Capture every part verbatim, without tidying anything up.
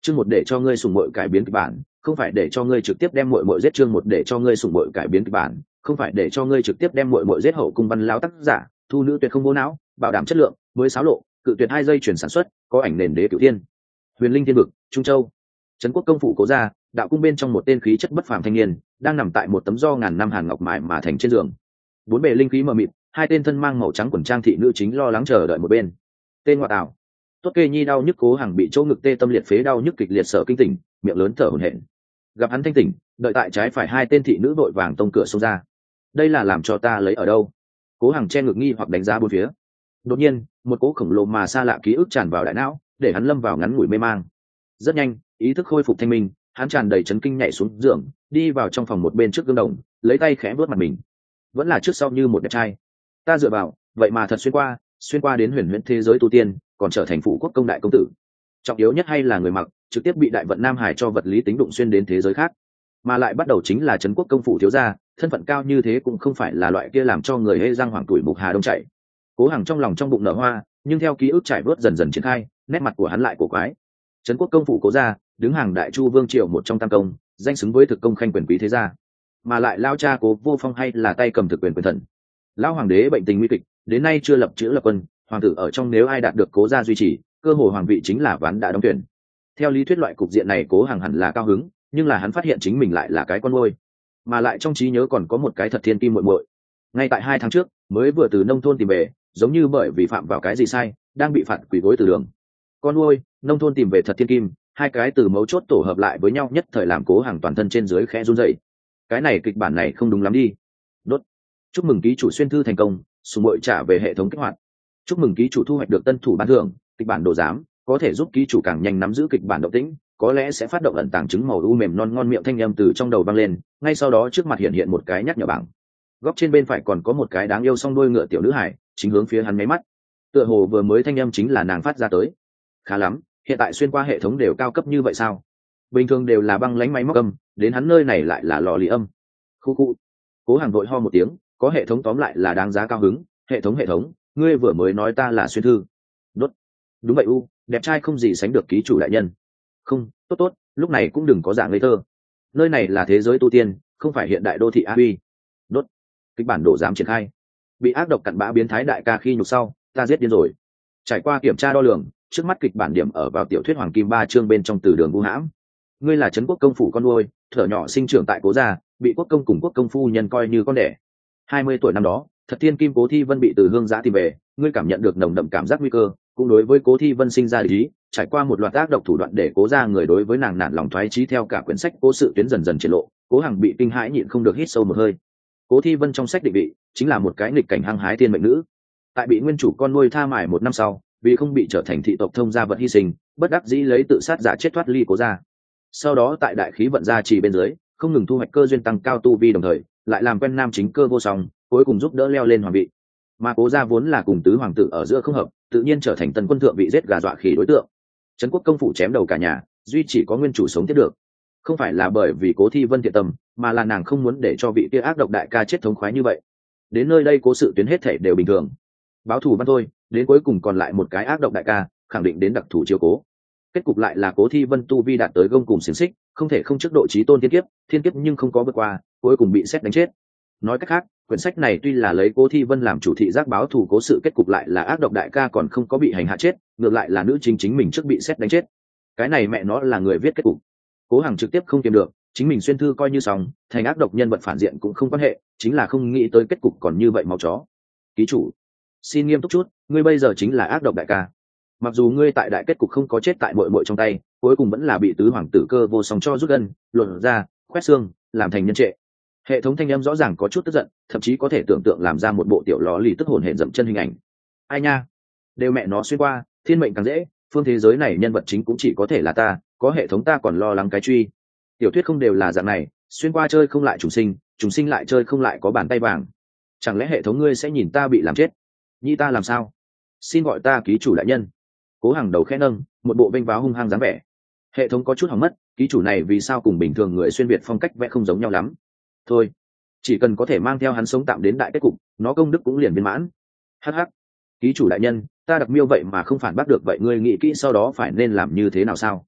chương một để cho ngươi sùng mội cải biến kịch bản, không phải để cho ngươi trực tiếp đem muội muội giết. Chương một để cho ngươi sùng mội cải biến kịch bản, không phải để cho ngươi trực tiếp đem muội muội giết. Hậu cung văn lão tác giả, thu nữ tuyệt không vô não, bảo đảm chất lượng, mới xáo lộ, cự tuyệt hai giây chuyển sản xuất, có ảnh nền đế cửu thiên. Huyền linh thiên vực, Trung Châu. Trấn quốc công phủ Cố gia, đạo cung bên trong một tên khí chất bất phàm thanh niên đang nằm tại một tấm do ngàn năm hàn ngọc mài mà thành trên giường. Bốn bề linh khí mờ mịt, hai tên thân mang màu trắng quần trang thị nữ chính lo lắng chờ đợi một bên. Tên ngoại tảo. Tốt kê nhi đau nhức Cố Hằng bị chỗ ngực tê tâm liệt phế đau nhức kịch liệt sợ kinh tỉnh, miệng lớn thở hổn hển. Gặp hắn thanh tỉnh, đợi tại trái phải hai tên thị nữ vội vàng tông cửa xông ra. Đây là làm cho ta lấy ở đâu? Cố Hằng che ngực nghi hoặc đánh giá bốn phía. Đột nhiên, một cỗ khổng lồ mà xa lạ ký ức tràn vào đại não, để hắn lâm vào ngắn ngủi mê mang. Rất nhanh, ý thức khôi phục thanh minh, hắn tràn đầy chấn kinh nhảy xuống giường, đi vào trong phòng một bên trước gương đồng, lấy tay khẽ vuốt mặt mình. Vẫn là trước sau như một đẹp trai. Ta dựa vào, vậy mà thật xuyên qua, xuyên qua đến huyền huyễn thế giới tu tiên, còn trở thành phụ quốc công đại công tử. Trọng yếu nhất hay là người mặc, trực tiếp bị đại vận Nam Hải cho vật lý tính đụng xuyên đến thế giới khác, mà lại bắt đầu chính là trấn quốc công phủ thiếu gia, thân phận cao như thế cũng không phải là loại kia làm cho người hê răng hoàng tuổi mục hà đông chạy. Cố Hằng trong lòng trong bụng nở hoa, nhưng theo ký ức trải vớt dần dần triển khai, nét mặt của hắn lại cổ quái. Trấn quốc công phủ Cố gia, đứng hàng đại chu vương triều một trong tam công, danh xứng với thực công khanh quyền quý thế gia, mà lại lao cha Cố Vô Phong hay là tay cầm thực quyền quyền thần. Lão hoàng đế bệnh tình nguy kịch, đến nay chưa lập chữ lập quân, hoàng tử ở trong nếu ai đạt được Cố gia duy trì, cơ hội hoàng vị chính là ván đã đóng tuyển. Theo lý thuyết loại cục diện này Cố Hằng hẳn là cao hứng, nhưng là hắn phát hiện chính mình lại là cái con nuôi, mà lại trong trí nhớ còn có một cái thật thiên kim muội muội. Ngay tại hai tháng trước, mới vừa từ nông thôn tìm về, giống như bởi vì phạm vào cái gì sai, đang bị phạt quỳ gối từ đường. Con nuôi, nông thôn tìm về thật thiên kim, hai cái từ mấu chốt tổ hợp lại với nhau, nhất thời làm Cố Hằng toàn thân trên dưới khẽ run rẩy. Cái này kịch bản này không đúng lắm đi. Đốt. Chúc mừng ký chủ xuyên thư thành công, sùng muội trả về hệ thống kích hoạt. Chúc mừng ký chủ thu hoạch được tân thủ ban thưởng, kịch bản đồ giám, có thể giúp ký chủ càng nhanh nắm giữ kịch bản động tĩnh, có lẽ sẽ phát động ẩn tàng trứng màu u mềm non ngon. Miệng thanh âm từ trong đầu vang lên, ngay sau đó trước mặt hiện hiện một cái nhắc nhở bảng. Góc trên bên phải còn có một cái đáng yêu song đuôi ngựa tiểu nữ hải, chính hướng phía hắn máy mắt. Tựa hồ vừa mới thanh âm chính là nàng phát ra tới. Khá lắm, hiện tại xuyên qua hệ thống đều cao cấp như vậy sao? Bình thường đều là băng lánh máy móc âm, đến hắn nơi này lại là lò lì âm. Khu khu. Cố Hằng vội ho một tiếng, có hệ thống tóm lại là đáng giá cao hứng. Hệ thống hệ thống, ngươi vừa mới nói ta là xuyên thư. Đốt. Đúng vậy u, đẹp trai không gì sánh được ký chủ đại nhân. Không, tốt tốt, lúc này cũng đừng có dạng ngây thơ. Nơi này là thế giới tu tiên, không phải hiện đại đô thị a uy. Đốt. Kịch bản đồ dám triển khai. Bị ác độc cặn bã biến thái đại ca khi nhục sau, ta giết điên rồi. Trải qua kiểm tra đo lường, trước mắt kịch bản điểm ở vào tiểu thuyết Hoàng Kim ba chương bên trong từ đường Vũ Hãm. Ngươi là trấn quốc công phủ con nuôi, thở nhỏ sinh trưởng tại Cố gia, bị quốc công cùng quốc công phu nhân coi như con đẻ. Hai mươi tuổi năm đó, thật thiên kim Cố Thi Vân bị từ hương giã tìm về, ngươi cảm nhận được nồng đậm cảm giác nguy cơ, cũng đối với Cố Thi Vân sinh ra ý, trải qua một loạt ác độc thủ đoạn để Cố gia người đối với nàng nản lòng thoái chí. Theo cả quyển sách cố sự tuyến dần dần triển lộ, Cố Hằng bị kinh hãi nhịn không được hít sâu một hơi. Cố Thi Vân trong sách định vị chính là một cái nghịch cảnh hăng hái thiên mệnh nữ, tại bị nguyên chủ con nuôi tha mải một năm sau, vì không bị trở thành thị tộc thông gia vật hy sinh, bất đắc dĩ lấy tự sát giả chết thoát ly Cố gia. Sau đó tại đại khí vận gia trì bên dưới, không ngừng thu hoạch cơ duyên tăng cao tu vi, đồng thời lại làm quen nam chính cơ vô song, cuối cùng giúp đỡ leo lên hoàng vị. Mà Cố gia vốn là cùng tứ hoàng tử ở giữa không hợp, tự nhiên trở thành tân quân thượng vị giết gà dọa khỉ đối tượng. Trấn quốc công phủ chém đầu cả nhà, duy chỉ có nguyên chủ sống tiếp được. Không phải là bởi vì Cố Thi Vân thiện tâm, mà là nàng không muốn để cho vị kia ác độc đại ca chết thống khoái như vậy. Đến nơi đây cố sự tuyến hết thể đều bình thường. Báo thù văn thôi, đến cuối cùng còn lại một cái ác độc đại ca, khẳng định đến đặc thù chiếu cố. Kết cục lại là Cố Thi Vân tu vi đạt tới gông cùng xiềng xích, không thể không trước độ chí tôn thiên kiếp, thiên kiếp nhưng không có vượt qua, cuối cùng bị sét đánh chết. Nói cách khác, quyển sách này tuy là lấy Cố Thi Vân làm chủ thị giác báo thù cố sự, kết cục lại là ác độc đại ca còn không có bị hành hạ chết, ngược lại là nữ chính chính mình trước bị sét đánh chết. Cái này mẹ nó là người viết kết cục. Cố Hằng trực tiếp không kiềm được, chính mình xuyên thư coi như xong, thành ác độc nhân vật phản diện cũng không quan hệ, chính là không nghĩ tới kết cục còn như vậy máu chó. Ký chủ, xin nghiêm túc chút, ngươi bây giờ chính là ác độc đại ca. Mặc dù ngươi tại đại kết cục không có chết tại muội muội trong tay, cuối cùng vẫn là bị tứ hoàng tử cơ vô song cho rút gân, luồn ra, khoét xương, làm thành nhân trệ. Hệ thống thanh âm rõ ràng có chút tức giận, thậm chí có thể tưởng tượng làm ra một bộ tiểu ló lì tức hồn hển dậm chân hình ảnh. Ai nha, đều mẹ nó xuyên qua, thiên mệnh càng dễ, phương thế giới này nhân vật chính cũng chỉ có thể là ta, có hệ thống ta còn lo lắng cái truy. Tiểu thuyết không đều là dạng này, xuyên qua chơi không lại trùng sinh, trùng sinh lại chơi không lại có bàn tay vàng. Chẳng lẽ hệ thống ngươi sẽ nhìn ta bị làm chết? Nhi ta làm sao? Xin gọi ta ký chủ đại nhân. Cố Hằng đầu khẽ nâng, một bộ vênh váo hung hăng dáng vẻ. Hệ thống có chút hỏng mất, ký chủ này vì sao cùng bình thường người xuyên việt phong cách vẽ không giống nhau lắm? Thôi, chỉ cần có thể mang theo hắn sống tạm đến đại kết cục, nó công đức cũng liền viên mãn. Hắc hắc, ký chủ đại nhân, ta đặc miêu vậy mà không phản bác được, vậy ngươi nghĩ kỹ sau đó phải nên làm như thế nào sao?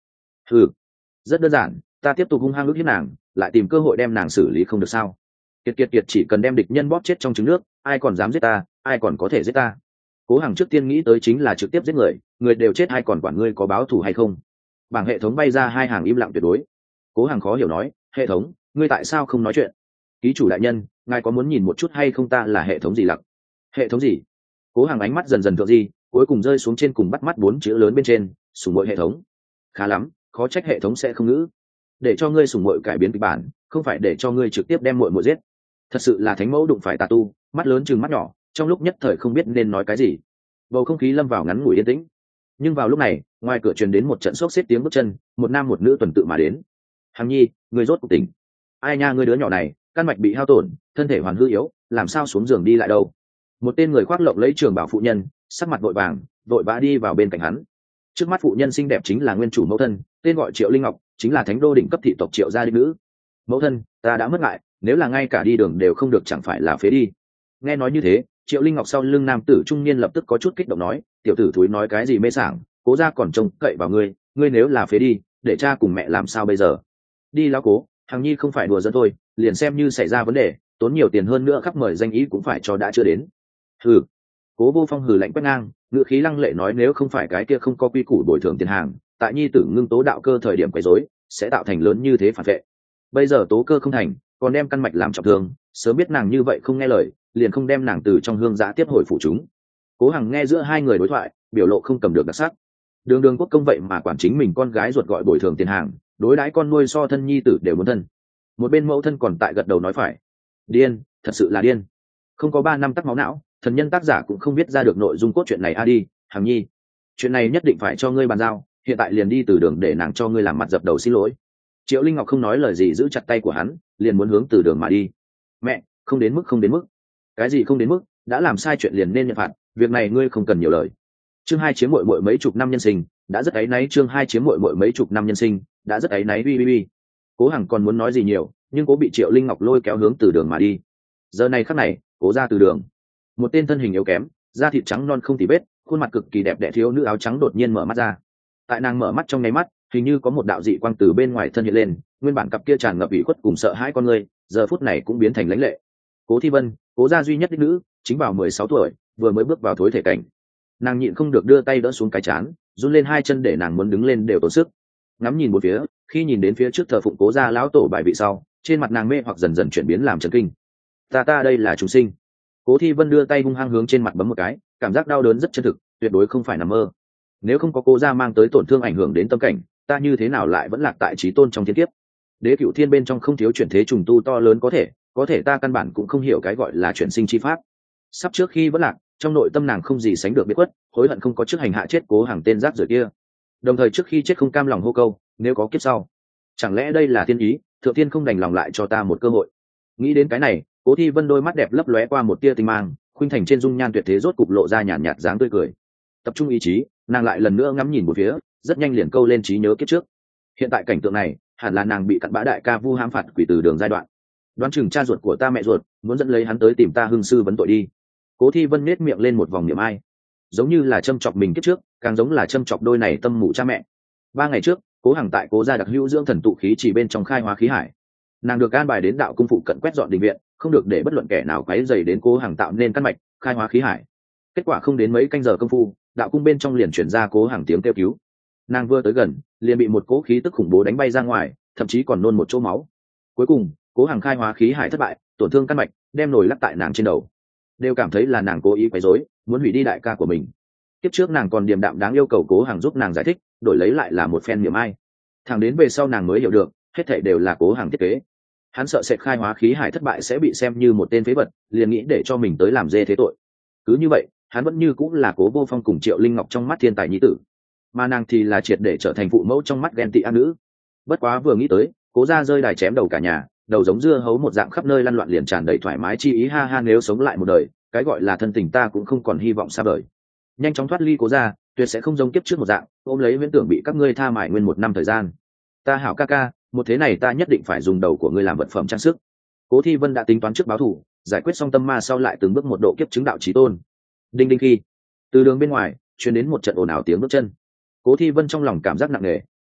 Ừ, rất đơn giản, ta tiếp tục hung hăng ức hiếp nàng, lại tìm cơ hội đem nàng xử lý không được sao? Kiệt kiệt kiệt, chỉ cần đem địch nhân bóp chết trong trứng nước, ai còn dám giết ta, ai còn có thể giết ta? Cố Hằng trước tiên nghĩ tới chính là trực tiếp giết người, người đều chết, ai còn quản ngươi có báo thù hay không? Bảng hệ thống bay ra hai hàng im lặng tuyệt đối. Cố Hằng khó hiểu nói, hệ thống, ngươi tại sao không nói chuyện? Ký chủ đại nhân, ngài có muốn nhìn một chút hay không, ta là hệ thống gì lặc? Hệ thống gì? Cố Hằng ánh mắt dần dần thượng di, cuối cùng rơi xuống trên cùng, bắt mắt bốn chữ lớn bên trên, sủng bội hệ thống. Khá lắm, khó trách hệ thống sẽ không ngữ. Để cho ngươi sủng bội cải biến kịch bản, không phải để cho ngươi trực tiếp đem muội muội giết. Thật sự là thánh mẫu đụng phải tà tu, mắt lớn chừng mắt nhỏ, trong lúc nhất thời không biết nên nói cái gì. Bầu không khí lâm vào ngắn ngủi yên tĩnh. Nhưng vào lúc này, ngoài cửa truyền đến một trận xốc xếp tiếng bước chân, một nam một nữ tuần tự mà đến. Hằng Nhi, ngươi rốt cuộc tỉnh. Ai nha, ngươi đứa nhỏ này, căn mạch bị hao tổn, thân thể hoàn hư yếu, làm sao xuống giường đi lại đâu? Một tên người khoác lộng lấy trường bảo phụ nhân, sắc mặt vội vàng, vội vã đi vào bên cạnh hắn. Trước mắt phụ nhân xinh đẹp chính là nguyên chủ mẫu thân, tên gọi Triệu Linh Ngọc, chính là thánh đô đỉnh cấp thị tộc Triệu gia đích nữ. Mẫu thân, ta đã mất ngại, nếu là ngay cả đi đường đều không được chẳng phải là phế đi. Nghe nói như thế, Triệu Linh Ngọc sau lưng nam tử trung niên lập tức có chút kích động nói, tiểu tử thúi nói cái gì mê sảng, cố gia còn trông cậy vào ngươi, ngươi nếu là phế đi, để cha cùng mẹ làm sao bây giờ? Đi lão cố, Hằng Nhi không phải đùa giỡn thôi, liền xem như xảy ra vấn đề, tốn nhiều tiền hơn nữa khắp mời danh ý cũng phải cho đã chưa đến. Hừ. Cố Vô Phong hừ lạnh quét ngang, ngữ khí lăng lệ nói, nếu không phải cái kia không có quy củ bồi thường tiền hàng, tại Nhi tử ngưng tố đạo cơ thời điểm quấy rối, sẽ tạo thành lớn như thế phản vệ. Bây giờ tố cơ không thành, còn đem căn mạch làm trọng thương, sớm biết nàng như vậy không nghe lời, liền không đem nàng từ trong hương giã tiếp hồi phụ chúng. Cố Hằng nghe giữa hai người đối thoại, biểu lộ không cầm được đặc sắc. Đường Đường quốc công vậy mà quản chính mình con gái ruột gọi bồi thường tiền hàng, đối đãi con nuôi so thân nhi tử đều muốn thân. Một bên mẫu thân còn tại gật đầu nói phải. Điên, thật sự là điên. Không có ba năm tắc máu não, thần nhân tác giả cũng không biết ra được nội dung cốt truyện này. A đi, Hằng Nhi, chuyện này nhất định phải cho ngươi bàn giao, hiện tại liền đi từ đường để nàng cho ngươi làm mặt dập đầu xin lỗi. Triệu Linh Ngọc không nói lời gì, giữ chặt tay của hắn, liền muốn hướng từ đường mà đi. Mẹ, không đến mức, không đến mức. Cái gì không đến mức, đã làm sai chuyện liền nên nhận phạt, việc này ngươi không cần nhiều lời. Chương hai chiếm muội muội mấy chục năm nhân sinh, đã rất áy náy. Chương hai chiếm muội muội mấy chục năm nhân sinh, đã rất áy náy. Ui ui ui. Cố Hằng còn muốn nói gì nhiều, nhưng cố bị Triệu Linh Ngọc lôi kéo hướng từ đường mà đi. Giờ này khắc này, cố ra từ đường, một tên thân hình yếu kém, da thịt trắng non không tì vết, khuôn mặt cực kỳ đẹp đẽ thiếu nữ áo trắng đột nhiên mở mắt ra. Tại nàng mở mắt trong nháy mắt, hình như có một đạo dị quang từ bên ngoài thân hiện lên, nguyên bản cặp kia tràn ngập ủy khuất cùng sợ hãi con người, giờ phút này cũng biến thành lãnh lệ. Cố Thi Vân, cố gia duy nhất đích nữ, chính vào mười sáu tuổi, vừa mới bước vào thối thể cảnh. Nàng nhịn không được đưa tay đỡ xuống cái chán, run lên hai chân để nàng muốn đứng lên đều tốn sức. Ngắm nhìn một phía, khi nhìn đến phía trước thờ phụng cố gia lão tổ bài vị sau, trên mặt nàng mê hoặc dần dần chuyển biến làm chấn kinh. Ta ta đây là chúng sinh. Cố Thi Vân đưa tay hung hăng hướng trên mặt bấm một cái, cảm giác đau đớn rất chân thực, tuyệt đối không phải nằm mơ. Nếu không có cố gia mang tới tổn thương ảnh hưởng đến tâm cảnh, ta như thế nào lại vẫn lạc tại chí tôn trong thiên kiếp? Đế Cửu Thiên bên trong không thiếu chuyển thế trùng tu to lớn có thể, có thể ta căn bản cũng không hiểu cái gọi là chuyển sinh chi pháp. Sắp trước khi vẫn lạc, trong nội tâm nàng không gì sánh được biết quất, hối hận không có trước hành hạ chết Cố Hằng tên rác rưởi kia. Đồng thời trước khi chết không cam lòng hô câu, nếu có kiếp sau, chẳng lẽ đây là thiên ý, thượng thiên không đành lòng lại cho ta một cơ hội. Nghĩ đến cái này, Cố Thi Vân đôi mắt đẹp lấp lóe qua một tia tinh mang, khuynh thành trên dung nhan tuyệt thế rốt cục lộ ra nhàn nhạt dáng tươi cười. Tập trung ý chí, nàng lại lần nữa ngắm nhìn một phía, rất nhanh liền câu lên trí nhớ kiếp trước. Hiện tại cảnh tượng này, hẳn là nàng bị cặn bã đại ca vu hãm phạt quỷ từ đường giai đoạn. Đoán chừng cha ruột của ta mẹ ruột muốn dẫn lấy hắn tới tìm ta hưng sư vấn tội đi. Cố Thi Vân nết miệng lên một vòng niệm ai, giống như là châm chọc mình kiếp trước, càng giống là châm chọc đôi này tâm mụ cha mẹ. Ba ngày trước, Cố Hằng tại Cố gia đặc hữu dưỡng thần tụ khí chỉ bên trong khai hóa khí hải. Nàng được an bài đến đạo cung phụ cận quét dọn đình viện, không được để bất luận kẻ nào quấy rầy đến Cố Hằng tạo nên căn mạch, khai hóa khí hải. Kết quả không đến mấy canh giờ công phu, đạo cung bên trong liền chuyển ra Cố Hằng tiếng kêu cứu. Nàng vừa tới gần, liền bị một cỗ khí tức khủng bố đánh bay ra ngoài, thậm chí còn nôn một chỗ máu. Cuối cùng, Cố Hằng khai hóa khí hải thất bại, tổn thương căn mạch, đem nổi lắc tại nàng trên đầu. Đều cảm thấy là nàng cố ý quấy rối, muốn hủy đi đại ca của mình. Tiếp trước nàng còn điềm đạm đáng yêu cầu Cố Hằng giúp nàng giải thích, đổi lấy lại là một phen niệm ai. Thẳng đến về sau nàng mới hiểu được, hết thảy đều là Cố Hằng thiết kế. Hắn sợ sệt khai hóa khí hải thất bại sẽ bị xem như một tên phế vật, liền nghĩ để cho mình tới làm dê thế tội. Cứ như vậy, hắn vẫn như cũng là Cố Vô Phong cùng Triệu Linh Ngọc trong mắt thiên tài nhi tử, mà nàng thì là triệt để trở thành phụ mẫu trong mắt ghen tị ác nữ. Bất quá vừa nghĩ tới, Cố gia rơi đài chém đầu cả nhà, đầu giống dưa hấu một dạng khắp nơi lăn loạn, liền tràn đầy thoải mái chi ý. Ha ha, nếu sống lại một đời, cái gọi là thân tình ta cũng không còn hy vọng xa vời. Nhanh chóng thoát ly Cố gia, tuyệt sẽ không giống kiếp trước một dạng ôm lấy viễn tưởng bị các ngươi tha mải nguyên một năm thời gian. Ta hảo ca ca, một thế này ta nhất định phải dùng đầu của ngươi làm vật phẩm trang sức. Cố Thi Vân đã tính toán trước báo thù, giải quyết xong tâm ma sau lại từng bước một độ kiếp chứng đạo chí tôn. Đinh đinh khi từ đường bên ngoài truyền đến một trận ồn ào tiếng bước chân. Cố Thi Vân trong lòng cảm giác nặng nề,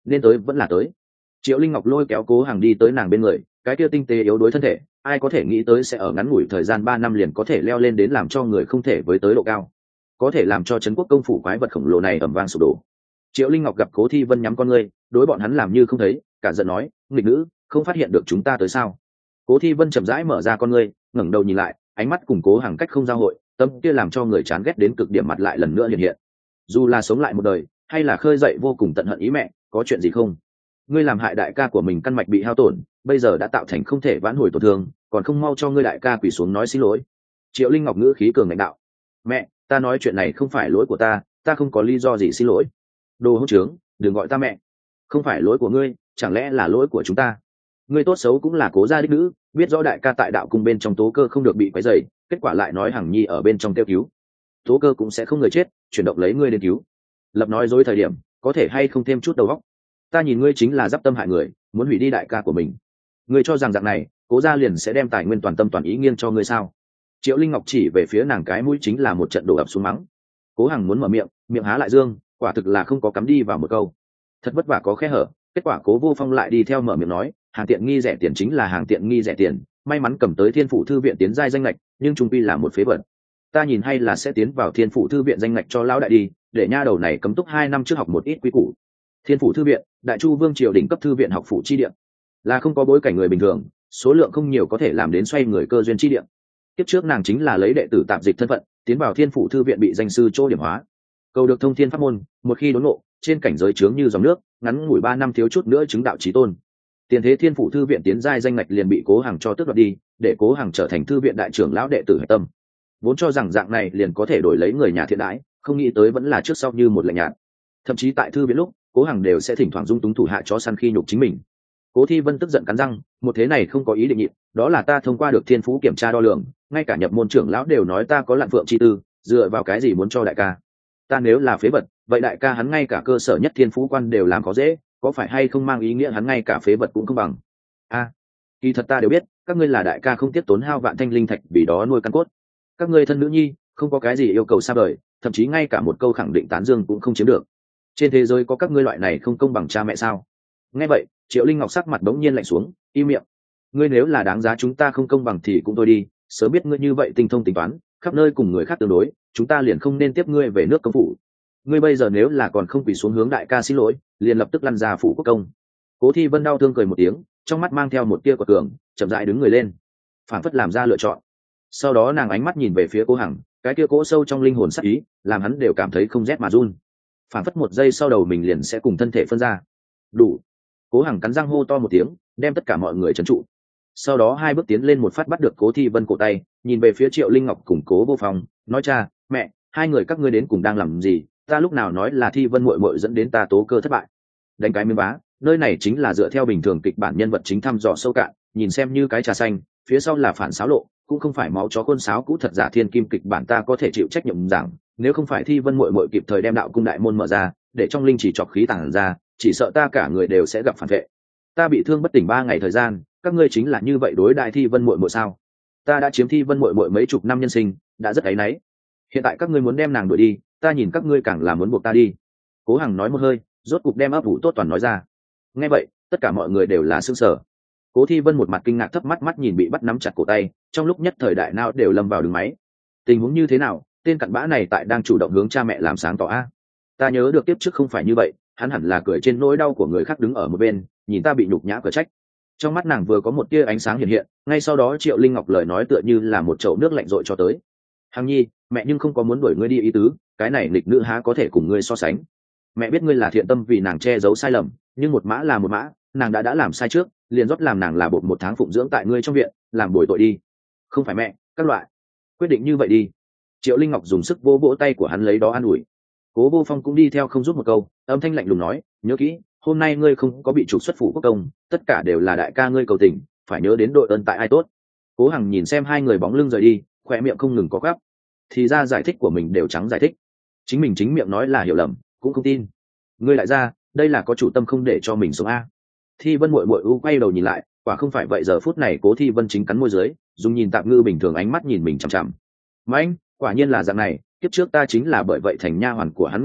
nên tới vẫn là tới. Triệu Linh Ngọc lôi kéo Cố Hằng đi tới nàng bên người, cái kia tinh tế yếu đuối thân thể, ai có thể nghĩ tới sẽ ở ngắn ngủi thời gian ba năm liền có thể leo lên đến làm cho người không thể với tới độ cao, có thể làm cho trấn quốc công phủ quái vật khổng lồ này ầm vang sụp đổ. Triệu Linh Ngọc gặp Cố Thi Vân nhắm con ngươi, đối bọn hắn làm như không thấy, cả giận nói, nghịch nữ, không phát hiện được chúng ta tới sao? Cố Thi Vân chậm rãi mở ra con ngươi, ngẩng đầu nhìn lại, ánh mắt cùng Cố Hằng cách không giao hội, tâm kia làm cho người chán ghét đến cực điểm mặt lại lần nữa hiện hiện. Dù là sống lại một đời, hay là khơi dậy vô cùng tận hận ý mẹ, có chuyện gì không? Ngươi làm hại đại ca của mình căn mạch bị hao tổn, bây giờ đã tạo thành không thể vãn hồi tổn thương, còn không mau cho ngươi đại ca quỳ xuống nói xin lỗi. Triệu Linh Ngọc ngữ khí cường ngạnh đạo, mẹ, ta nói chuyện này không phải lỗi của ta, ta không có lý do gì xin lỗi. Đồ hỗn trướng, đừng gọi ta mẹ. Không phải lỗi của ngươi, chẳng lẽ là lỗi của chúng ta? Ngươi tốt xấu cũng là Cố gia đích nữ, biết rõ đại ca tại đạo cung bên trong Tố Cơ không được bị quấy rầy, kết quả lại nói Hằng Nhi ở bên trong kêu cứu. Tố Cơ cũng sẽ không người chết, chuyển động lấy ngươi đến cứu. Lập nói dối thời điểm, có thể hay không thêm chút đầu óc? Ta nhìn ngươi chính là d tâm hại người, muốn hủy đi đại ca của mình. Ngươi cho rằng dạng này, Cố gia liền sẽ đem tài nguyên toàn tâm toàn ý nghiêng cho ngươi sao? Triệu Linh Ngọc chỉ về phía nàng cái mũi chính là một trận đổ ập xuống mắng. Cố Hằng muốn mở miệng, miệng há lại dương, quả thực là không có cắm đi vào một câu. Thật vất vả có khe hở, kết quả Cố Vô Phong lại đi theo mở miệng nói, hàng tiện nghi rẻ tiền chính là hàng tiện nghi rẻ tiền, may mắn cầm tới Thiên Phủ thư viện tiến giai danh ngạch, nhưng trung quy là một phế vật. Ta nhìn hay là sẽ tiến vào Thiên Phủ thư viện danh ngạch cho lão đại đi, để nha đầu này cấm túc hai năm trước học một ít quy củ. Thiên Phủ thư viện, Đại Chu Vương triều đỉnh cấp thư viện học phủ chi địa, là không có bối cảnh người bình thường, số lượng không nhiều có thể làm đến xoay người cơ duyên chi địa. Tiếp trước nàng chính là lấy đệ tử tạm dịch thân phận, tiến vào Thiên Phủ thư viện bị danh sư chỗ điểm hóa, cầu được thông thiên pháp môn, một khi đốn ngộ, trên cảnh giới trướng như dòng nước, ngắn ngủi ba năm thiếu chút nữa chứng đạo chí tôn. Tiền thế Thiên Phủ thư viện tiến giai danh ngạch liền bị Cố Hằng cho tước đoạt đi, để Cố Hằng trở thành thư viện đại trưởng lão đệ tử hạch tâm. Vốn cho rằng dạng này liền có thể đổi lấy người nhà thiện đãi, không nghĩ tới vẫn là trước sau như một lạnh nhạt. Thậm chí tại thư viện lúc, Cố Hằng đều sẽ thỉnh thoảng dung túng thủ hạ chó săn khi nhục chính mình. Cố Thi Vân tức giận cắn răng, một thế này không có ý định nhịn, đó là ta thông qua được thiên phú kiểm tra đo lường, ngay cả nhập môn trưởng lão đều nói ta có lạn phượng chi tư, dựa vào cái gì muốn cho đại ca? Ta nếu là phế vật, vậy đại ca hắn ngay cả cơ sở nhất thiên phú quan đều làm có dễ, có phải hay không mang ý nghĩa hắn ngay cả phế vật cũng không bằng? A, à, kỳ thật ta đều biết, các ngươi là đại ca không tiếp tốn hao vạn thanh linh thạch vì đó nuôi căn cốt. Các ngươi thân nữ nhi, không có cái gì yêu cầu xa vời, thậm chí ngay cả một câu khẳng định tán dương cũng không chiếm được. Trên thế giới có các ngươi loại này không công bằng cha mẹ sao? Nghe vậy, Triệu Linh Ngọc sắc mặt bỗng nhiên lạnh xuống, im miệng. Ngươi nếu là đáng giá chúng ta không công bằng thì cũng thôi đi, sớm biết ngươi như vậy tinh thông tính toán, khắp nơi cùng người khác tương đối, chúng ta liền không nên tiếp ngươi về nước công phủ. Ngươi bây giờ nếu là còn không quỳ xuống hướng đại ca xin lỗi, liền lập tức lăn ra phủ quốc công. Cố Thi Vân đau thương cười một tiếng, trong mắt mang theo một tia của cường, chậm rãi đứng người lên, phản phất làm ra lựa chọn. Sau đó nàng ánh mắt nhìn về phía Cố Hằng, cái kia cỗ sâu trong linh hồn sắc ý, làm hắn đều cảm thấy không rét mà run. Phản phất một giây sau đầu mình liền sẽ cùng thân thể phân ra. Đủ. Cố Hằng cắn răng hô to một tiếng, đem tất cả mọi người trấn trụ. Sau đó hai bước tiến lên một phát bắt được Cố Thi Vân cổ tay, nhìn về phía Triệu Linh Ngọc cùng Cố Vô Phong, nói cha, mẹ, hai người các ngươi đến cùng đang làm gì? Ta lúc nào nói là Thi Vân muội muội dẫn đến ta Tố Cơ thất bại? Đánh cái miếng bá, nơi này chính là dựa theo bình thường kịch bản nhân vật chính thăm dò sâu cạn, nhìn xem như cái trà xanh, phía sau là phản xáo lộ, cũng không phải máu chó khôn sáo cũ thật giả thiên kim kịch bản ta có thể chịu trách nhiệm rằng, nếu không phải Thi Vân muội muội kịp thời đem đạo cung đại môn mở ra, để trong linh chỉ chọc khí tàng ra, chỉ sợ ta cả người đều sẽ gặp phản vệ. Ta bị thương bất tỉnh ba ngày thời gian, các ngươi chính là như vậy đối đại Thi Vân muội muội sao? Ta đã chiếm Thi Vân muội muội mấy chục năm nhân sinh, đã rất áy náy. Hiện tại các ngươi muốn đem nàng đuổi đi, ta nhìn các ngươi càng là muốn buộc ta đi. Cố Hằng nói một hơi, rốt cục đem ấp ủ tốt toàn nói ra. Nghe vậy, tất cả mọi người đều là sững sờ. Cố Thi Vân một mặt kinh ngạc thấp mắt mắt nhìn bị bắt nắm chặt cổ tay, trong lúc nhất thời đại não đều lâm vào đường máy. Tình huống như thế nào, tên cặn bã này tại đang chủ động hướng cha mẹ làm sáng tỏ a. Ta nhớ được tiếp trước không phải như vậy, hắn hẳn là cười trên nỗi đau của người khác đứng ở một bên, nhìn ta bị nhục nhã cửa trách. Trong mắt nàng vừa có một tia ánh sáng hiện hiện, ngay sau đó Triệu Linh Ngọc lời nói tựa như là một chậu nước lạnh rội cho tới. Hằng Nhi, mẹ nhưng không có muốn đuổi ngươi đi ý tứ, cái này nghịch nữ há có thể cùng ngươi so sánh. Mẹ biết ngươi là thiện tâm vì nàng che giấu sai lầm, nhưng một mã là một mã, nàng đã đã làm sai trước, liền rót làm nàng là bột một tháng phụng dưỡng tại ngươi trong viện, làm bồi tội đi. Không phải mẹ, các loại. Quyết định như vậy đi. Triệu Linh Ngọc dùng sức vỗ vỗ tay của hắn lấy đó an ủi. Cố Vô Phong cũng đi theo không giúp một câu, âm thanh lạnh lùng nói, nhớ kỹ, hôm nay ngươi không có bị trục xuất phủ quốc công, tất cả đều là đại ca ngươi cầu tình, phải nhớ đến đội ơn tại ai tốt. Cố Hằng nhìn xem hai người bóng lưng rời đi, khỏe miệng không ngừng có gắp. Thì ra giải thích của mình đều trắng giải thích, chính mình chính miệng nói là hiểu lầm, cũng không tin. Ngươi lại ra, đây là có chủ tâm không để cho mình sống a. Thi Vân muội muội u quay đầu nhìn lại, quả không phải vậy giờ phút này Cố Thi Vân chính cắn môi dưới, dùng nhìn tạm ngư bình thường ánh mắt nhìn mình chằm chằm. Mà anh, quả nhiên là dạng này, kiếp trước ta chính là bởi vậy thành nha hoàn của hắn người hầu,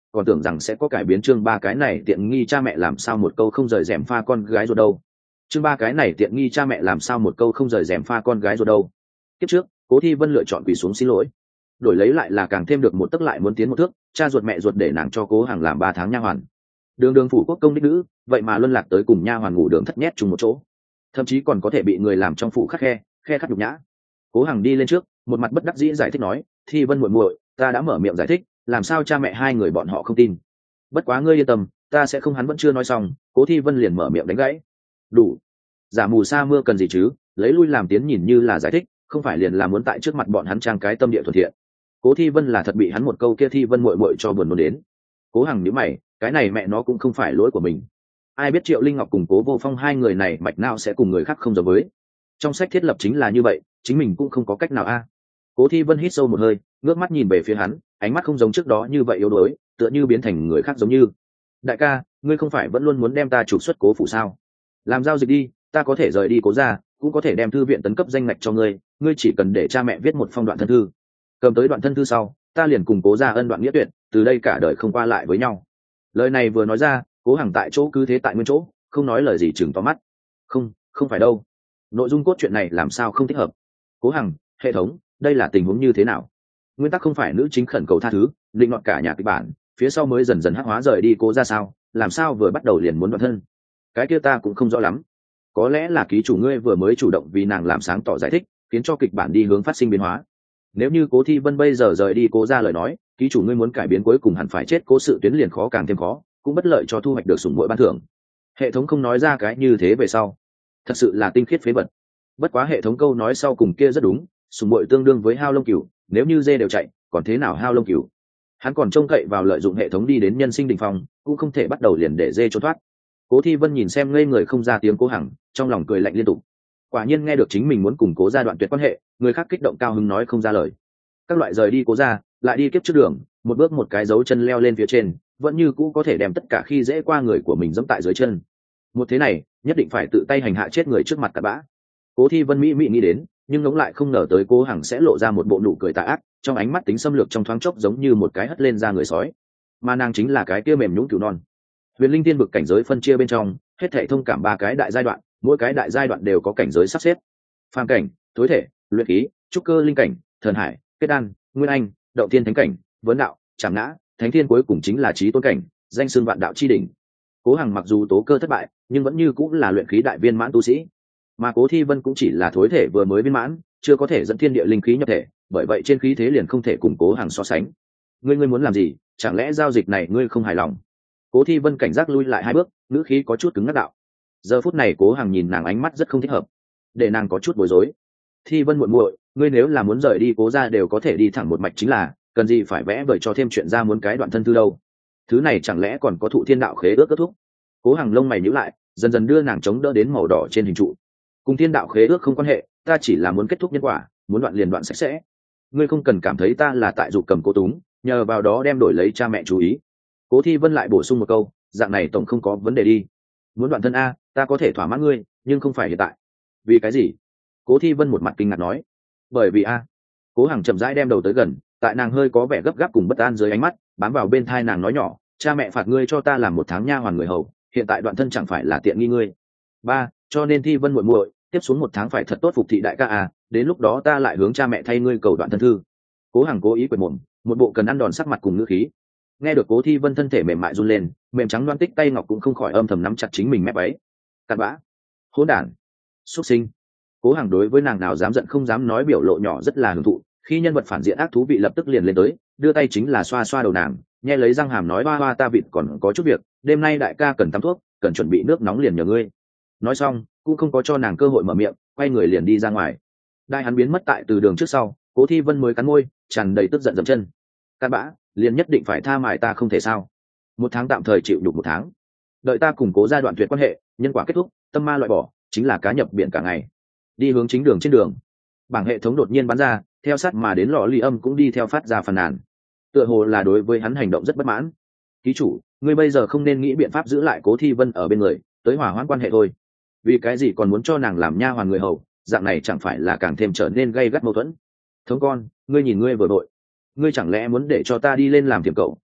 còn tưởng rằng sẽ có cải biến chương ba cái này tiện nghi cha mẹ làm sao một câu không rời rèm pha con gái rồi đâu. Chương ba cái này tiện nghi cha mẹ làm sao một câu không rời rèm pha con gái rồi đâu. Kiếp trước, Cố Thi Vân lựa chọn quỳ xuống xin lỗi, đổi lấy lại là càng thêm được một tấc lại muốn tiến một thước, cha ruột mẹ ruột để nàng cho Cố Hàng làm ba tháng nha hoàn. Đường đường phủ quốc công đích nữ, vậy mà luân lạc tới cùng nha hoàn ngủ đường thất nhét chung một chỗ, thậm chí còn có thể bị người làm trong phủ khắc khe, khe khắc nhục nhã. Cố Hàng đi lên trước, một mặt bất đắc dĩ giải thích nói, Thi Vân muội muội, ta đã mở miệng giải thích, làm sao cha mẹ hai người bọn họ không tin. Bất quá ngươi yên tâm, ta sẽ không. Hắn vẫn chưa nói xong, Cố Thi Vân liền mở miệng đánh gãy. Đủ, giả mù sa mưa cần gì chứ, lấy lui làm tiến nhìn như là giải thích, không phải liền là muốn tại trước mặt bọn hắn trang cái tâm địa thuận thiện. Cố Thi Vân là thật bị hắn một câu kia Thi Vân muội muội cho buồn nôn đến. Cố Hằng nhíu mày, cái này mẹ nó cũng không phải lỗi của mình. Ai biết Triệu Linh Ngọc cùng Cố Vô Phong hai người này mạch nào sẽ cùng người khác không giống với. Trong sách thiết lập chính là như vậy, chính mình cũng không có cách nào a. Cố Thi Vân hít sâu một hơi, ngước mắt nhìn về phía hắn, ánh mắt không giống trước đó như vậy yếu đuối, tựa như biến thành người khác giống như. Đại ca, ngươi không phải vẫn luôn muốn đem ta trục xuất Cố phủ sao? Làm giao dịch đi, ta có thể rời đi Cố gia, cũng có thể đem thư viện tấn cấp danh ngạch cho ngươi, ngươi chỉ cần để cha mẹ viết một phong đoạn thân thư. Cầm tới đoạn thân thư sau, ta liền cùng Cố gia ân đoạn nghĩa tuyệt, từ đây cả đời không qua lại với nhau. Lời này vừa nói ra, Cố Hằng tại chỗ cứ thế tại nguyên chỗ, không nói lời gì, chừng to mắt. Không, không phải đâu. Nội dung cốt truyện này làm sao không thích hợp? Cố Hằng, hệ thống, đây là tình huống như thế nào? Nguyên tắc không phải nữ chính khẩn cầu tha thứ, định ngọn cả nhà kịch bản, phía sau mới dần dần hắc hóa rời đi Cố gia sao? Làm sao vừa bắt đầu liền muốn đoạn thân? Cái kia ta cũng không rõ lắm. Có lẽ là ký chủ ngươi vừa mới chủ động vì nàng làm sáng tỏ giải thích, khiến cho kịch bản đi hướng phát sinh biến hóa. Nếu như Cố Thi Vân bây giờ rời đi Cố gia lời nói, ký chủ ngươi muốn cải biến cuối cùng hẳn phải chết, cố sự tuyến liền khó càng thêm khó, cũng bất lợi cho thu hoạch được sủng muội ban thưởng. Hệ thống không nói ra cái như thế về sau, thật sự là tinh khiết phế vật. Bất quá hệ thống câu nói sau cùng kia rất đúng, sủng muội tương đương với hao lông cừu, nếu như dê đều chạy, còn thế nào hao lông cừu? Hắn còn trông cậy vào lợi dụng hệ thống đi đến nhân sinh đỉnh phong, cũng không thể bắt đầu liền để dê trốn thoát. Cố Thi Vân nhìn xem ngây người không ra tiếng Cố Hằng, trong lòng cười lạnh liên tục. Quả nhiên nghe được chính mình muốn cùng Cố gia đoạn tuyệt quan hệ, người khác kích động cao hứng nói không ra lời. Các loại rời đi Cố gia, lại đi kiếp trước đường, một bước một cái dấu chân leo lên phía trên, vẫn như cũ có thể đem tất cả khi dễ qua người của mình giẫm tại dưới chân. Một thế này, nhất định phải tự tay hành hạ chết người trước mặt cả bã. Cố Thi Vân mỹ mỹ nghĩ đến, nhưng ngẫm lại không ngờ tới Cố Hằng sẽ lộ ra một bộ nụ cười tà ác, trong ánh mắt tính xâm lược trong thoáng chốc giống như một cái hất lên ra người sói. Mà nàng chính là cái kia mềm nhũn cừu non. Huyền Linh Tiên vực cảnh giới phân chia bên trong, hết thảy thông cảm ba cái đại giai đoạn, mỗi cái đại giai đoạn đều có cảnh giới sắp xếp. Phàm cảnh, tối thể, luyện khí, trúc cơ linh cảnh, thần hải, kết đan, nguyên anh, đậu tiên thánh cảnh, vấn đạo, trảm ngã, thánh thiên, cuối cùng chính là chí tôn cảnh, danh xưng vạn đạo chi đỉnh. Cố Hằng mặc dù tố cơ thất bại, nhưng vẫn như cũng là luyện khí đại viên mãn tu sĩ, mà Cố Thi Vân cũng chỉ là thối thể vừa mới viên mãn, chưa có thể dẫn thiên địa linh khí nhập thể, bởi vậy trên khí thế liền không thể cùng Cố Hằng so sánh. Ngươi ngươi muốn làm gì? Chẳng lẽ giao dịch này ngươi không hài lòng? Cố Thi Vân cảnh giác lui lại hai bước, ngữ khí có chút cứng ngắc đạo. Giờ phút này Cố Hằng nhìn nàng ánh mắt rất không thích hợp, để nàng có chút bối rối. Thi Vân muội muội, ngươi nếu là muốn rời đi Cố gia đều có thể đi thẳng một mạch chính là, cần gì phải vẽ vời cho thêm chuyện ra muốn cái đoạn thân thư đâu? Thứ này chẳng lẽ còn có thụ thiên đạo khế ước kết thúc? Cố Hằng lông mày nhíu lại, dần dần đưa nàng chống đỡ đến màu đỏ trên hình trụ. Cùng thiên đạo khế ước không quan hệ, ta chỉ là muốn kết thúc nhân quả, muốn đoạn liền đoạn sạch sẽ. Ngươi không cần cảm thấy ta là tại dục cầm cố túng, nhờ vào đó đem đổi lấy cha mẹ chú ý. Cố Thi Vân lại bổ sung một câu, dạng này tổng không có vấn đề đi. Muốn đoạn thân a, ta có thể thỏa mãn ngươi, nhưng không phải hiện tại. Vì cái gì? Cố Thi Vân một mặt kinh ngạc nói. Bởi vì a. Cố Hằng chậm rãi đem đầu tới gần, tại nàng hơi có vẻ gấp gáp cùng bất an dưới ánh mắt, bám vào bên thai nàng nói nhỏ, cha mẹ phạt ngươi cho ta làm một tháng nha hoàn người hầu, hiện tại đoạn thân chẳng phải là tiện nghi ngươi. Ba, cho nên Thi Vân muội muội, tiếp xuống một tháng phải thật tốt phục thị đại ca à, đến lúc đó ta lại hướng cha mẹ thay ngươi cầu đoạn thân thư. Cố Hằng cố ý quệt mồm, một bộ cần ăn đòn sắc mặt cùng ngữ khí. Nghe được Cố Thi Vân thân thể mềm mại run lên, mềm trắng loan tích tay ngọc cũng không khỏi âm thầm nắm chặt chính mình mép váy. Cặn bã, hỗn đản, xuất sinh. Cố Hằng đối với nàng nào dám giận không dám nói, biểu lộ nhỏ rất là hưởng thụ, khi nhân vật phản diện ác thú vị lập tức liền lên tới, đưa tay chính là xoa xoa đầu nàng, nghe lấy răng hàm nói, hoa hoa ta vịt còn có chút việc, đêm nay đại ca cần tắm thuốc, cần chuẩn bị nước nóng liền nhờ ngươi. Nói xong cũng không có cho nàng cơ hội mở miệng, quay người liền đi ra ngoài. Đại hắn biến mất tại từ đường trước sau, Cố Thi Vân mới cắn môi, tràn đầy tức giận dậm chân. Cặn bã, liền nhất định phải tha mài ta không thể sao? Một tháng tạm thời chịu đục một tháng, đợi ta củng cố giai đoạn tuyệt quan hệ, nhân quả kết thúc, tâm ma loại bỏ, chính là cá nhập biển cả ngày. Đi hướng chính đường trên đường, bảng hệ thống đột nhiên bắn ra, theo sát mà đến lọ ly âm cũng đi theo phát ra phàn nàn, tựa hồ là đối với hắn hành động rất bất mãn. Ký chủ, ngươi bây giờ không nên nghĩ biện pháp giữ lại Cố Thi Vân ở bên người, tới hòa hoãn quan hệ thôi. Vì cái gì còn muốn cho nàng làm nha hoàn người hầu, dạng này chẳng phải là càng thêm trở nên gây gắt mâu thuẫn. Thống con, ngươi nhìn ngươi vừa đội, ngươi chẳng lẽ muốn để cho ta đi lên làm tiệm cậu,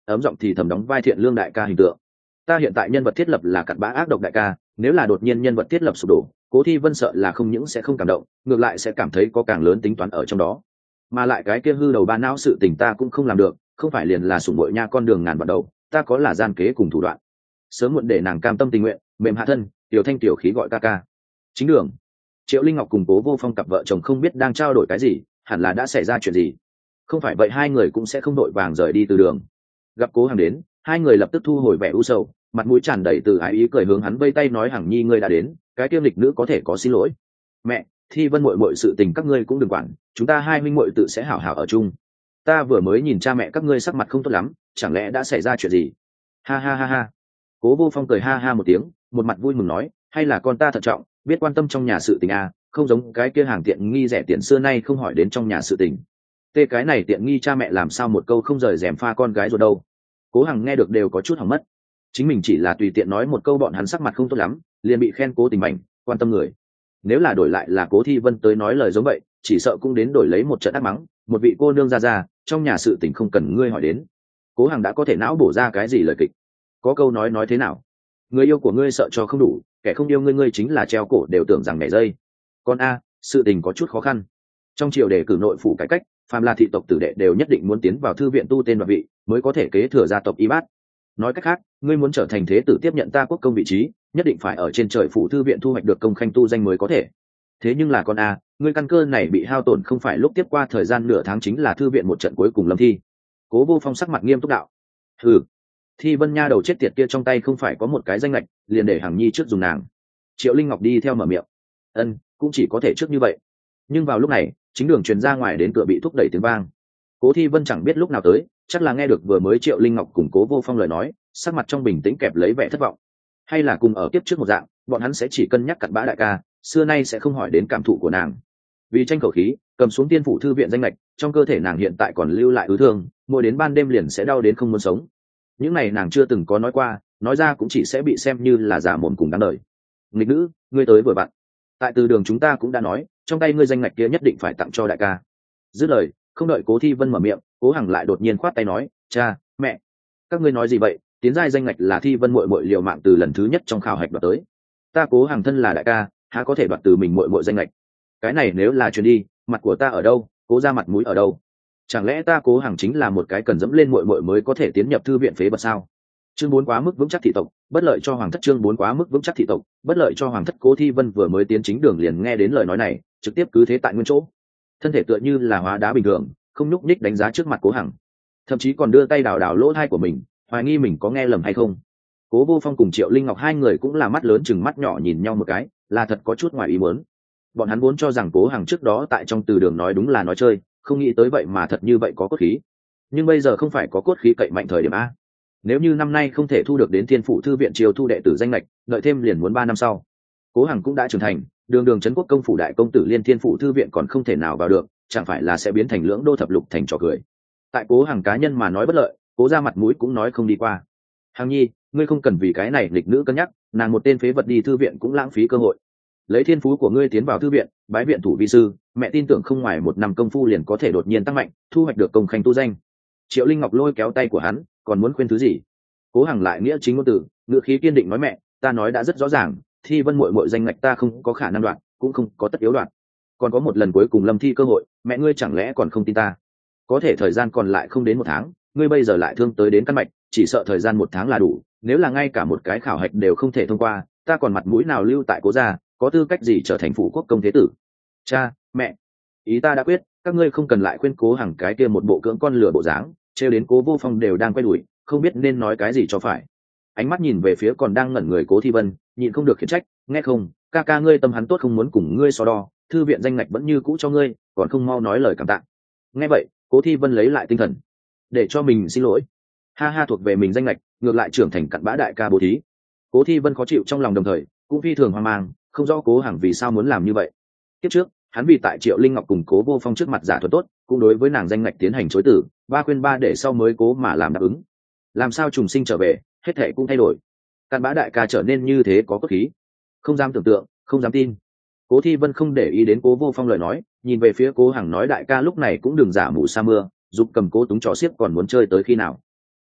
ấm giọng thì thầm đóng vai thiện lương đại ca hình tượng. Ta hiện tại nhân vật thiết lập là cặn bã ác độc đại ca, nếu là đột nhiên nhân vật thiết lập sụp đổ, Cố Thi Vân sợ là không những sẽ không cảm động, ngược lại sẽ cảm thấy có càng lớn tính toán ở trong đó. Mà lại cái kia hư đầu ba não sự tình ta cũng không làm được, không phải liền là sủng bội nha con đường ngàn vạn đầu, ta có là gian kế cùng thủ đoạn. Sớm muộn để nàng cam tâm tình nguyện, mềm hạ thân, tiểu thanh tiểu khí gọi ca ca. Chính đường. Triệu Linh Ngọc cùng Cố Vô Phong cặp vợ chồng không biết đang trao đổi cái gì, hẳn là đã xảy ra chuyện gì. Không phải vậy hai người cũng sẽ không đội vàng rời đi từ đường. Gặp Cố Hằng đến, hai người lập tức thu hồi vẻ u sầu, mặt mũi tràn đầy từ ái ý cười hướng hắn vây tay nói Hằng nhi ngươi đã đến, cái tiêm lịch nữ có thể có xin lỗi. Mẹ, Thi Vân muội muội sự tình các ngươi cũng đừng quản, chúng ta hai minh muội tự sẽ hảo hảo ở chung. Ta vừa mới nhìn cha mẹ các ngươi sắc mặt không tốt lắm, chẳng lẽ đã xảy ra chuyện gì? Ha ha ha ha. Cố Vô Phong cười ha ha một tiếng, một mặt vui mừng nói, hay là con ta thận trọng, biết quan tâm trong nhà sự tình à, không giống cái kia hàng tiện nghi rẻ tiền xưa nay không hỏi đến trong nhà sự tình. Tê cái này tiện nghi cha mẹ làm sao một câu không rời rèm pha con gái rồi đâu. Cố Hằng nghe được đều có chút hỏng mất. Chính mình chỉ là tùy tiện nói một câu bọn hắn sắc mặt không tốt lắm, liền bị khen Cố Tình Mảnh, quan tâm người. Nếu là đổi lại là Cố Thi Vân tới nói lời giống vậy, chỉ sợ cũng đến đổi lấy một trận ác mắng, một vị cô nương ra ra, trong nhà sự tình không cần ngươi hỏi đến. Cố Hằng đã có thể não bổ ra cái gì lời kịch. Có câu nói nói thế nào? Người yêu của ngươi sợ cho không đủ, kẻ không yêu ngươi ngươi chính là treo cổ đều tưởng rằng nhảy dây. Con a, sự tình có chút khó khăn. Trong triều đề cử nội phủ cải cách, phàm là thị tộc tử đệ đều nhất định muốn tiến vào thư viện tu tên đoạt vị, mới có thể kế thừa gia tộc y bát. Nói cách khác, ngươi muốn trở thành thế tử tiếp nhận ta quốc công vị trí, nhất định phải ở trên trời phủ thư viện thu hoạch được công khanh tu danh mới có thể. Thế nhưng là con a, ngươi căn cơ này bị hao tổn không phải lúc tiếp qua thời gian nửa tháng chính là thư viện một trận cuối cùng lâm thi. Cố Vô Phong sắc mặt nghiêm túc đạo. Hừ, Thi Vân nha đầu chết tiệt kia trong tay không phải có một cái danh lệch, liền để Hằng nhi trước dùng nàng. Triệu Linh Ngọc đi theo mở miệng. Ân, cũng chỉ có thể trước như vậy. Nhưng vào lúc này, chính đường truyền ra ngoài đến cửa bị thúc đẩy tiếng vang. Cố Thi Vân chẳng biết lúc nào tới, chắc là nghe được vừa mới Triệu Linh Ngọc cùng Cố Vô Phong lời nói, sắc mặt trong bình tĩnh kẹp lấy vẻ thất vọng. Hay là cùng ở kiếp trước một dạng, bọn hắn sẽ chỉ cân nhắc cặn bã đại ca, xưa nay sẽ không hỏi đến cảm thụ của nàng. Vì tranh khẩu khí, cầm xuống tiên phủ thư viện danh lệch, trong cơ thể nàng hiện tại còn lưu lại ứ thương, mỗi đến ban đêm liền sẽ đau đến không muốn sống. Những này nàng chưa từng có nói qua, nói ra cũng chỉ sẽ bị xem như là giả mồm cùng đáng đời. Nghịch nữ, ngươi tới vừa vặn. Tại từ đường chúng ta cũng đã nói, trong tay ngươi danh ngạch kia nhất định phải tặng cho đại ca. Dứt lời, không đợi Cố Thi Vân mở miệng, Cố Hằng lại đột nhiên khoát tay nói, cha, mẹ, các ngươi nói gì vậy? Tiến giai danh ngạch là Thi Vân muội muội liều mạng từ lần thứ nhất trong khảo hạch đoạt tới. Ta Cố Hằng thân là đại ca, há có thể đoạt từ mình muội muội danh ngạch? Cái này nếu là truyền đi, mặt của ta ở đâu, Cố ra mặt mũi ở đâu? Chẳng lẽ ta Cố Hằng chính là một cái cần dẫm lên muội muội mới có thể tiến nhập thư viện phế bật sao? Chương bốn quá mức vững chắc thị tộc, bất lợi cho hoàng thất. Chương bốn quá mức vững chắc thị tộc, bất lợi cho hoàng thất. Cố Thi Vân vừa mới tiến chính đường liền nghe đến lời nói này, trực tiếp cứ thế tại nguyên chỗ, thân thể tựa như là hóa đá bình thường, không nhúc nhích đánh giá trước mặt Cố Hằng, thậm chí còn đưa tay đào đào lỗ tai của mình, hoài nghi mình có nghe lầm hay không. Cố Vô Phong cùng Triệu Linh Ngọc hai người cũng là mắt lớn chừng mắt nhỏ nhìn nhau một cái, là thật có chút ngoài ý muốn. Bọn hắn vốn cho rằng Cố Hằng trước đó tại trong từ đường nói đúng là nói chơi, không nghĩ tới vậy mà thật như vậy có cốt khí. Nhưng bây giờ không phải có cốt khí cậy mạnh thời điểm a. Nếu như năm nay không thể thu được đến Thiên Phủ thư viện chiêu thu đệ tử danh lệch, đợi thêm liền muốn ba năm sau. Cố Hằng cũng đã trưởng thành, đường đường trấn quốc công phủ đại công tử liên Thiên Phủ thư viện còn không thể nào vào được, chẳng phải là sẽ biến thành lưỡng đô thập lục thành trò cười. Tại Cố Hằng cá nhân mà nói bất lợi, Cố ra mặt mũi cũng nói không đi qua. Hằng nhi, ngươi không cần vì cái này lịch nữ cân nhắc, nàng một tên phế vật đi thư viện cũng lãng phí cơ hội. Lấy thiên phú của ngươi tiến vào thư viện, bái viện thủ vi sư, mẹ tin tưởng không ngoài một năm công phu liền có thể đột nhiên tăng mạnh, thu hoạch được công khanh tu danh. Triệu Linh Ngọc lôi kéo tay của hắn, còn muốn khuyên thứ gì? Cố Hằng lại nghĩa chính ngôn từ, ngữ khí kiên định nói mẹ, ta nói đã rất rõ ràng, Thi Vân muội muội danh ngạch ta không có khả năng đoạt, cũng không có tất yếu đoạt. Còn có một lần cuối cùng lâm thi cơ hội, mẹ ngươi chẳng lẽ còn không tin ta? Có thể thời gian còn lại không đến một tháng, ngươi bây giờ lại thương tới đến căn mạch, chỉ sợ thời gian một tháng là đủ. Nếu là ngay cả một cái khảo hạch đều không thể thông qua, ta còn mặt mũi nào lưu tại Cố gia, có tư cách gì trở thành phụ quốc công thế tử? Cha, mẹ, ý ta đã quyết, các ngươi không cần lại khuyên Cố Hằng cái kia một bộ cưỡng con lửa bộ dáng, trêu đến Cố Vô Phong đều đang quay đuổi, không biết nên nói cái gì cho phải. Ánh mắt nhìn về phía còn đang ngẩn người Cố Thi Vân, nhịn không được khiển trách, nghe không, ca ca ngươi tâm hắn tốt không muốn cùng ngươi so đo, thư viện danh ngạch vẫn như cũ cho ngươi, còn không mau nói lời cảm tạ. Nghe vậy, Cố Thi Vân lấy lại tinh thần, để cho mình xin lỗi. Ha ha, thuộc về mình danh ngạch, ngược lại trưởng thành cặn bã đại ca bố thí. Cố Thi Vân khó chịu trong lòng, đồng thời cũng phi thường hoang mang, không rõ Cố Hằng vì sao muốn làm như vậy. Tiếp trước, hắn vì tại Triệu Linh Ngọc cùng Cố Vô Phong trước mặt giả thuật tốt, cũng đối với nàng danh ngạch tiến hành chối từ, ba khuyên ba để sau mới cố mà làm đáp ứng. Làm sao trùng sinh trở về, hết thảy cũng thay đổi. Cặn bã đại ca trở nên như thế có cốt khí, không dám tưởng tượng, không dám tin. Cố Thi Vân không để ý đến Cố Vô Phong lời nói, nhìn về phía Cố Hằng nói đại ca lúc này cũng đừng giả mù sa mưa, giúp cầm Cố Túng trò xiếc còn muốn chơi tới khi nào?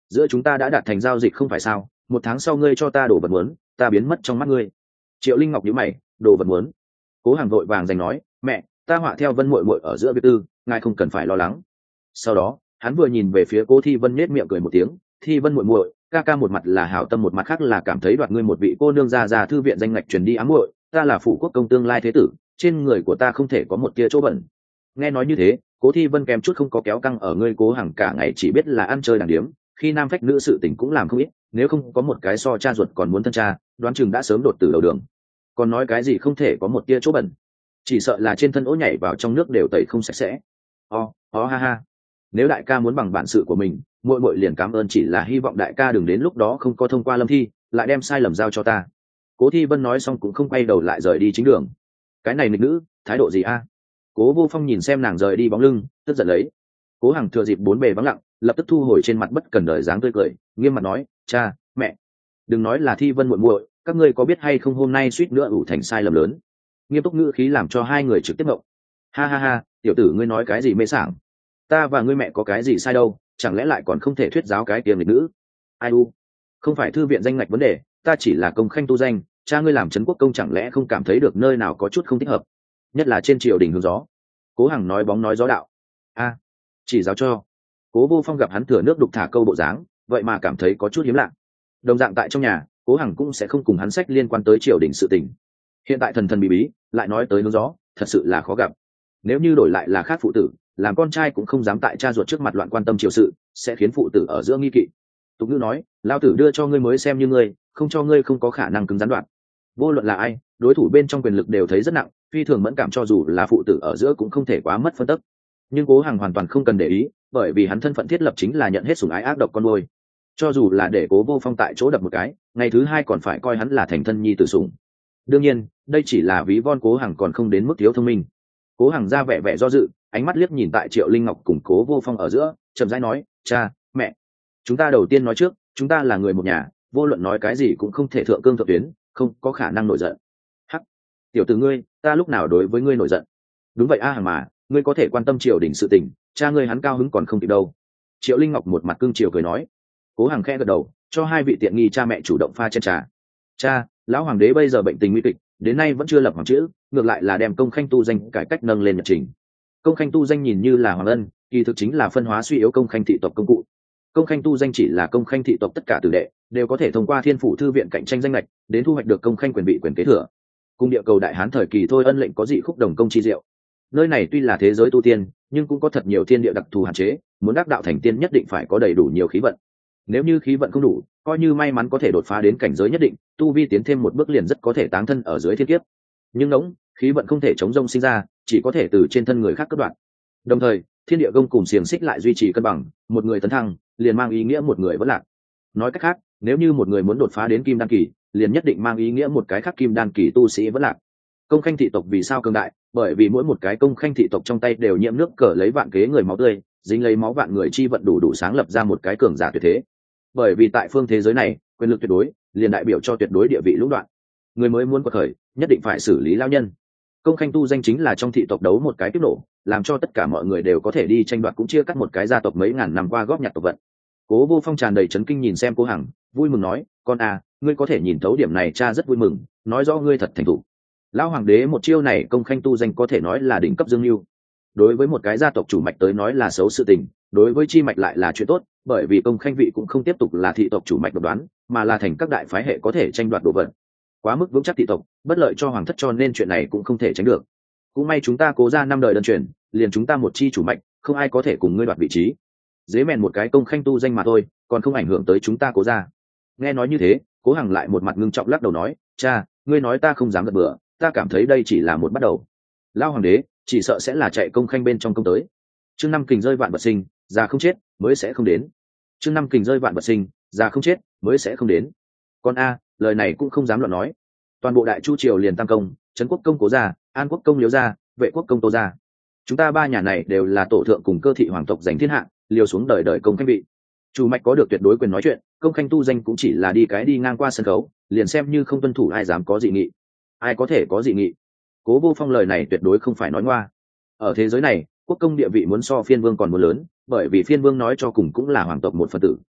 giữa chúng ta đã đạt thành giao dịch không phải sao? Một tháng sau ngươi cho ta đồ vật muốn, ta biến mất trong mắt ngươi. Triệu Linh Ngọc nhíu mày, đồ vật muốn? Cố Hàng vội vàng giành nói, mẹ, ta họa theo Vân muội muội ở giữa việc tư, ngài không cần phải lo lắng. Sau đó hắn vừa nhìn về phía Cố Thi Vân nhếch miệng cười một tiếng, Thi Vân muội muội, ca ca một mặt là hảo tâm một mặt khác là cảm thấy đoạt ngươi một vị cô nương ra ra thư viện danh ngạch truyền đi ám muội, ta là phụ quốc công tương lai thế tử, trên người của ta không thể có một tia chỗ bẩn. Nghe nói như thế, Cố Thi Vân kém chút không có kéo căng ở ngươi Cố Hàng cả ngày chỉ biết là ăn chơi đàng điếm, khi nam phách nữ sự tình cũng làm không ít, nếu không có một cái so cha ruột còn muốn thân cha, đoán chừng đã sớm đột tử đầu đường. Còn nói cái gì không thể có một tia chỗ bẩn, chỉ sợ là trên thân ố nhảy vào trong nước đều tẩy không sạch sẽ. O, o ha ha. Nếu đại ca muốn bằng bản sự của mình, muội muội liền cảm ơn, chỉ là hy vọng đại ca đừng đến lúc đó không có thông qua lâm thi, lại đem sai lầm giao cho ta. Cố Thi Vân nói xong cũng không quay đầu lại rời đi chính đường. Cái này nghịch nữ, thái độ gì a? Cố Vô Phong nhìn xem nàng rời đi bóng lưng, tức giận lấy. Cố Hằng thừa dịp bốn bề vắng lặng, lập tức thu hồi trên mặt bất cần đời dáng tươi cười, nghiêm mặt nói, cha, mẹ, đừng nói là Thi Vân muội muội, các ngươi có biết hay không hôm nay suýt nữa ủ thành sai lầm lớn. Nghiêm túc ngữ khí làm cho hai người trực tiếp ngộng. Ha ha ha, tiểu tử ngươi nói cái gì mê sảng? Ta và ngươi mẹ có cái gì sai đâu, chẳng lẽ lại còn không thể thuyết giáo cái tiềm nghịch nữ? Ai u, không phải thư viện danh ngạch vấn đề, ta chỉ là công khanh tu danh, cha ngươi làm trấn quốc công chẳng lẽ không cảm thấy được nơi nào có chút không thích hợp, nhất là trên triều đình hướng gió. Cố Hằng nói bóng nói gió đạo. A, chỉ giáo cho. Cố Vô Phong gặp hắn thừa nước đục thả câu bộ dáng, vậy mà cảm thấy có chút hiếm lạ. Đồng dạng tại trong nhà, Cố Hằng cũng sẽ không cùng hắn sách liên quan tới triều đình sự tình. Hiện tại thần thần bí bí lại nói tới hướng gió, thật sự là khó gặp. Nếu như đổi lại là khác phụ tử, làm con trai cũng không dám tại cha ruột trước mặt loạn quan tâm triều sự, sẽ khiến phụ tử ở giữa nghi kỵ. Tục ngữ nói, lao tử đưa cho ngươi mới xem như ngươi, không cho ngươi không có khả năng cứng rắn đoạn. Vô luận là ai, đối thủ bên trong quyền lực đều thấy rất nặng, phi thường mẫn cảm, cho dù là phụ tử ở giữa cũng không thể quá mất phân tấp. Nhưng Cố Hằng hoàn toàn không cần để ý, bởi vì hắn thân phận thiết lập chính là nhận hết sủng ái ác độc con nuôi. Cho dù là để Cố Vô Phong tại chỗ đập một cái, ngày thứ hai còn phải coi hắn là thành thân nhi tử sủng. Đương nhiên, đây chỉ là ví von Cố Hằng còn không đến mức thiếu thông minh. Cố Hằng ra vẻ vẻ do dự, ánh mắt liếc nhìn tại Triệu Linh Ngọc cùng Cố Vô Phong ở giữa, chậm rãi nói, cha, mẹ, chúng ta đầu tiên nói trước, chúng ta là người một nhà, vô luận nói cái gì cũng không thể thượng cương thượng tuyến, không có khả năng nổi giận. Hắc, tiểu tử ngươi, ta lúc nào đối với ngươi nổi giận? Đúng vậy a Hằng mà, ngươi có thể quan tâm triều đình sự tình, cha ngươi hắn cao hứng còn không kịp đâu. Triệu Linh Ngọc một mặt cương triều cười nói. Cố Hằng khẽ gật đầu, cho hai vị tiện nghi cha mẹ chủ động pha chén trà. Cha, lão hoàng đế bây giờ bệnh tình nguy kịch, đến nay vẫn chưa lập hoàng chữ, ngược lại là đem công khanh tu danh cải cách nâng lên nhật trình. Công khanh tu danh nhìn như là hoàng ân, kỳ thực chính là phân hóa suy yếu công khanh thị tộc công cụ. Công khanh tu danh chỉ là công khanh thị tộc tất cả tử đệ đều có thể thông qua thiên phủ thư viện cạnh tranh danh lệch đến thu hoạch được công khanh quyền vị quyền kế thừa. Cung địa cầu đại hán thời kỳ thôi ân lệnh có dị khúc đồng công chi diệu. Nơi này tuy là thế giới tu tiên, nhưng cũng có thật nhiều thiên địa đặc thù hạn chế, muốn đắc đạo thành tiên nhất định phải có đầy đủ nhiều khí vận. Nếu như khí vận không đủ, coi như may mắn có thể đột phá đến cảnh giới nhất định, tu vi tiến thêm một bước liền rất có thể táng thân ở dưới thiên kiếp. Nhưng ngỗng, khí vận không thể chống rông sinh ra, chỉ có thể từ trên thân người khác cắt đoạn. Đồng thời, thiên địa gông cùng xiềng xích lại duy trì cân bằng, một người tấn thăng, liền mang ý nghĩa một người vẫn lạc. Nói cách khác, nếu như một người muốn đột phá đến kim đan kỳ, liền nhất định mang ý nghĩa một cái khác kim đan kỳ tu sĩ vẫn lạc. Công khanh thị tộc vì sao cường đại? Bởi vì mỗi một cái công khanh thị tộc trong tay đều nhiễm nước cờ lấy vạn kế người máu tươi, dính lấy máu vạn người chi vận đủ đủ sáng lập ra một cái cường giả tuyệt thế. Bởi vì tại phương thế giới này, quyền lực tuyệt đối liền đại biểu cho tuyệt đối địa vị lũng đoạn. Người mới muốn quật khởi, nhất định phải xử lý lao nhân. Công khanh tu danh chính là trong thị tộc đấu một cái kích nổ, làm cho tất cả mọi người đều có thể đi tranh đoạt, cũng chia cắt một cái gia tộc mấy ngàn năm qua góp nhặt tộc vận. Cố Vô Phong tràn đầy chấn kinh nhìn xem Cố Hằng, vui mừng nói, con à, ngươi có thể nhìn thấu điểm này, cha rất vui mừng, nói rõ ngươi thật thành thủ. Lão hoàng đế một chiêu này công khanh tu danh có thể nói là đỉnh cấp dương lưu. Đối với một cái gia tộc chủ mạch tới nói là xấu sự tình, đối với chi mạch lại là chuyện tốt, bởi vì công khanh vị cũng không tiếp tục là thị tộc chủ mạch độc đoán, mà là thành các đại phái hệ có thể tranh đoạt đồ vật. Quá mức vững chắc thị tộc, bất lợi cho hoàng thất, cho nên chuyện này cũng không thể tránh được. Cũng may chúng ta Cố ra năm đời đơn truyền, liền chúng ta một chi chủ mạch, không ai có thể cùng ngươi đoạt vị trí. Dế mèn một cái công khanh tu danh mà thôi, còn không ảnh hưởng tới chúng ta Cố ra. Nghe nói như thế, Cố Hằng lại một mặt ngưng trọng lắc đầu nói, cha, ngươi nói ta không dám gật bừa, ta cảm thấy đây chỉ là một bắt đầu. Lao hoàng đế chỉ sợ sẽ là chạy công khanh bên trong công tới. Chương năm kình rơi vạn vật sinh, già không chết mới sẽ không đến. Chương năm kình rơi vạn vật sinh, già không chết mới sẽ không đến. Con a, lời này cũng không dám luận nói. Toàn bộ đại chu triều liền tam công, trấn quốc công Cố gia, an quốc công Liễu gia, vệ quốc công Tô gia. Chúng ta ba nhà này đều là tổ thượng cùng cơ thị hoàng tộc giành thiên hạ, liều xuống đời đời công khanh vị. Chủ mạch có được tuyệt đối quyền nói chuyện, công khanh tu danh cũng chỉ là đi cái đi ngang qua sân khấu, liền xem như không tuân thủ ai dám có dị nghị. Ai có thể có dị nghị? Cố Vô Phong lời này tuyệt đối không phải nói ngoa. Ở thế giới này, quốc công địa vị muốn so phiên vương còn muốn lớn, bởi vì phiên vương nói cho cùng cũng là hoàng tộc một phần tử.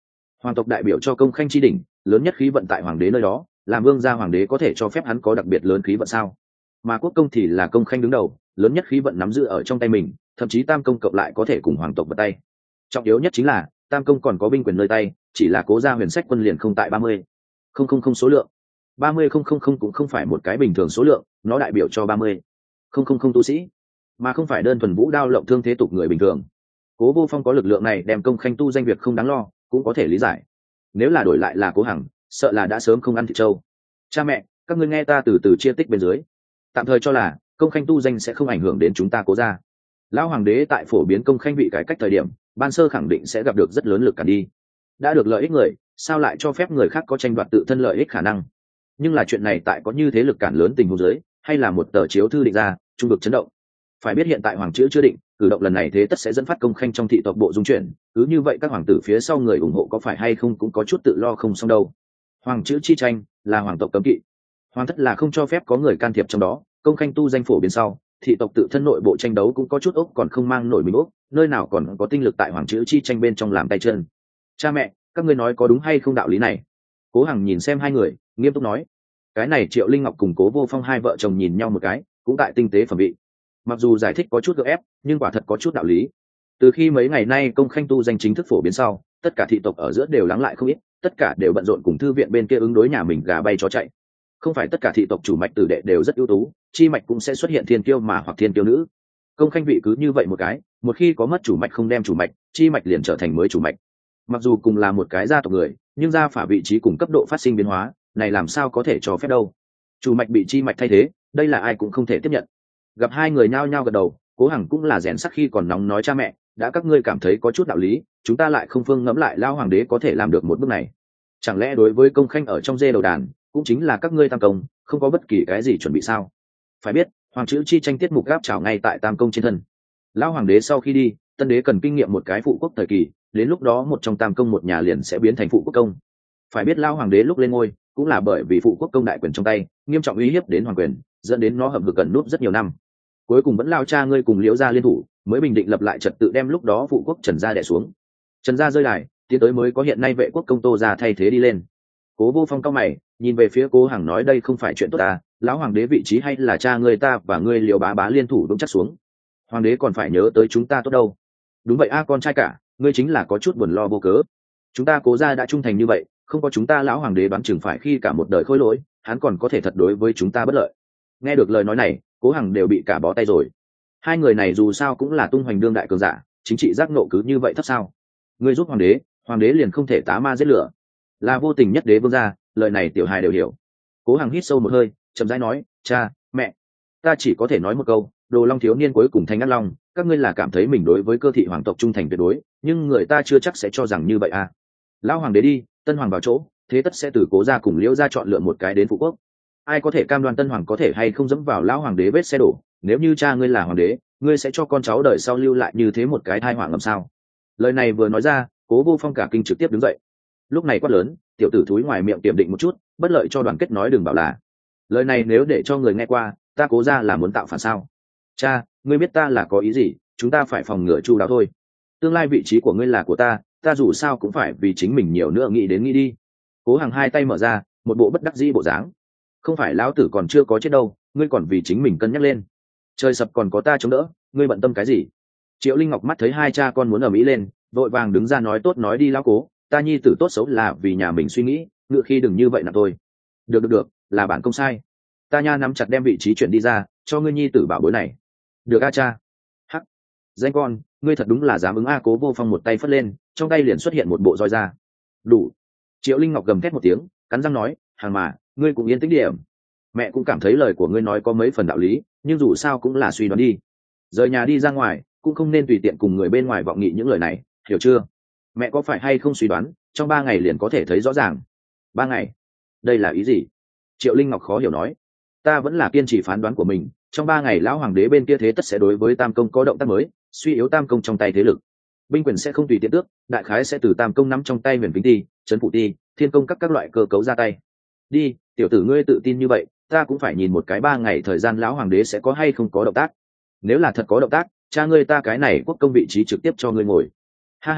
Hoàng tộc đại biểu cho công khanh chi đỉnh, lớn nhất khí vận tại hoàng đế nơi đó, làm vương gia hoàng đế có thể cho phép hắn có đặc biệt lớn khí vận sao? Mà quốc công thì là công khanh đứng đầu, lớn nhất khí vận nắm giữ ở trong tay mình, thậm chí tam công cộng lại có thể cùng hoàng tộc vật tay. Trọng yếu nhất chính là tam công còn có binh quyền nơi tay, chỉ là Cố gia huyền sách quân liền không tại ba mươi không không không số lượng. ba mươi không không không cũng không phải một cái bình thường số lượng, nó đại biểu cho ba mươi không không không tu sĩ, mà không phải đơn thuần vũ đao lộng thương thế tục người bình thường. Cố Vô Phong có lực lượng này đem công khanh tu danh việc không đáng lo, cũng có thể lý giải. Nếu là đổi lại là Cố Hằng, sợ là đã sớm không ăn thịt trâu. Cha mẹ, các ngươi nghe ta từ từ chia tích bên dưới. Tạm thời cho là công khanh tu danh sẽ không ảnh hưởng đến chúng ta Cố gia. Lão hoàng đế tại phổ biến công khanh vị cải cách thời điểm, ban sơ khẳng định sẽ gặp được rất lớn lực cản đi. Đã được lợi ích người, sao lại cho phép người khác có tranh đoạt tự thân lợi ích khả năng? Nhưng là chuyện này tại có như thế lực cản lớn tình huống dưới, hay là một tờ chiếu thư định ra, trung vực chấn động. Phải biết hiện tại hoàng chữ chưa định, cử động lần này thế tất sẽ dẫn phát công khanh trong thị tộc bộ dung chuyển, cứ như vậy các hoàng tử phía sau người ủng hộ có phải hay không cũng có chút tự lo không xong đâu. Hoàng chữ chi tranh là hoàng tộc cấm kỵ, hoàng thất là không cho phép có người can thiệp trong đó. Công khanh tu danh phổ biến sau, thị tộc tự thân nội bộ tranh đấu cũng có chút ốc còn không mang nổi mình ốc, nơi nào còn có tinh lực tại hoàng chữ chi tranh bên trong làm tay chân. Cha mẹ, các ngươi nói có đúng hay không đạo lý này? Cố Hằng nhìn xem hai người, nghiêm túc nói. Cái này Triệu Linh Ngọc cùng Cố Vô Phong hai vợ chồng nhìn nhau một cái, cũng tại tinh tế phẩm vị. Mặc dù giải thích có chút gượng ép, nhưng quả thật có chút đạo lý. Từ khi mấy ngày nay công khanh tu danh chính thức phổ biến sau, tất cả thị tộc ở giữa đều lắng lại không ít, tất cả đều bận rộn cùng thư viện bên kia ứng đối nhà mình gà bay chó chạy. Không phải tất cả thị tộc chủ mạch tử đệ đều rất ưu tú, chi mạch cũng sẽ xuất hiện thiên kiêu mà hoặc thiên kiêu nữ. Công khanh vị cứ như vậy một cái, một khi có mất chủ mạch không đem chủ mạch, chi mạch liền trở thành mới chủ mạch. Mặc dù cùng là một cái gia tộc người, nhưng gia phả vị trí cùng cấp độ phát sinh biến hóa, này làm sao có thể cho phép đâu? Chủ mạch bị chi mạch thay thế, đây là ai cũng không thể tiếp nhận. Gặp hai người nhao nhao gật đầu, Cố Hằng cũng là rèn sắc khi còn nóng nói cha mẹ, đã các ngươi cảm thấy có chút đạo lý, chúng ta lại không phương ngẫm lại lao hoàng đế có thể làm được một bước này. Chẳng lẽ đối với công khanh ở trong dê đầu đàn, cũng chính là các ngươi tam công, không có bất kỳ cái gì chuẩn bị sao? Phải biết, hoàng chữ chi tranh tiết mục gáp trào ngay tại tam công trên thân. Lão hoàng đế sau khi đi, tân đế cần kinh nghiệm một cái phụ quốc thời kỳ, đến lúc đó một trong tam công một nhà liền sẽ biến thành phụ quốc công. Phải biết lao hoàng đế lúc lên ngôi, cũng là bởi vì phụ quốc công đại quyền trong tay, nghiêm trọng uy hiếp đến hoàng quyền, dẫn đến nó hậm hực gần núp rất nhiều năm. Cuối cùng vẫn lao cha ngươi cùng Liễu gia liên thủ, mới bình định lập lại trật tự đem lúc đó phụ quốc Trần gia đè xuống. Trần gia rơi đài, tiến tới mới có hiện nay vệ quốc công Tô gia thay thế đi lên. Cố Vô Phong cao mày, nhìn về phía Cố Hằng nói đây không phải chuyện tốt à, lão hoàng đế vị trí hay là cha ngươi ta và ngươi Liễu bá bá liên thủ đúng chắc xuống. Hoàng đế còn phải nhớ tới chúng ta tốt đâu. Đúng vậy a con trai cả, ngươi chính là có chút buồn lo vô cớ. Chúng ta Cố gia đã trung thành như vậy, không có chúng ta lão hoàng đế đoán chừng phải khi cả một đời khôi lỗi, hắn còn có thể thật đối với chúng ta bất lợi. Nghe được lời nói này, Cố Hằng đều bị cả bó tay rồi. Hai người này dù sao cũng là tung hoành đương đại cường giả, chính trị giác nộ cứ như vậy thấp sao? Ngươi giúp hoàng đế, hoàng đế liền không thể tá ma giết lửa, là vô tình nhất đế vương gia, lời này tiểu hài đều hiểu. Cố Hằng hít sâu một hơi, chậm rãi nói, cha, mẹ, ta chỉ có thể nói một câu, Đồ Long thiếu niên cuối cùng thành Ác Long, các ngươi là cảm thấy mình đối với cơ thị hoàng tộc trung thành tuyệt đối, nhưng người ta chưa chắc sẽ cho rằng như vậy à? Lão hoàng đế đi, tân hoàng vào chỗ, thế tất sẽ từ Cố gia cùng Liễu gia chọn lựa một cái đến phụ quốc. Ai có thể cam đoan tân hoàng có thể hay không dẫm vào lão hoàng đế vết xe đổ? Nếu như cha ngươi là hoàng đế, ngươi sẽ cho con cháu đời sau lưu lại như thế một cái thai họa ngầm sao? Lời này vừa nói ra, Cố Vô Phong cả kinh trực tiếp đứng dậy. Lúc này quát lớn, tiểu tử thúi ngoài miệng tiềm định một chút, bất lợi cho đoàn kết nói đừng bảo là. Lời này nếu để cho người nghe qua, ta Cố gia là muốn tạo phản sao? Cha, ngươi biết ta là có ý gì, chúng ta phải phòng ngừa chu đáo thôi. Tương lai vị trí của ngươi là của ta, ta dù sao cũng phải vì chính mình nhiều nữa nghĩ đến nghĩ đi. Cố Hằng hai tay mở ra, một bộ bất đắc dĩ bộ dáng. Không phải lão tử còn chưa có chết đâu, ngươi còn vì chính mình cân nhắc lên. Trời sập còn có ta chống đỡ, ngươi bận tâm cái gì? Triệu Linh Ngọc mắt thấy hai cha con muốn ở mỹ lên, vội vàng đứng ra nói tốt nói đi lão Cố, ta nhi tử tốt xấu là vì nhà mình suy nghĩ, ngựa khi đừng như vậy nặng thôi. Được được được, là bản công sai. Ta nha nắm chặt đem vị trí chuyển đi ra, cho ngươi nhi tử bảo bối này. Được a cha. Hắc, danh con, ngươi thật đúng là dám ứng a. Cố Vô Phong một tay phất lên, trong tay liền xuất hiện một bộ roi ra. Đủ. Triệu Linh Ngọc gầm thét một tiếng, cắn răng nói, hàng mà, ngươi cũng yên tĩnh điểm. Mẹ cũng cảm thấy lời của ngươi nói có mấy phần đạo lý, nhưng dù sao cũng là suy đoán đi. Rời nhà đi ra ngoài, cũng không nên tùy tiện cùng người bên ngoài vọng nghị những lời này, hiểu chưa? Mẹ có phải hay không suy đoán, trong ba ngày liền có thể thấy rõ ràng. Ba ngày? Đây là ý gì? Triệu Linh Ngọc khó hiểu nói. Ta vẫn là kiên trì phán đoán của mình, trong ba ngày lão hoàng đế bên kia thế tất sẽ đối với tam công có động tác mới, suy yếu tam công trong tay thế lực. Binh quyền sẽ không tùy tiện tước, đại khái sẽ từ tam công nắm trong tay huyền kính ti, trấn phủ ti, thiên công các các loại cơ cấu ra tay. Đi, tiểu tử ngươi tự tin như vậy, ta cũng phải nhìn một cái ba ngày thời gian lão hoàng đế sẽ có hay không có động tác. Nếu là thật có động tác, cha ngươi ta cái này quốc công vị trí trực tiếp cho ngươi ngồi. Ha ha,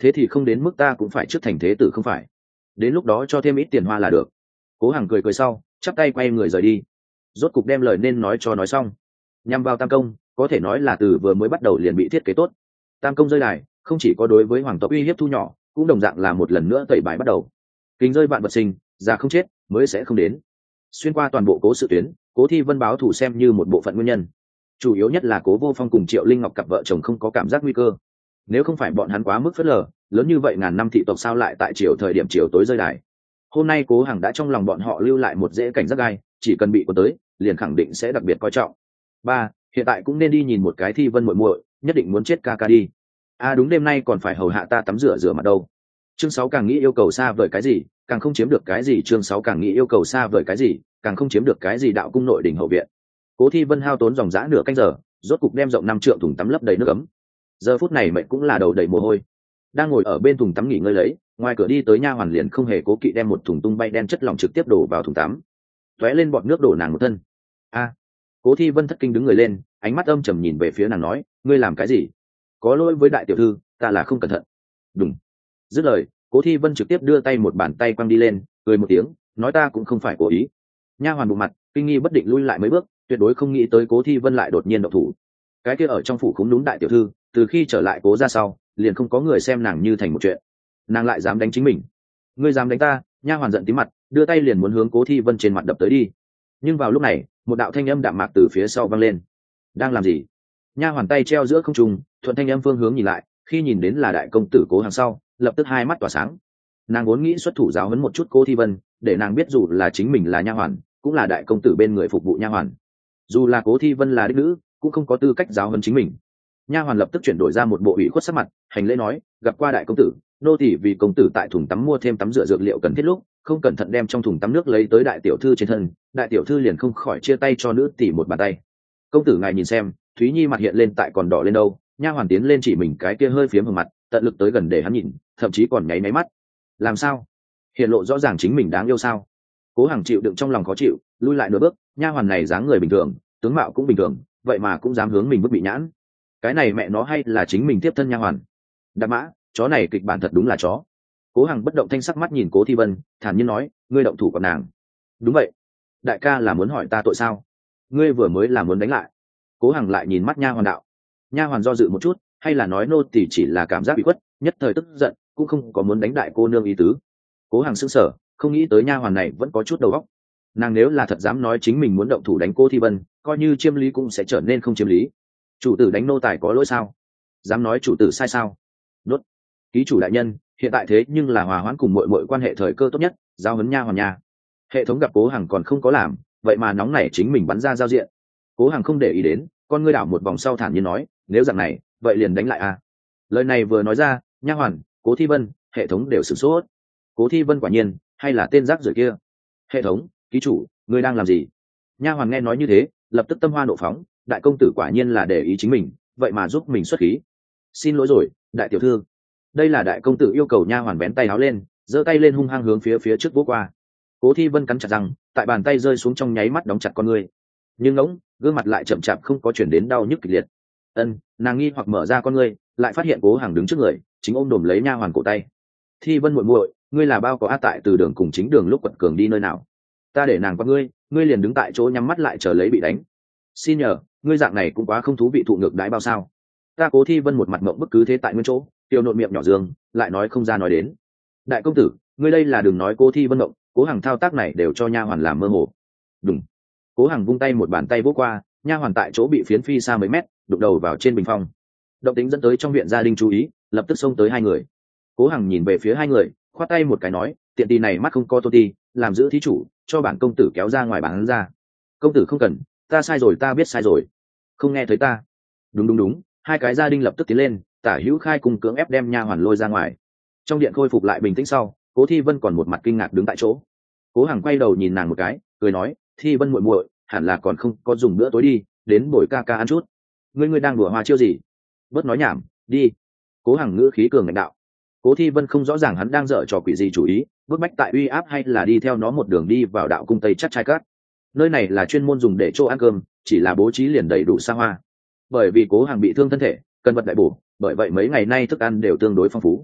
thế thì không đến mức ta cũng phải trước thành thế tử không phải, đến lúc đó cho thêm ít tiền hoa là được. Cố Hằng cười cười sau chắp tay quay người rời đi, rốt cục đem lời nên nói cho nói xong. Nhằm vào Tam Công có thể nói là từ vừa mới bắt đầu liền bị thiết kế tốt. Tam Công rơi đài không chỉ có đối với hoàng tộc uy hiếp thu nhỏ, cũng đồng dạng là một lần nữa tẩy bài bắt đầu. Kính rơi vạn vật sinh, già không chết mới sẽ không đến. Xuyên qua toàn bộ Cố sự tuyến, Cố Thi Vân báo thù xem như một bộ phận nguyên nhân, chủ yếu nhất là Cố Vô Phong cùng Triệu Linh Ngọc cặp vợ chồng không có cảm giác nguy cơ. Nếu không phải bọn hắn quá mức phớt lờ, lớn như vậy ngàn năm thị tộc sao lại tại chiều thời điểm chiều tối rơi đài. Hôm nay Cố Hằng đã trong lòng bọn họ lưu lại một dễ cảnh giác gai, chỉ cần bị cuốn tới liền khẳng định sẽ đặc biệt coi trọng. Ba, hiện tại cũng nên đi nhìn một cái Thi Vân muội muội, nhất định muốn chết ca ca đi. À đúng, đêm nay còn phải hầu hạ ta tắm rửa rửa mặt đâu. Chương sáu càng nghĩ yêu cầu xa vời cái gì, càng không chiếm được cái gì. Chương sáu càng nghĩ yêu cầu xa vời cái gì, càng không chiếm được cái gì. Đạo cung nội đỉnh hậu viện, Cố Thi Vân hao tốn dòng dã nửa canh giờ, rốt cục đem rộng năm trượng thùng tắm lấp đầy nước ấm. Giờ phút này mệnh cũng là đầu đầy mồ hôi, đang ngồi ở bên thùng tắm nghỉ ngơi lấy, ngoài cửa đi tới nha hoàn liền không hề cố kỵ đem một thùng tung bay đen chất lỏng trực tiếp đổ vào thùng tắm, tóe lên bọt nước đổ nàng một thân. A, Cố Thi Vân thất kinh đứng người lên, ánh mắt âm trầm nhìn về phía nàng nói, ngươi làm cái gì? Có lỗi với đại tiểu thư, ta là không cẩn thận. Đúng. Dứt lời, Cố Thi Vân trực tiếp đưa tay một bàn tay quăng đi lên, cười một tiếng, nói ta cũng không phải cố ý. Nha hoàn bụng mặt, kinh nghi bất định lui lại mấy bước, tuyệt đối không nghĩ tới Cố Thi Vân lại đột nhiên động thủ. Cái kia ở trong phủ khúm núm đại tiểu thư, từ khi trở lại Cố ra sau, liền không có người xem nàng như thành một chuyện. Nàng lại dám đánh chính mình. Ngươi dám đánh ta? Nha hoàn giận tím mặt, đưa tay liền muốn hướng Cố Thi Vân trên mặt đập tới đi. Nhưng vào lúc này, một đạo thanh âm đạm mạc từ phía sau vang lên. Đang làm gì? Nha hoàn tay treo giữa không trung, thuận thanh âm phương hướng nhìn lại, khi nhìn đến là đại công tử Cố Hằng sau, lập tức hai mắt tỏa sáng. Nàng vốn nghĩ xuất thủ giáo huấn một chút Cố Thi Vân, để nàng biết dù là chính mình là nha hoàn, cũng là đại công tử bên người phục vụ nha hoàn. Dù là Cố Thi Vân là đích nữ, cũng không có tư cách giáo huấn chính mình. Nha hoàn lập tức chuyển đổi ra một bộ ủy khuất sắc mặt, hành lễ nói, gặp qua đại công tử, nô tỳ vì công tử tại thùng tắm mua thêm tắm rửa dược liệu cần thiết lúc, không cẩn thận đem trong thùng tắm nước lấy tới đại tiểu thư trên thân, đại tiểu thư liền không khỏi chia tay cho nữ tỷ một bàn tay. Công tử ngài nhìn xem, Thúy Nhi mặt hiện lên tại còn đỏ lên đâu. Nha hoàn tiến lên chỉ mình cái kia hơi phiếm ở mặt, tận lực tới gần để hắn nhìn, thậm chí còn nháy máy mắt. Làm sao? Hiện lộ rõ ràng chính mình đáng yêu sao? Cố Hằng chịu đựng trong lòng khó chịu, lui lại nửa bước. Nha hoàn này dáng người bình thường, tướng mạo cũng bình thường, vậy mà cũng dám hướng mình bức bị nhãn. Cái này mẹ nó hay là chính mình tiếp thân nha hoàn? Đạp mã, chó này kịch bản thật đúng là chó. Cố Hằng bất động thanh sắc mắt nhìn Cố Thi Vân, thản nhiên nói, ngươi động thủ còn nàng? Đúng vậy. Đại ca là muốn hỏi ta tội sao? Ngươi vừa mới là muốn đánh lại. Cố Hằng lại nhìn mắt nha hoàn đạo. Nha hoàn do dự một chút, hay là nói nô tỳ chỉ là cảm giác bị quất, nhất thời tức giận, cũng không có muốn đánh đại cô nương ý tứ. Cố Hằng sững sờ, không nghĩ tới nha hoàn này vẫn có chút đầu óc. Nàng nếu là thật dám nói chính mình muốn động thủ đánh Cố Thi Vân, coi như chiêm lý cũng sẽ trở nên không chiêm lý. Chủ tử đánh nô tài có lỗi sao? Dám nói chủ tử sai sao? Đốt. Ký chủ đại nhân, hiện tại thế nhưng là hòa hoãn cùng mọi mọi quan hệ thời cơ tốt nhất, giao huấn nha hoàn nha. Hệ thống gặp Cố Hằng còn không có làm, vậy mà nóng nảy chính mình bắn ra giao diện. Cố Hằng không để ý đến, con ngươi đảo một vòng sau thản nhiên nói, nếu dạng này, vậy liền đánh lại a. Lời này vừa nói ra, nha hoàn, Cố Thi Vân, hệ thống đều sửng sốt. Cố Thi Vân quả nhiên, hay là tên rác rưởi kia. Hệ thống, ký chủ, ngươi đang làm gì? Nha hoàn nghe nói như thế, lập tức tâm hoa nộ phóng, đại công tử quả nhiên là để ý chính mình, vậy mà giúp mình xuất khí. Xin lỗi rồi, đại tiểu thư. Đây là đại công tử yêu cầu. Nha hoàn vén tay áo lên, giơ tay lên hung hăng hướng phía phía trước vỗ qua. Cố Thi Vân cắn chặt răng, tại bàn tay rơi xuống trong nháy mắt đóng chặt con ngươi. Nhưng ngỗng, gương mặt lại chậm chạp không có chuyển đến đau nhức kịch liệt. Ân, nàng nghi hoặc mở ra con ngươi, lại phát hiện Cố Hằng đứng trước người, chính ôm đồm lấy nha hoàn cổ tay. Thi Vân muội muội, ngươi là bao có a tại từ đường cùng chính đường lúc quật cường đi nơi nào? Ta để nàng qua ngươi, ngươi liền đứng tại chỗ nhắm mắt lại chờ lấy bị đánh. Xin nhờ, ngươi dạng này cũng quá không thú vị, thụ ngược đái bao sao? Ta Cố Thi Vân một mặt mộng bức cứ thế tại nguyên chỗ, tiêu nộn miệng nhỏ dương, lại nói không ra nói đến. Đại công tử, ngươi đây là đừng nói Cố Thi Vân mộng, Cố Hằng thao tác này đều cho nha hoàn làm mơ hồ. Đúng. Cố Hằng vung tay một bàn tay vỗ qua, nha hoàn tại chỗ bị phiến phi xa mấy mét, đụng đầu vào trên bình phong. Động tính dẫn tới trong viện gia đình chú ý, lập tức xông tới hai người. Cố Hằng nhìn về phía hai người, khoát tay một cái nói, tiện tì này mắt không có tô ti, làm giữ thí chủ, cho bản công tử kéo ra ngoài bán ra. Công tử không cần, ta sai rồi, ta biết sai rồi. Không nghe thấy ta? Đúng đúng đúng. Hai cái gia đình lập tức tiến lên, Tả Hữu Khai cùng cưỡng ép đem nha hoàn lôi ra ngoài. Trong điện khôi phục lại bình tĩnh sau, Cố Thi Vân còn một mặt kinh ngạc đứng tại chỗ. Cố Hằng quay đầu nhìn nàng một cái, cười nói, Thi Vân muội muội, hẳn là còn không có dùng bữa tối đi, đến bồi ca ca ăn chút. Ngươi ngươi đang đùa hoa chiêu gì? Bớt nói nhảm, đi. Cố Hằng ngữ khí cường ngạnh đạo. Cố Thi Vân không rõ ràng hắn đang dở trò quỷ gì chủ ý, bức bách tại uy áp hay là đi theo nó một đường đi vào đạo cung Tây Chắc Trai Cát. Nơi này là chuyên môn dùng để chỗ ăn cơm, chỉ là bố trí liền đầy đủ xa hoa. Bởi vì Cố Hằng bị thương thân thể, cần vật đại bổ, bởi vậy mấy ngày nay thức ăn đều tương đối phong phú.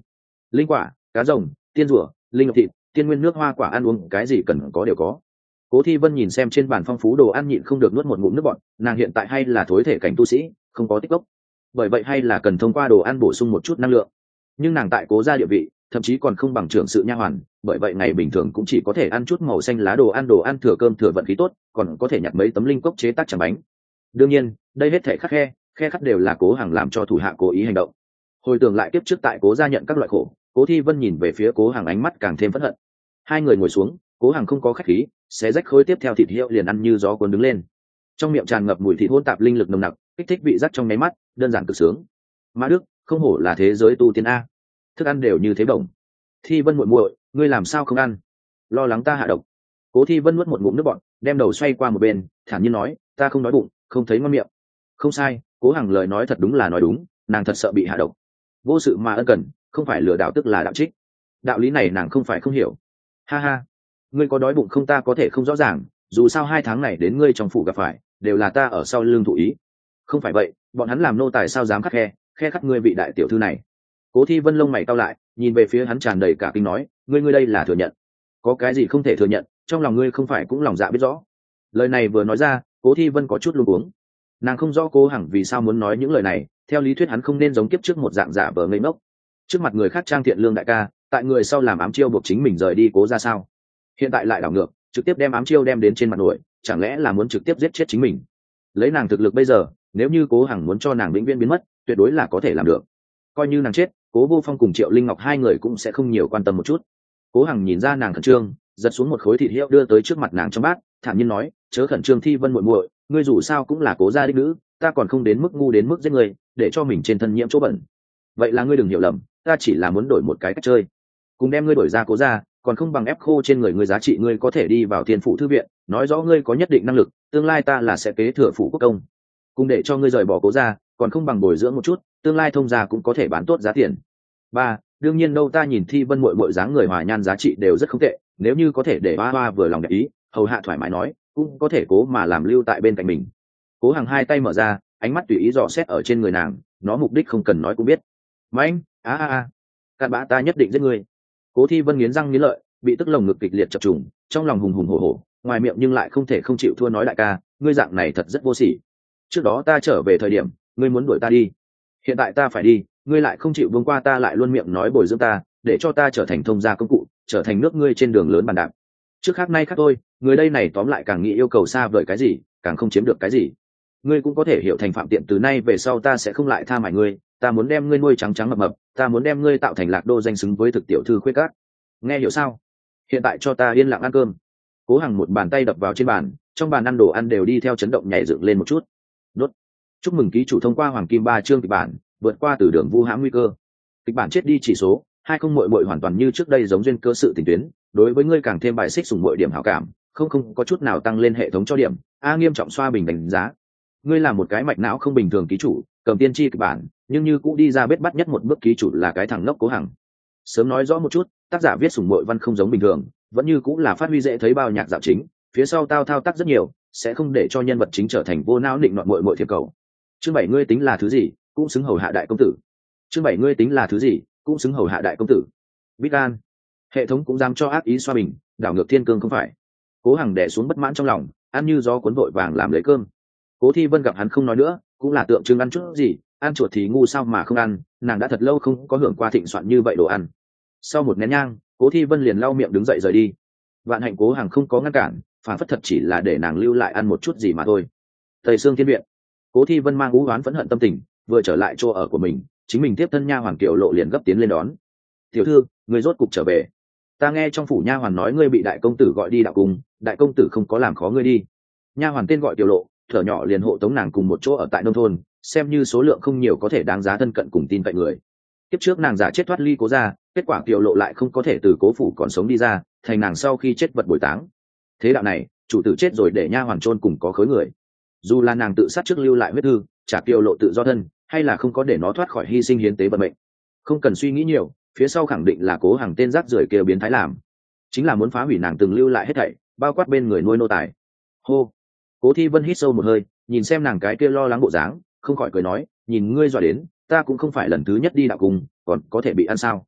linh quả, cá rồng, tiên rùa, linh ngọc thịt, tiên nguyên nước hoa quả, ăn uống cái gì cần có đều có. Cố Thi Vân nhìn xem trên bàn phong phú đồ ăn nhịn không được nuốt một ngụm nước bọt, nàng hiện tại hay là thối thể cảnh tu sĩ, không có tích gốc, bởi vậy hay là cần thông qua đồ ăn bổ sung một chút năng lượng. Nhưng nàng tại Cố gia địa vị thậm chí còn không bằng trưởng sự nha hoàn, bởi vậy ngày bình thường cũng chỉ có thể ăn chút màu xanh lá đồ ăn, đồ ăn thừa cơm thừa vận khí tốt, còn có thể nhặt mấy tấm linh cốc chế tác chẳng bánh. Đương nhiên, đây hết thể khắc khe, khe khắc đều là Cố Hằng làm cho thủ hạ cố ý hành động. Hồi tưởng lại kiếp trước tại Cố gia nhận các loại khổ, Cố Thi Vân nhìn về phía Cố Hằng ánh mắt càng thêm phẫn hận. Hai người ngồi xuống, Cố Hằng không có khách khí, xé rách khối tiếp theo thịt hiệu liền ăn như gió cuốn đứng lên. Trong miệng tràn ngập mùi thịt hỗn tạp linh lực nồng nặc, kích thích vị giác trong nháy mắt, đơn giản cực sướng. Mã Đức, không hổ là thế giới tu tiên a, thức ăn đều như thế bổng. Thi Vân muội muội, ngươi làm sao không ăn? Lo lắng ta hạ độc. Cố Thi Vân nuốt một ngụm nước bọt, đem đầu xoay qua một bên, thản nhiên nói, ta không đói bụng, không thấy ngon miệng. Không sai, Cố Hằng lời nói thật đúng là nói đúng, nàng thật sợ bị hạ độc. Vô sự mà ân cần, không phải lừa đảo tức là đạo trích. Đạo lý này nàng không phải không hiểu. Ha ha, ngươi có đói bụng không ta có thể không rõ ràng, dù sao hai tháng này đến ngươi trong phủ gặp phải, đều là ta ở sau lưng thủ ý. Không phải vậy, bọn hắn làm nô tài sao dám khắc khe, khe khắc ngươi vị đại tiểu thư này. Cố Thi Vân lông mày cau lại, nhìn về phía hắn tràn đầy cả kinh nói, ngươi ngươi đây là thừa nhận? Có cái gì không thể thừa nhận, trong lòng ngươi không phải cũng lòng dạ biết rõ. Lời này vừa nói ra, Cố Thi Vân có chút luống cuống. Nàng không rõ Cố Hằng vì sao muốn nói những lời này, theo lý thuyết hắn không nên giống kiếp trước một dạng giả vờ ngây ngốc. Trước mặt người khác trang thiện lương đại ca, tại người sau làm ám chiêu buộc chính mình rời đi Cố ra sao? Hiện tại lại đảo ngược, trực tiếp đem ám chiêu đem đến trên mặt nổi, chẳng lẽ là muốn trực tiếp giết chết chính mình? Lấy nàng thực lực bây giờ, nếu như Cố Hằng muốn cho nàng vĩnh viễn biến mất, tuyệt đối là có thể làm được. Coi như nàng chết, Cố Vô Phong cùng Triệu Linh Ngọc hai người cũng sẽ không nhiều quan tâm một chút. Cố Hằng nhìn ra nàng khẩn trương, giật xuống một khối thịt hiệu đưa tới trước mặt nàng trong bát, thản nhiên nói, chớ khẩn trương Thi Vân muội muội, ngươi dù sao cũng là Cố gia đích nữ, ta còn không đến mức ngu đến mức giết người, để cho mình trên thân nhiễm chỗ bẩn. Vậy là ngươi đừng hiểu lầm, ta chỉ là muốn đổi một cái cách chơi, cùng đem ngươi đổi ra Cố gia, còn không bằng ép khô trên người ngươi giá trị, ngươi có thể đi vào Thiên Phủ thư viện, nói rõ ngươi có nhất định năng lực, tương lai ta là sẽ kế thừa phủ quốc công, cùng để cho ngươi rời bỏ Cố gia, còn không bằng bồi dưỡng một chút, tương lai thông gia cũng có thể bán tốt giá tiền. Ba, đương nhiên đâu, ta nhìn Thi Vân muội muội dáng người hòa nhan giá trị đều rất không tệ, nếu như có thể để Hoa Hoa vừa lòng đẹp ý, hầu hạ thoải mái nói, cũng có thể cố mà làm lưu tại bên cạnh mình. Cố Hằng hai tay mở ra, ánh mắt tùy ý dò xét ở trên người nàng, nó mục đích không cần nói cũng biết. Mãnh, a a a, cặn bã ta nhất định giết ngươi. Cố Thi Vân nghiến răng nghiến lợi, bị tức lồng ngực kịch liệt chập trùng, trong lòng hùng hùng hổ hổ, ngoài miệng nhưng lại không thể không chịu thua nói, đại ca, ngươi dạng này thật rất vô sỉ. Trước đó ta trở về thời điểm, ngươi muốn đuổi ta đi, hiện tại ta phải đi, ngươi lại không chịu vương qua ta, lại luôn miệng nói bồi dưỡng ta, để cho ta trở thành thông gia công cụ, trở thành nước ngươi trên đường lớn bàn đạp. Trước khác nay khác tôi, người đây này tóm lại càng nghĩ yêu cầu xa vời cái gì, càng không chiếm được cái gì. Ngươi cũng có thể hiểu thành phạm tiện, từ nay về sau ta sẽ không lại tha mải ngươi, ta muốn đem ngươi nuôi trắng trắng mập mập, ta muốn đem ngươi tạo thành lạc đô danh xứng với thực tiểu thư khuyết các. Nghe hiểu sao? Hiện tại cho ta yên lặng ăn cơm. Cố Hằng một bàn tay đập vào trên bàn, trong bàn ăn đồ ăn đều đi theo chấn động nhảy dựng lên một chút. Đốt. Chúc mừng ký chủ thông qua Hoàng Kim ba chương kịch bản, vượt qua từ đường vu hãm nguy cơ. Kịch bản chết đi chỉ số hai không, muội muội hoàn toàn như trước đây giống duyên cơ sự tình tuyến, đối với ngươi càng thêm bài xích sùng muội điểm hảo cảm, không không có chút nào tăng lên hệ thống cho điểm, a nghiêm trọng xoa bình đánh giá. Ngươi là một cái mạch não không bình thường ký chủ, cầm tiên tri kịch bản, nhưng như cũng đi ra bết bắt nhất một bước ký chủ là cái thằng ngốc Cố Hằng. Sớm nói rõ một chút, tác giả viết sùng muội văn không giống bình thường, vẫn như cũng là phát huy dễ thấy bao nhạc dạo chính, phía sau tao thao tác rất nhiều, sẽ không để cho nhân vật chính trở thành vô não định nọt muội muội thiệp cầu. Chương bảy ngươi tính là thứ gì, cũng xứng hầu hạ đại công tử. Chương bảy ngươi tính là thứ gì, cũng xứng hầu hạ đại công tử. Bít an, hệ thống cũng dám cho ác ý xoa bình, đảo ngược thiên cương không phải. Cố Hằng đè xuống bất mãn trong lòng, ăn như gió cuốn vội vàng làm lấy cơm. Cố Thi Vân gặp hắn không nói nữa, cũng là tượng trưng ăn chút gì, ăn chuột thì ngu sao mà không ăn, nàng đã thật lâu không có hưởng qua thịnh soạn như vậy đồ ăn. Sau một nén nhang, Cố Thi Vân liền lau miệng đứng dậy rời đi. Vạn hạnh Cố Hằng không có ngăn cản, phản phất thật chỉ là để nàng lưu lại ăn một chút gì mà thôi. Tây Sương Thiên viện, Cố Thi Vân mang ú oán phẫn hận tâm tình, vừa trở lại chỗ ở của mình, chính mình tiếp thân nha hoàn Kiều Lộ liền gấp tiến lên đón. Tiểu thư, người rốt cục trở về. Ta nghe trong phủ nha hoàn nói ngươi bị đại công tử gọi đi đạo cung, đại công tử không có làm khó ngươi đi. Nha hoàn tên gọi Kiều Lộ, thở nhỏ liền hộ tống nàng cùng một chỗ ở tại nông thôn, xem như số lượng không nhiều có thể đáng giá thân cận cùng tin cậy người. Tiếp trước nàng giả chết thoát ly Cố gia, kết quả Kiều Lộ lại không có thể từ Cố phủ còn sống đi ra, thành nàng sau khi chết vật bồi táng. Thế đạo này, chủ tử chết rồi để nha hoàn chôn cùng có khối người. Dù là nàng tự sát trước lưu lại huyết thư, trả Kiều Lộ tự do thân, hay là không có để nó thoát khỏi hy sinh hiến tế vận mệnh. Không cần suy nghĩ nhiều, phía sau khẳng định là Cố Hằng tên rác rưởi kia biến thái làm, chính là muốn phá hủy nàng từng lưu lại hết thảy, bao quát bên người nuôi nô tài. Hô. Cố Thi Vân hít sâu một hơi, nhìn xem nàng cái kia lo lắng bộ dáng, không khỏi cười nói, nhìn ngươi dọa đến, ta cũng không phải lần thứ nhất đi đạo cung, còn có thể bị ăn sao?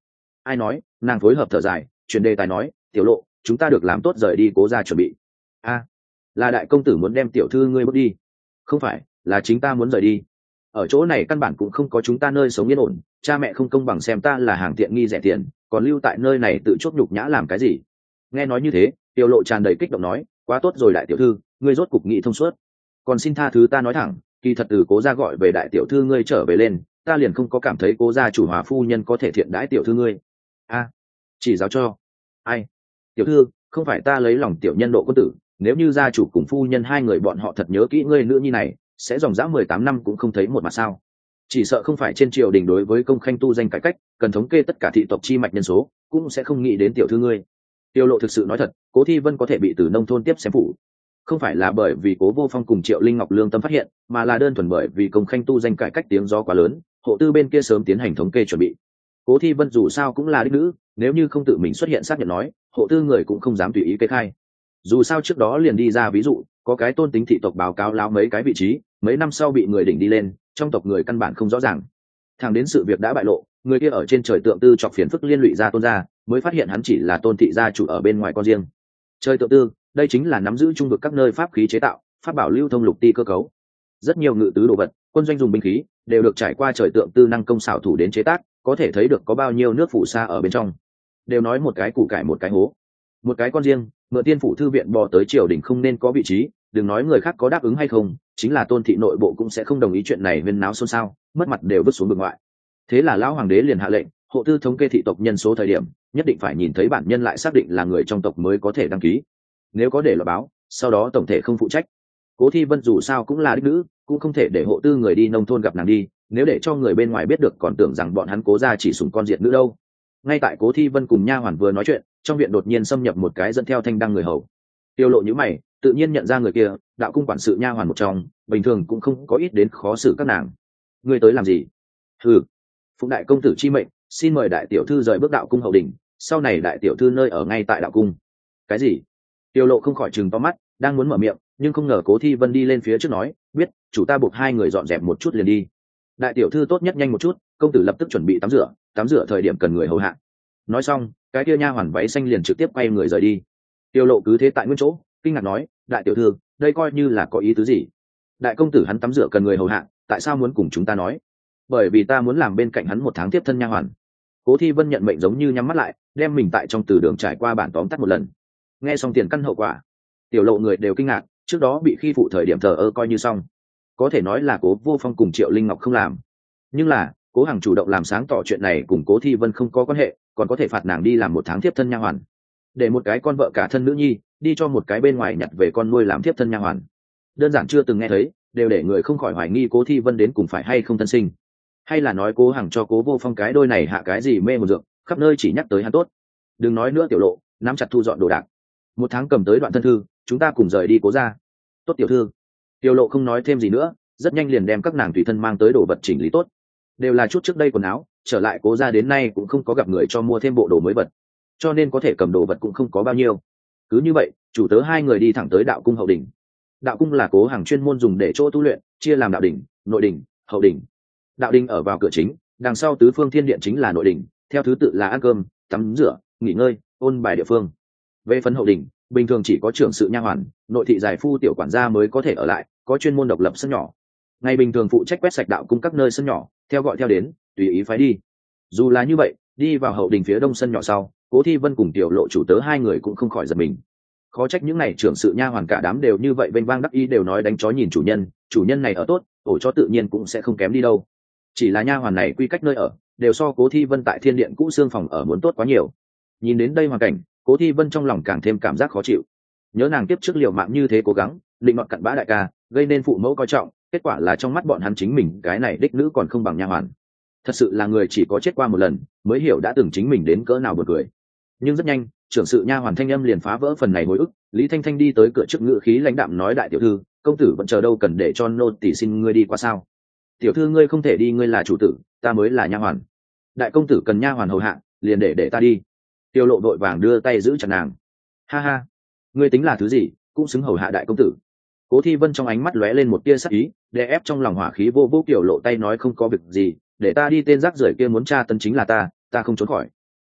ai nói, nàng phối hợp thở dài, chuyển đề tài nói, tiểu lộ, chúng ta được làm tốt rời đi cố ra chuẩn bị. A, là đại công tử muốn đem tiểu thư ngươi bước đi? Không phải, là chính ta muốn rời đi. Ở chỗ này căn bản cũng không có chúng ta nơi sống yên ổn, cha mẹ không công bằng xem ta là hàng tiện nghi rẻ tiền, còn lưu tại nơi này tự chuốc nhục nhã làm cái gì? Nghe nói như thế, tiểu lộ tràn đầy kích động nói, quá tốt rồi đại tiểu thư, ngươi rốt cục nghị thông suốt. Còn xin tha thứ ta nói thẳng, kỳ thật từ cố gia gọi về đại tiểu thư ngươi trở về lên, ta liền không có cảm thấy cố gia chủ hòa phu nhân có thể thiện đãi tiểu thư ngươi. A, chỉ giáo cho ai? Tiểu thư, không phải ta lấy lòng tiểu nhân độ quân tử, nếu như gia chủ cùng phu nhân hai người bọn họ thật nhớ kỹ ngươi nữ nhi này, sẽ dòng dã mười tám năm cũng không thấy một mặt sao? Chỉ sợ không phải trên triều đình đối với công khanh tu danh cải cách cần thống kê tất cả thị tộc chi mạch nhân số, cũng sẽ không nghĩ đến tiểu thư ngươi. Tiêu lộ thực sự nói thật, cố thi vân có thể bị từ nông thôn tiếp xem phủ, không phải là bởi vì cố vô phong cùng triệu linh ngọc lương tâm phát hiện, mà là đơn thuần bởi vì công khanh tu danh cải cách tiếng gió quá lớn, hộ tư bên kia sớm tiến hành thống kê chuẩn bị. Cố thi vân dù sao cũng là đích nữ, nếu như không tự mình xuất hiện xác nhận nói, hộ tư người cũng không dám tùy ý kê khai. Dù sao trước đó liền đi ra ví dụ, có cái tôn tính thị tộc báo cáo láo mấy cái vị trí, mấy năm sau bị người đỉnh đi lên, trong tộc người căn bản không rõ ràng. Thẳng đến sự việc đã bại lộ, người kia ở trên trời tượng tư chọc phiền phức liên lụy ra tôn gia, mới phát hiện hắn chỉ là tôn thị gia chủ ở bên ngoài con riêng. Trời tượng tư, đây chính là nắm giữ trung vực các nơi pháp khí chế tạo, pháp bảo lưu thông lục ti cơ cấu. Rất nhiều ngự tứ đồ vật, quân doanh dùng binh khí, đều được trải qua trời tượng tư năng công xảo thủ đến chế tác, có thể thấy được có bao nhiêu nước phủ sa ở bên trong. Đều nói một cái củ cải một cái hố, một cái con riêng, mượn tiên phủ thư viện bò tới triều đình không nên có vị trí, đừng nói người khác có đáp ứng hay không, chính là tôn thị nội bộ cũng sẽ không đồng ý chuyện này, huyên náo xôn xao, mất mặt đều vứt xuống vực ngoại. Thế là lão hoàng đế liền hạ lệnh, hộ tư thống kê thị tộc nhân số thời điểm, nhất định phải nhìn thấy bản nhân lại xác định là người trong tộc mới có thể đăng ký. Nếu có để lọt báo, sau đó tổng thể không phụ trách. Cố Thi Vân dù sao cũng là đích nữ, cũng không thể để hộ tư người đi nông thôn gặp nàng đi, nếu để cho người bên ngoài biết được còn tưởng rằng bọn hắn Cố gia chỉ sủng con diệt nữ đâu. Ngay tại Cố Thi Vân cùng nha hoàn vừa nói chuyện, trong viện đột nhiên xâm nhập một cái dẫn theo thanh đăng người hầu. Tiêu Lộ nhíu mày, tự nhiên nhận ra người kia, đạo cung quản sự nha hoàn một trong, bình thường cũng không có ít đến khó xử các nàng. Ngươi tới làm gì? Hừ, phụng đại công tử chi mệnh, xin mời đại tiểu thư rời bước đạo cung hậu đình, sau này đại tiểu thư nơi ở ngay tại đạo cung. Cái gì? Tiêu Lộ không khỏi trừng to mắt, đang muốn mở miệng, nhưng không ngờ Cố Thi Vân đi lên phía trước nói, biết, chủ ta buộc hai người dọn dẹp một chút liền đi. Đại tiểu thư tốt nhất nhanh một chút, công tử lập tức chuẩn bị tắm rửa, tắm rửa thời điểm cần người hầu hạ. Nói xong, cái kia nha hoàn váy xanh liền trực tiếp quay người rời đi. Tiêu Lộ cứ thế tại nguyên chỗ, kinh ngạc nói, đại tiểu thư, đây coi như là có ý tứ gì? Đại công tử hắn tắm rửa cần người hầu hạ, tại sao muốn cùng chúng ta nói? Bởi vì ta muốn làm bên cạnh hắn một tháng tiếp thân nha hoàn. Cố Thi Vân nhận mệnh giống như nhắm mắt lại, đem mình tại trong từ đường trải qua bản tóm tắt một lần. Nghe xong tiền căn hậu quả, Tiểu Lộ người đều kinh ngạc, trước đó bị khi phụ thời điểm thờ ơ coi như xong, có thể nói là Cố Vô Phong cùng Triệu Linh Ngọc không làm, nhưng là Cố Hằng chủ động làm sáng tỏ chuyện này cùng Cố Thi Vân không có quan hệ, còn có thể phạt nàng đi làm một tháng tiếp thân nha hoàn, để một cái con vợ cả thân nữ nhi đi cho một cái bên ngoài nhặt về con nuôi làm tiếp thân nha hoàn, đơn giản chưa từng nghe thấy, đều để người không khỏi hoài nghi Cố Thi Vân đến cùng phải hay không thân sinh, hay là nói Cố Hằng cho Cố Vô Phong cái đôi này hạ cái gì mê một dược, khắp nơi chỉ nhắc tới hắn tốt. Đừng nói nữa Tiểu Lộ, nắm chặt thu dọn đồ đạc, một tháng cầm tới đoạn thân thư, chúng ta cùng rời đi Cố gia. Tốt tiểu thư. Tiểu Lộ không nói thêm gì nữa, rất nhanh liền đem các nàng tùy thân mang tới đồ vật chỉnh lý tốt, đều là chút trước đây quần áo, trở lại Cố gia đến nay cũng không có gặp người cho mua thêm bộ đồ mới vật, cho nên có thể cầm đồ vật cũng không có bao nhiêu. Cứ như vậy, chủ tớ hai người đi thẳng tới đạo cung hậu đỉnh. Đạo cung là Cố Hằng chuyên môn dùng để chỗ tu luyện, chia làm đạo đỉnh, nội đỉnh, hậu đỉnh. Đạo đỉnh ở vào cửa chính, đằng sau tứ phương thiên điện chính là nội đỉnh, theo thứ tự là ăn cơm, tắm rửa, nghỉ ngơi, ôn bài địa phương. Về phần hậu đỉnh, bình thường chỉ có trưởng sự nha hoàn, nội thị giải phu tiểu quản gia mới có thể ở lại, có chuyên môn độc lập sân nhỏ. Ngày bình thường phụ trách quét sạch đạo cung các nơi sân nhỏ, theo gọi theo đến, tùy ý phái đi. Dù là như vậy, đi vào hậu đình phía đông sân nhỏ sau, Cố Thi Vân cùng Tiểu Lộ chủ tớ hai người cũng không khỏi giật mình. Khó trách những này trưởng sự nha hoàn cả đám đều như vậy vênh vang đắc ý, đều nói đánh chó nhìn chủ nhân, chủ nhân này ở tốt, ổ chó tự nhiên cũng sẽ không kém đi đâu. Chỉ là nha hoàn này quy cách nơi ở, đều so Cố Thi Vân tại thiên điện cũ xương phòng ở muốn tốt quá nhiều. Nhìn đến đây hoàn cảnh, Cố Thi Vân trong lòng càng thêm cảm giác khó chịu. Nhớ nàng tiếp trước liều mạng như thế cố gắng, định nọt cặn bã đại ca, gây nên phụ mẫu coi trọng, kết quả là trong mắt bọn hắn chính mình cái này đích nữ còn không bằng nha hoàn. Thật sự là người chỉ có chết qua một lần, mới hiểu đã từng chính mình đến cỡ nào buồn cười. Nhưng rất nhanh, trưởng sự nha hoàn thanh âm liền phá vỡ phần này hồi ức, Lý Thanh Thanh đi tới cửa trước ngự khí lãnh đạm nói, đại tiểu thư, công tử vẫn chờ đâu, cần để cho nô tỳ xin ngươi đi qua sao? Tiểu thư ngươi không thể đi, ngươi là chủ tử, ta mới là nha hoàn. Đại công tử cần nha hoàn hầu hạ, liền để để ta đi. Tiêu Lộ vội vàng đưa tay giữ chặt nàng. Ha ha, ngươi tính là thứ gì, cũng xứng hầu hạ đại công tử? Cố Thi Vân trong ánh mắt lóe lên một tia sắc ý, đè ép trong lòng hỏa khí, vô vô Tiểu Lộ tay nói, không có việc gì, để ta đi, tên rác rưởi kia muốn tra tấn chính là ta, ta không trốn khỏi.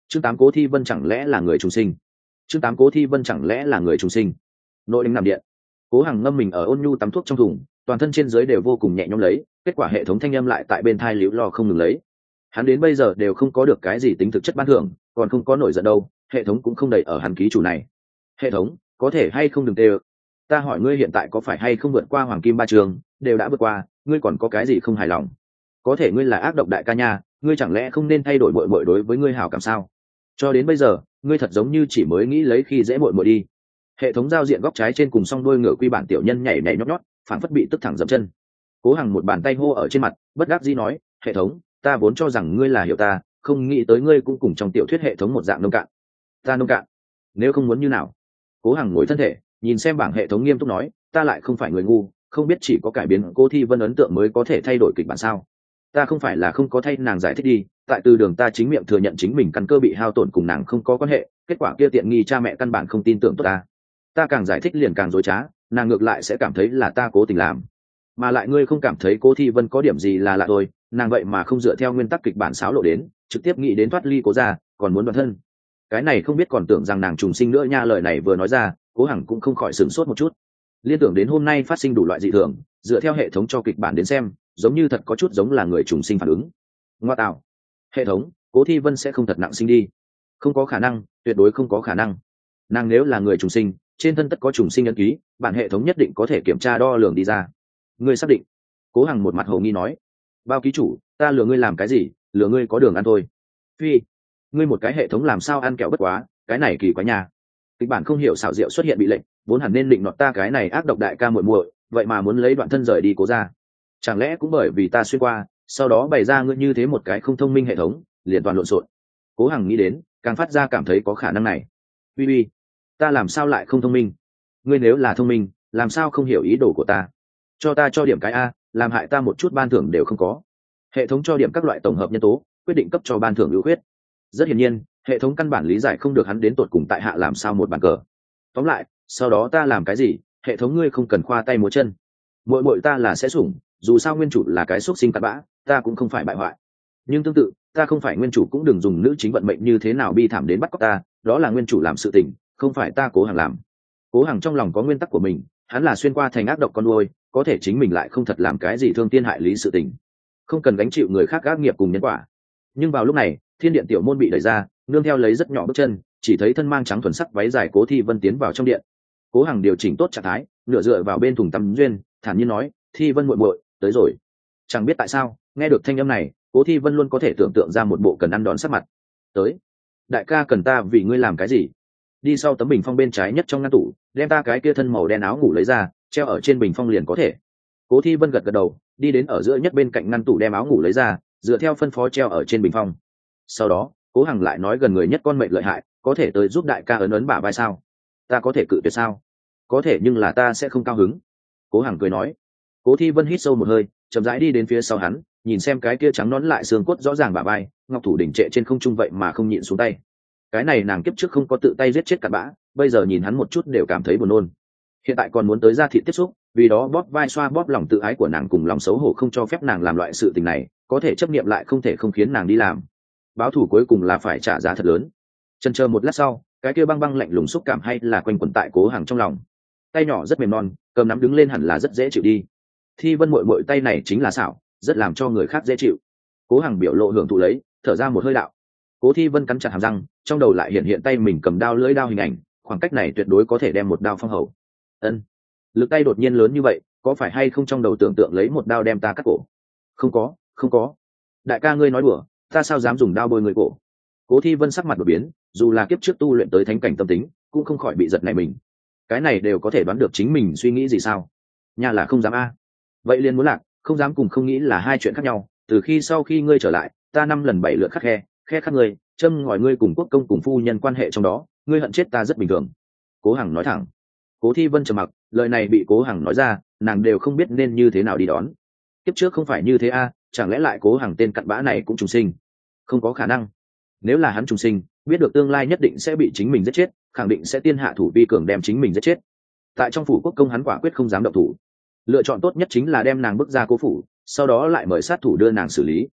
chương tám Cố Thi Vân chẳng lẽ là người trùng sinh? chương tám Cố Thi Vân chẳng lẽ là người trùng sinh? Nội đánh nằm điện. Cố Hằng ngâm mình ở ôn nhu tắm thuốc trong thùng, toàn thân trên dưới đều vô cùng nhẹ nhõm lấy, kết quả hệ thống thanh âm lại tại bên thai liễu lo không ngừng lấy. Hắn đến bây giờ đều không có được cái gì tính thực chất ban thưởng, còn không có nổi giận đâu, hệ thống cũng không đẩy ở hắn ký chủ này. Hệ thống, có thể hay không đừng tê ơ. Ta hỏi ngươi hiện tại có phải hay không vượt qua hoàng kim ba trường, đều đã vượt qua, ngươi còn có cái gì không hài lòng? Có thể ngươi là ác độc đại ca nha, ngươi chẳng lẽ không nên thay đổi muội muội đối với ngươi hảo cảm sao? Cho đến bây giờ, ngươi thật giống như chỉ mới nghĩ lấy khi dễ muội muội đi. Hệ thống giao diện góc trái trên cùng song đôi ngựa quy bản tiểu nhân nhảy nhảy nhót nhót, phản phất bị tức thẳng dậm chân. Cố Hằng một bàn tay hô ở trên mặt, bất đắc dĩ nói, hệ thống, ta vốn cho rằng ngươi là hiểu ta, không nghĩ tới ngươi cũng cùng trong tiểu thuyết hệ thống một dạng nông cạn. Ta nông cạn? Nếu không muốn như nào? Cố Hằng ngồi thân thể, nhìn xem bảng hệ thống nghiêm túc nói, ta lại không phải người ngu, không biết chỉ có cải biến Cố Thi Vân ấn tượng mới có thể thay đổi kịch bản sao? Ta không phải là không có thay nàng giải thích đi, tại từ đường ta chính miệng thừa nhận chính mình căn cơ bị hao tổn cùng nàng không có quan hệ, kết quả kia tiện nghi cha mẹ căn bản không tin tưởng tốt ta. Ta càng giải thích liền càng dối trá, nàng ngược lại sẽ cảm thấy là ta cố tình làm. Mà lại ngươi không cảm thấy Cố Thi Vân có điểm gì là lạ thôi, nàng vậy mà không dựa theo nguyên tắc kịch bản xáo lộ đến, trực tiếp nghĩ đến thoát ly Cố gia, còn muốn đoàn thân. Cái này không biết còn tưởng rằng nàng trùng sinh nữa nha. Lời này vừa nói ra, Cố Hằng cũng không khỏi sửng sốt một chút. Liên tưởng đến hôm nay phát sinh đủ loại dị thường, dựa theo hệ thống cho kịch bản đến xem, giống như thật có chút giống là người trùng sinh phản ứng. Ngoa tạo, hệ thống, Cố Thi Vân sẽ không thật nặng sinh đi? Không có khả năng, tuyệt đối không có khả năng. Nàng nếu là người trùng sinh, trên thân tất có trùng sinh ấn ký, bản hệ thống nhất định có thể kiểm tra đo lường đi ra. Ngươi xác định? Cố Hằng một mặt hồ nghi nói. Bao ký chủ, ta lừa ngươi làm cái gì? Lừa ngươi có đường ăn thôi. Phi, ngươi một cái hệ thống làm sao ăn kẹo bất quá, cái này kỳ quá nha. Kịch bản không hiểu xảo diệu xuất hiện bị lệnh, vốn hẳn nên định nọt ta cái này ác độc đại ca muội muội, vậy mà muốn lấy đoạn thân rời đi Cố gia. Chẳng lẽ cũng bởi vì ta xuyên qua, sau đó bày ra ngươi như thế một cái không thông minh hệ thống, liền toàn lộn xộn. Cố Hằng nghĩ đến, càng phát ra cảm thấy có khả năng này. Uy uy, ta làm sao lại không thông minh? Ngươi nếu là thông minh, làm sao không hiểu ý đồ của ta? Cho ta cho điểm cái a, làm hại ta một chút ban thưởng đều không có. Hệ thống cho điểm các loại tổng hợp nhân tố, quyết định cấp cho ban thưởng ưu khuyết. Rất hiển nhiên, hệ thống căn bản lý giải không được hắn đến tột cùng tại hạ làm sao một bàn cờ. Tóm lại, sau đó ta làm cái gì, hệ thống ngươi không cần khoa tay múa chân. Muội muội ta là sẽ sủng, dù sao nguyên chủ là cái xuất sinh cặn bã, ta cũng không phải bại hoại. Nhưng tương tự, ta không phải nguyên chủ cũng đừng dùng nữ chính vận mệnh như thế nào bi thảm đến bắt cóc ta, đó là nguyên chủ làm sự tình, không phải ta Cố Hằng làm. Cố Hằng trong lòng có nguyên tắc của mình, hắn là xuyên qua thành ác độc con nuôi, có thể chính mình lại không thật làm cái gì thương tiên hại lý sự tình, không cần gánh chịu người khác ác nghiệp cùng nhân quả. Nhưng vào lúc này, thiên điện tiểu môn bị đẩy ra, nương theo lấy rất nhỏ bước chân, chỉ thấy thân mang trắng thuần sắc váy dài Cố Thi Vân tiến vào trong điện. Cố Hằng điều chỉnh tốt trạng thái, nửa dựa vào bên thùng tắm duyên, thản nhiên nói, Thi Vân muội muội, tới rồi. Chẳng biết tại sao, nghe được thanh âm này, Cố Thi Vân luôn có thể tưởng tượng ra một bộ cần ăn đón sắc mặt. Tới, đại ca cần ta vì ngươi làm cái gì? Đi sau tấm bình phong bên trái nhất trong ngăn tủ, đem ta cái kia thân màu đen áo ngủ lấy ra, treo ở trên bình phong liền có thể. Cố Thi Vân gật gật đầu, đi đến ở giữa nhất bên cạnh ngăn tủ đem áo ngủ lấy ra, dựa theo phân phó treo ở trên bình phong. Sau đó, Cố Hằng lại nói gần người nhất con mệnh lợi hại, có thể tới giúp đại ca ấn ấn bả vai sao? Ta có thể cự tuyệt sao? Có thể, nhưng là ta sẽ không cao hứng. Cố Hằng cười nói. Cố Thi Vân hít sâu một hơi, chậm rãi đi đến phía sau hắn, nhìn xem cái kia trắng nõn lại xương cốt rõ ràng bả vai, ngọc thủ đỉnh trệ trên không trung vậy mà không nhịn xuống tay. Cái này nàng kiếp trước không có tự tay giết chết cặn bã, bây giờ nhìn hắn một chút đều cảm thấy buồn nôn. Hiện tại còn muốn tới ra thị tiếp xúc, vì đó bóp vai xoa bóp lòng tự ái của nàng cùng lòng xấu hổ không cho phép nàng làm loại sự tình này, có thể chấp niệm lại không thể không khiến nàng đi làm. Báo thù cuối cùng là phải trả giá thật lớn. Chần chờ một lát sau, cái kia băng băng lạnh lùng xúc cảm hay là quanh quẩn tại Cố Hằng trong lòng. Tay nhỏ rất mềm non, cầm nắm đứng lên hẳn là rất dễ chịu đi. Thi Vân muội muội tay này chính là xảo, rất làm cho người khác dễ chịu. Cố Hằng biểu lộ hưởng thụ lấy, thở ra một hơi đạo. Cố Thi Vân cắn chặt hàm răng, trong đầu lại hiện hiện tay mình cầm đao lưỡi đao hình ảnh, khoảng cách này tuyệt đối có thể đem một đao phong hầu. Ân, lực tay đột nhiên lớn như vậy, có phải hay không trong đầu tưởng tượng lấy một đao đem ta cắt cổ? Không có, không có. Đại ca ngươi nói đùa, ta sao dám dùng đao bôi người cổ? Cố Thi Vân sắc mặt đột biến, dù là kiếp trước tu luyện tới thánh cảnh tâm tính, cũng không khỏi bị giật này mình. Cái này đều có thể đoán được chính mình suy nghĩ gì sao? Nhà là không dám a. Vậy liền muốn lạc, không dám cùng không nghĩ là hai chuyện khác nhau. Từ khi sau khi ngươi trở lại, ta năm lần bảy lượt khắc khe, khe khắc ngươi, châm ngòi ngươi cùng quốc công cùng phu nhân quan hệ trong đó, ngươi hận chết ta rất bình thường. Cố Hằng nói thẳng. Cố Thi Vân trầm mặc, lời này bị Cố Hằng nói ra, nàng đều không biết nên như thế nào đi đón. Kiếp trước không phải như thế a, chẳng lẽ lại Cố Hằng tên cặn bã này cũng trùng sinh? Không có khả năng. Nếu là hắn trùng sinh, biết được tương lai nhất định sẽ bị chính mình giết chết, khẳng định sẽ tiên hạ thủ vi cường đem chính mình giết chết. Tại trong phủ quốc công hắn quả quyết không dám động thủ. Lựa chọn tốt nhất chính là đem nàng bước ra cố phủ, sau đó lại mời sát thủ đưa nàng xử lý.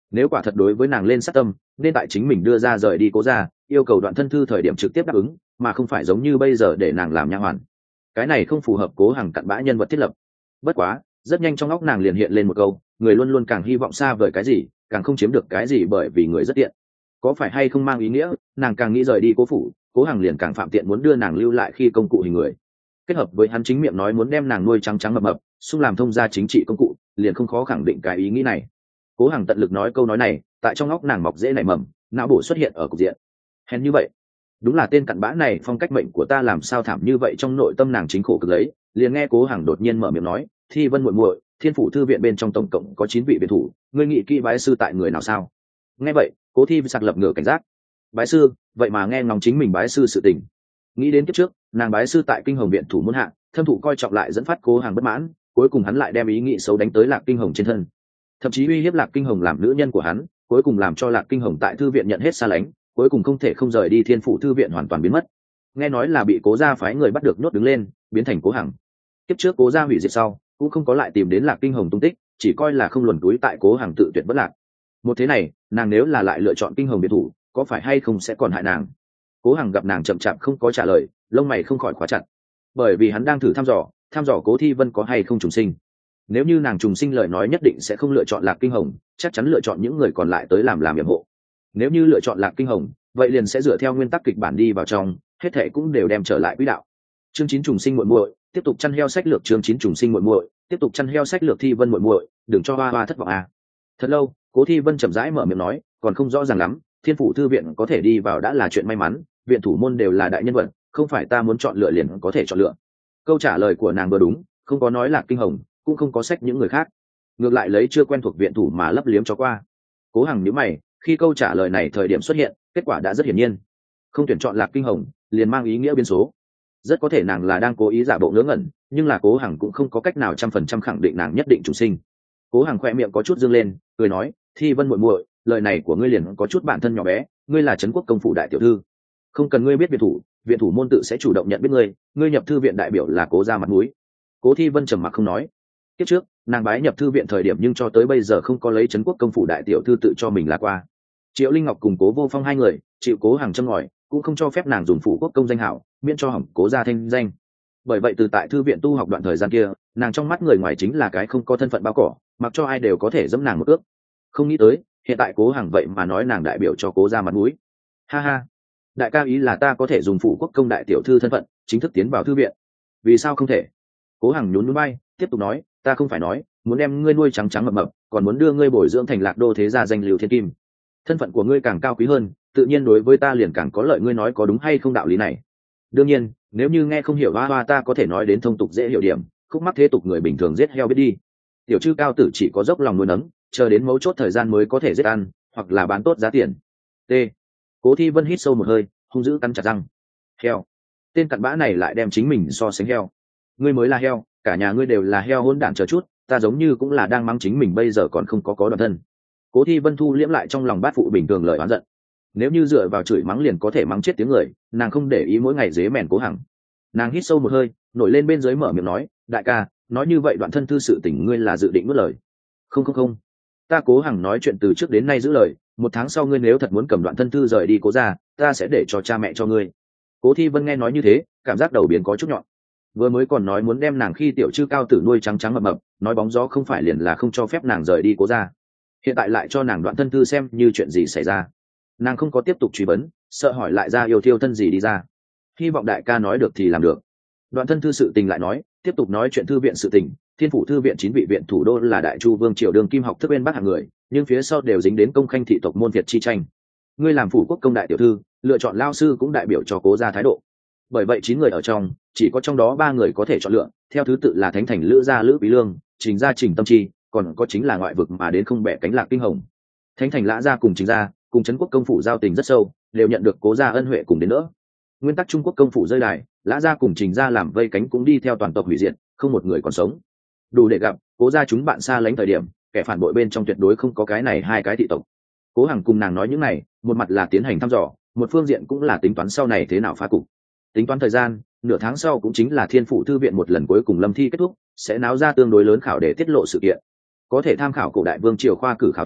nếu quả thật đối với nàng lên sát tâm, nên tại chính mình đưa ra rời đi cố gia, yêu cầu Đoạn thân thư thời điểm trực tiếp đáp ứng, mà không phải giống như bây giờ để nàng làm nha hoàn. Cái này không phù hợp Cố Hằng cặn bã nhân vật thiết lập. Bất quá rất nhanh trong óc nàng liền hiện lên một câu, người luôn luôn càng hy vọng xa vời cái gì, càng không chiếm được cái gì, bởi vì người rất tiện. Có phải hay không mang ý nghĩa nàng càng nghĩ rời đi Cố phủ, Cố Hằng liền càng phạm tiện muốn đưa nàng lưu lại khi công cụ hình người. Kết hợp với hắn chính miệng nói muốn đem nàng nuôi trắng trắng mập mập, xung làm thông gia chính trị công cụ, liền không khó khẳng định cái ý nghĩ này. Cố Hằng tận lực nói câu nói này, tại trong óc nàng mọc dễ nảy mầm, não bộ xuất hiện ở cục diện. Hèn như vậy, đúng là tên cặn bã này, phong cách mệnh của ta làm sao thảm như vậy. Trong nội tâm nàng chính khổ cực lấy, liền nghe Cố Hằng đột nhiên mở miệng nói, Thi Vân muội muội, Thiên phủ thư viện bên trong tổng cộng có chín vị viện thủ, ngươi nghĩ kỹ bái sư tại người nào sao? Nghe vậy, Cố Thi sạc lập ngửa cảnh giác. Bái sư? Vậy mà nghe ngóng chính mình bái sư sự tình. Nghĩ đến kiếp trước nàng bái sư tại Kinh Hồng viện thủ môn hạ, thâm thụ coi trọng lại dẫn phát Cố Hằng bất mãn, cuối cùng hắn lại đem ý nghĩ xấu đánh tới Lạc Kinh Hồng trên thân, thậm chí uy hiếp Lạc Kinh Hồng làm nữ nhân của hắn, cuối cùng làm cho Lạc Kinh Hồng tại thư viện nhận hết xa lánh, cuối cùng không thể không rời đi Thiên phủ thư viện, hoàn toàn biến mất. Nghe nói là bị Cố gia phái người bắt được nhốt đứng lên, biến thành Cố Hằng. Kiếp trước Cố gia hủy diệt sau, cũng không có lại tìm đến Lạc Kinh Hồng tung tích, chỉ coi là không luồn túi tại Cố Hằng tự tuyệt bất lạc. Một thế này, nàng nếu là lại lựa chọn Kinh Hồng biệt thủ, có phải hay không sẽ còn hại nàng? Cố Hằng gặp nàng chậm chạp không có trả lời, lông mày không khỏi khóa chặt, bởi vì hắn đang thử thăm dò thăm dò Cố Thi Vân có hay không trùng sinh. Nếu như nàng trùng sinh lời nói, nhất định sẽ không lựa chọn Lạc Kinh Hồng, chắc chắn lựa chọn những người còn lại tới làm làm yểm hộ. Nếu như lựa chọn Lạc Kinh Hồng, vậy liền sẽ dựa theo nguyên tắc kịch bản đi vào trong, hết thảy cũng đều đem trở lại quỹ đạo. Chương chín trùng sinh muội muội, tiếp tục chăn heo sách lược. Chương chín trùng sinh muội muội, tiếp tục chăn heo sách lược. Thi Vân muội muội, đừng cho hoa hoa thất vọng à. Thật lâu, Cố Thi Vân chậm rãi mở miệng nói, còn không rõ ràng lắm, Thiên phủ thư viện có thể đi vào đã là chuyện may mắn, viện thủ môn đều là đại nhân vật, không phải ta muốn chọn lựa liền có thể chọn lựa. Câu trả lời của nàng vừa đúng, không có nói Lạc Kinh Hồng, cũng không có sách những người khác, ngược lại lấy chưa quen thuộc viện thủ mà lấp liếm cho qua. Cố Hằng nhíu mày, khi câu trả lời này thời điểm xuất hiện, kết quả đã rất hiển nhiên. Không tuyển chọn Lạc Kinh Hồng, liền mang ý nghĩa biến số. Rất có thể nàng là đang cố ý giả bộ ngớ ngẩn, nhưng là Cố Hằng cũng không có cách nào trăm phần trăm khẳng định nàng nhất định trùng sinh. Cố Hằng khoe miệng có chút dương lên, cười nói, Thi Vân muội muội, lời này của ngươi liền có chút bản thân nhỏ bé, ngươi là Trấn Quốc công phủ đại tiểu thư, không cần ngươi biết viện thủ, viện thủ môn tự sẽ chủ động nhận biết ngươi, ngươi nhập thư viện đại biểu là Cố gia mặt mũi. Cố Thi Vân trầm mặc không nói. Kiếp trước nàng bái nhập thư viện thời điểm, nhưng cho tới bây giờ không có lấy Trấn Quốc công phủ đại tiểu thư tự cho mình là qua. Triệu Linh Ngọc cùng Cố Vô Phong hai người chịu Cố Hằng châm ngòi, cũng không cho phép nàng dùng phủ quốc công danh hảo, miễn cho hỏng Cố gia thanh danh. Bởi vậy từ tại thư viện tu học đoạn thời gian kia, nàng trong mắt người ngoài chính là cái không có thân phận bao cỏ, mặc cho ai đều có thể dẫm nàng một ước. Không nghĩ tới hiện tại Cố Hằng vậy mà nói nàng đại biểu cho Cố gia mặt mũi. Ha ha, đại ca ý là ta có thể dùng phủ quốc công đại tiểu thư thân phận chính thức tiến vào thư viện, vì sao không thể? Cố Hằng nhún nhún vai, tiếp tục nói, ta không phải nói muốn đem ngươi nuôi trắng trắng mập mập, còn muốn đưa ngươi bồi dưỡng thành Lạc đô thế gia danh lưu thiên kim. Thân phận của ngươi càng cao quý hơn, tự nhiên đối với ta liền càng có lợi, ngươi nói có đúng hay không đạo lý này? Đương nhiên, nếu như nghe không hiểu hoa hoa, ta có thể nói đến thông tục dễ hiểu điểm, khúc mắc thế tục người bình thường giết heo biết đi. Tiểu chư cao tử chỉ có dốc lòng nuôi nấng, chờ đến mấu chốt thời gian mới có thể giết ăn, hoặc là bán tốt giá tiền. T. Cố Thi Vân hít sâu một hơi, hung dữ cắn chặt răng. Heo, tên cặn bã này lại đem chính mình so sánh heo. Ngươi mới là heo, cả nhà ngươi đều là heo hỗn đản. Chờ chút, ta giống như cũng là đang mắng chính mình bây giờ còn không có có đoàn thân. Cố Thi Vân thu liễm lại trong lòng bát phụ bình thường lời oán giận. Nếu như dựa vào chửi mắng liền có thể mắng chết tiếng người, nàng không để ý mỗi ngày dế mèn Cố Hằng. Nàng hít sâu một hơi, nổi lên bên dưới mở miệng nói, đại ca, nói như vậy Đoạn thân thư sự tình ngươi là dự định nuốt lời? Không không không, ta Cố Hằng nói chuyện từ trước đến nay giữ lời, một tháng sau ngươi nếu thật muốn cầm Đoạn thân thư rời đi Cố gia, ta sẽ để cho cha mẹ cho ngươi. Cố Thi Vân nghe nói như thế, cảm giác đầu biến có chút nhọn. Vừa mới còn nói muốn đem nàng khi tiểu chư cao tử nuôi trắng trắng mập mập, nói bóng gió không phải liền là không cho phép nàng rời đi Cố gia, hiện tại lại cho nàng Đoạn thân thư xem như chuyện gì xảy ra. Nàng không có tiếp tục truy vấn, sợ hỏi lại ra yêu thiêu thân gì đi ra. Hy vọng đại ca nói được thì làm được. Đoạn thân thư sự tình lại nói, tiếp tục nói chuyện thư viện sự tình. Thiên phủ thư viện chín vị viện thủ đô là đại chu vương triều đường kim học thức bên bác hạng người, nhưng phía sau đều dính đến công khanh thị tộc môn Việt chi tranh. Ngươi làm phủ quốc công đại tiểu thư, lựa chọn lao sư cũng đại biểu cho Cố gia thái độ. Bởi vậy chín người ở trong, chỉ có trong đó ba người có thể chọn lựa, theo thứ tự là Thánh Thành Lữ gia Lữ Quý Lương, Trình gia Trình Tâm Chi, còn có chính là ngoại vực mà đến không bẻ cánh Lạc Kinh Hồng. Thánh Thành Lã gia cùng Trình gia, cùng Trấn Quốc công phủ giao tình rất sâu, đều nhận được Cố gia ân huệ cùng đến nữa. Nguyên tắc Trung Quốc công phủ rơi đài, Lã gia cùng Trình gia làm vây cánh cũng đi theo toàn tộc hủy diệt, không một người còn sống. Đủ để gặp Cố gia chúng bạn xa lánh thời điểm, kẻ phản bội bên trong tuyệt đối không có cái này hai cái thị tộc. Cố Hằng cùng nàng nói những này, một mặt là tiến hành thăm dò, một phương diện cũng là tính toán sau này thế nào phá cục. Tính toán thời gian, nửa tháng sau cũng chính là Thiên phủ thư viện một lần cuối cùng lâm thi kết thúc, sẽ náo ra tương đối lớn khảo để tiết lộ sự kiện. Có thể tham khảo cổ đại vương triều khoa cử khảo thí,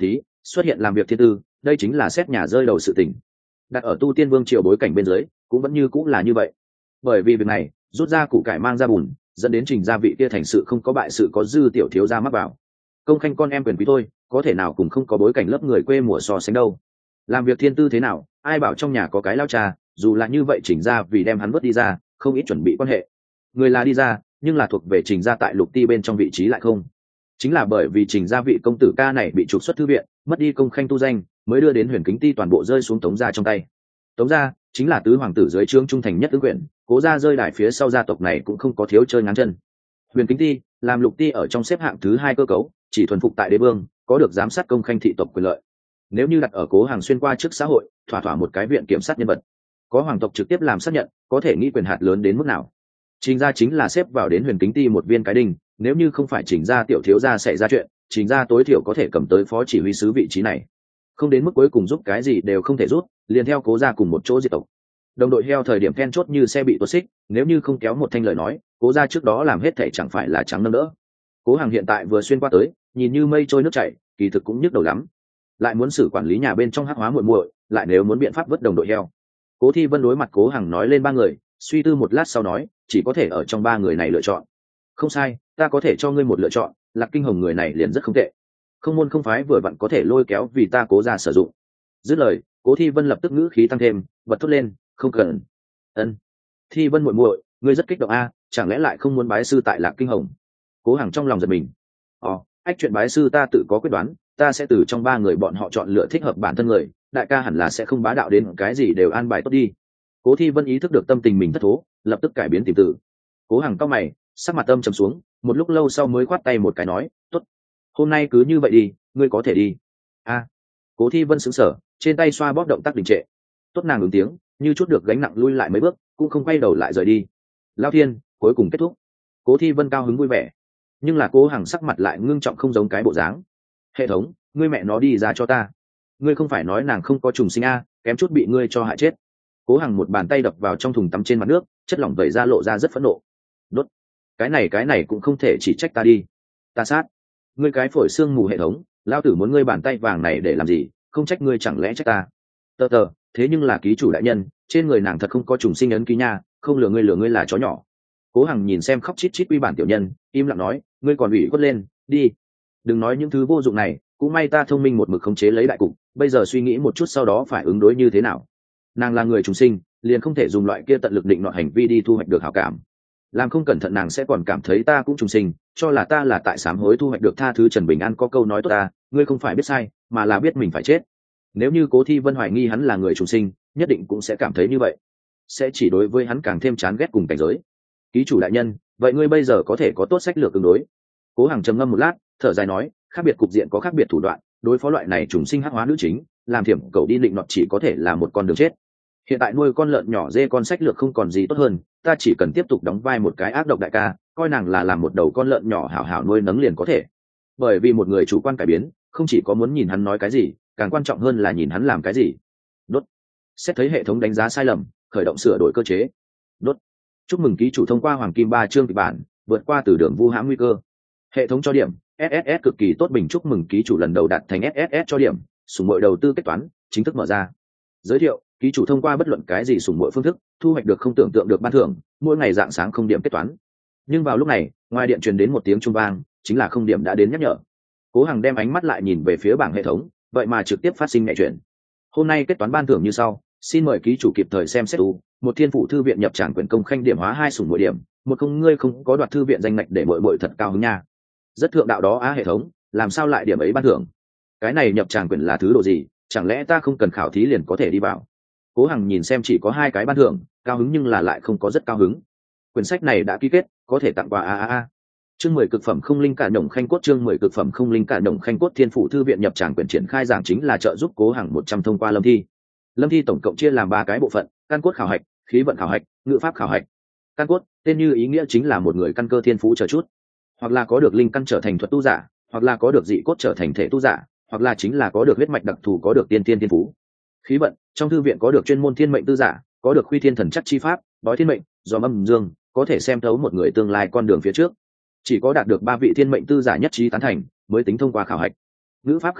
xuất hiện làm việc thiên tư, đây chính là xét nhà rơi đầu sự tình. Đặt ở tu tiên vương triều bối cảnh bên dưới cũng vẫn như cũng là như vậy. Bởi vì việc này rút ra củ cải mang ra bùn, dẫn đến Trình gia vị kia thành sự không có bại sự có dư tiểu thiếu gia mắc vào. Công khanh con em quyền quý thôi, có thể nào cùng không có bối cảnh lớp người quê mùa so sánh đâu. Làm việc thiên tư thế nào, ai bảo trong nhà có cái lao cha, dù là như vậy Trình gia vì đem hắn vớt đi ra, không ít chuẩn bị quan hệ. Người là đi ra, nhưng là thuộc về Trình gia tại Lục Ti bên trong vị trí lại không. Chính là bởi vì Trình gia vị công tử ca này bị trục xuất thư viện, mất đi công khanh tu danh, mới đưa đến Huyền Kính Ti toàn bộ rơi xuống Tống gia trong tay. Tống gia chính là tứ hoàng tử dưới trướng trung thành nhất tứ quyển, Cố gia rơi đài phía sau gia tộc này cũng không có thiếu chơi ngáng chân. Huyền Kính Ti làm Lục Ti ở trong xếp hạng thứ hai cơ cấu, chỉ thuần phục tại đế vương, có được giám sát công khanh thị tộc quyền lợi. Nếu như đặt ở Cố Hàng xuyên qua trước xã hội, thỏa thỏa một cái viện kiểm sát nhân vật, có hoàng tộc trực tiếp làm xác nhận, có thể nghĩ quyền hạt lớn đến mức nào. Trình gia chính là xếp vào đến Huyền Kính Ti một viên cái đinh, nếu như không phải Trình gia tiểu thiếu gia xảy ra chuyện, Trình gia tối thiểu có thể cầm tới phó chỉ huy sứ vị trí này. Không đến mức cuối cùng giúp cái gì đều không thể giúp, liền theo Cố gia cùng một chỗ diệt tộc. Đồng đội heo thời điểm then chốt như xe bị tuột xích, nếu như không kéo một thanh lời nói, Cố gia trước đó làm hết thể chẳng phải là trắng nâng đỡ. Cố Hàng hiện tại vừa xuyên qua tới, nhìn như mây trôi nước chảy, kỳ thực cũng nhức đầu lắm. Lại muốn xử quản lý nhà bên trong hắc hóa muội muội, lại nếu muốn biện pháp vớt đồng đội heo. Cố Thi Vân đối mặt Cố Hàng nói lên ba người, suy tư một lát sau nói, chỉ có thể ở trong ba người này lựa chọn. Không sai, ta có thể cho ngươi một lựa chọn, Lạc Kinh Hồng người này liền rất không tệ. Không môn không phái vừa vặn có thể lôi kéo vì ta Cố gia sử dụng. Dứt lời, Cố Thi Vân lập tức ngữ khí tăng thêm, bật thốt lên, không cần. Ân. Thi Vân muội muội, ngươi rất kích động a, chẳng lẽ lại không muốn bái sư tại Lạc Kinh Hồng? Cố Hàng trong lòng giật mình. Ồ, ách chuyện bái sư ta tự có quyết đoán, ta sẽ từ trong ba người bọn họ chọn lựa thích hợp bản thân người, đại ca hẳn là sẽ không bá đạo đến cái gì đều an bài tốt đi. Cố Thi Vân ý thức được tâm tình mình thất thố, lập tức cải biến tìm tử. Cố Hàng cau mày, sắc mặt âm trầm xuống, một lúc lâu sau mới khoát tay một cái nói, tốt, hôm nay cứ như vậy đi, ngươi có thể đi. A. Cố Thi Vân sững sờ, trên tay xoa bóp động tác đình trệ. Tốt nàng ứng tiếng, như chút được gánh nặng lui lại mấy bước, cũng không quay đầu lại rời đi. Lao thiên, cuối cùng kết thúc. Cố Thi Vân cao hứng vui vẻ, nhưng là Cố Hàng sắc mặt lại ngưng trọng không giống cái bộ dáng. Hệ thống, ngươi mẹ nó đi ra cho ta. Ngươi không phải nói nàng không có trùng sinh a, kém chút bị ngươi cho hại chết. Cố Hàng một bàn tay đập vào trong thùng tắm trên mặt nước, chất lỏng vẩy ra lộ ra rất phẫn nộ. Đốt. Cái này cái này cũng không thể chỉ trách ta đi. Ta sát. Ngươi cái phổi xương mù hệ thống, lao tử muốn ngươi bàn tay vàng này để làm gì, không trách ngươi chẳng lẽ trách ta. Tờ tờ, thế nhưng là ký chủ đại nhân, trên người nàng thật không có trùng sinh ấn ký nha, không lừa ngươi lừa ngươi là chó nhỏ. Cố Hằng nhìn xem khóc chít chít uy bản tiểu nhân, im lặng nói, ngươi còn ủy khuất lên, đi. Đừng nói những thứ vô dụng này, cũng may ta thông minh một mực khống chế lấy đại cục, bây giờ suy nghĩ một chút sau đó phải ứng đối như thế nào. Nàng là người trùng sinh, liền không thể dùng loại kia tận lực định nọ hành vi đi thu hoạch được hảo cảm. Làm không cẩn thận nàng sẽ còn cảm thấy ta cũng trùng sinh, cho là ta là tại sám hối thu hoạch được tha thứ. Trần Bình An có câu nói tốt ta, ngươi không phải biết sai, mà là biết mình phải chết. Nếu như Cố Thi Vân hoài nghi hắn là người trùng sinh, nhất định cũng sẽ cảm thấy như vậy, sẽ chỉ đối với hắn càng thêm chán ghét cùng cảnh giới. Ký chủ đại nhân, vậy ngươi bây giờ có thể có tốt sách lược tương đối. Cố Hằng trầm ngâm một lát, thở dài nói, khác biệt cục diện có khác biệt thủ đoạn, đối phó loại này trùng sinh hắc hóa nữ chính, làm thiểm cầu đi định nọt chỉ có thể là một con đường chết. Hiện tại nuôi con lợn nhỏ dê con sách lược không còn gì tốt hơn, ta chỉ cần tiếp tục đóng vai một cái ác độc đại ca, coi nàng là làm một đầu con lợn nhỏ hảo hảo nuôi nấng liền có thể. Bởi vì một người chủ quan cải biến, không chỉ có muốn nhìn hắn nói cái gì, càng quan trọng hơn là nhìn hắn làm cái gì. Đốt. Xét thấy hệ thống đánh giá sai lầm, khởi động sửa đổi cơ chế. Đốt. Chúc mừng ký chủ thông qua hoàng kim ba chương kịch bản, vượt qua từ đường vu hãm nguy cơ. Hệ thống cho điểm ét ét ét cực kỳ tốt. Bình chúc mừng ký chủ lần đầu đạt thành ét ét ét cho điểm, sủng mọi đầu tư kết toán chính thức mở ra. Giới thiệu, ký chủ thông qua bất luận cái gì sủng mọi phương thức thu hoạch được không tưởng tượng được ban thưởng, mỗi ngày dạng sáng không điểm kết toán. Nhưng vào lúc này, ngoài điện truyền đến một tiếng chuông vang, chính là không điểm đã đến nhắc nhở. Cố Hằng đem ánh mắt lại nhìn về phía bảng hệ thống, vậy mà trực tiếp phát sinh nhẹ chuyển. Hôm nay kết toán ban thưởng như sau, xin mời ký chủ kịp thời xem xét u một thiên phủ thư viện nhập tràng quyền công khanh điểm hóa hai sủng mỗi điểm, một không ngươi không có đoạt thư viện danh ngạch để bội bội thật cao hứng nha. Rất thượng đạo đó á hệ thống, làm sao lại điểm ấy ban thưởng? Cái này nhập tràng quyền là thứ độ gì, chẳng lẽ ta không cần khảo thí liền có thể đi vào? Cố Hằng nhìn xem chỉ có hai cái ban thưởng, cao hứng nhưng là lại không có rất cao hứng. Quyển sách này đã ký kết, có thể tặng quà a a a. Chương mười cực phẩm không linh cả đồng khanh cốt. Chương mười cực phẩm không linh cả đồng khanh cốt. Thiên phủ thư viện nhập tràng quyển triển khai giảng chính là trợ giúp Cố Hằng một trăm thông qua lâm thi. Lâm thi tổng cộng chia làm ba cái bộ phận: căn cốt khảo hạch, khí vận khảo hạch, ngữ pháp khảo hạch. Căn cốt tên như ý nghĩa chính là một người căn cơ thiên phú chờ chút, hoặc là có được linh căn trở thành thuật tu giả, hoặc là có được dị cốt trở thành thể tu giả, hoặc là chính là có được huyết mạch đặc thù có được tiên tiên thiên phú. Khí vận trong thư viện có được chuyên môn thiên mệnh tư giả, có được khuy thiên thần chắc chi pháp, bói thiên mệnh, do âm dương, có thể xem thấu một người tương lai con đường phía trước. Chỉ có đạt được ba vị thiên mệnh tư giả nhất trí tán thành mới tính thông qua khảo hạch. Ngữ pháp khảo hạch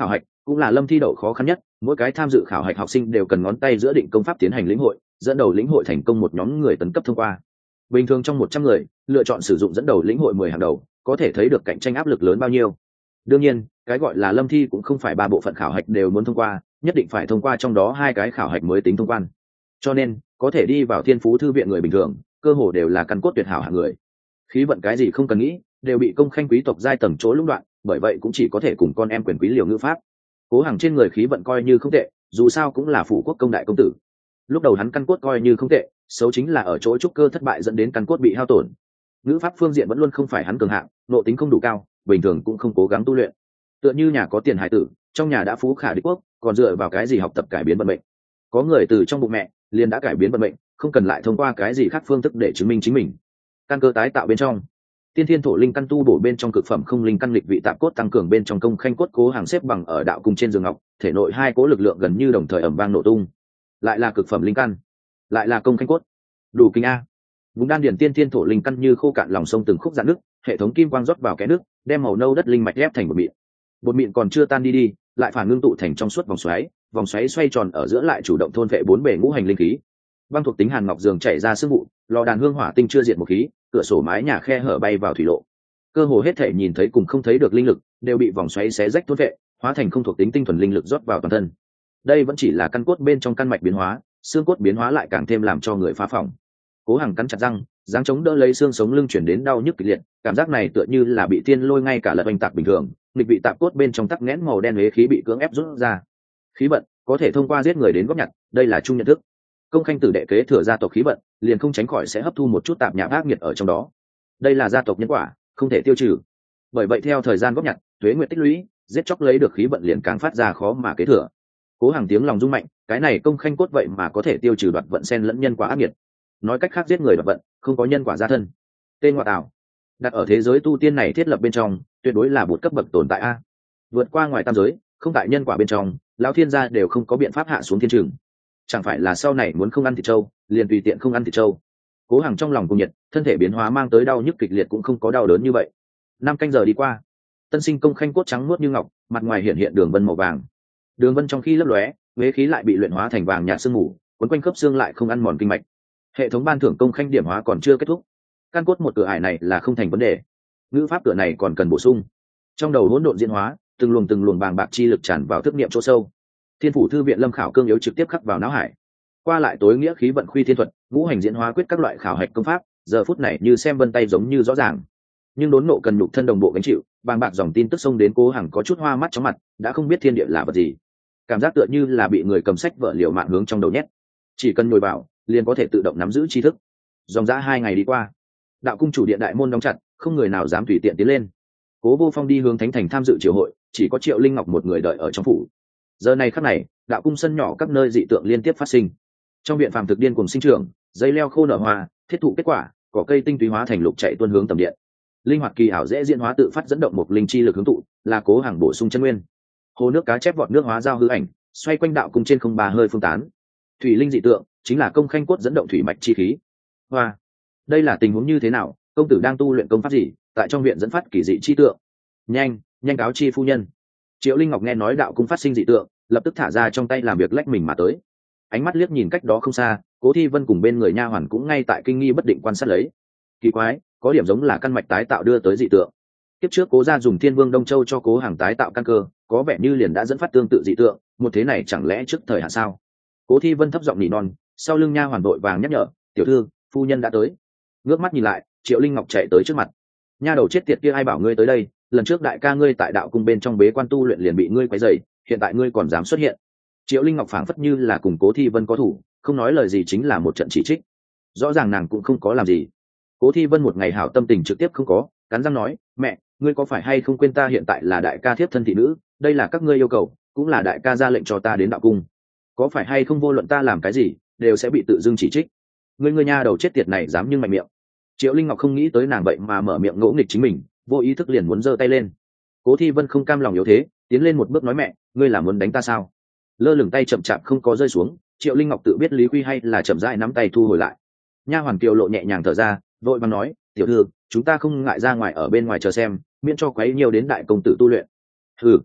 cũng là lâm thi đậu khó khăn nhất. Mỗi cái tham dự khảo hạch học sinh đều cần ngón tay giữa định công pháp tiến hành lĩnh hội, dẫn đầu lĩnh hội thành công một nhóm người tấn cấp thông qua. Bình thường trong một trăm người lựa chọn sử dụng dẫn đầu lĩnh hội mười hàng đầu, có thể thấy được cạnh tranh áp lực lớn bao nhiêu. Đương nhiên cái gọi là lâm thi cũng không phải ba bộ phận khảo hạch đều muốn thông qua, nhất định phải thông qua trong đó hai cái khảo hạch mới tính thông quan. Cho nên có thể đi vào thiên phú thư viện người bình thường cơ hồ đều là căn cốt tuyệt hảo hạng người. Khí vận cái gì không cần nghĩ, đều bị công khanh quý tộc giai tầng chỗ lũng đoạn, bởi vậy cũng chỉ có thể cùng con em quyền quý liều ngữ pháp. Cố Hằng trên người khí vận coi như không tệ, dù sao cũng là phủ quốc công đại công tử. Lúc đầu hắn căn cốt coi như không tệ, xấu chính là ở chỗ trúc cơ thất bại dẫn đến căn cốt bị hao tổn. Ngữ pháp phương diện vẫn luôn không phải hắn cường hạng, nộ tính không đủ cao, bình thường cũng không cố gắng tu luyện. Tựa như nhà có tiền hải tử, trong nhà đã phú khả địch quốc, còn dựa vào cái gì học tập cải biến vận mệnh? Có người từ trong bụng mẹ liền đã cải biến vận mệnh, không cần lại thông qua cái gì khác phương thức để chứng minh chính mình. Căn cơ tái tạo bên trong, tiên thiên thổ linh căn tu bổ bên trong cực phẩm không linh căn lịch vị tạp cốt tăng cường bên trong công khanh cốt. Cố Hàng xếp bằng ở đạo cung trên giường ngọc, thể nội hai cố lực lượng gần như đồng thời ầm vang nổ tung. Lại là cực phẩm linh căn, lại là công khanh cốt, đủ kinh a. Vùng đan điển tiên thiên thổ linh căn như khô cạn lòng sông từng khúc dạn nước, hệ thống kim quang rót vào cái nước, đem màu nâu đất linh mạch ép thành bột mịn. Bột mịn còn chưa tan đi đi, lại phản ngưng tụ thành trong suốt vòng xoáy, vòng xoáy xoay tròn ở giữa lại chủ động thôn vệ bốn bề ngũ hành linh khí. Băng thuộc tính hàn ngọc giường chảy ra sương vụ, lò đàn hương hỏa tinh chưa diệt một khí, cửa sổ mái nhà khe hở bay vào thủy lộ. Cơ hồ hết thể nhìn thấy cùng không thấy được linh lực đều bị vòng xoáy xé rách thôn vệ, hóa thành không thuộc tính tinh thuần linh lực rót vào toàn thân. Đây vẫn chỉ là căn cốt bên trong căn mạch biến hóa, xương cốt biến hóa lại càng thêm làm cho người phá phỏng. Cố Hằng cắn chặt răng, dáng chống đỡ lấy xương sống lưng chuyển đến đau nhức kịch liệt, cảm giác này tựa như là bị tiên lôi ngay cả lật oanh tạc bình thường. Nghịch vị tạp cốt bên trong tắc nghẽn màu đen huế khí bị cưỡng ép rút ra. Khí vận có thể thông qua giết người đến góp nhặt, đây là chung nhận thức. Công khanh tử đệ kế thừa gia tộc khí vận, liền không tránh khỏi sẽ hấp thu một chút tạp nhạp ác nghiệt ở trong đó. Đây là gia tộc nhân quả, không thể tiêu trừ. Bởi vậy theo thời gian góp nhặt, tuế nguyện tích lũy, giết chóc lấy được khí vận liền càng phát ra khó mà kế thừa. Cố Hàng tiếng lòng rung mạnh, cái này công khanh cốt vậy mà có thể tiêu trừ đoạt vận xen lẫn nhân quả ác nghiệt. Nói cách khác giết người đoạt vận, không có nhân quả gia thân. Tên ngoại tảo, đặt ở thế giới tu tiên này thiết lập bên trong, tuyệt đối là một cấp bậc tồn tại a. Vượt qua ngoài tam giới, không tại nhân quả bên trong, lão thiên gia đều không có biện pháp hạ xuống thiên trường. Chẳng phải là sau này muốn không ăn thịt trâu, liền tùy tiện không ăn thịt trâu. Cố Hàng trong lòng cùng nhiệt, thân thể biến hóa mang tới đau nhức kịch liệt cũng không có đau đớn như vậy. Năm canh giờ đi qua, tân sinh công khanh cốt trắng nuốt như ngọc, mặt ngoài hiện hiện đường vân màu vàng. Đường vân trong khi lấp lóe, huế khí lại bị luyện hóa thành vàng nhạt sương mù, quấn quanh khớp xương lại không ăn mòn kinh mạch. Hệ thống ban thưởng công khanh điểm hóa còn chưa kết thúc, căn cốt một cửa ải này là không thành vấn đề. Ngữ pháp cửa này còn cần bổ sung. Trong đầu hỗn độn diễn hóa, từng luồng từng luồng bàng bạc chi lực tràn vào thức niệm chỗ sâu. Thiên phủ thư viện lâm khảo cương yếu trực tiếp khắc vào não hải. Qua lại tối nghĩa khí vận khuy thiên thuật, ngũ hành diễn hóa quyết các loại khảo hạch công pháp, giờ phút này như xem vân tay giống như rõ ràng. Nhưng đốn nộ cần nhục thân đồng bộ gánh chịu, bàng bạc dòng tin tức xông đến Cố Hằng có chút hoa mắt chóng mặt, đã không biết thiên địa là vật gì. Cảm giác tựa như là bị người cầm sách vở liều mạng hướng trong đầu nhét. Chỉ cần nhồi vào, liền có thể tự động nắm giữ tri thức. Dòng dã hai ngày đi qua, đạo cung chủ điện đại môn đóng chặt, không người nào dám tùy tiện tiến lên. Cố Vô Phong đi hướng thánh thành tham dự triều hội, chỉ có Triệu Linh Ngọc một người đợi ở trong phủ. Giờ này khắc này, đạo cung sân nhỏ các nơi dị tượng liên tiếp phát sinh. Trong viện phàm thực điên cùng sinh trưởng, dây leo khô nở hoa, thiết thụ kết quả, cỏ cây tinh túy hóa thành lục chạy tuôn hướng tầm điện. Linh hoạt kỳ ảo dễ diễn hóa tự phát dẫn động một linh chi lực hướng tụ, là Cố Hàng bổ sung chân nguyên. Hồ nước cá chép vọt nước hóa giao hư ảnh, xoay quanh đạo cung trên không ba hơi phương tán. Thủy linh dị tượng chính là công khanh cốt dẫn động thủy mạch chi khí. Hoa, đây là tình huống như thế nào? Công tử đang tu luyện công pháp gì? Tại trong viện dẫn phát kỳ dị chi tượng. Nhanh, nhanh cáo chi phu nhân. Triệu Linh Ngọc nghe nói đạo cung phát sinh dị tượng, lập tức thả ra trong tay làm việc lách mình mà tới. Ánh mắt liếc nhìn cách đó không xa, Cố Thi Vân cùng bên người nha hoàn cũng ngay tại kinh nghi bất định quan sát lấy. Kỳ quái, có điểm giống là căn mạch tái tạo đưa tới dị tượng. Kiếp trước Cố gia dùng Thiên Vương Đông Châu cho Cố Hàng tái tạo căn cơ, có vẻ như liền đã dẫn phát tương tự dị tượng, một thế này chẳng lẽ trước thời hạn sao? Cố Thi Vân thấp giọng nỉ non, sau lưng nha hoàn vội vàng nhắc nhở, "Tiểu thư, phu nhân đã tới." Ngước mắt nhìn lại, Triệu Linh Ngọc chạy tới trước mặt. "Nha đầu chết tiệt kia, ai bảo ngươi tới đây? Lần trước đại ca ngươi tại đạo cung bên trong bế quan tu luyện liền bị ngươi quấy rầy, hiện tại ngươi còn dám xuất hiện?" Triệu Linh Ngọc phảng phất như là cùng Cố Thi Vân có thủ, không nói lời gì chính là một trận chỉ trích. Rõ ràng nàng cũng không có làm gì. Cố Thi Vân một ngày hảo tâm tình trực tiếp không có, cắn răng nói, "Mẹ, ngươi có phải hay không quên ta hiện tại là đại ca thiếp thân thị nữ, đây là các ngươi yêu cầu, cũng là đại ca ra lệnh cho ta đến đạo cung. Có phải hay không vô luận ta làm cái gì, đều sẽ bị tự dưng chỉ trích. Ngươi ngươi nha đầu chết tiệt này dám nhưng mạnh miệng." Triệu Linh Ngọc không nghĩ tới nàng vậy mà mở miệng ngỗ nghịch chính mình, vô ý thức liền muốn giơ tay lên. Cố Thi Vân không cam lòng yếu thế, tiến lên một bước nói, "Mẹ, ngươi là muốn đánh ta sao?" Lơ lửng tay chậm chạp không có rơi xuống, Triệu Linh Ngọc tự biết lý quy hay là chậm rãi nắm tay thu hồi lại. Nha hoàn Kiều Lộ nhẹ nhàng thở ra, vội vàng nói, "Tiểu thư, chúng ta không ngại ra ngoài ở bên ngoài chờ xem, miễn cho quấy nhiều đến đại công tử tu luyện." "Ừ."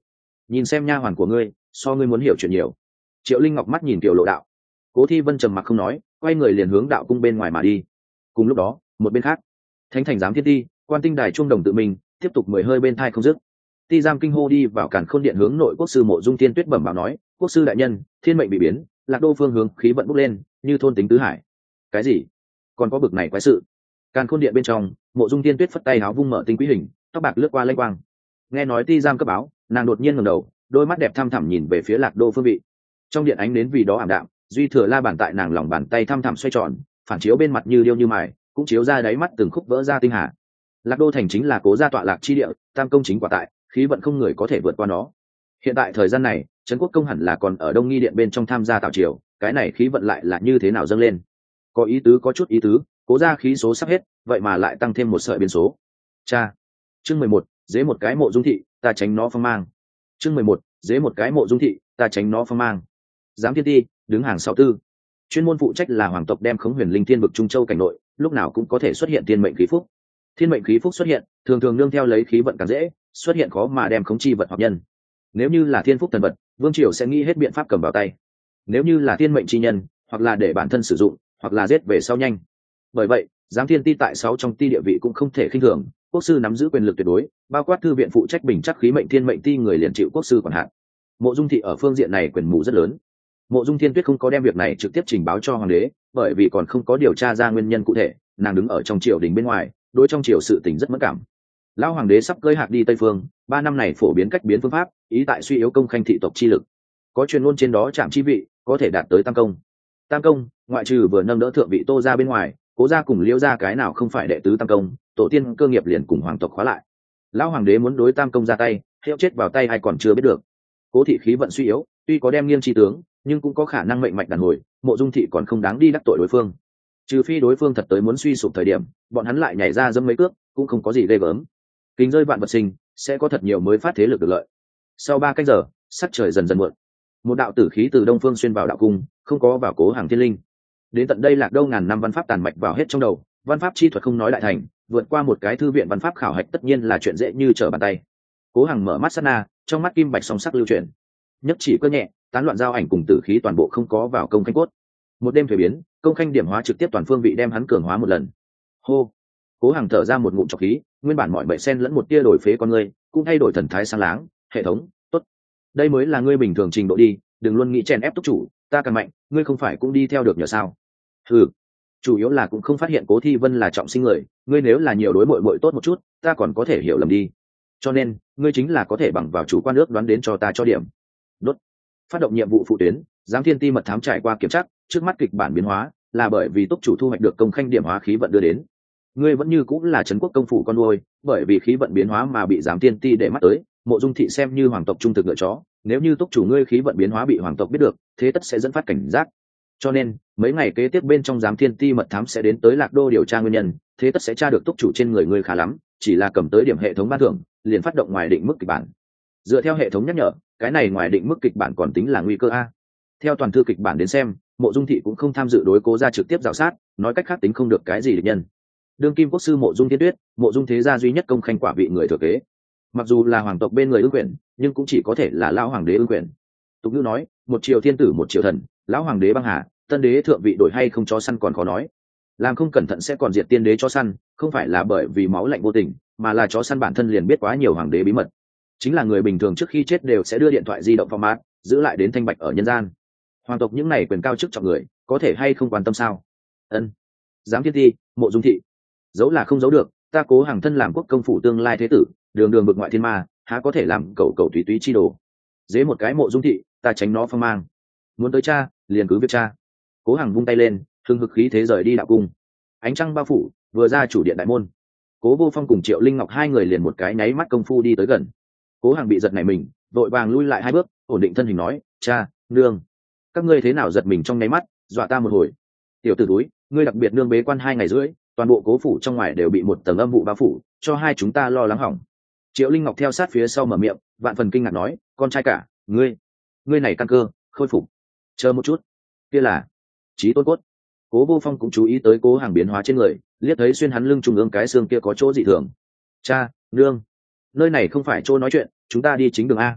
nhìn xem nha hoàn của ngươi so ngươi muốn hiểu chuyện nhiều. Triệu Linh Ngọc mắt nhìn Tiểu Lộ đạo. Cố Thi Vân trầm mặc không nói, quay người liền hướng đạo cung bên ngoài mà đi. Cùng lúc đó, một bên khác, Thánh Thành Giám Thiên Ti, Quan Tinh Đài chuông đồng tự mình tiếp tục mười hơi bên thai không dứt. Ti Giám kinh hô đi vào Càn Khôn Điện hướng nội quốc sư Mộ Dung Thiên Tuyết bẩm báo nói, quốc sư đại nhân, thiên mệnh bị biến, Lạc Đô phương hướng khí vận bốc lên, như thôn tính tứ hải. Cái gì? Còn có bực này quái sự? Càn Khôn Điện bên trong, Mộ Dung Thiên Tuyết phất tay áo vung mở tinh quý hình, tóc bạc lướt qua lênh quang. Nghe nói Ti Giám cấp báo, nàng đột nhiên ngẩng đầu, đôi mắt đẹp thăm thẳm nhìn về phía Lạc Đô phương vị. Trong điện ánh đến vì đó ảm đạm, duy thừa la bàn tại nàng lòng bàn tay thăm thẳm xoay tròn, phản chiếu bên mặt như điêu như mài, cũng chiếu ra đáy mắt từng khúc vỡ ra tinh hà. Lạc Đô thành chính là cố gia tọa lạc chi địa, tam công chính quả tại, khí vận không người có thể vượt qua nó. Hiện tại thời gian này, Trấn Quốc công hẳn là còn ở Đông Nghi điện bên trong tham gia tạo triều, cái này khí vận lại là như thế nào dâng lên? Có ý tứ có chút ý tứ, cố gia khí số sắp hết, vậy mà lại tăng thêm một sợi biến số. Cha. Chương mười một, dễ một cái Mộ Dung thị, ta tránh nó phong mang. Chương mười một, dễ một cái Mộ Dung thị, ta tránh nó phong mang. Giám Thiên Ti, đứng hàng sáu tư, chuyên môn phụ trách là hoàng tộc đem khống huyền linh thiên vực trung châu cảnh nội, lúc nào cũng có thể xuất hiện thiên mệnh khí phúc. Thiên mệnh khí phúc xuất hiện, thường thường nương theo lấy khí vận càng dễ, xuất hiện khó mà đem khống chi vật hoặc nhân. Nếu như là thiên phúc thần vật, vương triều sẽ nghĩ hết biện pháp cầm vào tay. Nếu như là thiên mệnh chi nhân, hoặc là để bản thân sử dụng, hoặc là giết về sau nhanh. Bởi vậy, Giám Thiên Ti tại sáu trong ti địa vị cũng không thể khinh thường, quốc sư nắm giữ quyền lực tuyệt đối, bao quát thư viện phụ trách bình chắc khí mệnh thiên mệnh ti người liền chịu quốc sư quản hạt. Mộ Dung thị ở phương diện này quyền mù rất lớn. Mộ Dung Thiên Tuyết không có đem việc này trực tiếp trình báo cho hoàng đế, bởi vì còn không có điều tra ra nguyên nhân cụ thể, nàng đứng ở trong triều đình bên ngoài, đối trong triều sự tình rất mẫn cảm. Lão hoàng đế sắp cưỡi hạc đi Tây Phương, ba năm này phổ biến cách biến phương pháp, ý tại suy yếu công khanh thị tộc chi lực. Có truyền ngôn trên đó chạm chi vị, có thể đạt tới tam công. Tam công, ngoại trừ vừa nâng đỡ thượng vị Tô gia bên ngoài, Cố gia cùng Liễu gia cái nào không phải đệ tứ tam công, tổ tiên cơ nghiệp liền cùng hoàng tộc khóa lại. Lão hoàng đế muốn đối tam công ra tay, hiệu chết vào tay ai còn chưa biết được. Cố thị khí vận suy yếu, tuy có đem nghiêng chi tướng, nhưng cũng có khả năng mệnh mạch đàn hồi, Mộ Dung thị còn không đáng đi đắc tội đối phương. Trừ phi đối phương thật tới muốn suy sụp thời điểm, bọn hắn lại nhảy ra dâm mấy cước, cũng không có gì ghê gớm. Kính rơi vạn vật sinh, sẽ có thật nhiều mới phát thế lực được lợi. Sau ba cách giờ, sắc trời dần dần muộn. Một đạo tử khí từ đông phương xuyên vào đạo cung, không có vào Cố Hàng Thiên Linh. Đến tận đây Lạc Đô ngàn năm văn pháp tàn mạch vào hết trong đầu, văn pháp chi thuật không nói đại thành, vượt qua một cái thư viện văn pháp khảo hạch tất nhiên là chuyện dễ như trở bàn tay. Cố Hàng mở mắt sát na, trong mắt kim bạch song sắc lưu chuyển. Nhất chỉ cơ nhẹ, tán loạn giao ảnh cùng tử khí toàn bộ không có vào công khanh cốt. Một đêm thuế biến, công khanh điểm hóa trực tiếp toàn phương vị đem hắn cường hóa một lần. Hô. Cố Hàng thở ra một ngụm trọc khí, nguyên bản mọi bậy sen lẫn một tia đổi phế con người, cũng thay đổi thần thái sáng láng. Hệ thống, tốt. Đây mới là ngươi bình thường trình độ đi, đừng luôn nghĩ chèn ép túc chủ, ta càng mạnh, ngươi không phải cũng đi theo được nhờ sao? Ừ. Chủ yếu là cũng không phát hiện Cố Thi Vân là trọng sinh người, ngươi nếu là nhiều đối muội muội tốt một chút, ta còn có thể hiểu lầm đi. Cho nên, ngươi chính là có thể bằng vào chủ quan ước đoán đến cho ta cho điểm. Đốt. Phát động nhiệm vụ phụ tuyến, Giám Thiên Ti mật thám trải qua kiểm tra, trước mắt kịch bản biến hóa là bởi vì túc chủ thu hoạch được công khanh điểm hóa khí vận đưa đến. Ngươi vẫn như cũng là Trấn Quốc công phủ con nuôi, bởi vì khí vận biến hóa mà bị Giám Thiên Ti để mắt tới, Mộ Dung thị xem như hoàng tộc trung thực ngựa chó, nếu như túc chủ ngươi khí vận biến hóa bị hoàng tộc biết được, thế tất sẽ dẫn phát cảnh giác. Cho nên, mấy ngày kế tiếp bên trong Giám Thiên Ti mật thám sẽ đến tới Lạc Đô điều tra nguyên nhân, thế tất sẽ tra được túc chủ trên người ngươi khá lắm, chỉ là cầm tới điểm hệ thống ban thưởng, liền phát động ngoài định mức kịch bản. Dựa theo hệ thống nhắc nhở, cái này ngoài định mức kịch bản còn tính là nguy cơ a. Theo toàn thư kịch bản đến xem, Mộ Dung thị cũng không tham dự đối Cố gia trực tiếp rào sát, nói cách khác tính không được cái gì địch nhân. Đương kim quốc sư Mộ Dung Thiên Tuyết, Mộ Dung thế gia duy nhất công khanh quả vị người thừa kế. Mặc dù là hoàng tộc bên người ương quyền, nhưng cũng chỉ có thể là lão hoàng đế ương quyền. Tục ngữ nói, một triều thiên tử một triều thần, lão hoàng đế băng hà, tân đế thượng vị đổi hay không cho săn còn khó nói. Làm không cẩn thận sẽ còn diệt tiên đế cho săn, không phải là bởi vì máu lạnh vô tình, mà là chó săn bản thân liền biết quá nhiều hoàng đế bí mật. Chính là người bình thường trước khi chết đều sẽ đưa điện thoại di động format, giữ lại đến thanh bạch ở nhân gian. Hoàng tộc những này quyền cao chức trọng người, có thể hay không quan tâm sao? Ân. Giám Thiên Ti, Mộ Dung thị. Giấu là không giấu được, ta Cố Hàng thân làm quốc công phủ tương lai thế tử, đường đường bực ngoại thiên ma, há có thể làm cậu cậu tùy túy chi đồ. Dễ một cái Mộ Dung thị, ta tránh nó phong mang. Muốn tới cha, liền cứ việc cha. Cố Hàng vung tay lên, hưng hực khí thế rời đi đạo cung. Ánh trăng bao phủ, vừa ra chủ điện đại môn. Cố Vô Phong cùng Triệu Linh Ngọc hai người liền một cái nháy mắt công phu đi tới gần. Cố Hàng bị giật nảy mình, vội vàng lui lại hai bước, ổn định thân hình nói, cha, nương, các ngươi thế nào giật mình trong nháy mắt, dọa ta một hồi. Tiểu tử túi, ngươi đặc biệt nương bế quan hai ngày rưỡi, toàn bộ cố phủ trong ngoài đều bị một tầng âm vụ bao phủ, cho hai chúng ta lo lắng hỏng. Triệu Linh Ngọc theo sát phía sau mở miệng, vạn phần kinh ngạc nói, con trai cả, ngươi, ngươi này căn cơ, khôi phục. Chờ một chút, kia là Chí Tôn Cốt. Cố Vô Phong cũng chú ý tới Cố Hàng biến hóa trên người, liếc thấy xuyên hắn lưng trung ương cái xương kia có chỗ dị thường. Cha, nương, nơi này không phải chỗ nói chuyện, chúng ta đi chính đường a.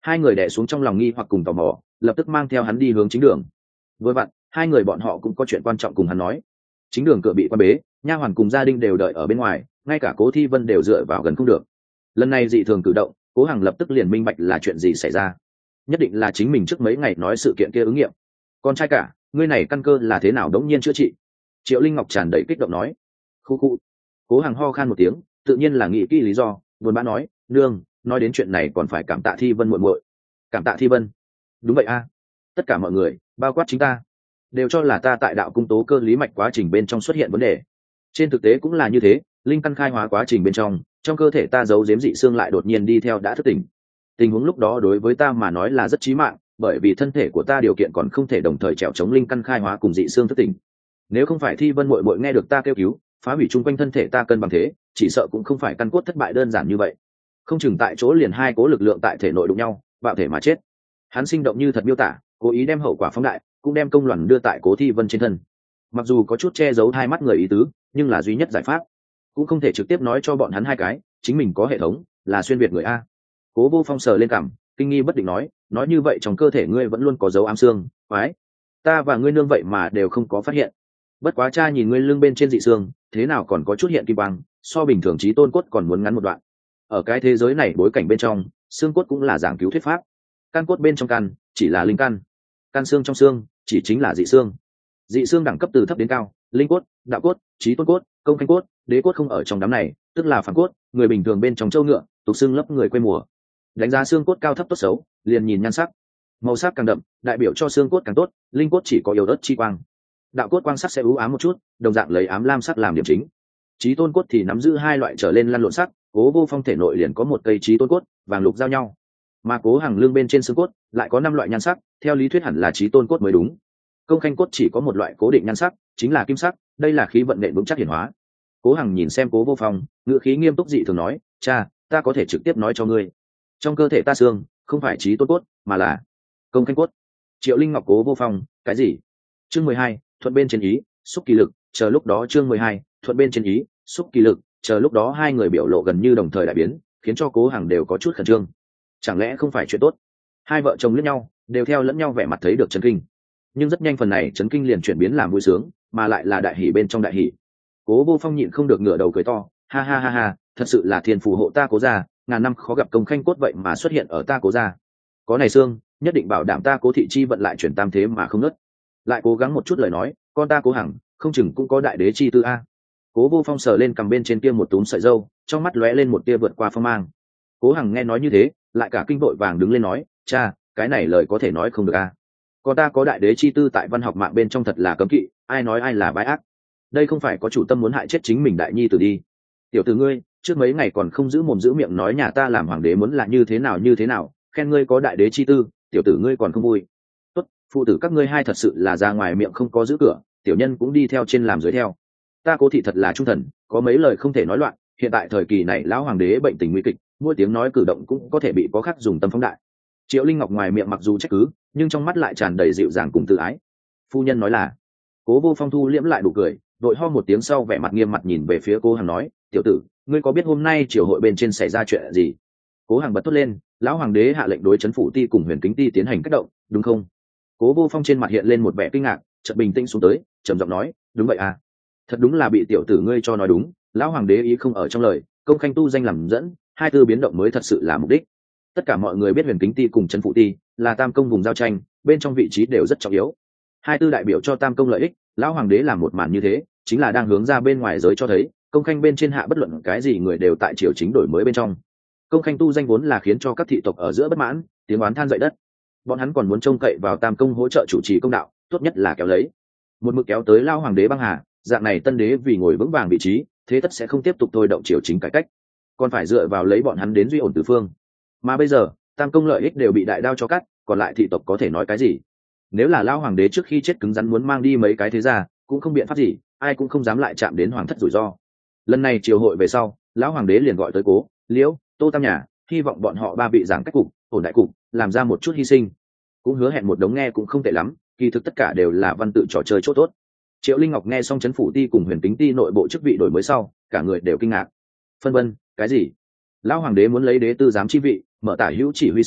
Hai người đè xuống trong lòng nghi hoặc cùng tò mò, lập tức mang theo hắn đi hướng chính đường. Vừa vặn hai người bọn họ cũng có chuyện quan trọng cùng hắn nói. Chính đường cửa bị quan bế, nha hoàn cùng gia đình đều đợi ở bên ngoài, ngay cả Cố Thi Vân đều dựa vào gần không được. Lần này dị thường cử động, Cố Hằng lập tức liền minh bạch là chuyện gì xảy ra. Nhất định là chính mình trước mấy ngày nói sự kiện kia ứng nghiệm. Con trai cả, ngươi này căn cơ là thế nào đống nhiên chữa trị? Triệu Linh Ngọc tràn đầy kích động nói. Khu khu. Cố Hằng ho khan một tiếng, tự nhiên là nghĩ kỹ lý do, buồn bã nói, nương, nói đến chuyện này còn phải cảm tạ Thi Vân muội muội. Cảm tạ Thi Vân? Đúng vậy a. Tất cả mọi người, bao quát chính ta, đều cho là ta tại đạo cung tố cơ lý mạch quá trình bên trong xuất hiện vấn đề. Trên thực tế cũng là như thế, linh căn khai hóa quá trình bên trong, trong cơ thể ta giấu giếm dị xương lại đột nhiên đi theo đã thức tỉnh. Tình huống lúc đó đối với ta mà nói là rất chí mạng, bởi vì thân thể của ta điều kiện còn không thể đồng thời trèo chống linh căn khai hóa cùng dị xương thức tỉnh. Nếu không phải Thi Vân muội muội nghe được ta kêu cứu, phá hủy chung quanh thân thể ta cân bằng thế, chỉ sợ cũng không phải căn cốt thất bại đơn giản như vậy. Không chừng tại chỗ liền hai cố lực lượng tại thể nội đụng nhau, bạo thể mà chết. Hắn sinh động như thật miêu tả, cố ý đem hậu quả phóng đại, cũng đem công luận đưa tại Cố Thi Vân trên thân. Mặc dù có chút che giấu hai mắt người ý tứ, nhưng là duy nhất giải pháp, cũng không thể trực tiếp nói cho bọn hắn hai cái, chính mình có hệ thống, là xuyên việt người a. Cố Vô Phong sờ lên cằm, kinh nghi bất định nói, nói như vậy trong cơ thể ngươi vẫn luôn có dấu ám xương, quái, ta và ngươi nương vậy mà đều không có phát hiện. Bất quá cha nhìn ngươi lưng bên trên dị xương, thế nào còn có chút hiện kim quang, so bình thường chí tôn cốt còn muốn ngắn một đoạn. Ở cái thế giới này bối cảnh bên trong, xương cốt cũng là giảng cứu thuyết pháp. Căn cốt bên trong căn chỉ là linh căn, căn xương trong xương chỉ chính là dị xương. Dị xương đẳng cấp từ thấp đến cao, linh cốt, đạo cốt, chí tôn cốt, công khanh cốt, đế cốt không ở trong đám này, tức là phản cốt, người bình thường bên trong châu ngựa, tục xương lấp người quê mùa. Đánh giá xương cốt cao thấp tốt xấu, liền nhìn nhan sắc. Màu sắc càng đậm, đại biểu cho xương cốt càng tốt, linh cốt chỉ có yếu ớt chi quang. Đạo cốt quang sắc sẽ ưu ám một chút, đồng dạng lấy ám lam sắc làm điểm chính. Chí tôn cốt thì nắm giữ hai loại trở lên lăn lộn sắc, Cố Vô Phong thể nội liền có một cây chí tôn cốt, vàng lục giao nhau. Mà Cố Hằng lưng bên trên xương cốt lại có năm loại nhan sắc, theo lý thuyết hẳn là chí tôn cốt mới đúng. Công khanh cốt chỉ có một loại cố định nhan sắc, chính là kim sắc, đây là khí vận nện vững chắc hiển hóa. Cố Hằng nhìn xem Cố Vô Phong, ngữ khí nghiêm túc dị thường nói, cha, ta có thể trực tiếp nói cho ngươi, trong cơ thể ta xương không phải chí tôn cốt, mà là công khanh cốt. Triệu Linh Ngọc Cố Vô Phong, cái gì? Chương mười hai, thuận bên trên ý, xúc kỳ lực, chờ lúc đó chương mười hai, thuận bên trên ý, xúc kỳ lực, chờ lúc đó hai người biểu lộ gần như đồng thời đại biến, khiến cho Cố Hằng đều có chút khẩn trương. Chẳng lẽ không phải chuyện tốt? Hai vợ chồng liếc nhau, đều theo lẫn nhau vẻ mặt thấy được chấn kinh. Nhưng rất nhanh phần này chấn kinh liền chuyển biến làm vui sướng, mà lại là đại hỉ bên trong đại hỉ. Cố Vô Phong nhịn không được ngửa đầu cười to, ha ha ha ha, thật sự là thiên phù hộ ta Cố gia, ngàn năm khó gặp công khanh cốt vậy mà xuất hiện ở ta Cố gia. Có này xương, nhất định bảo đảm ta Cố thị chi vận lại chuyển tam thế mà không nứt. Lại cố gắng một chút lời nói, con ta Cố Hằng, không chừng cũng có đại đế chi tư a. Cố Vô Phong sờ lên cầm bên trên kia một túm sợi dâu, trong mắt lóe lên một tia vượt qua phong mang. Cố Hằng nghe nói như thế, lại cả kinh vội vàng đứng lên nói, cha, cái này lời có thể nói không được a. Con ta có đại đế chi tư tại văn học mạng bên trong thật là cấm kỵ, ai nói ai là bái ác. Đây không phải có chủ tâm muốn hại chết chính mình đại nhi tử đi. Tiểu tử ngươi, trước mấy ngày còn không giữ mồm giữ miệng nói nhà ta làm hoàng đế muốn là như thế nào như thế nào, khen ngươi có đại đế chi tư, tiểu tử ngươi còn không vui. Tốt, phụ tử các ngươi hai thật sự là ra ngoài miệng không có giữ cửa, tiểu nhân cũng đi theo trên làm dưới theo. Ta Cố thị thật là trung thần, có mấy lời không thể nói loạn, hiện tại thời kỳ này lão hoàng đế bệnh tình nguy kịch, mỗi tiếng nói cử động cũng có thể bị có khắc dùng tâm phóng đại. Triệu Linh Ngọc ngoài miệng mặc dù trách cứ, nhưng trong mắt lại tràn đầy dịu dàng cùng tự ái. Phu nhân nói là. Cố Vô Phong thu liễm lại đủ cười, đội ho một tiếng sau vẻ mặt nghiêm mặt nhìn về phía Cố Hằng nói, tiểu tử, ngươi có biết hôm nay triều hội bên trên xảy ra chuyện gì? Cố Hằng bật thốt lên, lão hoàng đế hạ lệnh đối trấn phủ ti cùng huyền kính ti tiến hành kích động, đúng không? Cố Vô Phong trên mặt hiện lên một vẻ kinh ngạc, chợt bình tĩnh xuống tới, trầm giọng nói, đúng vậy à, thật đúng là bị tiểu tử ngươi cho nói đúng, lão hoàng đế ý không ở trong lời, công khanh tu danh làm dẫn, hai tư biến động mới thật sự là mục đích. Tất cả mọi người biết huyền kính ti cùng trấn phụ ti là tam công vùng giao tranh, bên trong vị trí đều rất trọng yếu. Hai tư đại biểu cho tam công lợi ích, lão hoàng đế làm một màn như thế, chính là đang hướng ra bên ngoài giới cho thấy, công khanh bên trên hạ bất luận cái gì người đều tại triều chính đổi mới bên trong. Công khanh tu danh vốn là khiến cho các thị tộc ở giữa bất mãn, tiếng oán than dậy đất. Bọn hắn còn muốn trông cậy vào tam công hỗ trợ chủ trì công đạo, tốt nhất là kéo lấy. Một mực kéo tới lão hoàng đế băng hà, dạng này tân đế vì ngồi vững vàng vị trí, thế tất sẽ không tiếp tục thôi động triều chính cải cách, còn phải dựa vào lấy bọn hắn đến duy ổn tứ phương. Mà bây giờ tam công lợi ích đều bị đại đao cho cắt, còn lại thị tộc có thể nói cái gì? Nếu là lão hoàng đế trước khi chết cứng rắn muốn mang đi mấy cái thế ra, cũng không biện pháp gì, ai cũng không dám lại chạm đến hoàng thất rủi ro. Lần này triều hội về sau, lão hoàng đế liền gọi tới Cố, Liễu, Tô tam nhà, hy vọng bọn họ ba vị giảng cách cục, ổn đại cục, làm ra một chút hy sinh, cũng hứa hẹn một đống nghe cũng không tệ lắm, kỳ thực tất cả đều là văn tự trò chơi chỗ tốt. Triệu Linh Ngọc nghe xong trấn phủ ti cùng huyền kính ti nội bộ chức vị đổi mới sau, cả người đều kinh ngạc. Phân vân, cái gì? Lão hoàng đế muốn lấy đế tư giám chi vị, mở tả hữu chỉ huy sứ,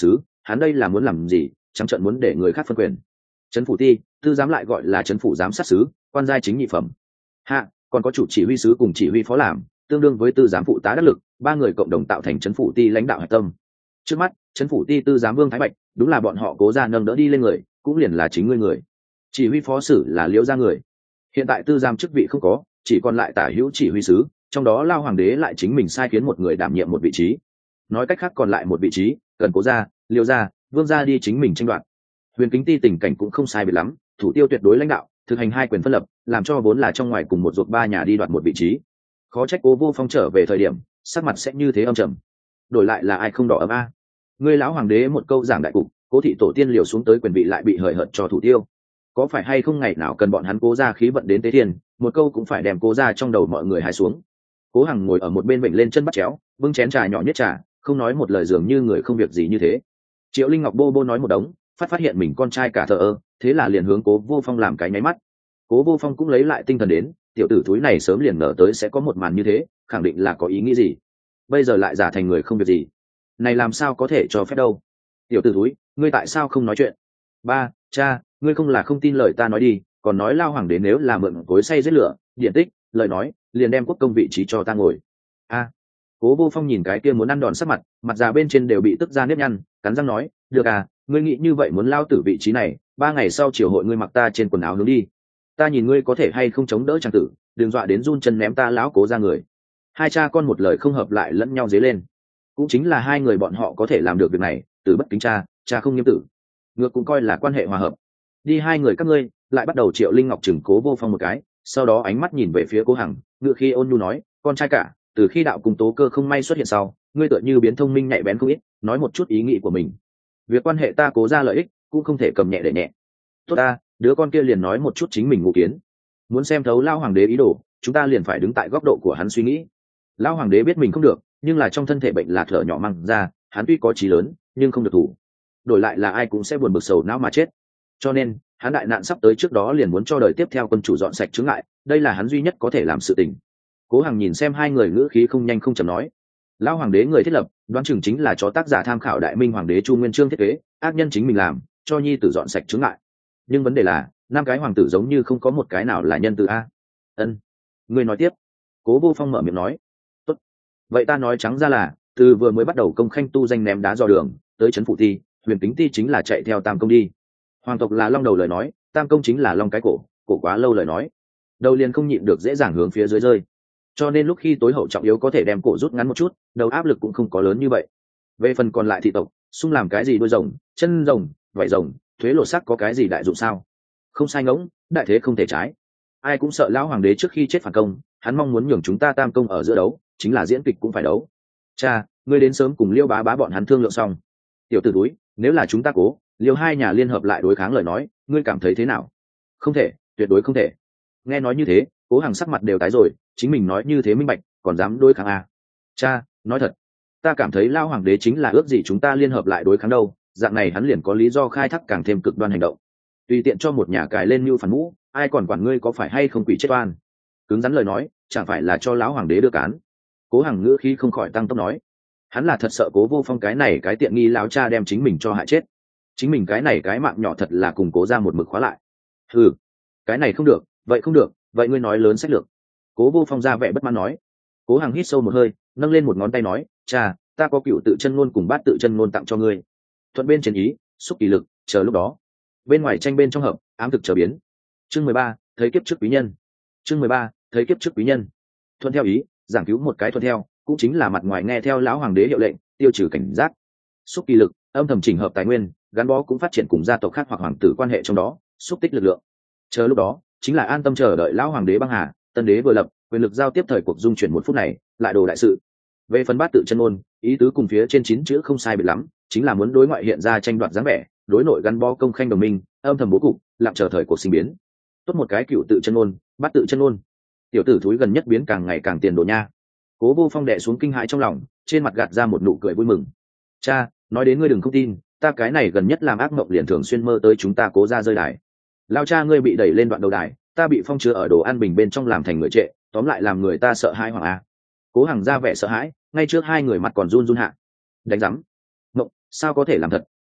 hắn đây là muốn làm gì, trắng trợn muốn để người khác phân quyền. Trấn phủ ti, tư giám lại gọi là trấn phủ giám sát sứ, quan giai chính nhị phẩm. Hạ, còn có chủ chỉ huy sứ cùng chỉ huy phó làm, tương đương với tư giám phụ tá đắc lực, ba người cộng đồng tạo thành trấn phủ ti lãnh đạo hạch tâm. Trước mắt, trấn phủ ti tư giám Vương Thái Bạch, đúng là bọn họ Cố gia nâng đỡ đi lên người, cũng liền là chính ngươi người. Chỉ huy phó sử là Liễu gia người. Hiện tại tư giám chức vị không có, chỉ còn lại tả hữu chỉ huy sứ, trong đó Lao hoàng đế lại chính mình sai khiến một người đảm nhiệm một vị trí. Nói cách khác còn lại một vị trí, cần Cố gia, Liễu gia, Vương gia đi chính mình tranh đoạt. Huyền Kính ti tình cảnh cũng không sai biệt lắm, thủ tiêu tuyệt đối lãnh đạo, thực hành hai quyền phân lập, làm cho vốn là trong ngoài cùng một ruột ba nhà đi đoạt một vị trí. Khó trách Cố Vô Phong trở về thời điểm sắc mặt sẽ như thế âm trầm. Đổi lại là ai không đỏ ấm a? Ngươi lão hoàng đế một câu giảng đại cục, Cố thị tổ tiên liều xuống tới quyền vị lại bị hời hợt cho thủ tiêu. Có phải hay không ngày nào cần bọn hắn Cố gia khí vận đến tế thiên, một câu cũng phải đem Cố gia trong đầu mọi người hái xuống. Cố Hằng ngồi ở một bên bệnh lên chân bắt chéo, bưng chén trà nhỏ nhất trà, không nói một lời, dường như người không việc gì như thế. Triệu Linh Ngọc bô bô nói một đống, phát phát hiện mình con trai cả thờ ơ, thế là liền hướng Cố Vô Phong làm cái nháy mắt. Cố Vô Phong cũng lấy lại tinh thần đến, tiểu tử thúi này sớm liền ngờ tới sẽ có một màn như thế, khẳng định là có ý nghĩ gì. Bây giờ lại giả thành người không việc gì, này làm sao có thể cho phép đâu. Tiểu tử thúi, ngươi tại sao không nói chuyện? Ba, cha, ngươi không là không tin lời ta nói đi, còn nói Lao hoàng đế nếu là mượn cối xay giết lửa, điện tích, lời nói, liền đem quốc công vị trí cho ta ngồi. A. Cố Vô Phong nhìn cái kia muốn ăn đòn sắc mặt, mặt già bên trên đều bị tức ra nếp nhăn, cắn răng nói, được à, ngươi nghĩ như vậy muốn lao tử vị trí này, ba ngày sau triều hội ngươi mặc ta trên quần áo hướng đi, ta nhìn ngươi có thể hay không chống đỡ trang tử, đừng dọa đến run chân ném ta lão Cố ra người. Hai cha con một lời không hợp lại lẫn nhau dế lên, cũng chính là hai người bọn họ có thể làm được việc này, từ bất kính cha, cha không nghiêm tử, ngược cũng coi là quan hệ hòa hợp. Đi hai người các ngươi, lại bắt đầu Triệu Linh Ngọc chừng Cố Vô Phong một cái, sau đó ánh mắt nhìn về phía Cố Hằng, ngựa khi ôn nhu nói, con trai cả, từ khi đạo cung Tố Cơ không may xuất hiện sau, ngươi tựa như biến thông minh nhạy bén không ít, nói một chút ý nghĩ của mình. Việc quan hệ ta Cố ra lợi ích, cũng không thể cầm nhẹ để nhẹ. Tốt ta, đứa con kia liền nói một chút chính mình ngụ kiến, muốn xem thấu Lao hoàng đế ý đồ, chúng ta liền phải đứng tại góc độ của hắn suy nghĩ. Lao hoàng đế biết mình không được, nhưng là trong thân thể bệnh là thở nhỏ măng ra, hắn tuy có chí lớn, nhưng không được thủ. Đổi lại là ai cũng sẽ buồn bực sầu não mà chết. Cho nên, hắn đại nạn sắp tới trước đó liền muốn cho đời tiếp theo quân chủ dọn sạch chướng ngại, đây là hắn duy nhất có thể làm sự tình. Cố Hằng nhìn xem hai người ngữ khí không nhanh không chậm nói, Lao hoàng đế người thiết lập, đoán chừng chính là cho tác giả tham khảo Đại Minh hoàng đế Chu Nguyên Chương thiết kế, ác nhân chính mình làm, cho nhi tử dọn sạch chướng ngại. Nhưng vấn đề là, năm cái hoàng tử giống như không có một cái nào là nhân tử a. Ân, ngươi nói tiếp. Cố Vô Phong mở miệng nói, tốt. Vậy ta nói trắng ra là, từ vừa mới bắt đầu công khanh tu danh ném đá dò đường, tới trấn phủ ti, Huyền Kính ti chính là chạy theo Tam công đi. Hoàng tộc là long đầu lời nói, Tam công chính là long cái cổ, cổ quá lâu lời nói, đầu liền không nhịn được dễ dàng hướng phía dưới rơi. Cho nên lúc khi tối hậu trọng yếu có thể đem cổ rút ngắn một chút, đầu áp lực cũng không có lớn như vậy. Về phần còn lại thị tộc, xung làm cái gì đuôi rồng, chân rồng, vảy rồng, thuế lột sắc có cái gì đại dụng sao? Không sai ngỗng, đại thế không thể trái. Ai cũng sợ lão hoàng đế trước khi chết phản công, hắn mong muốn nhường chúng ta Tam công ở giữa đấu, chính là diễn kịch cũng phải đấu. Cha, ngươi đến sớm cùng Liêu bá bá bọn hắn thương lượng xong. Tiểu tử túi, nếu là chúng ta Cố, Liêu hai nhà liên hợp lại đối kháng lời nói, ngươi cảm thấy thế nào? Không thể, tuyệt đối không thể. Nghe nói như thế, Cố Hằng sắc mặt đều tái rồi, chính mình nói như thế minh bạch, còn dám đối kháng à? Cha, nói thật, ta cảm thấy Lao hoàng đế chính là ước gì chúng ta liên hợp lại đối kháng đâu, dạng này hắn liền có lý do khai thác càng thêm cực đoan hành động, tùy tiện cho một nhà cài lên mưu phản mũ, ai còn quản ngươi có phải hay không quỷ chết oan. Cứng rắn lời nói, chẳng phải là cho lão hoàng đế đưa cán. Cố Hằng ngữ khí không khỏi tăng tốc nói, hắn là thật sợ Cố Vô Phong cái này cái tiện nghi lão cha đem chính mình cho hại chết, chính mình cái này cái mạng nhỏ thật là cùng Cố ra một mực khóa lại. Ừ, cái này không được, vậy không được, vậy ngươi nói lớn sách lược. Cố Vô Phong ra vẻ bất mãn nói. Cố Hằng hít sâu một hơi, nâng lên một ngón tay nói, cha, ta có cựu tự chân ngôn cùng bát tự chân ngôn tặng cho ngươi, thuận bên trên ý, xúc kỳ lực, chờ lúc đó. Bên ngoài tranh bên trong hợp, ám thực trở biến. Chương mười ba, thấy kiếp trước quý nhân. Chương mười ba, thấy kiếp trước quý nhân. Thuận theo ý, giảng cứu một cái thuận theo, cũng chính là mặt ngoài nghe theo lão hoàng đế hiệu lệnh, tiêu trừ cảnh giác. Xúc kỳ lực, âm thầm chỉnh hợp tài nguyên, gắn bó cũng phát triển cùng gia tộc khác hoặc hoàng tử quan hệ trong đó, xúc tích lực lượng. Chờ lúc đó, chính là an tâm chờ đợi lão hoàng đế băng hà, tân đế vừa lập, quyền lực giao tiếp thời cuộc dung chuyển một phút này, lại đồ đại sự. Về phần bát tự chân ngôn, ý tứ cùng phía trên chín chữ không sai biệt lắm, chính là muốn đối ngoại hiện ra tranh đoạt dáng vẻ, đối nội gắn bó công khanh đồng minh, âm thầm bố cục, lặng chờ thời cuộc sinh biến. Tốt một cái cựu tự chân ngôn, bát tự chân ngôn. Tiểu tử thúi gần nhất biến càng ngày càng tiền đồ nha. Cố Vô Phong đè xuống kinh hãi trong lòng, trên mặt gạt ra một nụ cười vui mừng. Cha, nói đến ngươi đừng không tin, ta cái này gần nhất làm ác mộng liền thường xuyên mơ tới chúng ta Cố ra rơi đài. Lao cha ngươi bị đẩy lên đoạn đầu đài, ta bị phong chứa ở đồ ăn bình bên trong làm thành người trệ, tóm lại làm người ta sợ hãi hoàng a. Cố Hằng ra vẻ sợ hãi, ngay trước hai người mặt còn run run hạ. Đánh rắm. Mộng, sao có thể làm thật,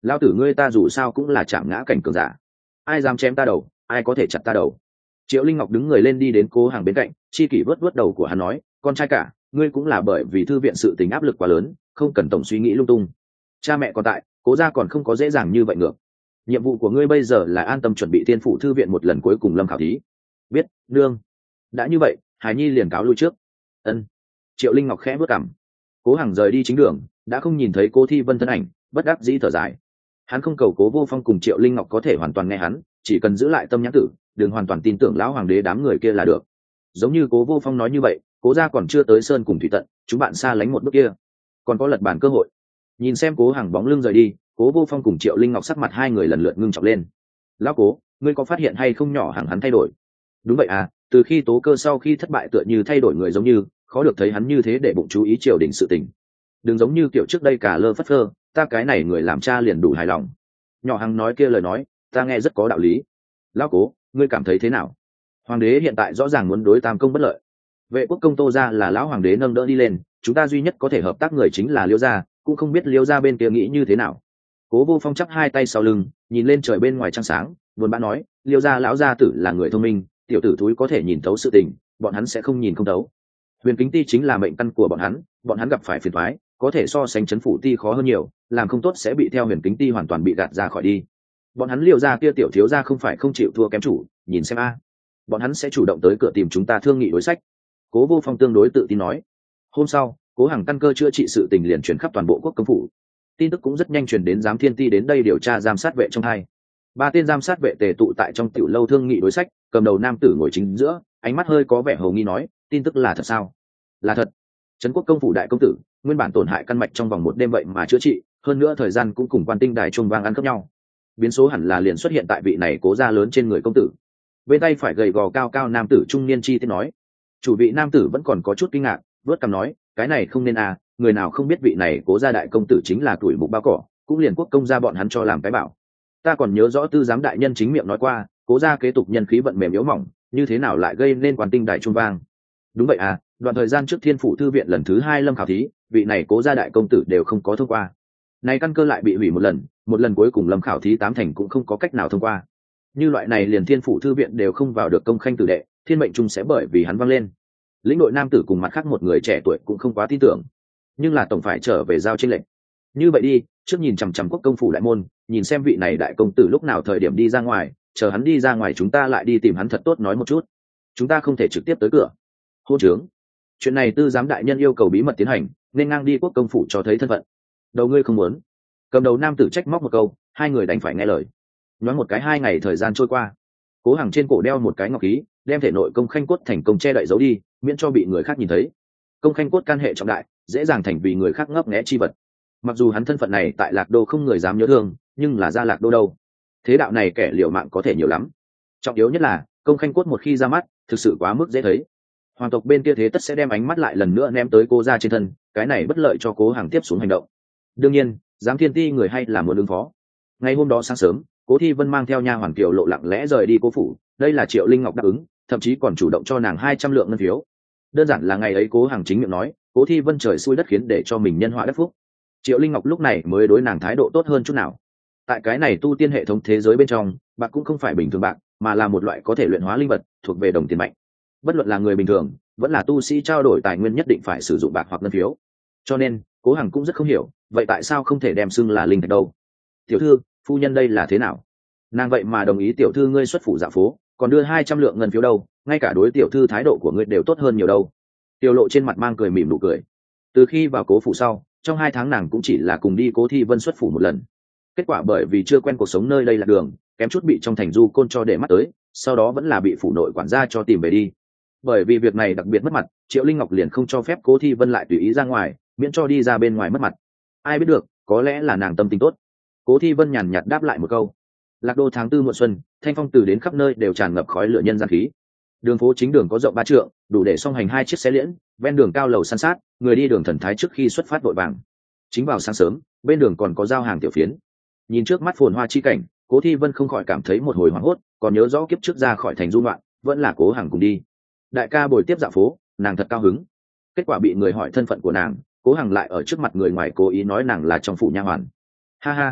lao tử ngươi ta dù sao cũng là chạm ngã cảnh cường giả, ai dám chém ta đầu, ai có thể chặt ta đầu. Triệu Linh Ngọc đứng người lên đi đến Cố Hàng bên cạnh, chi kỷ vớt vớt đầu của hắn nói, con trai cả, ngươi cũng là bởi vì thư viện sự tình áp lực quá lớn, không cần tổng suy nghĩ lung tung. Cha mẹ còn tại, Cố gia còn không có dễ dàng như vậy ngược. Nhiệm vụ của ngươi bây giờ là an tâm chuẩn bị thiên phủ thư viện một lần cuối cùng lâm khảo thí. Biết, nương. Đã như vậy, Hải Nhi liền cáo lui trước. Ân. Triệu Linh Ngọc khẽ bước cằm. Cố Hàng rời đi chính đường, đã không nhìn thấy Cố Thi Vân thân ảnh, bất đắc dĩ thở dài. Hắn không cầu Cố Vô Phong cùng Triệu Linh Ngọc có thể hoàn toàn nghe hắn, chỉ cần giữ lại tâm nhãn tử, đừng hoàn toàn tin tưởng lão hoàng đế đám người kia là được. Giống như Cố Vô Phong nói như vậy, Cố gia còn chưa tới sơn cùng thủy tận, chúng bạn xa lánh một bước kia, còn có lật bản cơ hội. Nhìn xem Cố Hàng bóng lưng rời đi, Cố Vô Phong cùng Triệu Linh Ngọc sắc mặt hai người lần lượt ngưng trọng lên. Lão Cố, ngươi có phát hiện hay không nhỏ hàng hắn thay đổi? Đúng vậy à, từ khi Tố Cơ sau khi thất bại tựa như thay đổi người giống như, khó được thấy hắn như thế để bụng chú ý triều đình sự tình. Đừng giống như kiểu trước đây cả lơ phất phơ, ta cái này người làm cha liền đủ hài lòng. Nhỏ hàng nói kia lời nói, ta nghe rất có đạo lý. Lão Cố, ngươi cảm thấy thế nào? Hoàng đế hiện tại rõ ràng muốn đối Tam công bất lợi. Vệ quốc công Tô gia là lão hoàng đế nâng đỡ đi lên, chúng ta duy nhất có thể hợp tác người chính là Liêu gia, cũng không biết Liêu gia bên kia nghĩ như thế nào. Cố Vô Phong chắp hai tay sau lưng, nhìn lên trời bên ngoài trăng sáng, buồn bã nói, Liêu gia lão gia tử là người thông minh, tiểu tử thúi có thể nhìn thấu sự tình, bọn hắn sẽ không nhìn không thấu. Huyền Kính Ti chính là mệnh căn của bọn hắn, bọn hắn gặp phải phiền toái, có thể so sánh chấn phủ ti khó hơn nhiều, làm không tốt sẽ bị theo Huyền Kính Ti hoàn toàn bị gạt ra khỏi đi. Bọn hắn Liêu gia kia tiểu thiếu gia không phải không chịu thua kém chủ, nhìn xem a, bọn hắn sẽ chủ động tới cửa tìm chúng ta thương nghị đối sách. Cố Vô Phong tương đối tự tin nói. Hôm sau, Cố Hằng căn cơ chữa trị sự tình liền truyền khắp toàn bộ quốc công phủ. Tin tức cũng rất nhanh truyền đến giám thiên ti đến đây điều tra giám sát vệ trong hai. Ba tên giám sát vệ tề tụ tại trong tiểu lâu thương nghị đối sách, cầm đầu nam tử ngồi chính giữa, ánh mắt hơi có vẻ hồ nghi nói, tin tức là thật sao? Là thật. Trấn quốc công phủ đại công tử, nguyên bản tổn hại căn mạch trong vòng một đêm vậy mà chữa trị, hơn nữa thời gian cũng cùng quan tinh đài chuông vang ăn khớp nhau. Biến số hẳn là liền xuất hiện tại vị này Cố gia lớn trên người công tử. Bên tay phải gầy gò cao cao nam tử trung niên chi tiết nói. Chủ vị nam tử vẫn còn có chút kinh ngạc, vớt cằm nói, cái này không nên à, người nào không biết vị này Cố gia đại công tử chính là tuổi mục bao cỏ, cũng liền quốc công gia bọn hắn cho làm cái bảo. Ta còn nhớ rõ tư giám đại nhân chính miệng nói qua, Cố gia kế tục nhân khí vận mềm yếu mỏng, như thế nào lại gây nên quan tinh đại trung vang. Đúng vậy à, đoạn thời gian trước thiên phủ thư viện lần thứ hai lâm khảo thí, vị này Cố gia đại công tử đều không có thông qua. Này căn cơ lại bị hủy một lần, một lần cuối cùng lâm khảo thí tám thành cũng không có cách nào thông qua. Như loại này liền thiên phủ thư viện đều không vào được công khanh tử đệ, thiên mệnh chung sẽ bởi vì hắn văng lên. Lĩnh đội nam tử cùng mặt khác một người trẻ tuổi cũng không quá tin tưởng, nhưng là tổng phải trở về giao tranh lệnh. Như vậy đi, trước nhìn chằm chằm quốc công phủ đại môn, nhìn xem vị này đại công tử lúc nào thời điểm đi ra ngoài, chờ hắn đi ra ngoài chúng ta lại đi tìm hắn thật tốt nói một chút. Chúng ta không thể trực tiếp tới cửa. Hôn trướng. Chuyện này tư giám đại nhân yêu cầu bí mật tiến hành, nên ngang đi quốc công phủ cho thấy thân phận. Đầu ngươi không muốn. Cầm đầu nam tử trách móc một câu, hai người đành phải nghe lời. Nói một cái hai ngày thời gian trôi qua, Cố Hằng trên cổ đeo một cái ngọc khí, đem thể nội công khanh cốt thành công che đậy giấu đi, miễn cho bị người khác nhìn thấy. Công khanh cốt can hệ trọng đại, dễ dàng thành vì người khác ngấp nghé chi vật. Mặc dù hắn thân phận này tại Lạc Đô không người dám nhớ thương, nhưng là ra Lạc Đô đâu, thế đạo này kẻ liều mạng có thể nhiều lắm. Trọng yếu nhất là công khanh cốt một khi ra mắt, thực sự quá mức dễ thấy. Hoàng tộc bên kia thế tất sẽ đem ánh mắt lại lần nữa ném tới Cố gia trên thân, cái này bất lợi cho Cố Hằng tiếp xuống hành động. Đương nhiên, giám thiên ti người hay là muốn ứng phó. Ngày hôm đó sáng sớm, Cố Thi Vân mang theo nha hoàn Kiều Lộ lặng lẽ rời đi Cố phủ, đây là Triệu Linh Ngọc đáp ứng, thậm chí còn chủ động cho nàng hai trăm lượng ngân phiếu. Đơn giản là ngày ấy Cố Hằng chính miệng nói, Cố Thi Vân trời xui đất khiến để cho mình nhân họa đất phúc. Triệu Linh Ngọc lúc này mới đối nàng thái độ tốt hơn chút nào. Tại cái này tu tiên hệ thống thế giới bên trong, bạc cũng không phải bình thường bạc, mà là một loại có thể luyện hóa linh vật, thuộc về đồng tiền mạnh. Bất luận là người bình thường, vẫn là tu sĩ trao đổi tài nguyên nhất định phải sử dụng bạc hoặc ngân phiếu. Cho nên, Cố Hằng cũng rất không hiểu, vậy tại sao không thể đem xưng là linh thạch đâu? Tiểu thư, phu nhân đây là thế nào? Nàng vậy mà đồng ý tiểu thư ngươi xuất phủ dạ phố, còn đưa hai trăm lượng ngân phiếu đâu, ngay cả đối tiểu thư thái độ của ngươi đều tốt hơn nhiều đâu. Tiểu Lộ trên mặt mang cười mỉm nụ cười. Từ khi vào Cố phủ sau, trong hai tháng nàng cũng chỉ là cùng đi Cố Thi Vân xuất phủ một lần. Kết quả bởi vì chưa quen cuộc sống nơi đây là đường, kém chút bị trong thành du côn cho để mắt tới, sau đó vẫn là bị phủ nội quản gia cho tìm về đi. Bởi vì việc này đặc biệt mất mặt, Triệu Linh Ngọc liền không cho phép Cố Thi Vân lại tùy ý ra ngoài, miễn cho đi ra bên ngoài mất mặt. Ai biết được, có lẽ là nàng tâm tình tốt. Cố Thi Vân nhàn nhạt đáp lại một câu. Lạc Đô tháng tư muộn xuân, thanh phong từ đến khắp nơi đều tràn ngập khói lửa nhân gian khí. Đường phố chính đường có rộng ba trượng, đủ để song hành hai chiếc xe liễn, ven đường cao lầu san sát, người đi đường thần thái trước khi xuất phát vội vàng. Chính vào sáng sớm, bên đường còn có giao hàng tiểu phiến. Nhìn trước mắt phồn hoa chi cảnh, Cố Thi Vân không khỏi cảm thấy một hồi hoảng hốt, còn nhớ rõ kiếp trước ra khỏi thành du ngoạn, vẫn là Cố Hằng cùng đi. Đại ca bồi tiếp dạo phố, nàng thật cao hứng. Kết quả bị người hỏi thân phận của nàng, Cố Hằng lại ở trước mặt người ngoài cố ý nói nàng là trong phủ nha hoàn. Ha ha,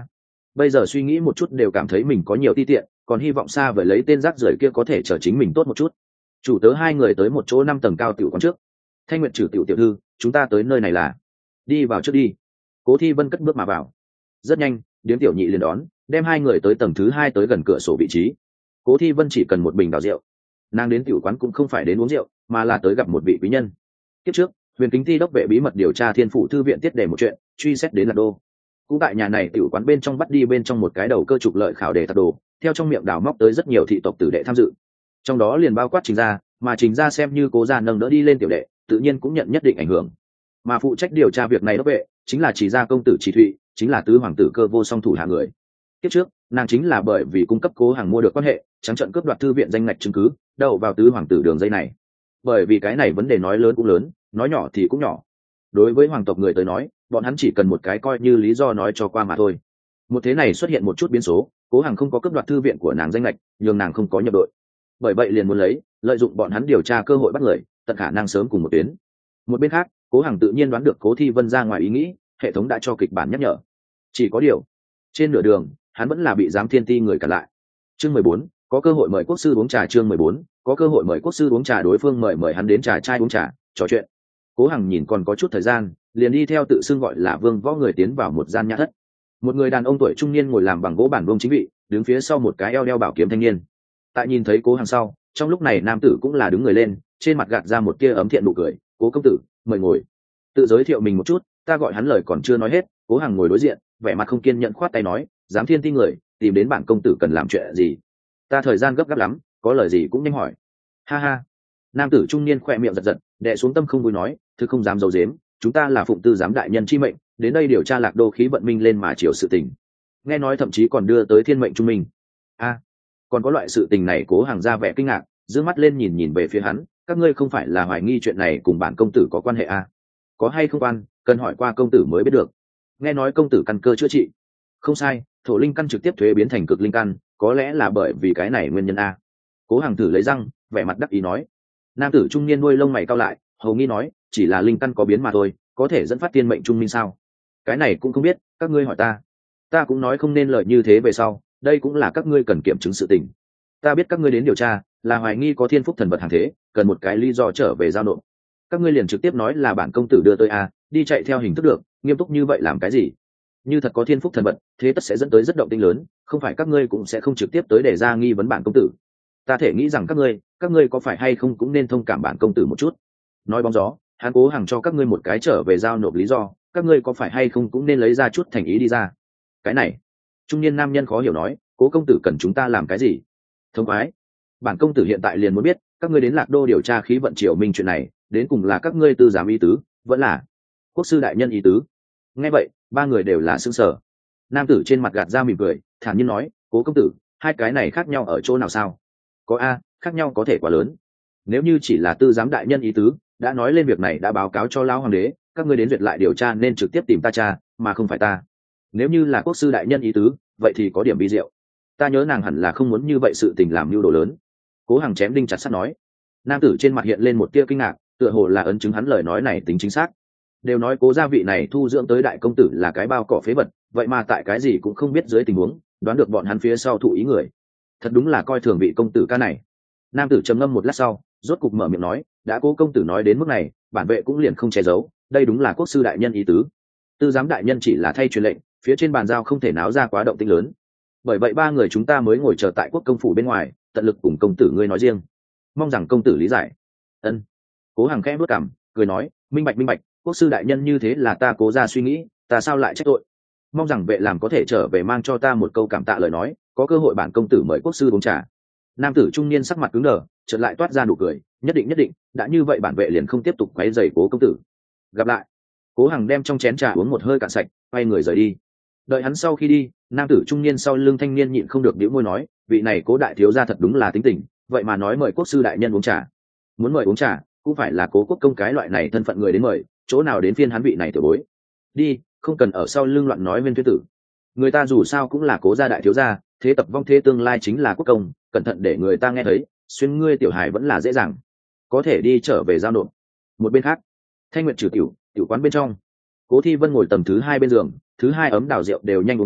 bây giờ suy nghĩ một chút đều cảm thấy mình có nhiều ti tiện, còn hy vọng xa vời lấy tên rác rưởi kia có thể chờ chính mình tốt một chút. Chủ tớ hai người tới một chỗ năm tầng cao tiểu quán trước. Thanh Nguyệt trừ tiểu tiểu thư, chúng ta tới nơi này là? Đi vào trước đi. Cố Thi Vân cất bước mà vào. Rất nhanh, điếm tiểu nhị liền đón, đem hai người tới tầng thứ hai tới gần cửa sổ vị trí. Cố Thi Vân chỉ cần một bình đào rượu. Nàng đến tiểu quán cũng không phải đến uống rượu, mà là tới gặp một vị quý nhân. Kiếp trước, Huyền Kính Ti đốc vệ bí mật điều tra Thiên Phủ thư viện tiết đề một chuyện, truy xét đến Lạc Đô. Cũng tại nhà này tiểu quán bên trong bắt đi bên trong một cái đầu cơ trục lợi khảo đề thật đồ, theo trong miệng đào móc tới rất nhiều thị tộc tử đệ tham dự. Trong đó liền bao quát Trình gia, mà Trình gia xem như Cố gia nâng đỡ đi lên tiểu đệ, tự nhiên cũng nhận nhất định ảnh hưởng. Mà phụ trách điều tra việc này đốc vệ chính là Chỉ gia công tử Chỉ Thụy, chính là tứ hoàng tử Cơ Vô Song thủ hạ người. Kiếp trước, nàng chính là bởi vì cung cấp Cố Hằng mua được quan hệ, trắng trợn cướp đoạt thư viện danh ngạch chứng cứ, đậu vào tứ hoàng tử đường dây này. Bởi vì cái này vấn đề nói lớn cũng lớn, nói nhỏ thì cũng nhỏ. Đối với hoàng tộc người tới nói, bọn hắn chỉ cần một cái coi như lý do nói cho qua mà thôi. Một thế này xuất hiện một chút biến số, Cố Hằng không có cướp đoạt thư viện của nàng danh lệch, nhường nàng không có nhập đội. Bởi vậy liền muốn lấy, lợi dụng bọn hắn điều tra cơ hội bắt người, tận khả năng sớm cùng một tuyến. Một bên khác, Cố Hằng tự nhiên đoán được Cố Thi Vân ra ngoài ý nghĩ, hệ thống đã cho kịch bản nhắc nhở. Chỉ có điều, trên nửa đường, hắn vẫn là bị giám thiên ti người cản lại. Chương mười bốn, có cơ hội mời quốc sư uống trà. Chương mười bốn, có cơ hội mời quốc sư uống trà. Đối phương mời mời hắn đến trà trai uống trà, trò chuyện. Cố Hằng nhìn còn có chút thời gian, liền đi theo tự xưng gọi là Vương Võ người tiến vào một gian nhã thất. Một người đàn ông tuổi trung niên ngồi làm bằng gỗ bản vuông chính vị, đứng phía sau một cái eo đeo bảo kiếm thanh niên. Tại nhìn thấy Cố Hằng sau, trong lúc này nam tử cũng là đứng người lên, trên mặt gạt ra một tia ấm thiện nụ cười. Cố công tử, mời ngồi. Tự giới thiệu mình một chút, ta gọi hắn lời còn chưa nói hết, Cố Hằng ngồi đối diện, vẻ mặt không kiên nhẫn khoát tay nói, giám thiên ti người tìm đến bản công tử cần làm chuyện gì? Ta thời gian gấp gáp lắm, có lời gì cũng nhanh hỏi. Ha ha. Nam tử trung niên khỏe miệng giật giật, đè xuống tâm không vui nói, thứ không dám giấu giếm, chúng ta là phụng tư giám đại nhân chi mệnh, đến đây điều tra Lạc Đô khí vận minh lên mà chiều sự tình. Nghe nói thậm chí còn đưa tới thiên mệnh trung minh. A, còn có loại sự tình này? Cố Hằng ra vẻ kinh ngạc, giương mắt lên nhìn nhìn về phía hắn, các ngươi không phải là hoài nghi chuyện này cùng bản công tử có quan hệ a? Có hay không quan, cần hỏi qua công tử mới biết được. Nghe nói công tử căn cơ chữa trị. Không sai, thổ linh căn trực tiếp thuế biến thành cực linh căn, có lẽ là bởi vì cái này nguyên nhân a. Cố Hằng thử lấy răng, vẻ mặt đắc ý nói. Nam tử trung niên đuôi lông mày cau lại, hầu nghi nói, chỉ là linh căn có biến mà thôi, có thể dẫn phát tiên mệnh trung minh sao? Cái này cũng không biết, các ngươi hỏi ta, ta cũng nói không nên lời như thế về sau, đây cũng là các ngươi cần kiểm chứng sự tình. Ta biết các ngươi đến điều tra là hoài nghi có thiên phúc thần vật hàng thế, cần một cái lý do trở về giao nộp. Các ngươi liền trực tiếp nói là bản công tử đưa tới a, đi chạy theo hình thức được, nghiêm túc như vậy làm cái gì? Như thật có thiên phúc thần vật, thế tất sẽ dẫn tới rất động tĩnh lớn, không phải các ngươi cũng sẽ không trực tiếp tới để ra nghi vấn bản công tử. Ta thể nghĩ rằng các ngươi, các ngươi có phải hay không cũng nên thông cảm bản công tử một chút. Nói bóng gió, hắn Cố Hằng cho các ngươi một cái trở về giao nộp lý do, các ngươi có phải hay không cũng nên lấy ra chút thành ý đi ra. Cái này, trung niên nam nhân khó hiểu nói, Cố công tử cần chúng ta làm cái gì? Thông khoái, bản công tử hiện tại liền muốn biết, các ngươi đến Lạc Đô điều tra khí vận triều minh chuyện này, đến cùng là các ngươi tư giám ý tứ, vẫn là quốc sư đại nhân ý tứ? Nghe vậy, ba người đều là sững sờ. Nam tử trên mặt gạt ra mỉm cười, thản nhiên nói, Cố công tử, hai cái này khác nhau ở chỗ nào sao? Có a, khác nhau có thể quá lớn. Nếu như chỉ là tư giám đại nhân ý tứ, đã nói lên việc này đã báo cáo cho lão hoàng đế, các ngươi đến duyệt lại điều tra nên trực tiếp tìm ta cha, mà không phải ta. Nếu như là quốc sư đại nhân ý tứ, vậy thì có điểm vi diệu. Ta nhớ nàng hẳn là không muốn như vậy sự tình làm mưu đồ lớn. Cố Hằng chém đinh chặt sắt nói. Nam tử trên mặt hiện lên một tia kinh ngạc, tựa hồ là ấn chứng hắn lời nói này tính chính xác. Đều nói Cố gia vị này thu dưỡng tới đại công tử là cái bao cỏ phế vật, vậy mà tại cái gì cũng không biết dưới tình huống, đoán được bọn hắn phía sau thụ ý người. Thật đúng là coi thường vị công tử ca này. Nam tử trầm ngâm một lát sau, rốt cục mở miệng nói, đã Cố công tử nói đến mức này, bản vệ cũng liền không che giấu, đây đúng là quốc sư đại nhân ý tứ. Tư giám đại nhân chỉ là thay truyền lệnh, phía trên bàn giao không thể náo ra quá động tĩnh lớn. Bởi vậy ba người chúng ta mới ngồi chờ tại quốc công phủ bên ngoài, tận lực cùng công tử ngươi nói riêng, mong rằng công tử lý giải. Ân. Cố Hằng khẽ bước cằm, cười nói, minh bạch minh bạch, quốc sư đại nhân như thế là ta Cố ra suy nghĩ, ta sao lại trách tội. Mong rằng vệ làm có thể trở về mang cho ta một câu cảm tạ lời nói, có cơ hội bản công tử mời quốc sư uống trà. Nam tử trung niên sắc mặt cứng đờ, chợt lại toát ra nụ cười, nhất định nhất định, đã như vậy bản vệ liền không tiếp tục quấy rầy Cố công tử. Gặp lại. Cố Hằng đem trong chén trà uống một hơi cạn sạch, quay người rời đi. Đợi hắn sau khi đi, nam tử trung niên sau lưng thanh niên nhịn không được bĩu môi nói, vị này Cố đại thiếu gia thật đúng là tính tình, vậy mà nói mời quốc sư đại nhân uống trà. Muốn mời uống trà, cũng phải là Cố quốc công cái loại này thân phận người đến mời, chỗ nào đến phiên hắn vị này tiểu bối. Đi, không cần ở sau lưng loạn nói Viên Tuyết tử. Người ta dù sao cũng là Cố gia đại thiếu gia, thế tập vong thế tương lai chính là quốc công, cẩn thận để người ta nghe thấy, xuyên ngươi tiểu hài vẫn là dễ dàng, có thể đi trở về giao nộp. Một bên khác, Thanh Nguyệt trừ tiểu tiểu quán bên trong, Cố Thi Vân ngồi tầng thứ hai bên giường, thứ hai ấm đảo rượu đều nhanh uống cạn,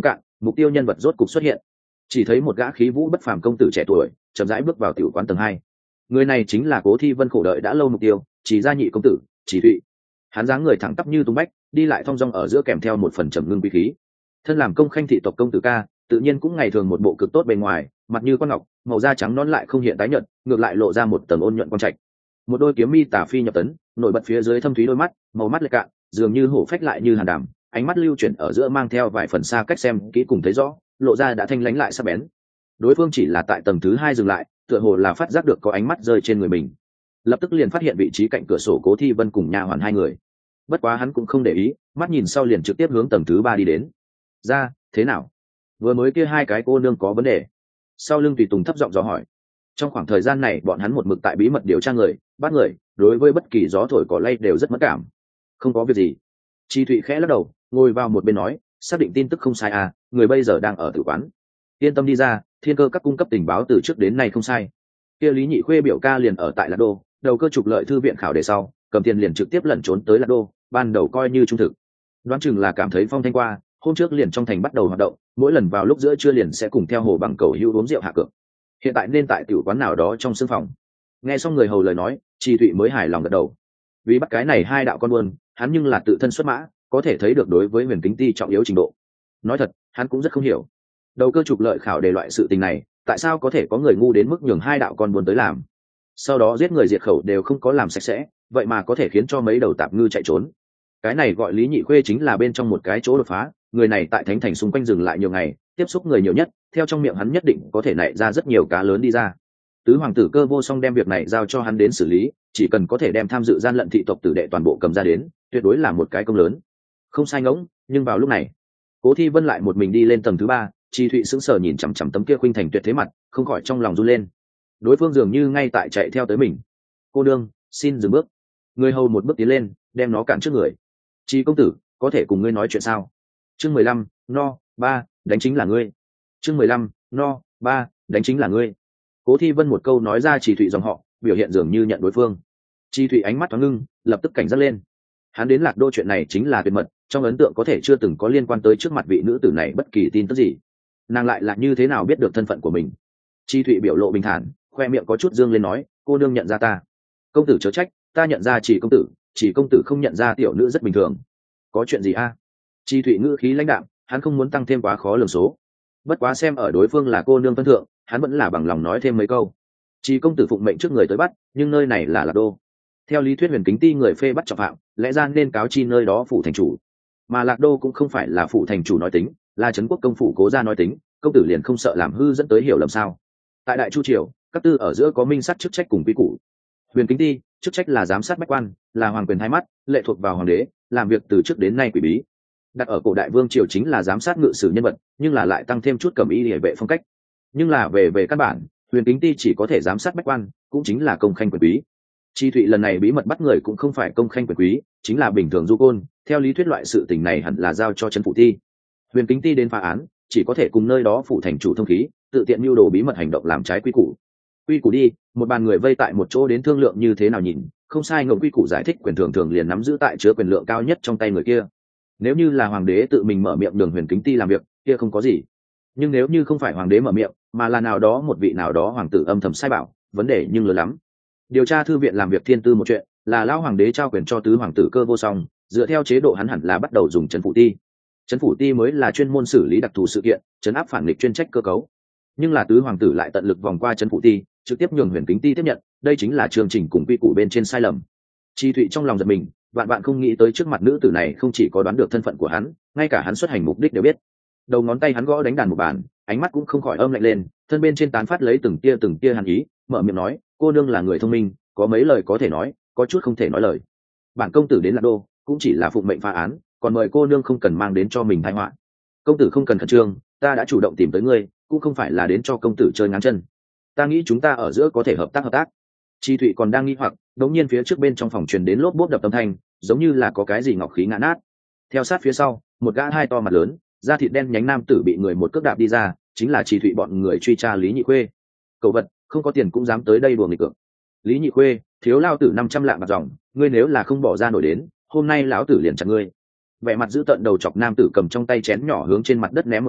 mục tiêu nhân vật rốt cục xuất hiện. Chỉ thấy một gã khí vũ bất phàm công tử trẻ tuổi chậm rãi bước vào tiểu quán tầng hai. Người này chính là Cố Thi Vân khổ đợi đã lâu mục tiêu, Chỉ gia nhị công tử, Chỉ Thụy. Hắn dáng người thẳng tắp như tung bách, đi lại thong dong ở giữa kèm theo một phần trầm ngưng quý khí. Thân làm công khanh thị tộc công tử ca, tự nhiên cũng ngày thường một bộ cực tốt bề ngoài, mặt như con ngọc, màu da trắng nõn lại không hiện tái nhợt, ngược lại lộ ra một tầng ôn nhuận quang trạch. Một đôi kiếm mi tả phi nhập tấn, nổi bật phía dưới thâm thúy đôi mắt, màu mắt lệch cạn, dường như hổ phách lại như hàn đàm, ánh mắt lưu chuyển ở giữa mang theo vài phần xa cách xem kỹ cùng thấy rõ, lộ ra đã thanh lãnh lại sắc bén. Đối phương chỉ là tại tầng thứ hai dừng lại, tựa hồ là phát giác được có ánh mắt rơi trên người mình, lập tức liền phát hiện vị trí cạnh cửa sổ Cố Thi Vân cùng nha hoàn hai người. Bất quá hắn cũng không để ý, mắt nhìn sau liền trực tiếp hướng tầng thứ ba đi đến. Ra, thế nào? Vừa mới kia hai cái cô nương có vấn đề? Sau lưng tùy tùng thấp giọng dò hỏi. Trong khoảng thời gian này bọn hắn một mực tại bí mật điều tra người, bắt người, đối với bất kỳ gió thổi cỏ lay đều rất mất cảm. Không có việc gì. Chi Thụy khẽ lắc đầu, ngồi vào một bên nói, xác định tin tức không sai à, người bây giờ đang ở tử quán. Yên tâm đi ra, thiên cơ các cung cấp tình báo từ trước đến nay không sai. Kia Lý Nhị Khuê biểu ca liền ở tại Lạc Đô, đầu cơ trục lợi thư viện khảo đề sau, cầm tiền liền trực tiếp lẩn trốn tới Lạc Đô, ban đầu coi như trung thực. Đoán chừng là cảm thấy phong thanh qua, hôm trước liền trong thành bắt đầu hoạt động, mỗi lần vào lúc giữa trưa liền sẽ cùng theo hồ bằng cầu hưu uống rượu hạ cược. Hiện tại nên tại tiểu quán nào đó trong sương phòng. Nghe xong người hầu lời nói, Chi Thụy mới hài lòng gật đầu. Vì bắt cái này hai đạo con buôn, hắn nhưng là tự thân xuất mã, có thể thấy được đối với Huyền Kính Ti trọng yếu trình độ. Nói thật, hắn cũng rất không hiểu, đầu cơ trục lợi khảo đề loại sự tình này, tại sao có thể có người ngu đến mức nhường hai đạo con buôn tới làm, sau đó giết người diệt khẩu đều không có làm sạch sẽ, vậy mà có thể khiến cho mấy đầu tạp ngư chạy trốn. Cái này gọi Lý Nhị Khuê chính là bên trong một cái chỗ đột phá, người này tại Thánh Thành xung quanh dừng lại nhiều ngày, tiếp xúc người nhiều nhất, theo trong miệng hắn nhất định có thể nảy ra rất nhiều cá lớn đi ra. Tứ hoàng tử Cơ Vô Song đem việc này giao cho hắn đến xử lý, chỉ cần có thể đem tham dự gian lận thị tộc tử đệ toàn bộ cầm ra đến, tuyệt đối là một cái công lớn. Không sai ngỗng, nhưng vào lúc này, Cố Thi Vân lại một mình đi lên tầng thứ ba, Chi Thụy sững sờ nhìn chằm chằm tấm kia khuynh thành tuyệt thế mặt, không khỏi trong lòng run lên. Đối phương dường như ngay tại chạy theo tới mình. Cô đương, xin dừng bước. Người hầu một bước tiến lên, đem nó cản trước người. Chi công tử, có thể cùng ngươi nói chuyện sao? Chương mười lăm, no, ba, đánh chính là ngươi. Chương mười lăm, no, ba, đánh chính là ngươi. Cố Thi Vân một câu nói ra Chi Thụy dòng họ, biểu hiện dường như nhận đối phương. Chi Thụy ánh mắt thoáng ngưng, lập tức cảnh giác lên. Hắn đến Lạc Đô chuyện này chính là tuyệt mật, trong ấn tượng có thể chưa từng có liên quan tới trước mặt vị nữ tử này bất kỳ tin tức gì. Nàng lại là như thế nào biết được thân phận của mình? Chi Thụy biểu lộ bình thản, khoe miệng có chút dương lên nói, cô nương nhận ra ta. Công tử chớ trách, ta nhận ra Chỉ công tử, Chỉ công tử không nhận ra tiểu nữ rất bình thường. Có chuyện gì a? À? Chi Thụy ngữ khí lãnh đạm, hắn không muốn tăng thêm quá khó lường số. Bất quá xem ở đối phương là cô nương phân thượng, hắn vẫn là bằng lòng nói thêm mấy câu. Chỉ công tử phụng mệnh trước người tới bắt, nhưng nơi này là Lạc Đô. Theo lý thuyết Huyền Kính Ti người phê bắt trọng phạm, lẽ ra nên cáo chi nơi đó phủ thành chủ. Mà Lạc Đô cũng không phải là phủ thành chủ nói tính, là trấn quốc công phủ Cố gia nói tính, công tử liền không sợ làm hư dẫn tới hiểu lầm sao? Tại Đại Chu triều, các tư ở giữa có minh sát chức trách cùng quy củ. Huyền Kính Ti chức trách là giám sát bách quan, là hoàng quyền hai mắt, lệ thuộc vào hoàng đế, làm việc từ trước đến nay quỷ bí. Đặt ở cổ đại vương triều chính là giám sát ngự sử nhân vật, nhưng là lại tăng thêm chút cầm y địa vệ phong cách. Nhưng là về về căn bản, Huyền Kính Ti chỉ có thể giám sát bách quan, cũng chính là công khanh quyền quý. Chi Thụy lần này bí mật bắt người cũng không phải công khanh quyền quý, chính là bình thường du côn, theo lý thuyết loại sự tình này hẳn là giao cho trấn phủ ti. Huyền Kính Ti đến phá án, chỉ có thể cùng nơi đó phủ thành chủ thông khí, tự tiện mưu đồ bí mật hành động làm trái quy củ. Quy củ đi, một bàn người vây tại một chỗ đến thương lượng như thế nào nhìn, không sai ngầm quy củ giải thích quyền thường thường liền nắm giữ tại chứa quyền lượng cao nhất trong tay người kia. Nếu như là hoàng đế tự mình mở miệng nhường Huyền Kính Ti làm việc, kia không có gì. Nhưng nếu như không phải hoàng đế mở miệng, mà là nào đó một vị nào đó hoàng tử âm thầm sai bảo, vấn đề nhưng lớn lắm. Điều tra thư viện làm việc thiên tư một chuyện, là lão hoàng đế trao quyền cho tứ hoàng tử Cơ Vô Song, dựa theo chế độ hắn hẳn là bắt đầu dùng trấn phủ ti. Trấn phủ ti mới là chuyên môn xử lý đặc thù sự kiện, trấn áp phản nghịch chuyên trách cơ cấu. Nhưng là tứ hoàng tử lại tận lực vòng qua trấn phủ ti, trực tiếp nhường Huyền Kính Ti tiếp nhận, đây chính là chương trình cùng quy củ bên trên sai lầm. Chi Thụy trong lòng giật mình, vạn bạn không nghĩ tới trước mặt nữ tử này không chỉ có đoán được thân phận của hắn, ngay cả hắn xuất hành mục đích đều biết. Đầu ngón tay hắn gõ đánh đàn một bàn, ánh mắt cũng không khỏi âm lạnh lên, thân bên trên tán phát lấy từng tia từng tia hàn ý, mở miệng nói, cô nương là người thông minh, có mấy lời có thể nói, có chút không thể nói lời. Bản công tử đến Lạc Đô cũng chỉ là phụng mệnh phá án, còn mời cô nương không cần mang đến cho mình tai họa. Công tử không cần khẩn trương, ta đã chủ động tìm tới ngươi, cũng không phải là đến cho công tử chơi ngáng chân. Ta nghĩ chúng ta ở giữa có thể hợp tác hợp tác. Chi Thụy còn đang nghi hoặc, đột nhiên phía trước bên trong phòng truyền đến lốp bốp đập âm thanh, giống như là có cái gì ngọc khí ngã nát. Theo sát phía sau, một gã hai to mặt lớn, da thịt đen nhánh nam tử bị người một cước đạp đi ra, chính là Chi Thụy bọn người truy tra Lý Nhị Khuê. Cậu vật, không có tiền cũng dám tới đây đùa nghịch cược. Lý Nhị Khuê, thiếu lao tử năm trăm lạng bạc dòng, ngươi nếu là không bỏ ra nổi đến, hôm nay lão tử liền chặt ngươi. Vẻ mặt giữ tận đầu chọc nam tử cầm trong tay chén nhỏ hướng trên mặt đất ném một cái,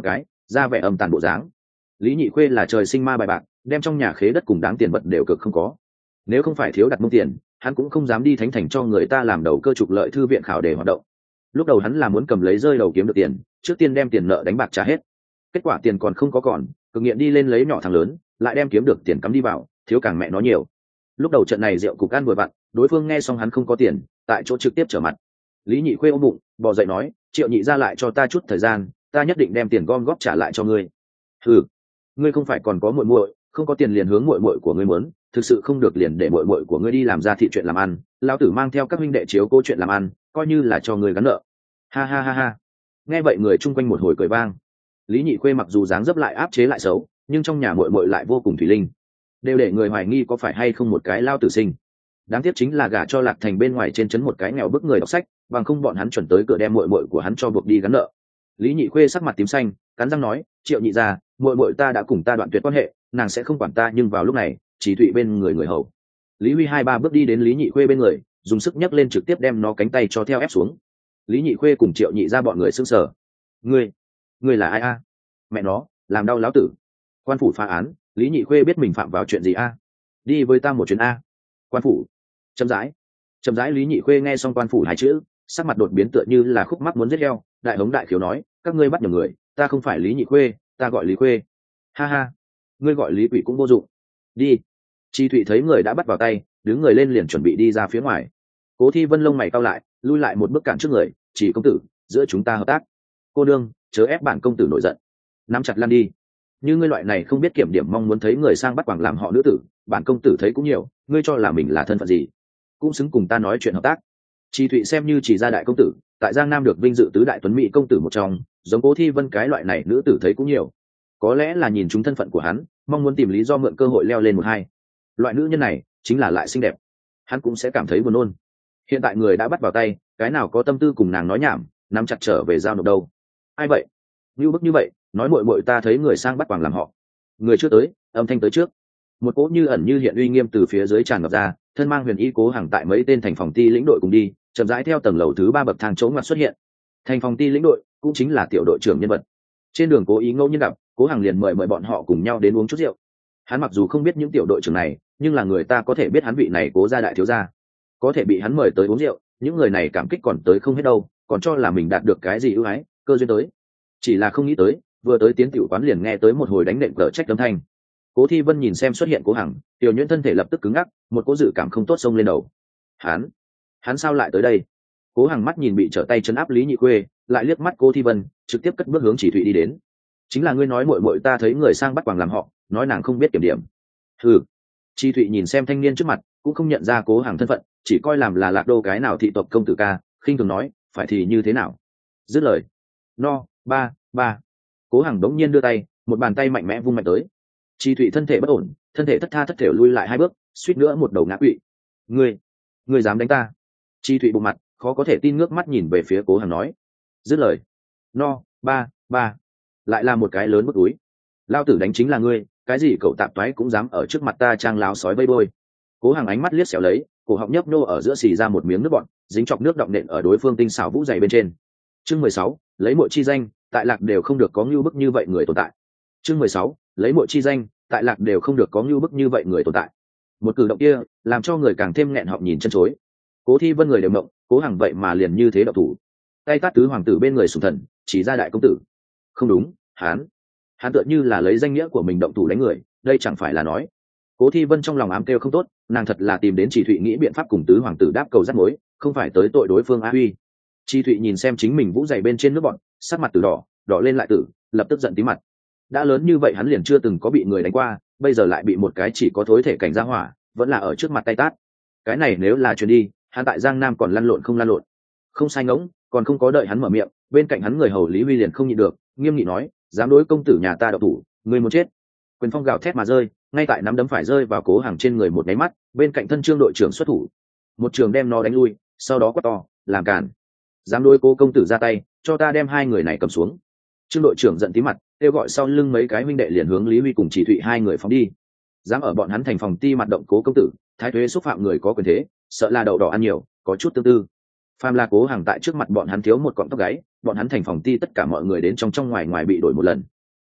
ra vẻ âm tàn bộ dáng. Lý Nhị Khuê là trời sinh ma bài bạc, đem trong nhà khế đất cùng đáng tiền vật đều cực không có. Nếu không phải thiếu đặt mông tiền, hắn cũng không dám đi thánh thành cho người ta làm đầu cơ trục lợi thư viện khảo đề hoạt động. Lúc đầu hắn là muốn cầm lấy rơi đầu kiếm được tiền, trước tiên đem tiền nợ đánh bạc trả hết. Kết quả tiền còn không có còn, cực nghiện đi lên lấy nhỏ thằng lớn, lại đem kiếm được tiền cắm đi vào, thiếu càng mẹ nó nhiều. Lúc đầu trận này rượu cục ăn vừa vặn, đối phương nghe xong hắn không có tiền, tại chỗ trực tiếp trở mặt. Lý Nhị Khuê ôm bụng, bò dậy nói, Triệu nhị ra lại cho ta chút thời gian, ta nhất định đem tiền gom góp trả lại cho ngươi. Ừ, ngươi không phải còn có muội muội, không có tiền liền hướng muội muội của ngươi muốn, thực sự không được liền để muội muội của ngươi đi làm ra thị chuyện làm ăn, lão tử mang theo các huynh đệ chiếu cố chuyện làm ăn, coi như là cho ngươi gắn nợ. Ha ha ha ha. Nghe vậy người chung quanh một hồi cười vang. Lý Nhị Khuê mặc dù dáng dấp lại áp chế lại xấu, nhưng trong nhà muội muội lại vô cùng thủy linh, đều để người hoài nghi có phải hay không một cái lao tử sinh. Đáng tiếc chính là gả cho Lạc Thành bên ngoài trên trấn một cái nghèo bức người đọc sách, bằng không bọn hắn chuẩn tới cửa đem muội muội của hắn cho buộc đi gắn nợ. Lý Nhị Khuê sắc mặt tím xanh, cắn răng nói, Triệu nhị gia, muội muội ta đã cùng ta đoạn tuyệt quan hệ, nàng sẽ không quản ta, nhưng vào lúc này, Chỉ Thụy bên người người hầu. Lý Huy hai ba bước đi đến Lý Nhị Khuê bên người, dùng sức nhấc lên trực tiếp đem nó cánh tay cho theo ép xuống. Lý Nhị Khuê cùng Triệu nhị gia bọn người sững sờ. Ngươi, ngươi là ai a? Mẹ nó, làm đau lão tử. Quan phủ phá án, Lý Nhị Khuê biết mình phạm vào chuyện gì a? Đi với ta một chuyến a. Quan phủ. Chậm rãi. Chậm rãi Lý Nhị Khuê nghe xong quan phủ hai chữ, sắc mặt đột biến tựa như là khúc mắc muốn giết heo, đại hống đại khiếu nói, các ngươi bắt nhầm người, ta không phải Lý Nhị Khuê, ta gọi Lý Khuê. Ha ha, ngươi gọi Lý Quỷ cũng vô dụng. Đi. Chi Thụy thấy người đã bắt vào tay, đứng người lên liền chuẩn bị đi ra phía ngoài. Cố Thi Vân lông mày cau lại, lui lại một bước cản trước người, chỉ công tử, giữa chúng ta hợp tác. Cô đương, chớ ép bản công tử nổi giận. Nắm chặt lăn đi. Như ngươi loại này không biết kiểm điểm mong muốn thấy người sang bắt quàng làm họ nữ tử, bản công tử thấy cũng nhiều, ngươi cho là mình là thân phận gì, cũng xứng cùng ta nói chuyện hợp tác. Chi Thụy xem như chỉ gia đại công tử, tại Giang Nam được vinh dự tứ đại tuấn mỹ công tử một trong, giống Cố Thi Vân cái loại này nữ tử thấy cũng nhiều. Có lẽ là nhìn chúng thân phận của hắn, mong muốn tìm lý do mượn cơ hội leo lên một hai. Loại nữ nhân này chính là lại xinh đẹp, hắn cũng sẽ cảm thấy buồn nôn. Hiện tại người đã bắt vào tay, cái nào có tâm tư cùng nàng nói nhảm, nắm chặt trở về giao nộp đâu. Ai vậy? Như bức như vậy, nói muội muội ta thấy người sang bắt quàng làm họ. Người chưa tới, âm thanh tới trước. Một cỗ như ẩn như hiện uy nghiêm từ phía dưới tràn ngập ra, thân mang huyền y Cố Hằng tại mấy tên thành phòng ti lĩnh đội cùng đi, chậm rãi theo tầng lầu thứ ba bậc thang chỗ ngoặt xuất hiện. Thành phòng ti lĩnh đội cũng chính là tiểu đội trưởng nhân vật. Trên đường cố ý ngẫu nhiên gặp, Cố Hằng liền mời mời bọn họ cùng nhau đến uống chút rượu. Hắn mặc dù không biết những tiểu đội trưởng này, nhưng là người ta có thể biết hắn vị này Cố gia đại thiếu gia, có thể bị hắn mời tới uống rượu, những người này cảm kích còn tới không hết đâu, còn cho là mình đạt được cái gì ưu ái, cơ duyên tới. Chỉ là không nghĩ tới, vừa tới tiến tiểu quán liền nghe tới một hồi đánh nện cờ trách âm thanh. Cố Thi Vân nhìn xem xuất hiện Cố Hằng, tiểu nhuyễn thân thể lập tức cứng ngắc, một cỗ dự cảm không tốt xông lên đầu. Hắn, hắn sao lại tới đây? Cố Hằng mắt nhìn bị trở tay chấn áp Lý Nhị Khuê, lại liếc mắt Cố Thi Vân, trực tiếp cất bước hướng Chỉ Thụy đi đến. Chính là ngươi nói muội muội ta thấy người sang bắt quàng làm họ, nói nàng không biết kiểm điểm. Ừ. Chỉ Thụy nhìn xem thanh niên trước mặt, cũng không nhận ra Cố Hằng thân phận, chỉ coi làm là Lạc Đô cái nào thị tộc công tử ca, khinh thường nói, phải thì như thế nào? Dứt lời. No, ba, ba. Cố Hằng đống nhiên đưa tay, một bàn tay mạnh mẽ vung mạnh tới. Chi Thụy thân thể bất ổn, thân thể thất tha thất thểu lui lại hai bước, suýt nữa một đầu ngã quỵ. Ngươi, ngươi dám đánh ta? Chi Thụy bụng mặt, khó có thể tin ngước mắt nhìn về phía Cố Hằng nói. Dứt lời. No, ba, ba. Lại là một cái lớn bức túi. Lao tử đánh chính là ngươi, cái gì cậu tạp toái cũng dám ở trước mặt ta trang láo sói vây bôi. Cố Hằng ánh mắt liếc xéo lấy, cổ họng nhấp nô ở giữa xì ra một miếng nước bọt, dính chọc nước đọng nện ở đối phương tinh xảo vũ dày bên trên. Chương mười sáu, lấy muội chi danh, tại Lạc đều không được có ngưu bức như vậy người tồn tại. Chương mười sáu, lấy muội chi danh, tại Lạc đều không được có ngưu bức như vậy người tồn tại. Một cử động kia làm cho người càng thêm nghẹn họng nhìn chân chối. Cố Thi Vân người đều mộng, Cố Hằng vậy mà liền như thế động thủ. Tay tát tứ hoàng tử bên người sủng thần, chỉ ra đại công tử. Không đúng, hắn, hắn tựa như là lấy danh nghĩa của mình động thủ đánh người, đây chẳng phải là nói. Cố Thi Vân trong lòng ám kêu không tốt, nàng thật là tìm đến Chỉ Thụy nghĩ biện pháp cùng tứ hoàng tử đáp cầu rắc mối, không phải tới tội đối phương á huy. Chỉ Thụy nhìn xem chính mình vũ dày bên trên nước bọn, sắc mặt từ đỏ đỏ lên lại tử, lập tức giận tí mặt. Đã lớn như vậy hắn liền chưa từng có bị người đánh qua, bây giờ lại bị một cái chỉ có thối thể cảnh gia hỏa, vẫn là ở trước mặt tay tát. Cái này nếu là truyền đi, hắn tại Giang Nam còn lăn lộn không lăn lộn. Không sai ngỗng, còn không có đợi hắn mở miệng, bên cạnh hắn người hầu Lý Huy liền không nhịn được, nghiêm nghị nói, dám đối công tử nhà ta độc thủ, ngươi muốn chết. Quyền phong gào thét mà rơi, ngay tại nắm đấm phải rơi vào Cố Hằng trên người một máy mắt, bên cạnh thân trương đội trưởng xuất thủ, một trường đem nó đánh lui, sau đó quát to, làm cản, dám đối Cố công tử ra tay, cho ta đem hai người này cầm xuống. Trương đội trưởng giận tí mặt, kêu gọi sau lưng mấy cái huynh đệ liền hướng Lý Huy cùng Chỉ Thụy hai người phóng đi. Dám ở bọn hắn thành phòng ti mặt động Cố công tử, thái thuế xúc phạm người có quyền thế, sợ là đậu đỏ ăn nhiều, có chút tương tư. Phàm là Cố Hằng tại trước mặt bọn hắn thiếu một cọng tóc gáy, bọn hắn thành phòng ti tất cả mọi người đến trong trong ngoài ngoài bị đổi một lần.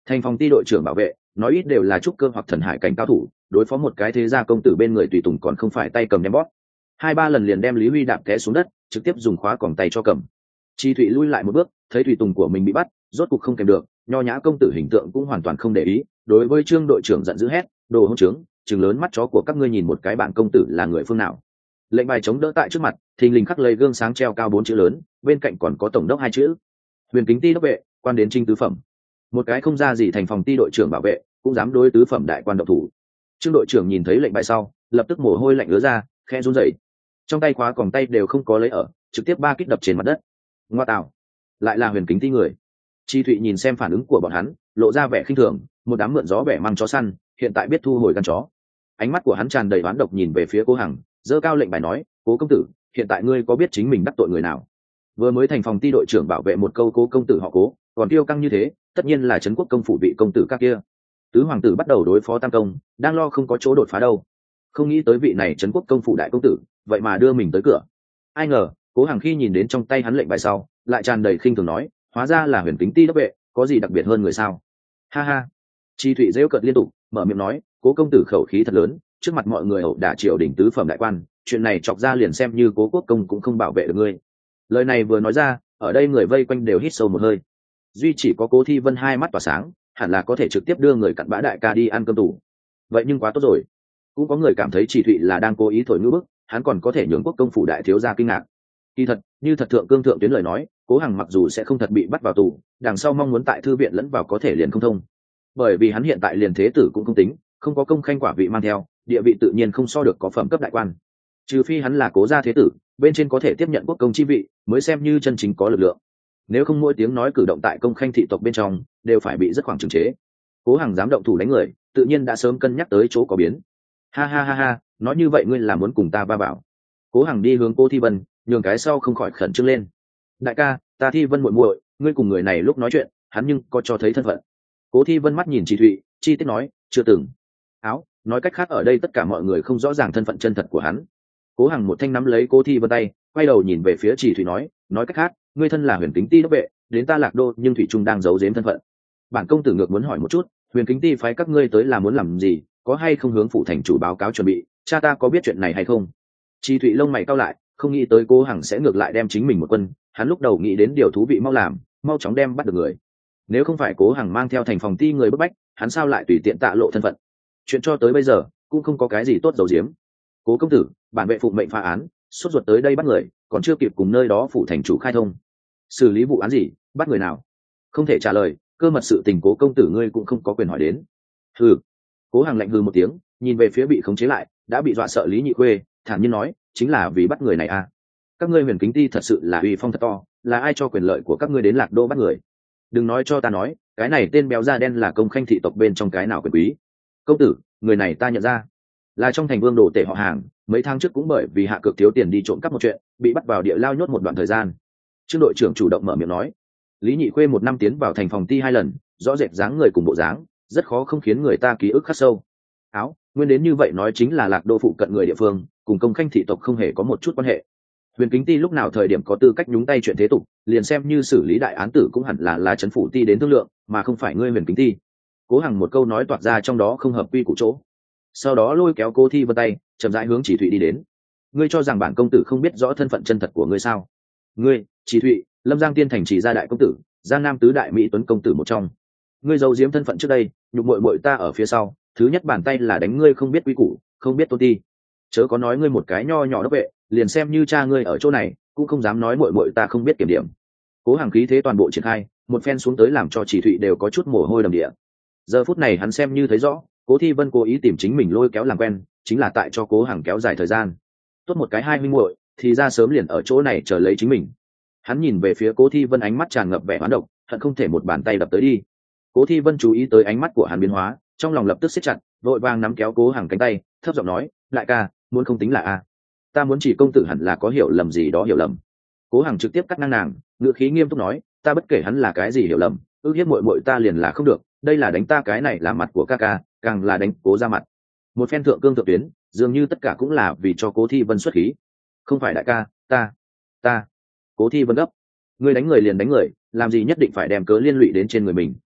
thành phòng ti đội trưởng bảo vệ nói ít đều là trúc cơ hoặc thần hải cảnh cao thủ, đối phó một cái thế gia công tử bên người tùy tùng còn không phải tay cầm ném bót. Hai ba lần liền đem Lý Huy đạp té xuống đất, trực tiếp dùng khóa còng tay cho cầm. Chi Thụy lui lại một bước, thấy tùy tùng của mình bị bắt, rốt cục không kèm được, nho nhã công tử hình tượng cũng hoàn toàn không để ý, đối với Trương đội trưởng giận dữ hét: "Đồ hỗn trướng, trừng lớn mắt chó của các ngươi nhìn một cái bạn công tử là người phương nào?" Lệnh bài chống đỡ tại trước mặt, thình lình khắc lấy gương sáng treo cao bốn chữ lớn, bên cạnh còn có tổng đốc hai chữ. Huyền Kính Ti đốc vệ, quan đến trinh tứ phẩm. Một cái không ra gì thành phòng ti đội trưởng bảo vệ, cũng dám đối tứ phẩm đại quan độc thủ. Trương đội trưởng nhìn thấy lệnh bài sau, lập tức mồ hôi lạnh ứa ra, khẽ run rẩy. Trong tay khóa còng tay đều không có lấy ở, trực tiếp ba kích đập trên mặt đất. Ngoa tạo, lại là Huyền Kính Ti người. Chi Thụy nhìn xem phản ứng của bọn hắn, lộ ra vẻ khinh thường, một đám mượn gió bẻ măng chó săn, hiện tại biết thu hồi gan chó. Ánh mắt của hắn tràn đầy oán độc nhìn về phía Cố Hằng, giơ cao lệnh bài nói: "Cố công tử, hiện tại ngươi có biết chính mình đắc tội người nào?" Vừa mới thành phòng ti đội trưởng bảo vệ một câu Cố công tử họ Cố, còn tiêu căng như thế, tất nhiên là trấn quốc công phủ vị công tử các kia. Tứ hoàng tử bắt đầu đối phó tam công, đang lo không có chỗ đột phá đâu. Không nghĩ tới vị này trấn quốc công phủ đại công tử, vậy mà đưa mình tới cửa. Ai ngờ, Cố Hằng khi nhìn đến trong tay hắn lệnh bài sau, lại tràn đầy khinh thường nói: "Hóa ra là Huyền Kính Ti đốc vệ, có gì đặc biệt hơn người sao?" Ha ha. Chi Thụy rêu cợt liên tục, mở miệng nói: "Cố công tử khẩu khí thật lớn, trước mặt mọi người ẩu đả triều đình tứ phẩm đại quan, chuyện này chọc ra liền xem như Cố quốc công cũng không bảo vệ được ngươi." Lời này vừa nói ra, ở đây người vây quanh đều hít sâu một hơi. Duy chỉ có Cố Thi Vân hai mắt tỏa sáng, hẳn là có thể trực tiếp đưa người cặn bã đại ca đi ăn cơm tủ. Vậy nhưng quá tốt rồi. Cũng có người cảm thấy Chỉ Thụy là đang cố ý thổi ngữ bức, hắn còn có thể nhường quốc công phủ đại thiếu gia kinh ngạc. Kỳ thật, như thật thượng cương thượng tuyến lời nói, Cố Hằng mặc dù sẽ không thật bị bắt vào tù, đằng sau mong muốn tại thư viện lẫn vào có thể liền không thông. Bởi vì hắn hiện tại liền thế tử cũng không tính, không có công khanh quả vị mang theo, địa vị tự nhiên không so được có phẩm cấp đại quan. Trừ phi hắn là Cố gia thế tử, bên trên có thể tiếp nhận quốc công chi vị, mới xem như chân chính có lực lượng. Nếu không mỗi tiếng nói cử động tại công khanh thị tộc bên trong đều phải bị rất khoảng trừng chế. Cố Hằng dám động thủ đánh người, tự nhiên đã sớm cân nhắc tới chỗ có biến. Ha ha ha ha, nói như vậy ngươi là muốn cùng ta va bảo? Cố Hằng đi hướng Cố Thi Vân, nhường cái sau không khỏi khẩn trương lên. Đại ca, ta Thi Vân muội muội, ngươi cùng người này lúc nói chuyện, hắn nhưng có cho thấy thân phận. Cố Thi Vân mắt nhìn Chỉ Thụy, chi tiết nói: "Chưa từng." Áo, nói cách khác ở đây tất cả mọi người không rõ ràng thân phận chân thật của hắn. Cố Hằng một thanh nắm lấy Cố Thi Vân tay, quay đầu nhìn về phía Chỉ Thụy nói: "Nói cách khác, ngươi thân là Huyền Kính Ti đốc vệ, đến ta Lạc Đô nhưng thủy trung đang giấu giếm thân phận. Bản công tử ngược muốn hỏi một chút, Huyền Kính Ti phái các ngươi tới là muốn làm gì, có hay không hướng phủ thành chủ báo cáo chuẩn bị, cha ta có biết chuyện này hay không?" Chi Thụy lông mày cau lại, không nghĩ tới Cố Hằng sẽ ngược lại đem chính mình một quân, hắn lúc đầu nghĩ đến điều thú vị mau làm, mau chóng đem bắt được người. Nếu không phải Cố Hằng mang theo thành phòng ti người bức bách, hắn sao lại tùy tiện tạ lộ thân phận? Chuyện cho tới bây giờ cũng không có cái gì tốt giấu giếm. Cố công tử, bản vệ phụng mệnh phá án, sốt ruột tới đây bắt người, còn chưa kịp cùng nơi đó phủ thành chủ khai thông. Xử lý vụ án gì, bắt người nào? Không thể trả lời, cơ mật sự tình Cố công tử ngươi cũng không có quyền hỏi đến. Hừ. Cố Hằng lạnh hừ một tiếng, nhìn về phía bị khống chế lại, đã bị dọa sợ Lý Nhị Khuê, thản nhiên nói: "Chính là vì bắt người này à? Các ngươi Huyền Kính Ti thật sự là uy phong thật to, là ai cho quyền lợi của các ngươi đến Lạc Đô bắt người? Đừng nói cho ta nói, cái này tên béo da đen là công khanh thị tộc bên trong cái nào quyền quý? Công tử, người này ta nhận ra, là trong thành Vương Đồ Tể họ Hàng, mấy tháng trước cũng bởi vì hạ cược thiếu tiền đi trộm cắp một chuyện, bị bắt vào địa lao nhốt một đoạn thời gian." Trương đội trưởng chủ động mở miệng nói. Lý Nhị Khuê một năm tiến vào thành phòng ti hai lần, rõ rệt dáng người cùng bộ dáng, rất khó không khiến người ta ký ức khắc sâu. Áo, nguyên đến như vậy nói chính là Lạc Đô phụ cận người địa phương, cùng công khanh thị tộc không hề có một chút quan hệ. Huyền Kính Ti lúc nào thời điểm có tư cách nhúng tay chuyện thế tục, liền xem như xử lý đại án tử cũng hẳn là là trấn phủ ti đến thương lượng, mà không phải ngươi Huyền Kính Ti. Cố Hằng một câu nói toạc ra trong đó không hợp quy củ chỗ. Sau đó lôi kéo Cố Thi Vân tay, chậm rãi hướng Chỉ Thụy đi đến. Ngươi cho rằng bản công tử không biết rõ thân phận chân thật của ngươi sao? Ngươi, Chỉ Thụy, Lâm Giang Tiên thành chỉ gia đại công tử, Giang Nam tứ đại mỹ tuấn công tử một trong. Ngươi giấu giếm thân phận trước đây, nhục muội muội ta ở phía sau, thứ nhất bàn tay là đánh ngươi không biết quy củ, không biết tôn ti. Chớ có nói ngươi một cái nho nhỏ đốc vệ, liền xem như cha ngươi ở chỗ này, cũng không dám nói muội muội ta không biết kiểm điểm. Cố Hằng khí thế toàn bộ triển khai, một phen xuống tới làm cho Chỉ Thụy đều có chút mồ hôi đầm địa. Giờ phút này hắn xem như thấy rõ, Cố Thi Vân cố ý tìm chính mình lôi kéo làm quen, chính là tại cho Cố Hằng kéo dài thời gian. Tốt một cái hai huynh muội, thì ra sớm liền ở chỗ này chờ lấy chính mình. Hắn nhìn về phía Cố Thi Vân ánh mắt tràn ngập vẻ hoán độc, hận không thể một bàn tay đập tới đi. Cố Thi Vân chú ý tới ánh mắt của hắn biến hóa, trong lòng lập tức siết chặt, vội vàng nắm kéo Cố Hằng cánh tay, thấp giọng nói: "Đại ca, muốn không tính là a, ta muốn chỉ công tử hẳn là có hiểu lầm gì đó hiểu lầm." Cố Hằng trực tiếp cắt ngang nàng, ngữ khí nghiêm túc nói: "Ta bất kể hắn là cái gì hiểu lầm, ước hiếp muội muội ta liền là không được, đây là đánh ta cái này là mặt của ca ca, càng là đánh Cố ra mặt." Một phen thượng cương thượng tuyến, dường như tất cả cũng là vì cho Cố Thi Vân xuất khí. "Không phải đại ca, ta, ta." Cố Thi Vân gấp: "Ngươi đánh người liền đánh người, làm gì nhất định phải đem cớ liên lụy đến trên người mình?"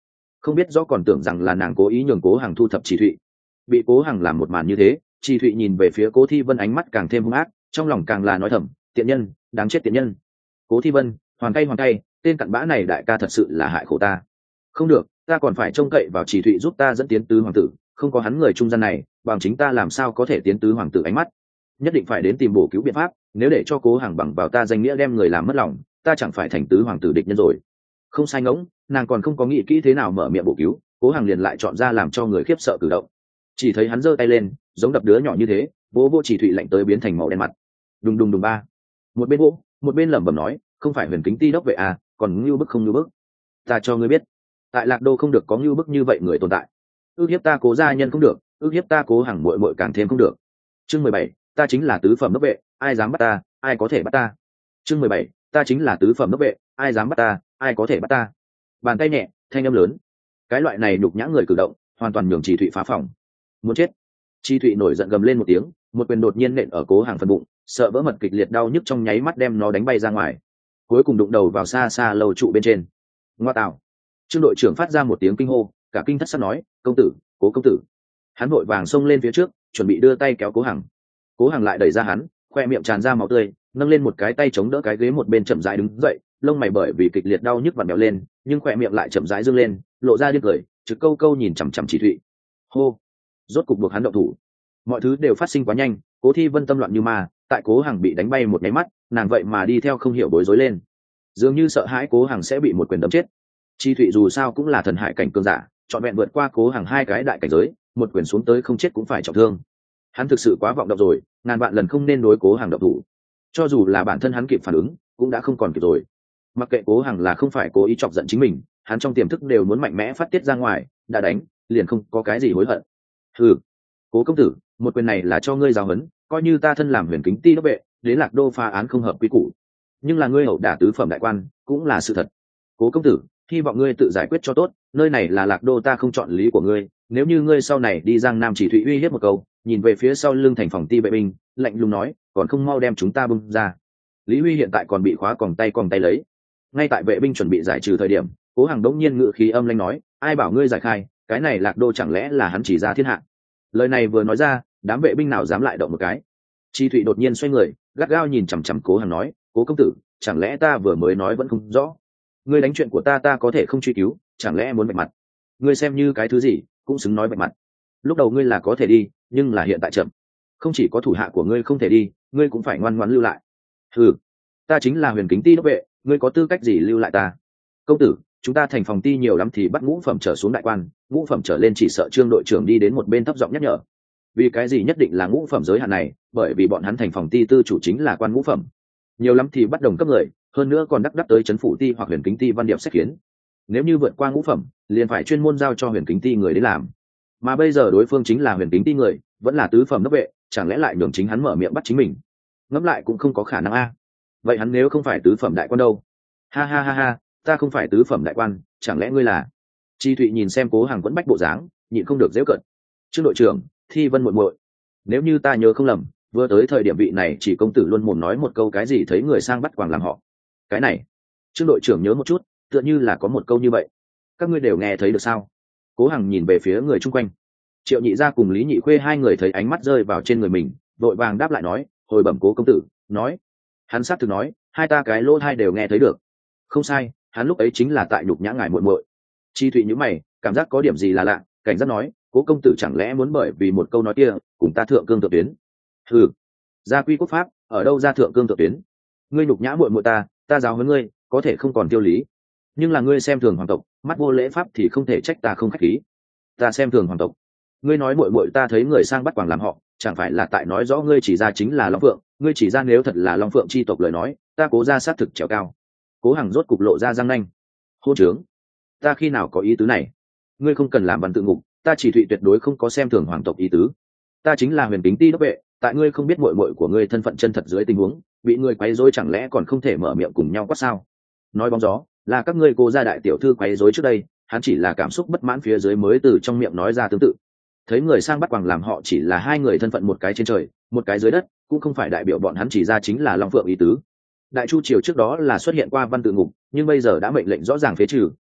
không biết rõ còn tưởng rằng là nàng cố ý nhường Cố Hằng thu thập Chỉ Thụy. Bị Cố Hằng làm một màn như thế, Chỉ Thụy nhìn về phía Cố Thi Vân ánh mắt càng thêm hung ác, trong lòng càng là nói thầm, tiện nhân, đáng chết tiện nhân. Cố Thi Vân, hoàn tay hoàn tay, tên cặn bã này đại ca thật sự là hại khổ ta. Không được, ta còn phải trông cậy vào Chỉ Thụy giúp ta dẫn tiến tứ hoàng tử, không có hắn người trung gian này, bằng chính ta làm sao có thể tiến tứ hoàng tử ánh mắt. Nhất định phải đến tìm bổ cứu biện pháp, nếu để cho Cố Hằng bằng vào ta danh nghĩa đem người làm mất lòng, ta chẳng phải thành tứ hoàng tử địch nhân rồi. Không sai ngỗng, nàng còn không có nghĩ kỹ thế nào mở miệng bổ cứu, Cố Hằng liền lại chọn ra làm cho người khiếp sợ cử động. Chỉ thấy hắn giơ tay lên, giống đập đứa nhỏ như thế, vỗ vỗ Chỉ Thụy lạnh tới biến thành màu đen mặt. Đùng đùng đùng ba. Một bên vỗ, một bên lẩm bẩm nói, không phải Huyền Kính Ti đốc vệ à, còn ngưu bức không ngưu bức. Ta cho ngươi biết, tại Lạc Đô không được có ngưu bức như vậy người tồn tại. Ước hiếp ta Cố gia nhân không được, ước hiếp ta Cố Hằng muội muội càng thêm không được. Chương mười bảy, ta chính là tứ phẩm đốc vệ, ai dám bắt ta, ai có thể bắt ta. Chương mười bảy, ta chính là tứ phẩm đốc vệ, ai dám bắt ta, ai có thể bắt ta. Bàn tay nhẹ, thanh âm lớn. Cái loại này nhục nhã người cử động, hoàn toàn nhường Chỉ Thụy phá phòng. Muốn chết. Chỉ Thụy nổi giận gầm lên một tiếng, một quyền đột nhiên nện ở Cố Hằng phần bụng, sợ vỡ mật kịch liệt đau nhức trong nháy mắt đem nó đánh bay ra ngoài. Cuối cùng đụng đầu vào xa xa lầu trụ bên trên. Ngoa tạo. Trương đội trưởng phát ra một tiếng kinh hô, cả kinh thất sắc nói, công tử, Cố công tử. Hắn vội vàng xông lên phía trước, chuẩn bị đưa tay kéo Cố Hằng. Cố Hằng lại đẩy ra hắn, khoe miệng tràn ra máu tươi, nâng lên một cái tay chống đỡ cái ghế một bên chậm rãi đứng dậy, lông mày bởi vì kịch liệt đau nhức vặn vẹo lên, nhưng khoe miệng lại chậm rãi dương lên, lộ ra điên cười, trực câu câu nhìn chằm chằm Chỉ Thụy. Hô, rốt cục buộc hắn động thủ. Mọi thứ đều phát sinh quá nhanh, Cố Thi Vân tâm loạn như ma, tại Cố Hằng bị đánh bay một nháy mắt, nàng vậy mà đi theo không hiểu bối rối lên, dường như sợ hãi Cố Hằng sẽ bị một quyền đấm chết. Chỉ Thụy dù sao cũng là thần hải cảnh cường giả, trọn vẹn vượt qua Cố Hằng hai cái đại cảnh giới, một quyền xuống tới không chết cũng phải trọng thương. Hắn thực sự quá vọng động rồi, ngàn vạn lần không nên đối Cố Hằng động thủ. Cho dù là bản thân hắn kịp phản ứng, cũng đã không còn kịp rồi. Mặc kệ Cố Hằng là không phải cố ý chọc giận chính mình, hắn trong tiềm thức đều muốn mạnh mẽ phát tiết ra ngoài, đã đánh, liền không có cái gì hối hận. Hừ, Cố công tử, một quyền này là cho ngươi giáo huấn, coi như ta thân làm Huyền Kính Ti đốc vệ, đến Lạc Đô phá án không hợp quy củ. Nhưng là ngươi hậu đả tứ phẩm đại quan, cũng là sự thật. Cố công tử, hy vọng ngươi tự giải quyết cho tốt, nơi này là Lạc Đô, ta không chọn lý của ngươi, nếu như ngươi sau này đi Giang Nam Chỉ Thụy uy hiếp một câu, nhìn về phía sau lưng thành phòng ti vệ binh, lạnh lùng nói, còn không mau đem chúng ta bưng ra. Lý Huy hiện tại còn bị khóa còng tay còng tay lấy. Ngay tại vệ binh chuẩn bị giải trừ thời điểm, Cố Hằng đống nhiên ngự khí âm lãnh nói, ai bảo ngươi giải khai, cái này Lạc Đô chẳng lẽ là hắn chỉ ra thiên hạ. Lời này vừa nói ra, đám vệ binh nào dám lại động một cái. Chi Thụy đột nhiên xoay người, gắt gao nhìn chằm chằm Cố Hằng nói, Cố công tử, chẳng lẽ ta vừa mới nói vẫn không rõ? Ngươi đánh chuyện của ta ta có thể không truy cứu, chẳng lẽ muốn vạch mặt? Ngươi xem như cái thứ gì, cũng xứng nói vạch mặt. Lúc đầu ngươi là có thể đi, nhưng là hiện tại chậm. Không chỉ có thủ hạ của ngươi không thể đi, ngươi cũng phải ngoan ngoãn lưu lại. Ừ, ta chính là Huyền Kính Ti đốc vệ, ngươi có tư cách gì lưu lại ta? Công tử, chúng ta thành phòng ti nhiều lắm thì bắt ngũ phẩm trở xuống đại quan, ngũ phẩm trở lên chỉ sợ Trương đội trưởng đi đến một bên thấp giọng nhắc nhở. Vì cái gì nhất định là ngũ phẩm giới hạn này? Bởi vì bọn hắn thành phòng ti tư chủ chính là quan ngũ phẩm. Nhiều lắm thì bắt đồng cấp người, hơn nữa còn đắc đắc tới trấn phủ ti hoặc Huyền Kính Ti văn điệp xét khiến. Nếu như vượt qua ngũ phẩm, liền phải chuyên môn giao cho Huyền Kính Ti người đến làm. Mà bây giờ đối phương chính là Huyền Kính Ti người, vẫn là tứ phẩm đốc vệ, chẳng lẽ lại nhường chính hắn mở miệng bắt chính mình? Ngẫm lại cũng không có khả năng a. Vậy hắn nếu không phải tứ phẩm đại quan đâu? Ha ha ha ha, ta không phải tứ phẩm đại quan, chẳng lẽ ngươi là? Chi Thụy nhìn xem Cố Hằng vẫn bách bộ dáng, nhịn không được giễu cợt. Trương đội trưởng, Thi Vân muội muội, nếu như ta nhớ không lầm, vừa tới thời điểm vị này chỉ công tử luôn mồm nói một câu cái gì thấy người sang bắt quàng làm họ. Cái này, Trương đội trưởng nhớ một chút, tựa như là có một câu như vậy. Các ngươi đều nghe thấy được sao? Cố Hằng nhìn về phía người chung quanh. Triệu Nhị Gia cùng Lý Nhị Khuê hai người thấy ánh mắt rơi vào trên người mình, vội vàng đáp lại nói, hồi bẩm Cố công tử, nói. Hắn sát thực nói, hai ta cái lỗ hai đều nghe thấy được. Không sai, hắn lúc ấy chính là tại nhục nhã ngài muội muội. Chi Thụy nhíu mày, cảm giác có điểm gì là lạ, cảnh giác nói, Cố công tử chẳng lẽ muốn bởi vì một câu nói kia, cùng ta thượng cương thượng tuyến? Hừ, gia quy quốc pháp, ở đâu ra thượng cương thượng tuyến? Ngươi nhục nhã muội muội ta, ta giáo huấn ngươi, có thể không còn tiêu lý. Nhưng là ngươi xem thường hoàng tộc, mắt vô lễ pháp thì không thể trách ta không khách khí. Ta xem thường hoàng tộc. Ngươi nói muội muội ta thấy người sang bắt quàng làm họ, chẳng phải là tại nói rõ ngươi chỉ ra chính là Long Phượng, ngươi chỉ ra nếu thật là Long Phượng chi tộc lời nói, ta Cố ra sát thực trèo cao. Cố Hằng rốt cục lộ ra răng nanh. Hô trướng, ta khi nào có ý tứ này? Ngươi không cần làm văn tự ngục, ta Chỉ Thụy tuyệt đối không có xem thường hoàng tộc ý tứ. Ta chính là Huyền Kính Ti đốc vệ, tại ngươi không biết muội muội của ngươi thân phận chân thật dưới tình huống, bị ngươi quấy rối chẳng lẽ còn không thể mở miệng cùng nhau quát sao? Nói bóng gió, là các ngươi Cố gia đại tiểu thư quấy rối trước đây, hắn chỉ là cảm xúc bất mãn phía dưới mới từ trong miệng nói ra tương tự. Thấy người sang bắt quàng làm họ chỉ là hai người thân phận một cái trên trời, một cái dưới đất, cũng không phải đại biểu bọn hắn chỉ ra chính là Long Phượng ý tứ. Đại Chu triều trước đó là xuất hiện qua văn tự ngục, nhưng bây giờ đã mệnh lệnh rõ ràng phế trừ,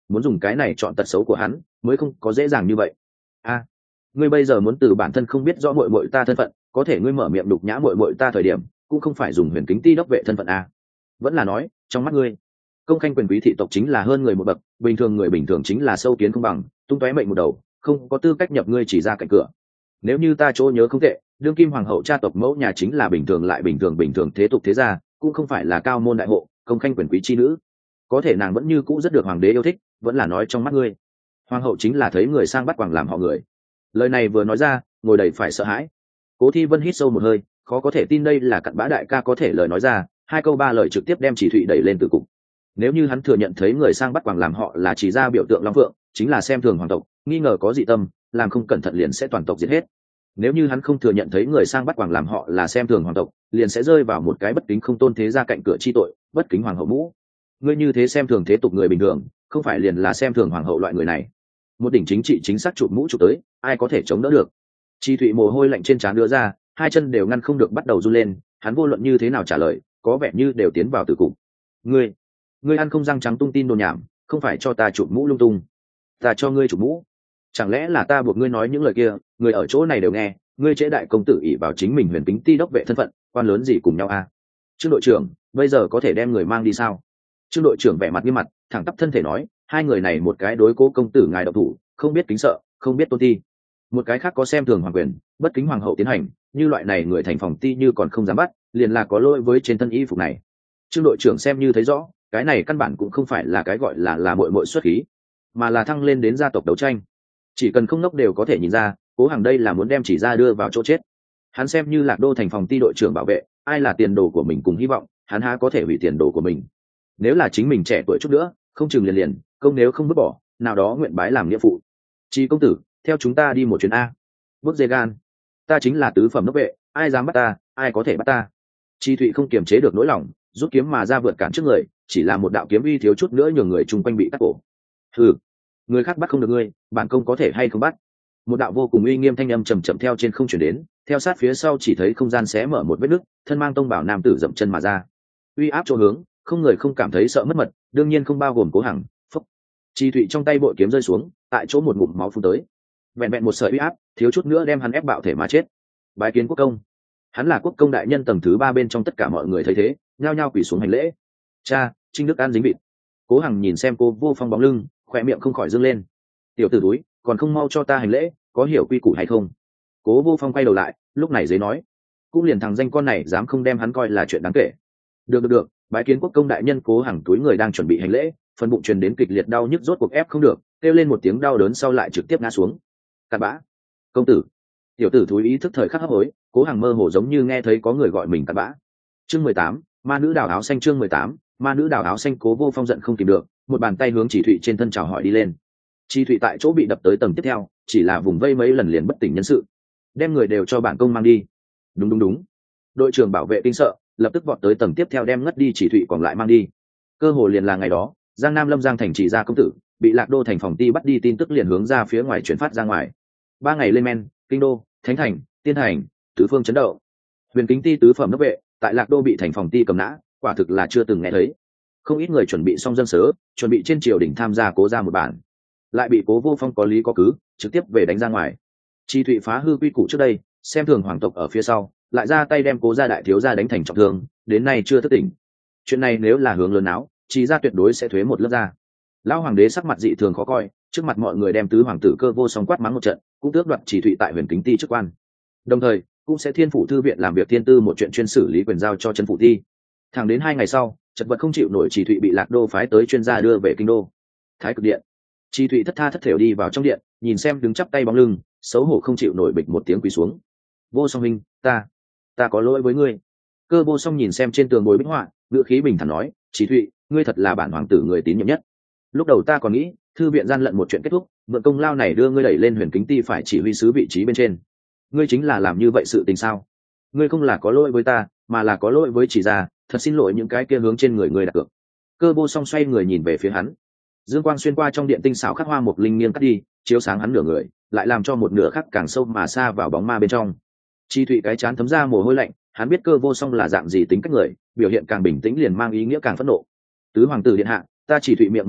muốn dùng cái này chọn tật xấu của hắn mới không có dễ dàng như vậy. A, ngươi bây giờ muốn từ bản thân không biết rõ muội muội ta thân phận, có thể ngươi mở miệng đục nhã muội muội ta thời điểm cũng không phải dùng huyền kính ti đốc vệ thân phận a. Vẫn là nói trong mắt ngươi công khanh quyền quý thị tộc chính là hơn người một bậc, bình thường người bình thường chính là sâu kiến không bằng, tung tóe mệnh một đầu, không có tư cách nhập ngươi chỉ ra cạnh cửa. Nếu như ta chỗ nhớ không tệ, đương kim hoàng hậu cha tộc mẫu nhà chính là bình thường lại bình thường bình thường thế tục thế gia, cũng không phải là cao môn đại hộ công khanh quyền quý chi nữ. Có thể nàng vẫn như cũ rất được hoàng đế yêu thích, vẫn là nói trong mắt ngươi hoàng hậu chính là thấy người sang bắt quàng làm họ người. Lời này vừa nói ra, ngồi đầy phải sợ hãi. Cố Thi Vân hít sâu một hơi, khó có thể tin đây là cặn bã đại ca có thể lời nói ra, hai câu ba lời trực tiếp đem Chỉ Thụy đẩy lên từ cục. Nếu như hắn thừa nhận thấy người sang bắt quàng làm họ là chỉ ra biểu tượng long phượng, chính là xem thường hoàng tộc, nghi ngờ có dị tâm, làm không cẩn thận liền sẽ toàn tộc diệt hết. Nếu như hắn không thừa nhận thấy người sang bắt quàng làm họ là xem thường hoàng tộc, liền sẽ rơi vào một cái bất kính không tôn thế ra cạnh cửa chi tội, bất kính hoàng hậu mũ. Ngươi như thế xem thường thế tục người bình thường, không phải liền là xem thường hoàng hậu loại người này. Một đỉnh chính trị chính xác chụp mũ chụp tới, ai có thể chống đỡ được. Chi Thụy mồ hôi lạnh trên trán đưa ra, hai chân đều ngăn không được bắt đầu run lên, hắn vô luận như thế nào trả lời, có vẻ như đều tiến vào tử cục. Ngươi, ngươi ăn không răng trắng tung tin đồn nhảm, không phải cho ta chụp mũ lung tung. Ta cho ngươi chụp mũ. Chẳng lẽ là ta buộc ngươi nói những lời kia, người ở chỗ này đều nghe, ngươi chế đại công tử ỷ vào chính mình huyền kính ti đốc vệ thân phận, quan lớn gì cùng nhau a? À? Trương đội trưởng, bây giờ có thể đem người mang đi sao? Trương đội trưởng vẻ mặt nghiêm mặt, thẳng tắp thân thể nói, hai người này một cái đối cố công tử ngài độc thủ, không biết kính sợ, không biết tôn ti. Một cái khác có xem thường hoàng quyền, bất kính hoàng hậu tiến hành, như loại này người thành phòng ti như còn không dám bắt, liền là có lỗi với trên thân y phục này. Trương đội trưởng xem như thấy rõ, cái này căn bản cũng không phải là cái gọi là là muội muội xuất khí, mà là thăng lên đến gia tộc đấu tranh. Chỉ cần không ngốc đều có thể nhìn ra, cố hàng đây là muốn đem chỉ ra đưa vào chỗ chết. Hắn xem như Lạc Đô thành phòng ti đội trưởng bảo vệ, ai là tiền đồ của mình cùng hy vọng, hắn há có thể hủy tiền đồ của mình. Nếu là chính mình trẻ tuổi chút nữa, không chừng liền liền công nếu không vứt bỏ, nào đó nguyện bái làm nghĩa phụ. Chi công tử, theo chúng ta đi một chuyến a. Bước dê gan, ta chính là tứ phẩm đốc vệ, ai dám bắt ta, ai có thể bắt ta. Chi Thụy không kiềm chế được nỗi lòng, rút kiếm mà ra vượt cản trước người, chỉ là một đạo kiếm uy thiếu chút nữa nhường người chung quanh bị cắt cổ. Hừ, người khác bắt không được ngươi, bản công có thể hay không bắt? Một đạo vô cùng uy nghiêm thanh âm trầm chậm theo trên không chuyển đến, theo sát phía sau chỉ thấy không gian xé mở một vết nứt, thân mang tông bảo nam tử dậm chân mà ra. Uy áp chỗ hướng, không người không cảm thấy sợ mất mật, đương nhiên không bao gồm Cố Hằng. Phúc. Chi Thụy trong tay bội kiếm rơi xuống, tại chỗ một ngụm máu phun tới. Vẹn vẹn một sợi uy áp, thiếu chút nữa đem hắn ép bạo thể mà chết. Bái kiến quốc công. Hắn là quốc công đại nhân tầng thứ ba bên trong tất cả mọi người thấy thế, nhao nhao quỳ xuống hành lễ. Cha, Trinh Đức An dính vịt. Cố Hằng nhìn xem Cố Vô Phong bóng lưng, khỏe miệng không khỏi dương lên. Tiểu tử túi, còn không mau cho ta hành lễ, có hiểu quy củ hay không? Cố Vô Phong quay đầu lại, lúc này giấy nói, cũng liền thằng danh con này dám không đem hắn coi là chuyện đáng kể. Được được được, bái kiến quốc công đại nhân. Cố Hằng túi người đang chuẩn bị hành lễ, phần bụng truyền đến kịch liệt đau nhức rốt cuộc ép không được, kêu lên một tiếng đau đớn sau lại trực tiếp ngã xuống. Cặn bã, công tử. Tiểu tử thúi ý thức thời khắc hấp hối, Cố Hằng mơ hồ giống như nghe thấy có người gọi mình cặn bã. Chương mười tám, ma nữ đào áo xanh. Chương mười tám, ma nữ đào áo xanh. Cố Vô Phong giận không kìm được, một bàn tay hướng Chỉ Thụy trên thân chào hỏi đi lên. Chỉ Thụy tại chỗ bị đập tới tầng tiếp theo, chỉ là vùng vây mấy lần liền bất tỉnh nhân sự. Đem người đều cho bản công mang đi. Đúng đúng đúng. Đội trưởng bảo vệ kinh sợ, lập tức vọt tới tầng tiếp theo đem ngất đi Chỉ Thụy còn lại mang đi. Cơ hồ liền là ngày đó, Giang Nam Lâm Giang thành Chỉ gia công tử bị Lạc Đô thành phòng ti bắt đi tin tức liền hướng ra phía ngoài chuyển phát ra ngoài. Ba ngày lên men, kinh đô, thánh thành, tiên thành, tứ phương chấn động. Huyền kính ti tứ phẩm đốc vệ tại Lạc Đô bị thành phòng ti cầm nã, quả thực là chưa từng nghe thấy. Không ít người chuẩn bị xong dân sớ, chuẩn bị trên triều đình tham gia Cố ra một bản, lại bị Cố Vô Phong có lý có cứ trực tiếp về đánh ra ngoài. Chi Thụy phá hư quy củ trước đây, xem thường hoàng tộc ở phía sau, lại ra tay đem Cố gia đại thiếu gia đánh thành trọng thương, đến nay chưa thức tỉnh. Chuyện này nếu là hướng lớn áo, Chi gia tuyệt đối sẽ thuế một lớp ra. Lão hoàng đế sắc mặt dị thường khó coi, trước mặt mọi người đem tứ hoàng tử Cơ Vô Song quát mắng một trận, cũng tước đoạt Chỉ Thụy tại Huyền Kính ti chức quan, đồng thời cũng sẽ thiên phủ thư viện làm việc thiên tư một chuyện chuyên xử lý quyền giao cho trấn phủ thi. Thẳng đến hai ngày sau, chật vật không chịu nổi Chỉ Thụy bị Lạc Đô phái tới chuyên gia đưa về kinh đô. Thái Cực điện, Chỉ Thụy thất tha thất thểu đi vào trong điện, nhìn xem đứng chắp tay bóng lưng, xấu hổ không chịu nổi bịch một tiếng quỳ xuống. Vô Song huynh, ta ta có lỗi với ngươi. Cơ Vô Song nhìn xem trên tường bồi bích họa, ngữ khí bình thản nói, Chỉ Thụy, ngươi thật là bản hoàng tử người tín nhiệm nhất. Lúc đầu ta còn nghĩ thư viện gian lận một chuyện kết thúc, mượn công lao này đưa ngươi đẩy lên Huyền Kính ti phải chỉ huy sứ vị trí bên trên. Ngươi chính là làm như vậy sự tình sao? Ngươi không là có lỗi với ta, mà là có lỗi với Chỉ gia, thật xin lỗi những cái kia hướng trên người ngươi đặt cược. Cơ Vô Song xoay người nhìn về phía hắn, dương quang xuyên qua trong điện tinh xảo khắc hoa một linh nghiêng cắt đi, chiếu sáng hắn nửa người, lại làm cho một nửa khác càng sâu mà xa vào bóng ma bên trong. Chi Thụy cái chán thấm ra mồ hôi lạnh, hắn biết Cơ Vô Song là dạng gì tính cách người, biểu hiện càng bình tĩnh liền mang ý nghĩa càng phẫn nộ. Tứ hoàng tử điện hạ, ta Chỉ Thụy miệng mở rộng,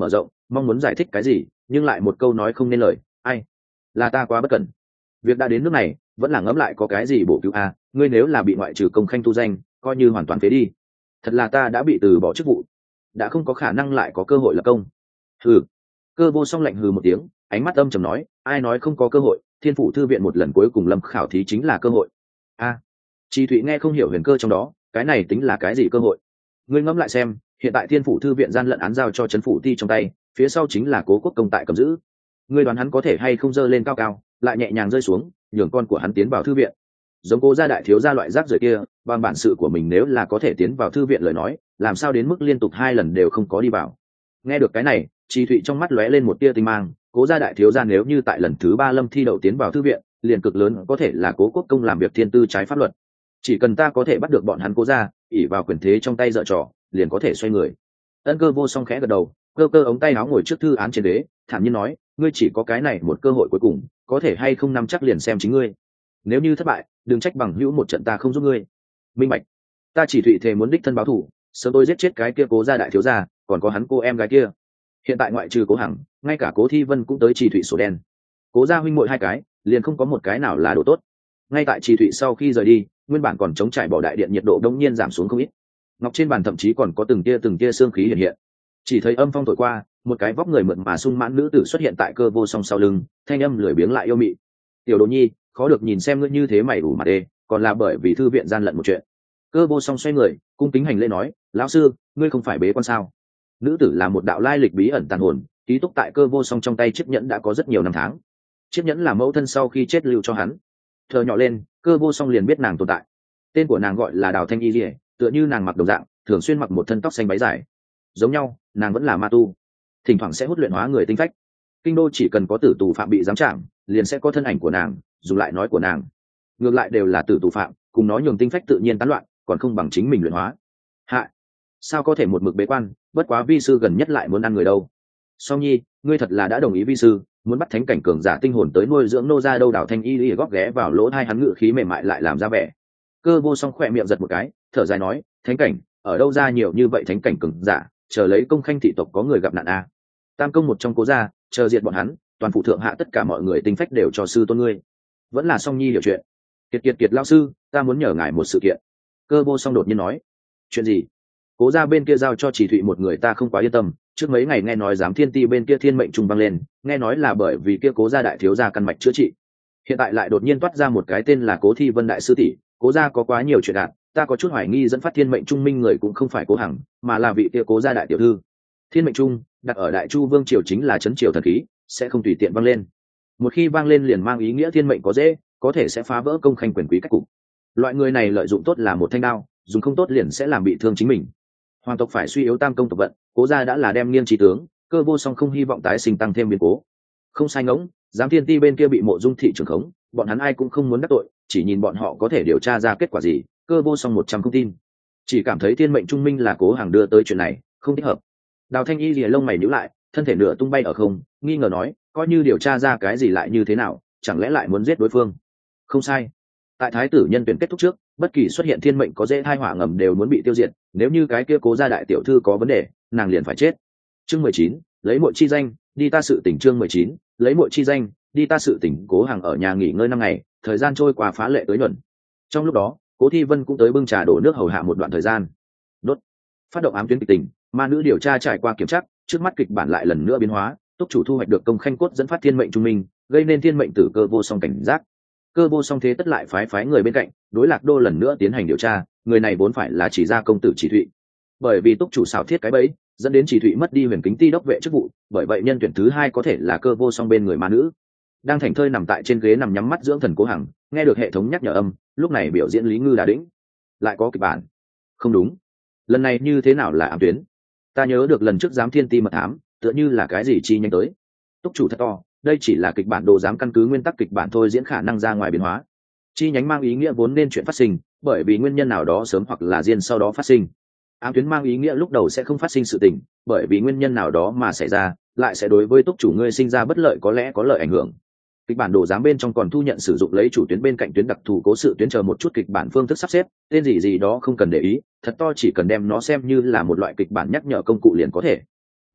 mong muốn giải thích cái gì nhưng lại một câu nói không nên lời. Ai? Là ta quá bất cẩn. Việc đã đến nước này vẫn là ngẫm lại có cái gì bổ cứu a. Ngươi nếu là bị ngoại trừ công khanh tu danh coi như hoàn toàn phế đi. Thật là ta đã bị từ bỏ chức vụ, đã không có khả năng lại có cơ hội lập công. Hừ. Cơ Vô Song lạnh hừ một tiếng, ánh mắt âm trầm nói, ai nói không có cơ hội, thiên phủ thư viện một lần cuối cùng lâm khảo thí chính là cơ hội. A. Chi Thụy nghe không hiểu huyền cơ trong đó, cái này tính là cái gì cơ hội? Ngươi ngẫm lại xem, hiện tại thiên phủ thư viện gian lận án giao cho trấn phủ ti trong tay, phía sau chính là Cố Quốc công tại cầm giữ. Ngươi đoán hắn có thể hay không dơ lên cao cao, lại nhẹ nhàng rơi xuống, nhường con của hắn tiến vào thư viện? Giống Cố gia đại thiếu gia loại rác rưởi kia, bằng bản sự của mình nếu là có thể tiến vào thư viện lời nói, làm sao đến mức liên tục hai lần đều không có đi vào? Nghe được cái này, Chi Thụy trong mắt lóe lên một tia tinh mang, Cố gia đại thiếu gia nếu như tại lần thứ ba lâm thi đậu tiến vào thư viện, liền cực lớn có thể là Cố Quốc công làm việc thiên tư trái pháp luật. Chỉ cần ta có thể bắt được bọn hắn Cố gia, ỷ vào quyền thế trong tay dở trò, liền có thể xoay người. Ân Cơ Vô Song khẽ gật đầu, cơ cơ ống tay áo ngồi trước thư án trên đế, thản nhiên nói, ngươi chỉ có cái này một cơ hội cuối cùng, có thể hay không nắm chắc liền xem chính ngươi. Nếu như thất bại, đừng trách bằng hữu một trận ta không giúp ngươi. Minh bạch. Ta Chỉ Thụy thề muốn đích thân báo thù, sớm tôi giết chết cái kia Cố gia đại thiếu gia, còn có hắn cô em gái kia. Hiện tại ngoại trừ Cố Hằng, ngay cả Cố Thi Vân cũng tới Chỉ Thụy sổ đen. Cố gia huynh muội hai cái, liền không có một cái nào là đồ tốt. Ngay tại Chỉ Thụy sau khi rời đi, nguyên bản còn chống trải bỏ đại điện nhiệt độ đông nhiên giảm xuống không ít. Ngọc trên bàn thậm chí còn có từng tia từng tia xương khí hiện hiện. Chỉ thấy âm phong thổi qua, một cái vóc người mượt mà sung mãn nữ tử xuất hiện tại Cơ Vô Song sau lưng, thanh âm lười biếng lại yêu mị. Tiểu Đồ Nhi, khó được nhìn xem ngươi như thế mày ủ mặt đê, còn là bởi vì thư viện gian lận một chuyện. Cơ Vô Song xoay người, cung kính hành lễ nói, lão sư, ngươi không phải bế quan sao? Nữ tử là một đạo lai lịch bí ẩn tàn hồn, ký túc tại Cơ Vô Song trong tay chiếc nhẫn đã có rất nhiều năm tháng. Chiếc nhẫn là mẫu thân sau khi chết lưu cho hắn. Thở nhỏ lên, Cơ Vô Song liền biết nàng tồn tại. Tên của nàng gọi là Đào Thanh Y Liễu, tựa như nàng mặc đồng dạng, thường xuyên mặc một thân tóc xanh váy dài. Giống nhau, nàng vẫn là ma tu, thỉnh thoảng sẽ hút luyện hóa người tinh phách. Kinh đô chỉ cần có tử tù phạm bị giám trảm, liền sẽ có thân ảnh của nàng, dùng lại nói của nàng. Ngược lại đều là tử tù phạm, cùng nói nhường tinh phách tự nhiên tán loạn, còn không bằng chính mình luyện hóa. Hạ, sao có thể một mực bế quan, bất quá vi sư gần nhất lại muốn ăn người đâu. Song Nhi, ngươi thật là đã đồng ý vi sư, muốn bắt thánh cảnh cường giả tinh hồn tới nuôi dưỡng nô gia đâu? Đào Thanh Y Liễu góp ghé vào lỗ tai hắn, ngự khí mềm mại lại làm ra vẻ. Cơ Vô Song khỏe miệng giật một cái, thở dài nói, thánh cảnh, ở đâu ra nhiều như vậy thánh cảnh cường giả, chờ lấy công khanh thị tộc có người gặp nạn a. Tam công một trong Cố gia, chờ diệt bọn hắn, toàn phụ thượng hạ tất cả mọi người tinh phách đều cho sư tôn ngươi. Vẫn là Song Nhi hiểu chuyện. Kiệt kiệt kiệt lão sư, ta muốn nhờ ngài một sự kiện. Cơ Vô Song đột nhiên nói. Chuyện gì? Cố gia bên kia giao cho Chỉ Thụy một người ta không quá yên tâm, trước mấy ngày nghe nói giám thiên ti bên kia thiên mệnh trung vang lên, nghe nói là bởi vì kia Cố gia đại thiếu gia căn mạch chữa trị. Hiện tại lại đột nhiên toát ra một cái tên là Cố Thi Vân đại sư tỷ, Cố gia có quá nhiều chuyện đạt, ta có chút hoài nghi dẫn phát thiên mệnh trung minh người cũng không phải Cố Hằng, mà là vị kia Cố gia đại tiểu thư. Thiên mệnh trung đặt ở Đại Chu vương triều chính là trấn triều thần khí, sẽ không tùy tiện vang lên. Một khi vang lên liền mang ý nghĩa thiên mệnh có dễ, có thể sẽ phá vỡ công khanh quyền quý cách cục. Loại người này lợi dụng tốt là một thanh đao, dùng không tốt liền sẽ làm bị thương chính mình. Hoàng tộc phải suy yếu tam công tộc vận, Cố gia đã là đem nghiêng trí tướng, Cơ Vô Song không hy vọng tái sinh tăng thêm biến cố. Không sai ngỗng, giám thiên ti bên kia bị Mộ Dung thị trưởng khống, bọn hắn ai cũng không muốn đắc tội, chỉ nhìn bọn họ có thể điều tra ra kết quả gì. Cơ Vô Song một trăm không tin, chỉ cảm thấy thiên mệnh trung minh là Cố Hằng đưa tới chuyện này, không thích hợp. Đào Thanh Y lìa lông mày nhíu lại, thân thể nửa tung bay ở không, nghi ngờ nói, coi như điều tra ra cái gì lại như thế nào, chẳng lẽ lại muốn giết đối phương? Không sai, tại thái tử nhân tuyển kết thúc trước, bất kỳ xuất hiện thiên mệnh có dễ thai hỏa ngầm đều muốn bị tiêu diệt, nếu như cái kia Cố gia đại tiểu thư có vấn đề, nàng liền phải chết. Chương mười chín, lấy muội chi danh, đi ta sự tình. Chương mười chín, lấy muội chi danh, đi ta sự tình. Cố Hằng ở nhà nghỉ ngơi năm ngày, thời gian trôi qua phá lệ tới nhuận. Trong lúc đó, Cố Thi Vân cũng tới bưng trà đổ nước hầu hạ một đoạn thời gian. Đốt, phát động ám tuyến kịch tình, ma nữ điều tra trải qua kiểm tra, trước mắt kịch bản lại lần nữa biến hóa, túc chủ thu hoạch được công khanh cốt dẫn phát thiên mệnh trung minh, gây nên thiên mệnh tử Cơ Vô Song cảnh giác. Cơ Vô Song thế tất lại phái phái người bên cạnh, đối Lạc Đô lần nữa tiến hành điều tra, người này vốn phải là Chỉ gia công tử Chỉ Thụy. Bởi vì túc chủ xảo thiết cái bẫy, dẫn đến Chỉ Thụy mất đi huyền kính ti đốc vệ chức vụ, bởi vậy nhân tuyển thứ hai có thể là Cơ Vô Song bên người ma nữ. Đang thảnh thơi nằm tại trên ghế nằm nhắm mắt dưỡng thần Cố Hằng, nghe được hệ thống nhắc nhở âm, lúc này biểu diễn Lý Ngư đã đĩnh. Lại có kịch bản. Không đúng, lần này như thế nào là ám tuyến? Ta nhớ được lần trước giám thiên ti mật thám, tựa như là cái gì chi nhanh tới. Túc chủ thật to, đây chỉ là kịch bản đồ giám căn cứ nguyên tắc kịch bản thôi, diễn khả năng ra ngoài biến hóa. Chi nhánh mang ý nghĩa vốn nên chuyện phát sinh, bởi vì nguyên nhân nào đó sớm hoặc là riêng sau đó phát sinh. Ám tuyến mang ý nghĩa lúc đầu sẽ không phát sinh sự tình, bởi vì nguyên nhân nào đó mà xảy ra, lại sẽ đối với túc chủ ngươi sinh ra bất lợi, có lẽ có lợi ảnh hưởng. Kịch bản đồ giám bên trong còn thu nhận sử dụng lấy chủ tuyến bên cạnh tuyến đặc thù cố sự tuyến chờ một chút kịch bản phương thức sắp xếp, tên gì gì đó không cần để ý, thật to chỉ cần đem nó xem như là một loại kịch bản nhắc nhở công cụ liền có thể.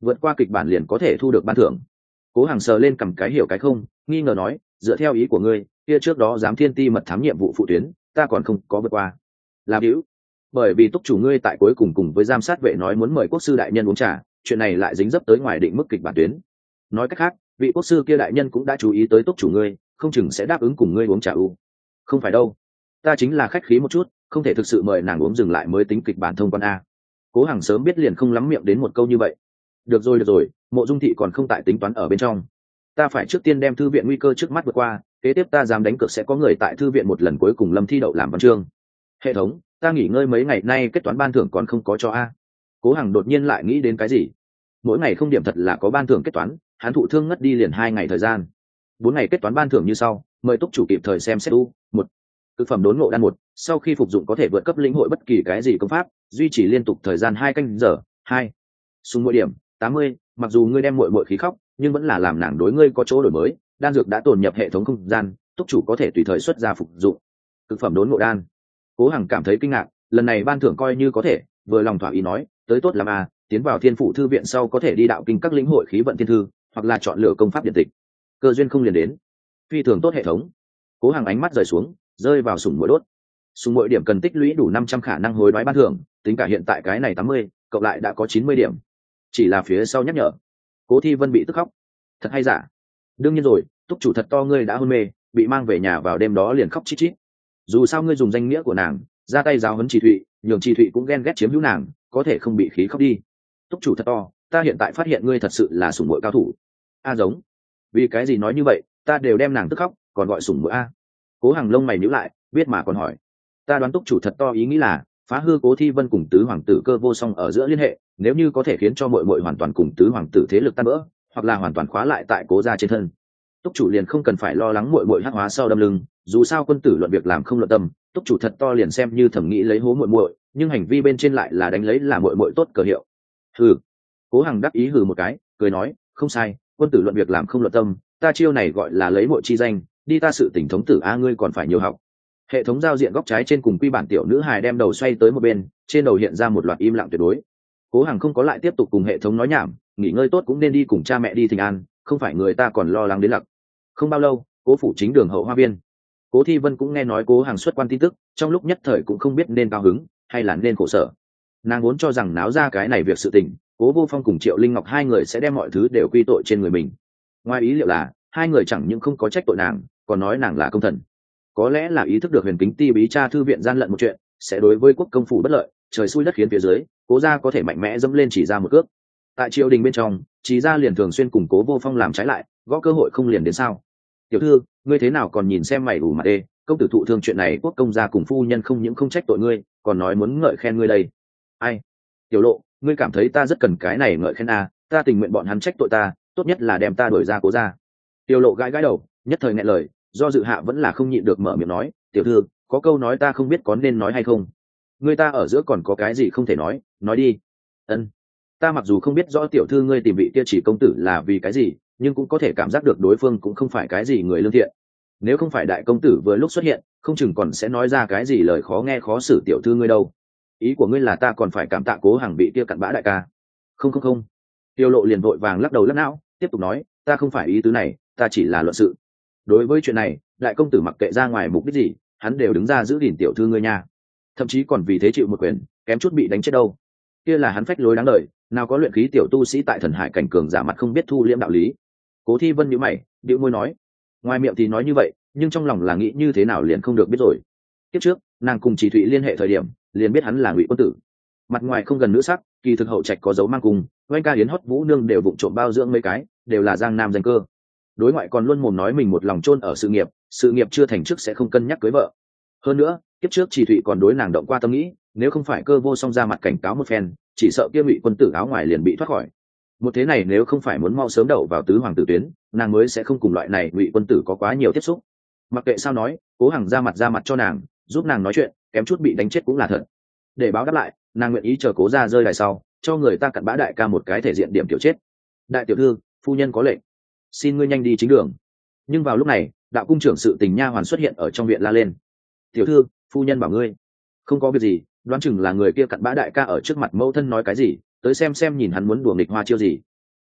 vượt qua kịch bản liền có thể thu được ban thưởng. Cố Hằng sờ lên cầm cái hiểu cái không, nghi ngờ nói, dựa theo ý của ngươi, kia trước đó giám thiên ti mật thám nhiệm vụ phụ tuyến ta còn không có vượt qua. Làm hữu, bởi vì túc chủ ngươi tại cuối cùng cùng với giám sát vệ nói muốn mời quốc sư đại nhân uống trà, chuyện này lại dính dấp tới ngoài định mức kịch bản tuyến. Nói cách khác, vị quốc sư kia đại nhân cũng đã chú ý tới túc chủ ngươi, không chừng sẽ đáp ứng cùng ngươi uống trà u. Không phải đâu, ta chính là khách khí một chút, không thể thực sự mời nàng uống dừng lại mới tính kịch bản thông quan a. Cố Hằng sớm biết liền không lắm miệng đến một câu như vậy. Được rồi được rồi, Mộ Dung thị còn không tại tính toán ở bên trong. Ta phải trước tiên đem thư viện nguy cơ trước mắt vượt qua, kế tiếp ta dám đánh cược sẽ có người tại thư viện một lần cuối cùng lâm thi đậu làm văn chương. Hệ thống, ta nghỉ ngơi mấy ngày nay kết toán ban thưởng còn không có cho a. Cố Hằng đột nhiên lại nghĩ đến cái gì. Mỗi ngày không điểm thật là có ban thưởng kết toán, hắn thụ thương ngất đi liền hai ngày thời gian. Bốn ngày kết toán ban thưởng như sau, mời túc chủ kịp thời xem xét u. Một, thực phẩm đốn ngộ đan một, sau khi phục dụng có thể vượt cấp lĩnh hội bất kỳ cái gì công pháp, duy trì liên tục thời gian hai canh giờ. Hai, súng mỗi điểm tám mươi, mặc dù ngươi đem muội muội khí khóc, nhưng vẫn là làm nàng đối ngươi có chỗ đổi mới, đan dược đã tồn nhập hệ thống không gian, túc chủ có thể tùy thời xuất ra phục dụng. Thực phẩm đốn ngộ đan. Cố Hằng cảm thấy kinh ngạc, lần này ban thưởng coi như có thể, vừa lòng thỏa ý nói, tới tốt lắm à, tiến vào Thiên Phủ thư viện sau có thể đi đạo kinh các lĩnh hội khí vận thiên thư, hoặc là chọn lựa công pháp điện tịch. Cơ duyên không liền đến. Phi thường tốt hệ thống. Cố Hằng ánh mắt rời xuống, rơi vào sủng muội đốt. Sủng muội điểm cần tích lũy đủ năm trăm khả năng hối đoái ban thưởng, tính cả hiện tại cái này tám mươi, cộng lại đã có chín mươi điểm. Chỉ là phía sau nhắc nhở. Cố Thi Vân bị tức khóc. Thật hay giả? Đương nhiên rồi, túc chủ thật to ngươi đã hôn mê, bị mang về nhà vào đêm đó liền khóc chít chít. Dù sao ngươi dùng danh nghĩa của nàng, ra tay giáo huấn Trì Thụy, nhường Trì Thụy cũng ghen ghét chiếm hữu nàng, có thể không bị khí khóc đi. Túc chủ thật to, ta hiện tại phát hiện ngươi thật sự là sủng muội cao thủ. A giống. Vì cái gì nói như vậy, ta đều đem nàng tức khóc, còn gọi sủng muội a. Cố Hằng lông mày nhíu lại, biết mà còn hỏi. Ta đoán túc chủ thật to ý nghĩ là phá hư Cố Thi Vân cùng tứ hoàng tử Cơ Vô Song ở giữa liên hệ, nếu như có thể khiến cho muội muội hoàn toàn cùng tứ hoàng tử thế lực tan vỡ, hoặc là hoàn toàn khóa lại tại Cố gia trên thân, túc chủ liền không cần phải lo lắng muội muội hắc hóa sau đâm lưng, dù sao quân tử luận việc làm không luận tâm, túc chủ thật to liền xem như thẩm nghĩ lấy hố muội muội, nhưng hành vi bên trên lại là đánh lấy là muội muội tốt cờ hiệu. Hừ. Cố Hằng đắc ý hừ một cái, cười nói, không sai, quân tử luận việc làm không luận tâm, ta chiêu này gọi là lấy muội chi danh, đi ta sự tỉnh thống tử a ngươi còn phải nhiều học. Hệ thống giao diện góc trái trên cùng quy bản tiểu nữ hài đem đầu xoay tới một bên, trên đầu hiện ra một loạt im lặng tuyệt đối. Cố Hằng không có lại tiếp tục cùng hệ thống nói nhảm, nghỉ ngơi tốt cũng nên đi cùng cha mẹ đi thỉnh an, không phải người ta còn lo lắng đến lặc. Không bao lâu, Cố phủ chính đường hậu hoa viên. Cố Thi Vân cũng nghe nói Cố Hằng xuất quan tin tức, trong lúc nhất thời cũng không biết nên cao hứng hay là nên khổ sở. Nàng vốn cho rằng náo ra cái này việc sự tình, Cố Vô Phong cùng Triệu Linh Ngọc hai người sẽ đem mọi thứ đều quy tội trên người mình. Ngoài ý liệu là hai người chẳng những không có trách tội nàng, còn nói nàng là công thần. Có lẽ là ý thức được Huyền Kính Ti bí tra thư viện gian lận một chuyện sẽ đối với quốc công phủ bất lợi, trời xui đất khiến phía dưới, Cố gia có thể mạnh mẽ dẫm lên chỉ ra một cước. Tại triều đình bên trong, chỉ ra liền thường xuyên cùng Cố Vô Phong làm trái lại, gõ cơ hội không liền đến sao? Tiểu thư, ngươi thế nào còn nhìn xem mày ủ mặt đê, công tử thụ thương chuyện này quốc công gia cùng phu nhân không những không trách tội ngươi, còn nói muốn ngợi khen ngươi đây. Ai? Tiểu Lộ, ngươi cảm thấy ta rất cần cái này ngợi khen à, ta tình nguyện bọn hắn trách tội ta, tốt nhất là đem ta đuổi ra Cố gia. Tiểu Lộ gãi gãi đầu, nhất thời nghẹn lời, do dự hạ vẫn là không nhịn được mở miệng nói, tiểu thư, có câu nói ta không biết có nên nói hay không. Ngươi ta ở giữa còn có cái gì không thể nói, nói đi. Ân, ta mặc dù không biết rõ tiểu thư ngươi tìm vị kia chỉ công tử là vì cái gì, nhưng cũng có thể cảm giác được đối phương cũng không phải cái gì người lương thiện. Nếu không phải đại công tử vừa lúc xuất hiện, không chừng còn sẽ nói ra cái gì lời khó nghe khó xử tiểu thư ngươi đâu. Ý của ngươi là ta còn phải cảm tạ Cố Hằng vị kia cặn bã đại ca? Không không không. Tiêu Lộ liền vội vàng lắc đầu lắc não, tiếp tục nói, ta không phải ý tứ này, ta chỉ là luận sự. Đối với chuyện này, đại công tử mặc kệ ra ngoài mục đích gì, hắn đều đứng ra giữ gìn tiểu thư ngươi nha, thậm chí còn vì thế chịu một quyền, kém chút bị đánh chết đâu. Kia là hắn phách lối đáng đời, nào có luyện khí tiểu tu sĩ tại thần hải cảnh cường giả mặt không biết thu liễm đạo lý. Cố Thi Vân nhíu mày, bĩu môi nói, ngoài miệng thì nói như vậy, nhưng trong lòng là nghĩ như thế nào liền không được biết rồi. Kiếp trước, nàng cùng Chỉ Thụy liên hệ thời điểm, liền biết hắn là Ngụy quân tử. Mặt ngoài không gần nữ sắc, kỳ thực hậu trạch có dấu mang cùng, oanh ca yến hót vũ nương đều vụng trộm bao dưỡng mấy cái, đều là giang nam danh cơ. Đối ngoại còn luôn mồm nói mình một lòng chôn ở sự nghiệp, sự nghiệp chưa thành trước sẽ không cân nhắc cưới vợ. Hơn nữa, kiếp trước Chỉ Thụy còn đối nàng động qua tâm nghĩ, nếu không phải Cơ Vô Song ra mặt cảnh cáo một phen, chỉ sợ kia Ngụy quân tử áo ngoài liền bị thoát khỏi. Một thế này nếu không phải muốn mau sớm đậu vào tứ hoàng tử tuyến, nàng mới sẽ không cùng loại này Ngụy quân tử có quá nhiều tiếp xúc. Mặc kệ sao nói, Cố Hằng ra mặt ra mặt cho nàng, giúp nàng nói chuyện, kém chút bị đánh chết cũng là thật. Để báo đáp lại, nàng nguyện ý chờ Cố gia rơi đài sau, cho người ta cặn bã đại ca một cái thể diện điểm tiểu chết. Đại tiểu thư, phu nhân có lệnh, xin ngươi nhanh đi chính đường. Nhưng vào lúc này, đạo cung trưởng sự tình nha hoàn xuất hiện ở trong viện la lên, tiểu thư, phu nhân bảo ngươi. Không có việc gì, đoán chừng là người kia cặn bã đại ca ở trước mặt mẫu thân nói cái gì, tới xem xem nhìn hắn muốn đùa nghịch hoa chiêu gì,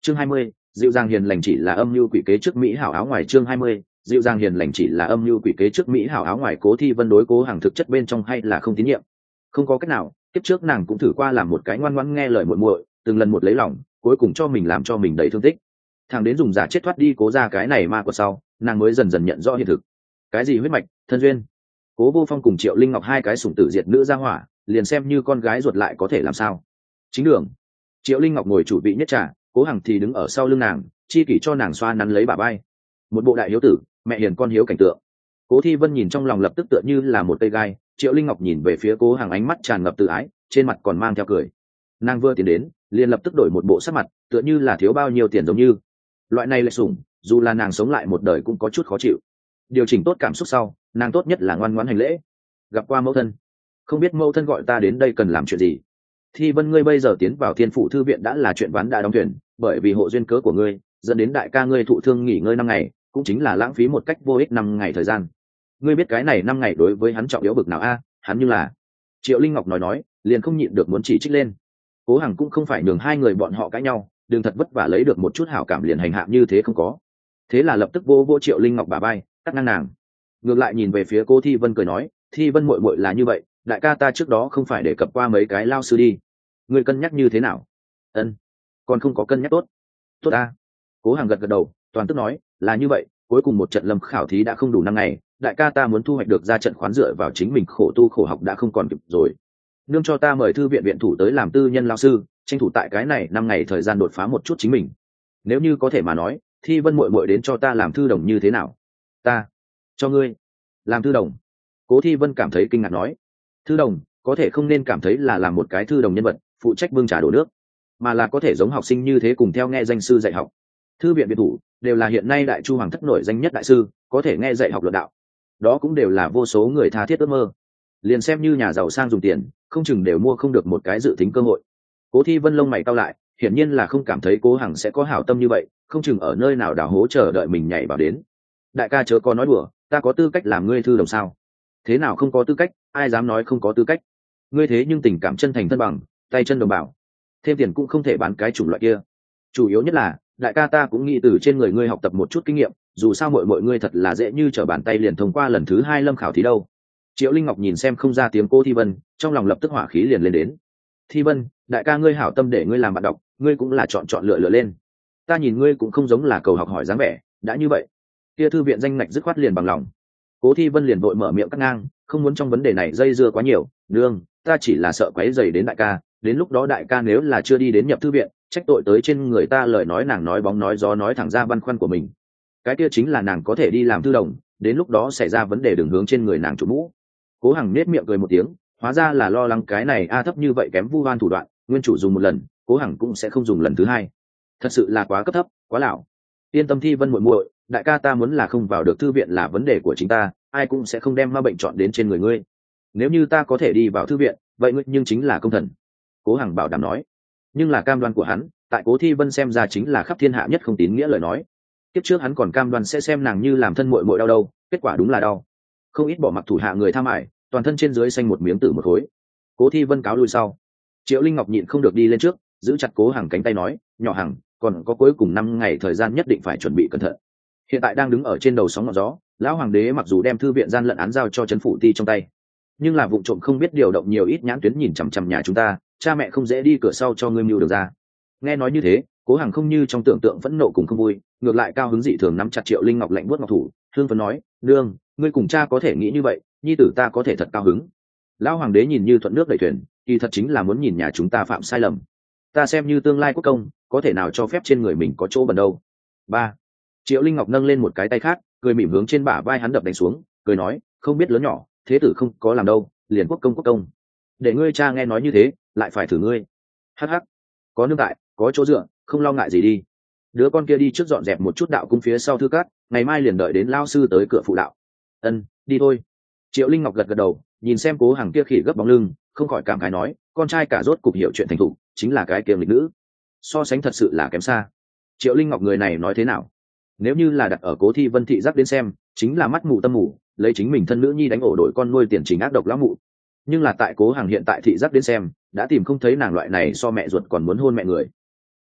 chương hai mươi, dịu dàng hiền lành chỉ là âm mưu quỷ kế trước mỹ hảo áo ngoài. chương hai mươi, dịu dàng hiền lành chỉ là âm mưu quỷ kế trước mỹ hảo áo ngoài. Cố Thi Vân đối Cố Hằng thực chất bên trong hay là không tín nhiệm. Không có cách nào, kiếp trước nàng cũng thử qua làm một cái ngoan ngoãn nghe lời muội muội, từng lần một lấy lòng, cuối cùng cho mình làm cho mình đầy thương tích. Thằng đến dùng giả chết thoát đi Cố ra cái này ma của sau, nàng mới dần dần nhận rõ hiện thực. Cái gì huyết mạch, thân duyên? Cố Vô Phong cùng Triệu Linh Ngọc hai cái sủng tử diệt nữ ra hỏa, liền xem như con gái ruột lại có thể làm sao? Chính đường. Triệu Linh Ngọc ngồi chủ vị nhất trà, Cố Hằng thì đứng ở sau lưng nàng, chi kỷ cho nàng xoa nắn lấy bả vai. Một bộ đại hiếu tử, mẹ hiền con hiếu cảnh tượng. Cố Thi Vân nhìn trong lòng lập tức tựa như là một cây gai. Triệu Linh Ngọc nhìn về phía Cố Hằng, ánh mắt tràn ngập tự ái, trên mặt còn mang theo cười. Nàng vừa tiến đến, liền lập tức đổi một bộ sắc mặt, tựa như là thiếu bao nhiêu tiền giống như. Loại này lệ sủng, dù là nàng sống lại một đời cũng có chút khó chịu. Điều chỉnh tốt cảm xúc sau, nàng tốt nhất là ngoan ngoãn hành lễ. Gặp qua mẫu thân. Không biết mẫu thân gọi ta đến đây cần làm chuyện gì? Thi Vân, ngươi bây giờ tiến vào Thiên Phủ thư viện đã là chuyện ván đã đóng thuyền, bởi vì hộ duyên cớ của ngươi, dẫn đến đại ca ngươi thụ thương nghỉ ngơi năm ngày, cũng chính là lãng phí một cách vô ích năm ngày thời gian. Ngươi biết cái này năm ngày đối với hắn trọng yếu bực nào a? À? Hắn như là Triệu Linh Ngọc nói nói, liền không nhịn được muốn chỉ trích lên. Cố Hằng cũng không phải nhường hai người bọn họ cãi nhau, đừng thật vất vả lấy được một chút hảo cảm liền hành hạ như thế không có. Thế là lập tức vô vô Triệu Linh Ngọc bả vai, cắt ngang nàng. Ngược lại nhìn về phía cô Thi Vân cười nói, Thi Vân muội muội là như vậy, đại ca ta trước đó không phải để cập qua mấy cái lao sư đi. Ngươi cân nhắc như thế nào? Ân, còn không có cân nhắc tốt. Tốt a. Cố Hằng gật gật đầu, toàn tức nói, là như vậy, cuối cùng một trận lâm khảo thí đã không đủ năm ngày, đại ca ta muốn thu hoạch được ra trận khoán dựa vào chính mình khổ tu khổ học đã không còn kịp rồi. Nương cho ta mời thư viện viện thủ tới làm tư nhân lao sư, tranh thủ tại cái này năm ngày thời gian đột phá một chút chính mình. Nếu như có thể mà nói, Thi Vân muội muội đến cho ta làm thư đồng như thế nào? Ta cho ngươi làm thư đồng. Cố Thi Vân cảm thấy kinh ngạc nói, thư đồng có thể không nên cảm thấy là làm một cái thư đồng nhân vật phụ trách bưng trà đổ nước, mà là có thể giống học sinh như thế cùng theo nghe danh sư dạy học. Thư viện viện thủ đều là hiện nay đại chu hoàng thất nổi danh nhất đại sư, có thể nghe dạy học luận đạo, đó cũng đều là vô số người tha thiết ước mơ. Liền xem như nhà giàu sang dùng tiền, không chừng đều mua không được một cái dự tính cơ hội. Cố Thi Vân lông mày cau lại, hiển nhiên là không cảm thấy Cố Hằng sẽ có hảo tâm như vậy, không chừng ở nơi nào đào hố chờ đợi mình nhảy vào đến. Đại ca chớ có nói đùa, ta có tư cách làm ngươi thư đồng sao? Thế nào không có tư cách, ai dám nói không có tư cách? Ngươi thế nhưng tình cảm chân thành thân bằng, tay chân đồng bào, thêm tiền cũng không thể bán cái chủng loại kia. Chủ yếu nhất là, đại ca ta cũng nghĩ từ trên người ngươi học tập một chút kinh nghiệm, dù sao mọi mọi ngươi thật là dễ như trở bàn tay liền thông qua lần thứ hai lâm khảo thí đâu. Triệu Linh Ngọc nhìn xem không ra tiếng Cố Thi Vân, trong lòng lập tức hỏa khí liền lên đến. Thi Vân, đại ca ngươi hảo tâm để ngươi làm bạn đọc, ngươi cũng là chọn chọn lựa lựa lên. Ta nhìn ngươi cũng không giống là cầu học hỏi dáng vẻ, đã như vậy, kia thư viện danh ngạch dứt khoát liền bằng lòng. Cố Thi Vân liền vội mở miệng cắt ngang, không muốn trong vấn đề này dây dưa quá nhiều, nương, ta chỉ là sợ quấy rầy đến đại ca, đến lúc đó đại ca nếu là chưa đi đến nhập thư viện, trách tội tới trên người ta. Lời nói nàng nói bóng nói gió nói thẳng ra băn khoăn của mình, cái kia chính là nàng có thể đi làm thư đồng, đến lúc đó xảy ra vấn đề đừng hướng trên người nàng chủ mũ. Cố Hằng nết miệng cười một tiếng, hóa ra là lo lắng cái này a thấp như vậy kém vu oan thủ đoạn, nguyên chủ dùng một lần, Cố Hằng cũng sẽ không dùng lần thứ hai. Thật sự là quá cấp thấp, quá lão. Yên tâm Thi Vân muội muội, đại ca ta muốn là không vào được thư viện là vấn đề của chính ta, ai cũng sẽ không đem ma bệnh chọn đến trên người ngươi. Nếu như ta có thể đi vào thư viện, vậy ngươi nhưng chính là công thần. Cố Hằng bảo đảm nói. Nhưng là cam đoan của hắn, tại Cố Thi Vân xem ra chính là khắp thiên hạ nhất không tín nghĩa lời nói. Kiếp trước hắn còn cam đoan sẽ xem nàng như làm thân muội muội đau đâu, kết quả đúng là đau. Không ít bỏ mặc thủ hạ người tham ải, toàn thân trên dưới xanh một miếng tử một khối. Cố Thi Vân cáo lui sau, Triệu Linh Ngọc nhịn không được đi lên trước, giữ chặt Cố Hằng cánh tay nói, nhỏ Hằng, còn có cuối cùng năm ngày thời gian nhất định phải chuẩn bị cẩn thận. Hiện tại đang đứng ở trên đầu sóng ngọn gió, lão hoàng đế mặc dù đem thư viện gian lận án giao cho trấn phủ ti trong tay, nhưng là vụ trộm không biết điều động nhiều ít nhãn tuyến nhìn chằm chằm nhà chúng ta, cha mẹ không dễ đi cửa sau cho ngươi mưu được ra. Nghe nói như thế, Cố Hằng không như trong tưởng tượng phẫn nộ cùng không vui, ngược lại cao hứng dị thường nắm chặt Triệu Linh Ngọc lạnh buốt ngọc thủ, thương phấn nói, nương, ngươi cùng cha có thể nghĩ như vậy, nhi tử ta có thể thật cao hứng. Lão hoàng đế nhìn như thuận nước đẩy thuyền, kỳ thật chính là muốn nhìn nhà chúng ta phạm sai lầm. Ta xem như tương lai quốc công, có thể nào cho phép trên người mình có chỗ bẩn đâu. Ba. Triệu Linh Ngọc nâng lên một cái tay khác, cười mỉm hướng trên bả vai hắn đập đánh xuống, cười nói, không biết lớn nhỏ, thế tử không có làm đâu, liền quốc công quốc công. Để ngươi cha nghe nói như thế, lại phải thử ngươi. Hắc hắc, có nương tại, có chỗ dựa, không lo ngại gì đi. Đứa con kia đi trước dọn dẹp một chút đạo cung phía sau thư cát, ngày mai liền đợi đến lao sư tới cửa phụ đạo. Ân, đi thôi. Triệu Linh Ngọc gật gật đầu, nhìn xem Cố Hằng kia khỉ gấp bóng lưng, không khỏi cảm khái nói, con trai cả rốt cục hiểu chuyện thành thục, chính là cái kiềm lịch nữ. So sánh thật sự là kém xa. Triệu Linh Ngọc người này nói thế nào? Nếu như là đặt ở Cố Thi Vân thị giác đến xem, chính là mắt mù tâm mù, lấy chính mình thân nữ nhi đánh ổ đổi con nuôi tiền trình ác độc lão mụ. Nhưng là tại Cố Hằng hiện tại thị giác đến xem, đã tìm không thấy nàng loại này so mẹ ruột còn muốn hôn mẹ người.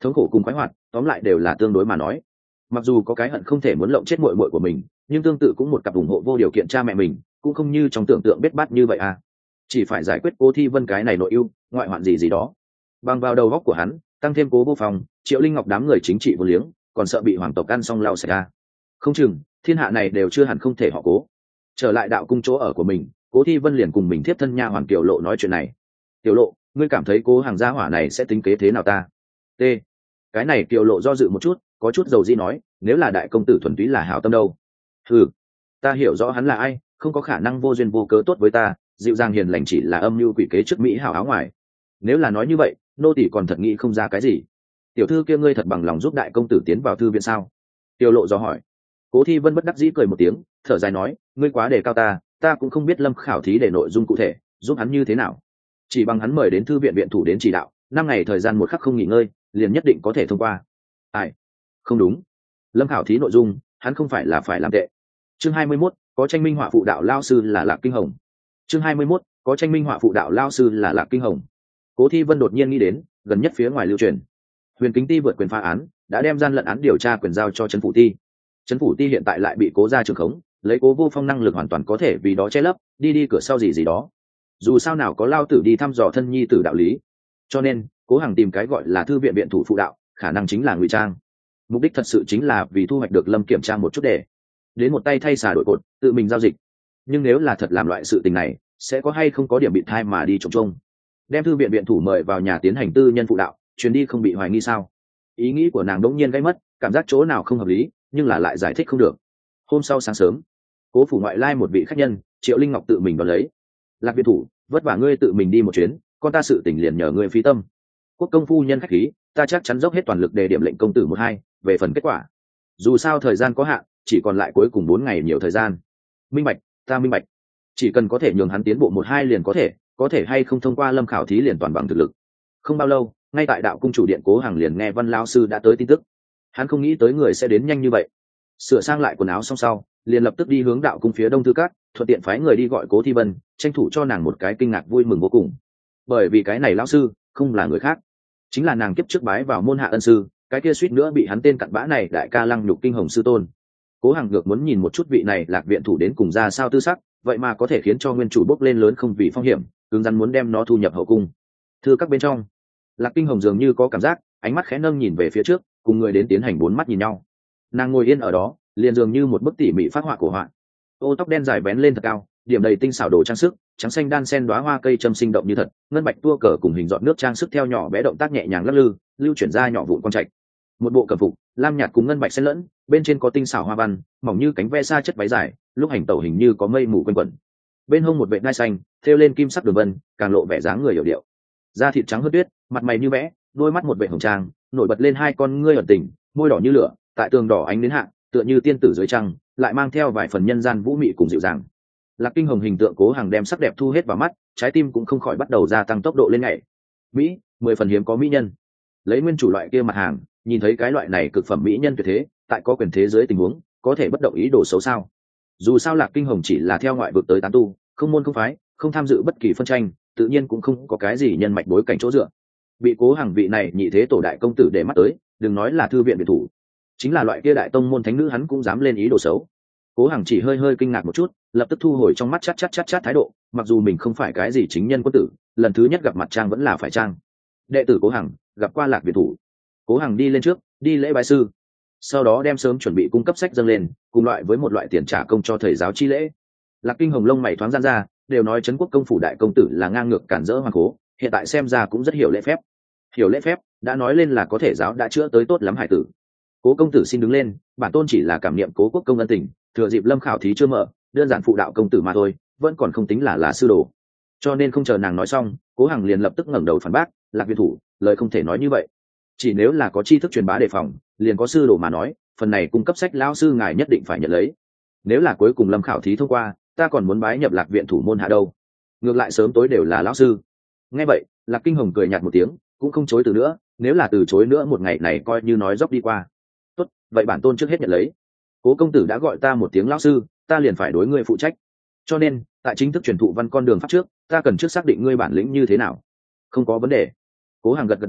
thống khổ cùng khoái hoạt tóm lại đều là tương đối mà nói. Mặc dù có cái hận không thể muốn lộng chết muội muội của mình, nhưng tương tự cũng một cặp ủng hộ vô điều kiện cha mẹ mình, cũng không như trong tưởng tượng biết bát như vậy à. Chỉ phải giải quyết Cố Thi Vân cái này nội ưu ngoại hoạn gì gì đó. Bằng vào đầu góc của hắn, tăng thêm Cố Vô Phòng, Triệu Linh Ngọc đám người chính trị vô liếng, còn sợ bị hoàng tộc ăn xong lao sạch ra. Không chừng thiên hạ này đều chưa hẳn không thể họ Cố. Trở lại đạo cung chỗ ở của mình, Cố Thi Vân liền cùng mình tiếp thân nha hoàn Tiểu Lộ nói chuyện này. Tiểu Lộ, ngươi cảm thấy Cố hàng gia hỏa này sẽ tính kế thế nào ta? T. Cái này Tiểu Lộ do dự một chút, có chút dầu dĩ nói, nếu là đại công tử thuần túy là hảo tâm đâu. Ừ, ta hiểu rõ hắn là ai, không có khả năng vô duyên vô cớ tốt với ta, dịu dàng hiền lành chỉ là âm mưu quỷ kế trước mỹ hảo áo ngoài. Nếu là nói như vậy, nô tỳ còn thật nghĩ không ra cái gì. Tiểu thư kia ngươi thật bằng lòng giúp đại công tử tiến vào thư viện sao? Tiểu Lộ do hỏi. Cố Thi Vân bất đắc dĩ cười một tiếng, thở dài nói, ngươi quá đề cao ta, ta cũng không biết Lâm khảo thí để nội dung cụ thể, giúp hắn như thế nào. Chỉ bằng hắn mời đến thư viện viện thủ đến chỉ đạo, năm ngày thời gian một khắc không nghỉ ngơi, liền nhất định có thể thông qua. Ai? Không đúng. Lâm khảo thí nội dung, hắn không phải là phải làm tệ. Chương hai mươi mốt, có tranh minh họa phụ đạo lao sư là Lạc Kinh Hồng. Chương hai mươi mốt, có tranh minh họa phụ đạo lao sư là Lạc Kinh Hồng. Cố Thi Vân đột nhiên nghĩ đến, gần nhất phía ngoài lưu truyền, Huyền Kính Ti vượt quyền phá án, đã đem gian lận án điều tra quyền giao cho Trấn Phủ Ti. Trấn Phủ Ti hiện tại lại bị Cố gia trưởng khống, lấy Cố Vô Phong năng lực hoàn toàn có thể vì đó che lấp, đi đi cửa sau gì gì đó. Dù sao nào có lao tử đi thăm dò thân nhi tử đạo lý, cho nên Cố Hằng tìm cái gọi là thư viện viện thủ phụ đạo, khả năng chính là ngụy trang. Mục đích thật sự chính là vì thu hoạch được Lâm kiểm tra một chút để đến một tay thay xà đổi cột, tự mình giao dịch. Nhưng nếu là thật làm loại sự tình này, sẽ có hay không có điểm bị thai mà đi trống trông, đem thư viện viện thủ mời vào nhà tiến hành tư nhân phụ đạo, chuyến đi không bị hoài nghi sao? Ý nghĩ của nàng đống nhiên gây mất, cảm giác chỗ nào không hợp lý, nhưng là lại giải thích không được. Hôm sau sáng sớm, Cố phủ ngoại lai một vị khách nhân, Triệu Linh Ngọc tự mình đón lấy. Lạc viện thủ, vất vả ngươi tự mình đi một chuyến, con ta sự tình liền nhờ ngươi phí tâm. Quốc công phu nhân khách khí, ta chắc chắn dốc hết toàn lực để điểm lệnh công tử một hai, về phần kết quả, dù sao thời gian có hạn, chỉ còn lại cuối cùng bốn ngày nhiều thời gian. Minh bạch, ta minh bạch. Chỉ cần có thể nhường hắn tiến bộ một hai liền có thể, có thể hay không thông qua Lâm khảo thí liền toàn bằng thực lực. Không bao lâu, ngay tại đạo cung chủ điện Cố Hằng liền nghe Văn lão sư đã tới tin tức. Hắn không nghĩ tới người sẽ đến nhanh như vậy. Sửa sang lại quần áo xong sau, liền lập tức đi hướng đạo cung phía đông thư cát, thuận tiện phái người đi gọi Cố Thi Vân, tranh thủ cho nàng một cái kinh ngạc vui mừng vô cùng. Bởi vì cái này lão sư không là người khác, chính là nàng kiếp trước bái vào môn hạ ân sư, cái kia suýt nữa bị hắn tên cặn bã này đại ca Lăng Nhục Kinh Hồng sư tôn. Cố Hằng ngược muốn nhìn một chút vị này Lạc viện thủ đến cùng ra sao tư sắc, vậy mà có thể khiến cho nguyên chủ bốc lên lớn không vì phong hiểm, cứng rắn muốn đem nó thu nhập hậu cung. Thư các bên trong, Lạc Kinh Hồng dường như có cảm giác, ánh mắt khẽ nâng nhìn về phía trước, cùng người đến tiến hành bốn mắt nhìn nhau. Nàng ngồi yên ở đó, liền dường như một bức tỉ mỉ phát họa của họa. Ô tóc đen dài vén lên thật cao, điểm đầy tinh xảo đồ trang sức, trắng xanh đan sen đóa hoa cây châm sinh động như thật, ngân bạch tua cờ cùng hình giọt nước trang sức theo nhỏ bé động tác nhẹ nhàng lắc lư, lưu chuyển ra nhỏ vụn quang trạch. Một bộ cẩm phục, lam nhạt cùng ngân bạch xen lẫn, bên trên có tinh xảo hoa văn, mỏng như cánh ve sa chất váy dài, lúc hành tẩu hình như có mây mù quanh quẩn. Bên hông một vệt ngai xanh, thêu lên kim sắc đường vân, càng lộ vẻ dáng người hiểu điệu. Da thịt trắng hơn tuyết, mặt mày như vẽ, đôi mắt một vệt hồng trang, nổi bật lên hai con ngươi ẩn tình, môi đỏ như lửa, tại tường đỏ ánh đến hạ, tựa như tiên tử dưới trăng, lại mang theo vài phần nhân gian vũ mị cùng dịu dàng. Lạc Kinh Hồng hình tượng Cố Hằng đem sắc đẹp thu hết vào mắt, trái tim cũng không khỏi bắt đầu gia tăng tốc độ lên nhảy. Mỹ, mười phần hiếm có mỹ nhân. Lấy nguyên chủ loại kia mặt hàng, nhìn thấy cái loại này cực phẩm mỹ nhân tuyệt thế, tại có quyền thế giới tình huống, có thể bất động ý đồ xấu sao? Dù sao Lạc Kinh Hồng chỉ là theo ngoại vực tới tán tu, không môn không phái, không tham dự bất kỳ phân tranh, tự nhiên cũng không có cái gì nhân mạch bối cảnh chỗ dựa. Bị Cố Hằng vị này nhị thế tổ đại công tử để mắt tới, đừng nói là thư viện viện thủ, chính là loại kia đại tông môn thánh nữ hắn cũng dám lên ý đồ xấu. Cố Hằng chỉ hơi hơi kinh ngạc một chút, lập tức thu hồi trong mắt chát chát chát chát thái độ, mặc dù mình không phải cái gì chính nhân quân tử, lần thứ nhất gặp mặt trang vẫn là phải trang. Đệ tử Cố Hằng gặp qua Lạc viện thủ. Cố Hằng đi lên trước, đi lễ bái sư, sau đó đem sớm chuẩn bị cung cấp sách dâng lên, cùng loại với một loại tiền trả công cho thầy giáo chi lễ. Lạc Kinh Hồng lông mày thoáng giãn ra, đều nói Trấn Quốc công phủ đại công tử là ngang ngược cản rỡ hoàng cố, hiện tại xem ra cũng rất hiểu lễ phép. Hiểu lễ phép, đã nói lên là có thể giáo đã chữa tới tốt lắm hải tử. Cố công tử xin đứng lên, bản tôn chỉ là cảm niệm Cố quốc công ân tình, thừa dịp Lâm khảo thí chưa mở, đơn giản phụ đạo công tử mà thôi, vẫn còn không tính là là sư đồ. Cho nên không chờ nàng nói xong, Cố Hằng liền lập tức ngẩng đầu phản bác, Lạc viện thủ, lời không thể nói như vậy. Chỉ nếu là có tri thức truyền bá đề phòng, liền có sư đồ mà nói, phần này cung cấp sách lão sư ngài nhất định phải nhận lấy. Nếu là cuối cùng Lâm khảo thí thông qua, ta còn muốn bái nhập Lạc viện thủ môn hạ đâu. Ngược lại sớm tối đều là lão sư. Nghe vậy, Lạc Kinh Hồng cười nhạt một tiếng, cũng không chối từ nữa, nếu là từ chối nữa một ngày này coi như nói dốc đi qua. Tốt, vậy bản tôn trước hết nhận lấy. Cố công tử đã gọi ta một tiếng lão sư, ta liền phải đối ngươi phụ trách. Cho nên, tại chính thức truyền thụ văn con đường pháp trước, ta cần trước xác định ngươi bản lĩnh như thế nào. Không có vấn đề. Cố Hằng gật gật đầu,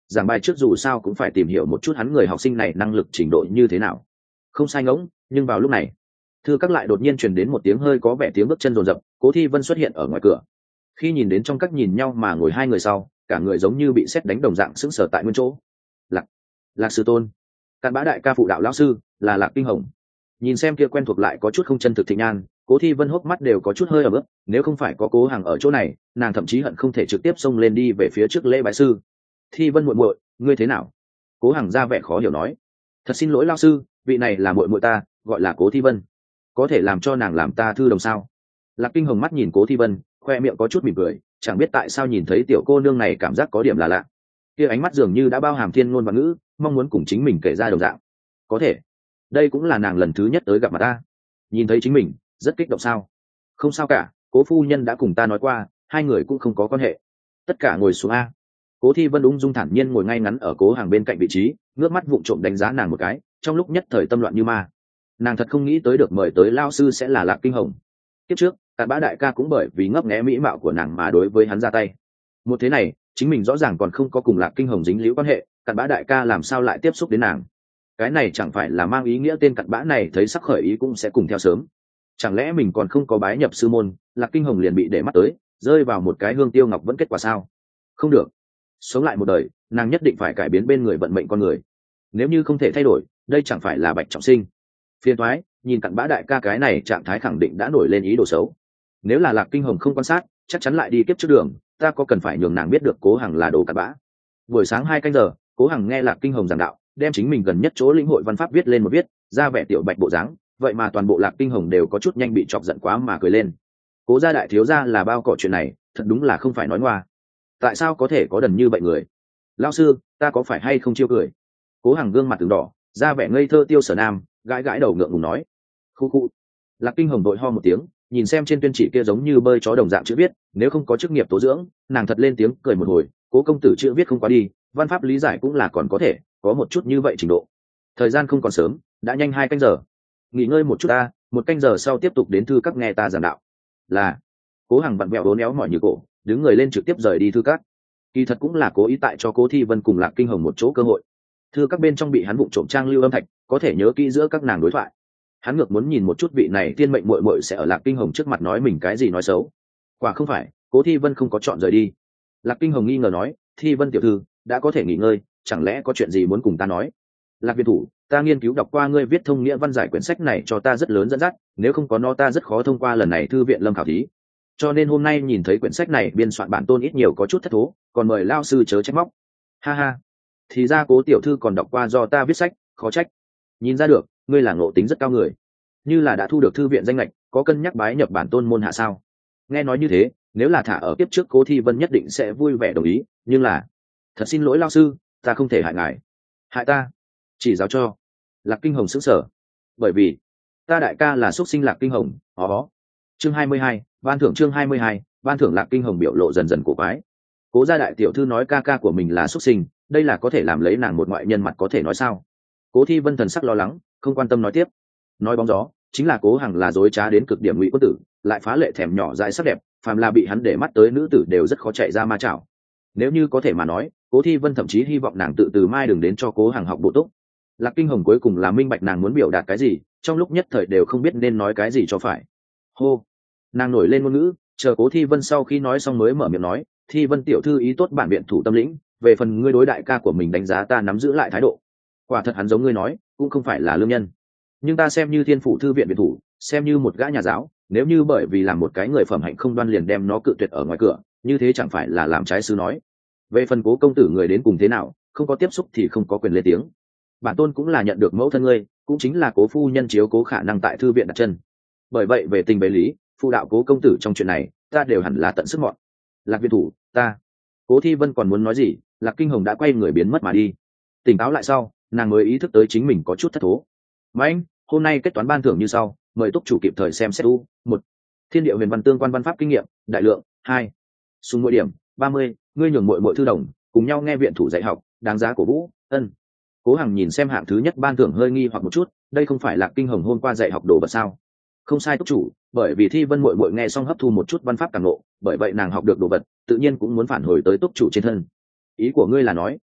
giảng bài trước dù sao cũng phải tìm hiểu một chút hắn người học sinh này năng lực trình độ như thế nào. Không sai ngỗng, nhưng vào lúc này thư các lại đột nhiên truyền đến một tiếng hơi có vẻ tiếng bước chân rồn rập. Cố Thi Vân xuất hiện ở ngoài cửa. Khi nhìn đến trong các nhìn nhau mà ngồi hai người sau, cả người giống như bị sét đánh đồng dạng sững sờ tại nguyên chỗ. Lạc, Lạc sư tôn, cặn bã đại ca phụ đạo lão sư, là Lạc Kinh Hồng. Nhìn xem kia quen thuộc lại có chút không chân thực Thịnh Nhan, Cố Thi Vân hốc mắt đều có chút hơi ẩm ướt. Nếu không phải có Cố Hằng ở chỗ này, nàng thậm chí hận không thể trực tiếp xông lên đi về phía trước lễ bái sư. Thi Vân muội muội, ngươi thế nào? Cố Hằng ra vẻ khó hiểu nói. Thật xin lỗi lão sư, vị này là muội muội ta, gọi là Cố Thi Vân. Có thể làm cho nàng làm ta thư đồng sao? Lạc Kinh Hồng mắt nhìn Cố Thi Vân, khoe miệng có chút mỉm cười, chẳng biết tại sao nhìn thấy tiểu cô nương này cảm giác có điểm là lạ. Kia ánh mắt dường như đã bao hàm thiên ngôn và ngữ, mong muốn cùng chính mình kể ra đồng dạng. Có thể, đây cũng là nàng lần thứ nhất tới gặp mặt ta. Nhìn thấy chính mình, rất kích động sao? Không sao cả, Cố phu nhân đã cùng ta nói qua, hai người cũng không có quan hệ. Tất cả ngồi xuống a. Cố Thi Vân ung dung thản nhiên ngồi ngay ngắn ở Cố Hàng bên cạnh vị trí, ngước mắt vụng trộm đánh giá nàng một cái, trong lúc nhất thời tâm loạn như ma. Nàng thật không nghĩ tới được mời tới lao sư sẽ là Lạc Kinh Hồng. Kiếp trước, cặn bã đại ca cũng bởi vì ngấp nghé mỹ mạo của nàng mà đối với hắn ra tay. Một thế này, chính mình rõ ràng còn không có cùng Lạc Kinh Hồng dính líu quan hệ, cặn bã đại ca làm sao lại tiếp xúc đến nàng? Cái này chẳng phải là mang ý nghĩa tên cặn bã này thấy sắc khởi ý cũng sẽ cùng theo sớm. Chẳng lẽ mình còn không có bái nhập sư môn, Lạc Kinh Hồng liền bị để mắt tới, rơi vào một cái hương tiêu ngọc vẫn kết quả sao? Không được. Sống lại một đời, nàng nhất định phải cải biến bên người vận mệnh con người. Nếu như không thể thay đổi, đây chẳng phải là bạch trọng sinh. Phiền toái, nhìn cặn bã đại ca cái này trạng thái khẳng định đã nổi lên ý đồ xấu. Nếu là Lạc Kinh Hồng không quan sát, chắc chắn lại đi kiếp trước đường, ta có cần phải nhường nàng biết được Cố Hằng là đồ cặn bã. Buổi sáng hai canh giờ, Cố Hằng nghe Lạc Kinh Hồng giảng đạo, đem chính mình gần nhất chỗ lĩnh hội văn pháp viết lên một viết, ra vẻ tiểu bạch bộ dáng, vậy mà toàn bộ Lạc Kinh Hồng đều có chút nhanh bị chọc giận quá mà cười lên. Cố gia đại thiếu gia là bao cỏ chuyện này, thật đúng là không phải nói ngoa. Tại sao có thể có đần như vậy người? Lão sư, ta có phải hay không chiêu cười? Cố Hằng gương mặt từng đỏ, ra vẻ ngây thơ tiêu sở nam, gãi gãi đầu ngượng ngùng nói. Khu khu. Lạc Kinh Hồng đội ho một tiếng, nhìn xem trên tuyên chỉ kia giống như bơi chó đồng dạng chữ viết, nếu không có chức nghiệp tố dưỡng, nàng thật lên tiếng cười một hồi. Cố công tử chữ viết không quá đi, văn pháp lý giải cũng là còn có thể, có một chút như vậy trình độ. Thời gian không còn sớm, đã nhanh hai canh giờ. Nghỉ ngơi một chút ta, một canh giờ sau tiếp tục đến thư các nghe ta giảng đạo. Là. Cố Hằng vặn vẹo đốn éo mỏi như cổ, đứng người lên trực tiếp rời đi thư các. Kỳ thật cũng là cố ý tại cho Cố Thi Vân cùng Lạc Kinh Hồng một chỗ cơ hội. Thư các bên trong bị hắn vụng trộm trang lưu âm thạch, có thể nhớ kỹ giữa các nàng đối thoại. Hắn ngược muốn nhìn một chút vị này tiên mệnh muội muội sẽ ở Lạc Kinh Hồng trước mặt nói mình cái gì nói xấu. Quả không phải, Cố Thi Vân không có chọn rời đi. Lạc Kinh Hồng nghi ngờ nói, Thi Vân tiểu thư đã có thể nghỉ ngơi, chẳng lẽ có chuyện gì muốn cùng ta nói? Lạc Viên thủ, ta nghiên cứu đọc qua ngươi viết thông nghĩa văn giải quyển sách này cho ta rất lớn dẫn dắt, nếu không có nó ta rất khó thông qua lần này thư viện lâm khảo thí. Cho nên hôm nay nhìn thấy quyển sách này biên soạn bản tôn ít nhiều có chút thất thố, còn mời lao sư chớ trách móc. Ha ha, thì ra Cố tiểu thư còn đọc qua do ta viết sách, khó trách. Nhìn ra được, ngươi là ngộ tính rất cao người. Như là đã thu được thư viện danh lệch, có cân nhắc bái nhập bản tôn môn hạ sao? Nghe nói như thế, nếu là thả ở kiếp trước Cố Thi Vân nhất định sẽ vui vẻ đồng ý, nhưng là, thật xin lỗi lao sư, ta không thể hại ngài. Hại ta? Chỉ giáo cho. Lạc Kinh Hồng sững sờ. Bởi vì ta đại ca là xuất sinh Lạc Kinh Hồng. Ó. Chương hai mươi hai, ban thưởng chương hai mươi hai, ban thưởng. Lạc Kinh Hồng biểu lộ dần dần cổ quái. Cố gia đại tiểu thư nói ca ca của mình là xuất sinh, đây là có thể làm lấy nàng một ngoại nhân mặt có thể nói sao? Cố Thi Vân thần sắc lo lắng, không quan tâm nói tiếp. Nói bóng gió, chính là Cố Hằng là dối trá đến cực điểm ngụy quân tử, lại phá lệ thèm nhỏ dại sắc đẹp, phàm là bị hắn để mắt tới nữ tử đều rất khó chạy ra ma chảo. Nếu như có thể mà nói, Cố Thi Vân thậm chí hy vọng nàng tự từ mai đừng đến cho Cố Hằng học bổ túc. Lạc Kinh Hồng cuối cùng là minh bạch nàng muốn biểu đạt cái gì, trong lúc nhất thời đều không biết nên nói cái gì cho phải. Hô, nàng nổi lên ngôn ngữ, chờ Cố Thi Vân sau khi nói xong mới mở miệng nói, Thi Vân tiểu thư ý tốt bản biện thủ tâm lĩnh, về phần ngươi đối đại ca của mình đánh giá ta nắm giữ lại thái độ. Quả thật hắn giống ngươi nói, cũng không phải là lương nhân, nhưng ta xem như thiên phủ thư viện biện thủ, xem như một gã nhà giáo, nếu như bởi vì làm một cái người phẩm hạnh không đoan liền đem nó cự tuyệt ở ngoài cửa, như thế chẳng phải là làm trái sư nói. Về phần Cố công tử người đến cùng thế nào, không có tiếp xúc thì không có quyền lên tiếng. Bản tôn cũng là nhận được mẫu thân ngươi, cũng chính là Cố phu nhân chiếu cố khả năng tại thư viện đặt chân. Bởi vậy về tình bề lý, phụ đạo Cố công tử trong chuyện này, ta đều hẳn là tận sức mọn. Lạc viên thủ, ta. Cố Thi Vân còn muốn nói gì, Lạc Kinh Hồng đã quay người biến mất mà đi. Tỉnh táo lại sau, nàng mới ý thức tới chính mình có chút thất thố. Mạnh, hôm nay kết toán ban thưởng như sau, mời túc chủ kịp thời xem xét u. Một, thiên địa huyền văn tương quan văn pháp kinh nghiệm, đại lượng. Hai, sung mỗi điểm ba mươi, ngươi nhường muội muội thư đồng, cùng nhau nghe viện thủ dạy học, đáng giá cổ vũ. Ân. Cố Hằng nhìn xem hạng thứ nhất ban thưởng hơi nghi hoặc một chút, đây không phải là Kinh Hồng hôm qua dạy học đồ vật sao? Không sai túc chủ, bởi vì Thi Vân muội muội nghe xong hấp thu một chút văn pháp cảm ngộ, bởi vậy nàng học được đồ vật, tự nhiên cũng muốn phản hồi tới túc chủ trên thân. Ý của ngươi là nói,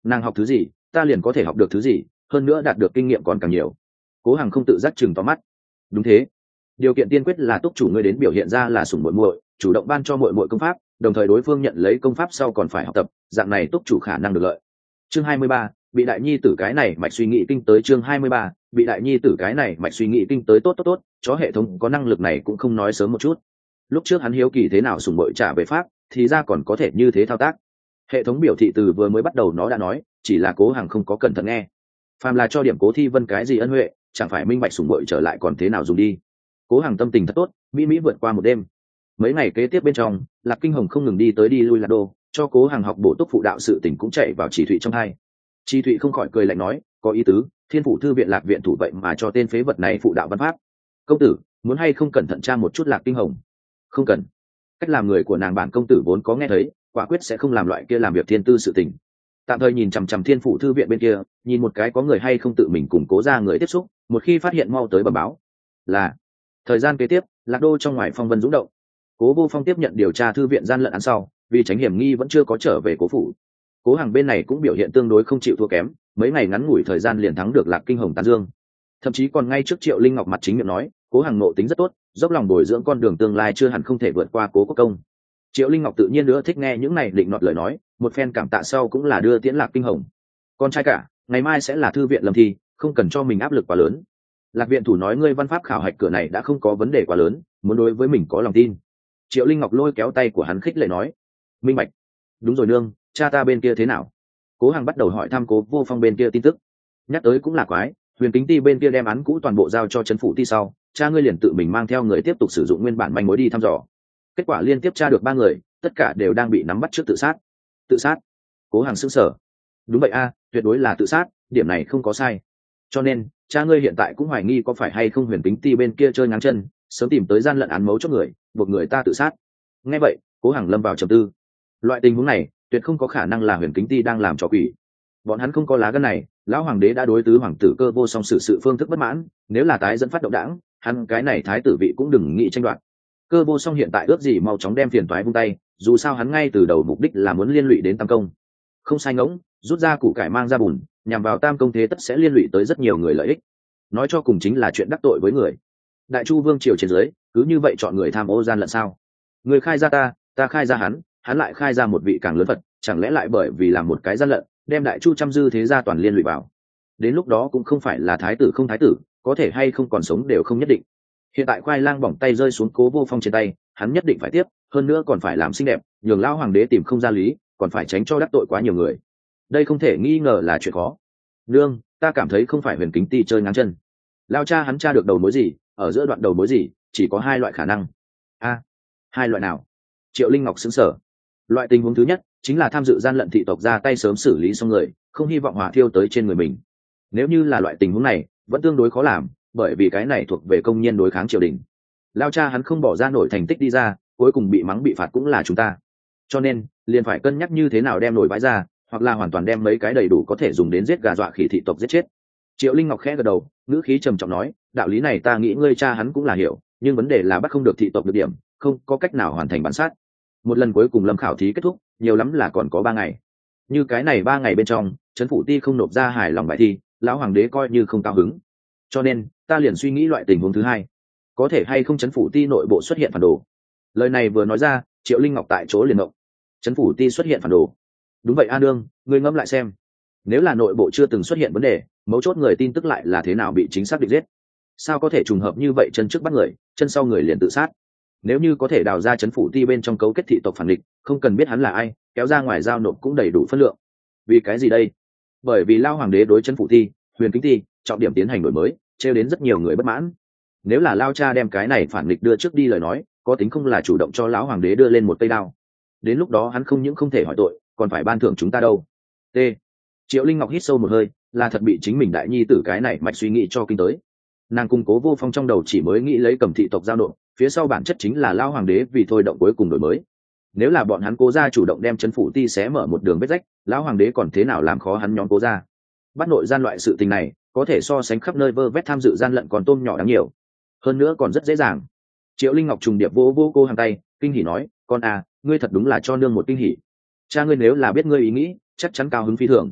nàng học thứ gì ta liền có thể học được thứ gì, hơn nữa đạt được kinh nghiệm còn càng nhiều. Cố Hằng không tự giác chừng to mắt. Đúng thế, điều kiện tiên quyết là túc chủ ngươi đến biểu hiện ra là sủng muội muội, chủ động ban cho muội muội công pháp, đồng thời đối phương nhận lấy công pháp sau còn phải học tập, dạng này túc chủ khả năng được lợi. Chương hai mươi ba, bị đại nhi tử cái này mạch suy nghĩ kinh tới. Chương hai mươi ba, bị đại nhi tử cái này mạch suy nghĩ kinh tới. Tốt tốt tốt, chó hệ thống có năng lực này cũng không nói sớm một chút. Lúc trước hắn hiếu kỳ thế nào sủng muội trả về pháp, thì ra còn có thể như thế thao tác. Hệ thống biểu thị từ vừa mới bắt đầu nó đã nói, chỉ là Cố Hằng không có cẩn thận nghe. Phàm là cho điểm Cố Thi Vân cái gì ân huệ, chẳng phải minh bạch sủng muội trở lại còn thế nào dùng đi. Cố Hằng tâm tình thật tốt, mỹ mỹ vượt qua một đêm. Mấy ngày kế tiếp bên trong, Lạc Kinh Hồng không ngừng đi tới đi lui Lạc Đô, cho Cố Hằng học bổ túc phụ đạo sự tình cũng chạy vào Chỉ Thụy trong hai. Chỉ Thụy không khỏi cười lạnh nói, có ý tứ, Thiên Phủ thư viện Lạc viện thủ vậy mà cho tên phế vật này phụ đạo văn pháp. Công tử, muốn hay không cẩn thận tra một chút Lạc Kinh Hồng? Không cần. Cách làm người của nàng bản công tử vốn có nghe thấy, quả quyết sẽ không làm loại kia làm việc thiên tư sự tình. Tạm thời nhìn chằm chằm Thiên Phủ thư viện bên kia, nhìn một cái có người hay không tự mình cùng Cố ra người tiếp xúc, một khi phát hiện mau tới bẩm báo. Là. Thời gian kế tiếp, Lạc Đô trong ngoài phong vân dũng động. Cố Vô Phong tiếp nhận điều tra thư viện gian lận án sau, vì tránh hiểm nghi vẫn chưa có trở về Cố phủ. Cố Hằng bên này cũng biểu hiện tương đối không chịu thua kém, mấy ngày ngắn ngủi thời gian liền thắng được Lạc Kinh Hồng tán dương. Thậm chí còn ngay trước Triệu Linh Ngọc mặt chính miệng nói, Cố Hằng nộ tính rất tốt, dốc lòng bồi dưỡng con đường tương lai chưa hẳn không thể vượt qua Cố Quốc công. Triệu Linh Ngọc tự nhiên nữa thích nghe những này định nọt lời nói, một phen cảm tạ sau cũng là đưa tiễn Lạc Kinh Hồng. Con trai cả, ngày mai sẽ là thư viện lâm thi, không cần cho mình áp lực quá lớn. Lạc viện thủ nói ngươi văn pháp khảo hạch cửa này đã không có vấn đề quá lớn, muốn đối với mình có lòng tin. Triệu Linh Ngọc lôi kéo tay của hắn khích lệ nói, minh bạch. Đúng rồi nương, cha ta bên kia thế nào? Cố Hằng bắt đầu hỏi thăm Cố Vô Phong bên kia tin tức. Nhắc tới cũng là quái, Huyền Kính Ti bên kia đem án cũ toàn bộ giao cho trấn phủ ti sau, cha ngươi liền tự mình mang theo người tiếp tục sử dụng nguyên bản manh mối đi thăm dò. Kết quả liên tiếp tra được ba người, tất cả đều đang bị nắm bắt trước tự sát. Tự sát? Cố Hằng sững sờ. Đúng vậy a, tuyệt đối là tự sát, điểm này không có sai. Cho nên, cha ngươi hiện tại cũng hoài nghi có phải hay không Huyền Kính Ti bên kia chơi ngáng chân, sớm tìm tới gian lận án mấu chốt người, buộc người ta tự sát. Nghe vậy, Cố Hằng lâm vào trầm tư. Loại tình huống này, tuyệt không có khả năng là Huyền Kính Ti đang làm trò quỷ. Bọn hắn không có lá gan này, lão hoàng đế đã đối tứ hoàng tử Cơ Vô Song xử sự phương thức bất mãn, nếu là tái dẫn phát động đảng, hắn cái này thái tử vị cũng đừng nghĩ tranh đoạt. Cơ Vô Song hiện tại ước gì mau chóng đem phiền toái vung tay, dù sao hắn ngay từ đầu mục đích là muốn liên lụy đến Tam công. Không sai ngỗng, rút ra củ cải mang ra bùn, nhằm vào Tam công thế tất sẽ liên lụy tới rất nhiều người lợi ích. Nói cho cùng chính là chuyện đắc tội với người. Đại Chu vương triều trên dưới, cứ như vậy chọn người tham ô gian lận sao? Người khai ra ta, ta khai ra hắn, hắn lại khai ra một vị càng lớn Phật, chẳng lẽ lại bởi vì làm một cái gian lận, đem Đại Chu trăm dư thế gia toàn liên lụy vào. Đến lúc đó cũng không phải là thái tử không thái tử, có thể hay không còn sống đều không nhất định. Hiện tại khoai lang bỏng tay rơi xuống Cố Vô Phong trên tay, hắn nhất định phải tiếp, hơn nữa còn phải làm xinh đẹp, nhường lão hoàng đế tìm không ra lý, còn phải tránh cho đắc tội quá nhiều người. Đây không thể nghi ngờ là chuyện khó. Nương, ta cảm thấy không phải Huyền Kính Ti chơi ngáng chân. Lao cha hắn tra được đầu mối gì, ở giữa đoạn đầu mối gì, chỉ có hai loại khả năng. A, hai loại nào? Triệu Linh Ngọc sững sờ. Loại tình huống thứ nhất chính là tham dự gian lận thị tộc ra tay sớm xử lý xong người, không hy vọng hỏa thiêu tới trên người mình. Nếu như là loại tình huống này, vẫn tương đối khó làm, bởi vì cái này thuộc về công nhân đối kháng triều đình. Lao cha hắn không bỏ ra nổi thành tích đi ra, cuối cùng bị mắng bị phạt cũng là chúng ta. Cho nên, liền phải cân nhắc như thế nào đem nổi bãi ra, hoặc là hoàn toàn đem mấy cái đầy đủ có thể dùng đến giết gà dọa khỉ thị tộc giết chết. Triệu Linh Ngọc khẽ gật đầu, ngữ khí trầm trọng nói, đạo lý này ta nghĩ ngươi cha hắn cũng là hiểu, nhưng vấn đề là bắt không được thị tộc được điểm, không có cách nào hoàn thành bản sát. Một lần cuối cùng lâm khảo thí kết thúc, nhiều lắm là còn có ba ngày. Như cái này ba ngày bên trong, trấn phủ ti không nộp ra hài lòng bài thi, lão hoàng đế coi như không cao hứng. Cho nên, ta liền suy nghĩ loại tình huống thứ hai, có thể hay không trấn phủ ti nội bộ xuất hiện phản đồ. Lời này vừa nói ra, Triệu Linh Ngọc tại chỗ liền động. Trấn phủ ti xuất hiện phản đồ? Đúng vậy a nương, ngươi ngẫm lại xem, nếu là nội bộ chưa từng xuất hiện vấn đề, mấu chốt người tin tức lại là thế nào bị chính xác định giết? Sao có thể trùng hợp như vậy, chân trước bắt người, chân sau người liền tự sát? Nếu như có thể đào ra trấn phủ ti bên trong cấu kết thị tộc phản địch, không cần biết hắn là ai, kéo ra ngoài giao nộp cũng đầy đủ phân lượng. Vì cái gì đây? Bởi vì lao hoàng đế đối trấn phủ ti, Huyền Kính Ti trọng điểm tiến hành đổi mới, trêu đến rất nhiều người bất mãn. Nếu là lao cha đem cái này phản địch đưa trước đi lời nói, có tính không là chủ động cho lão hoàng đế đưa lên một cây đao. Đến lúc đó hắn không những không thể hỏi tội, còn phải ban thưởng chúng ta đâu. T. Triệu Linh Ngọc hít sâu một hơi, là thật bị chính mình đại nhi tử cái này mạch suy nghĩ cho kinh tới. Nàng cung Cố Vô Phong trong đầu chỉ mới nghĩ lấy cầm thị tộc giao nộp, phía sau bản chất chính là lao hoàng đế vì thôi động cuối cùng đổi mới. Nếu là bọn hắn Cố gia chủ động đem trấn phủ ti xé mở một đường vết rách, lão hoàng đế còn thế nào làm khó hắn nhóm Cố gia. Bắt nội gian loại sự tình này, có thể so sánh khắp nơi vơ vét tham dự gian lận còn tôm nhỏ đáng nhiều, hơn nữa còn rất dễ dàng. Triệu Linh Ngọc trùng điệp vô vô cô hàng tay, kinh hỉ nói, con à, ngươi thật đúng là cho nương một kinh hỉ. Cha ngươi nếu là biết ngươi ý nghĩ, chắc chắn cao hứng phi thường.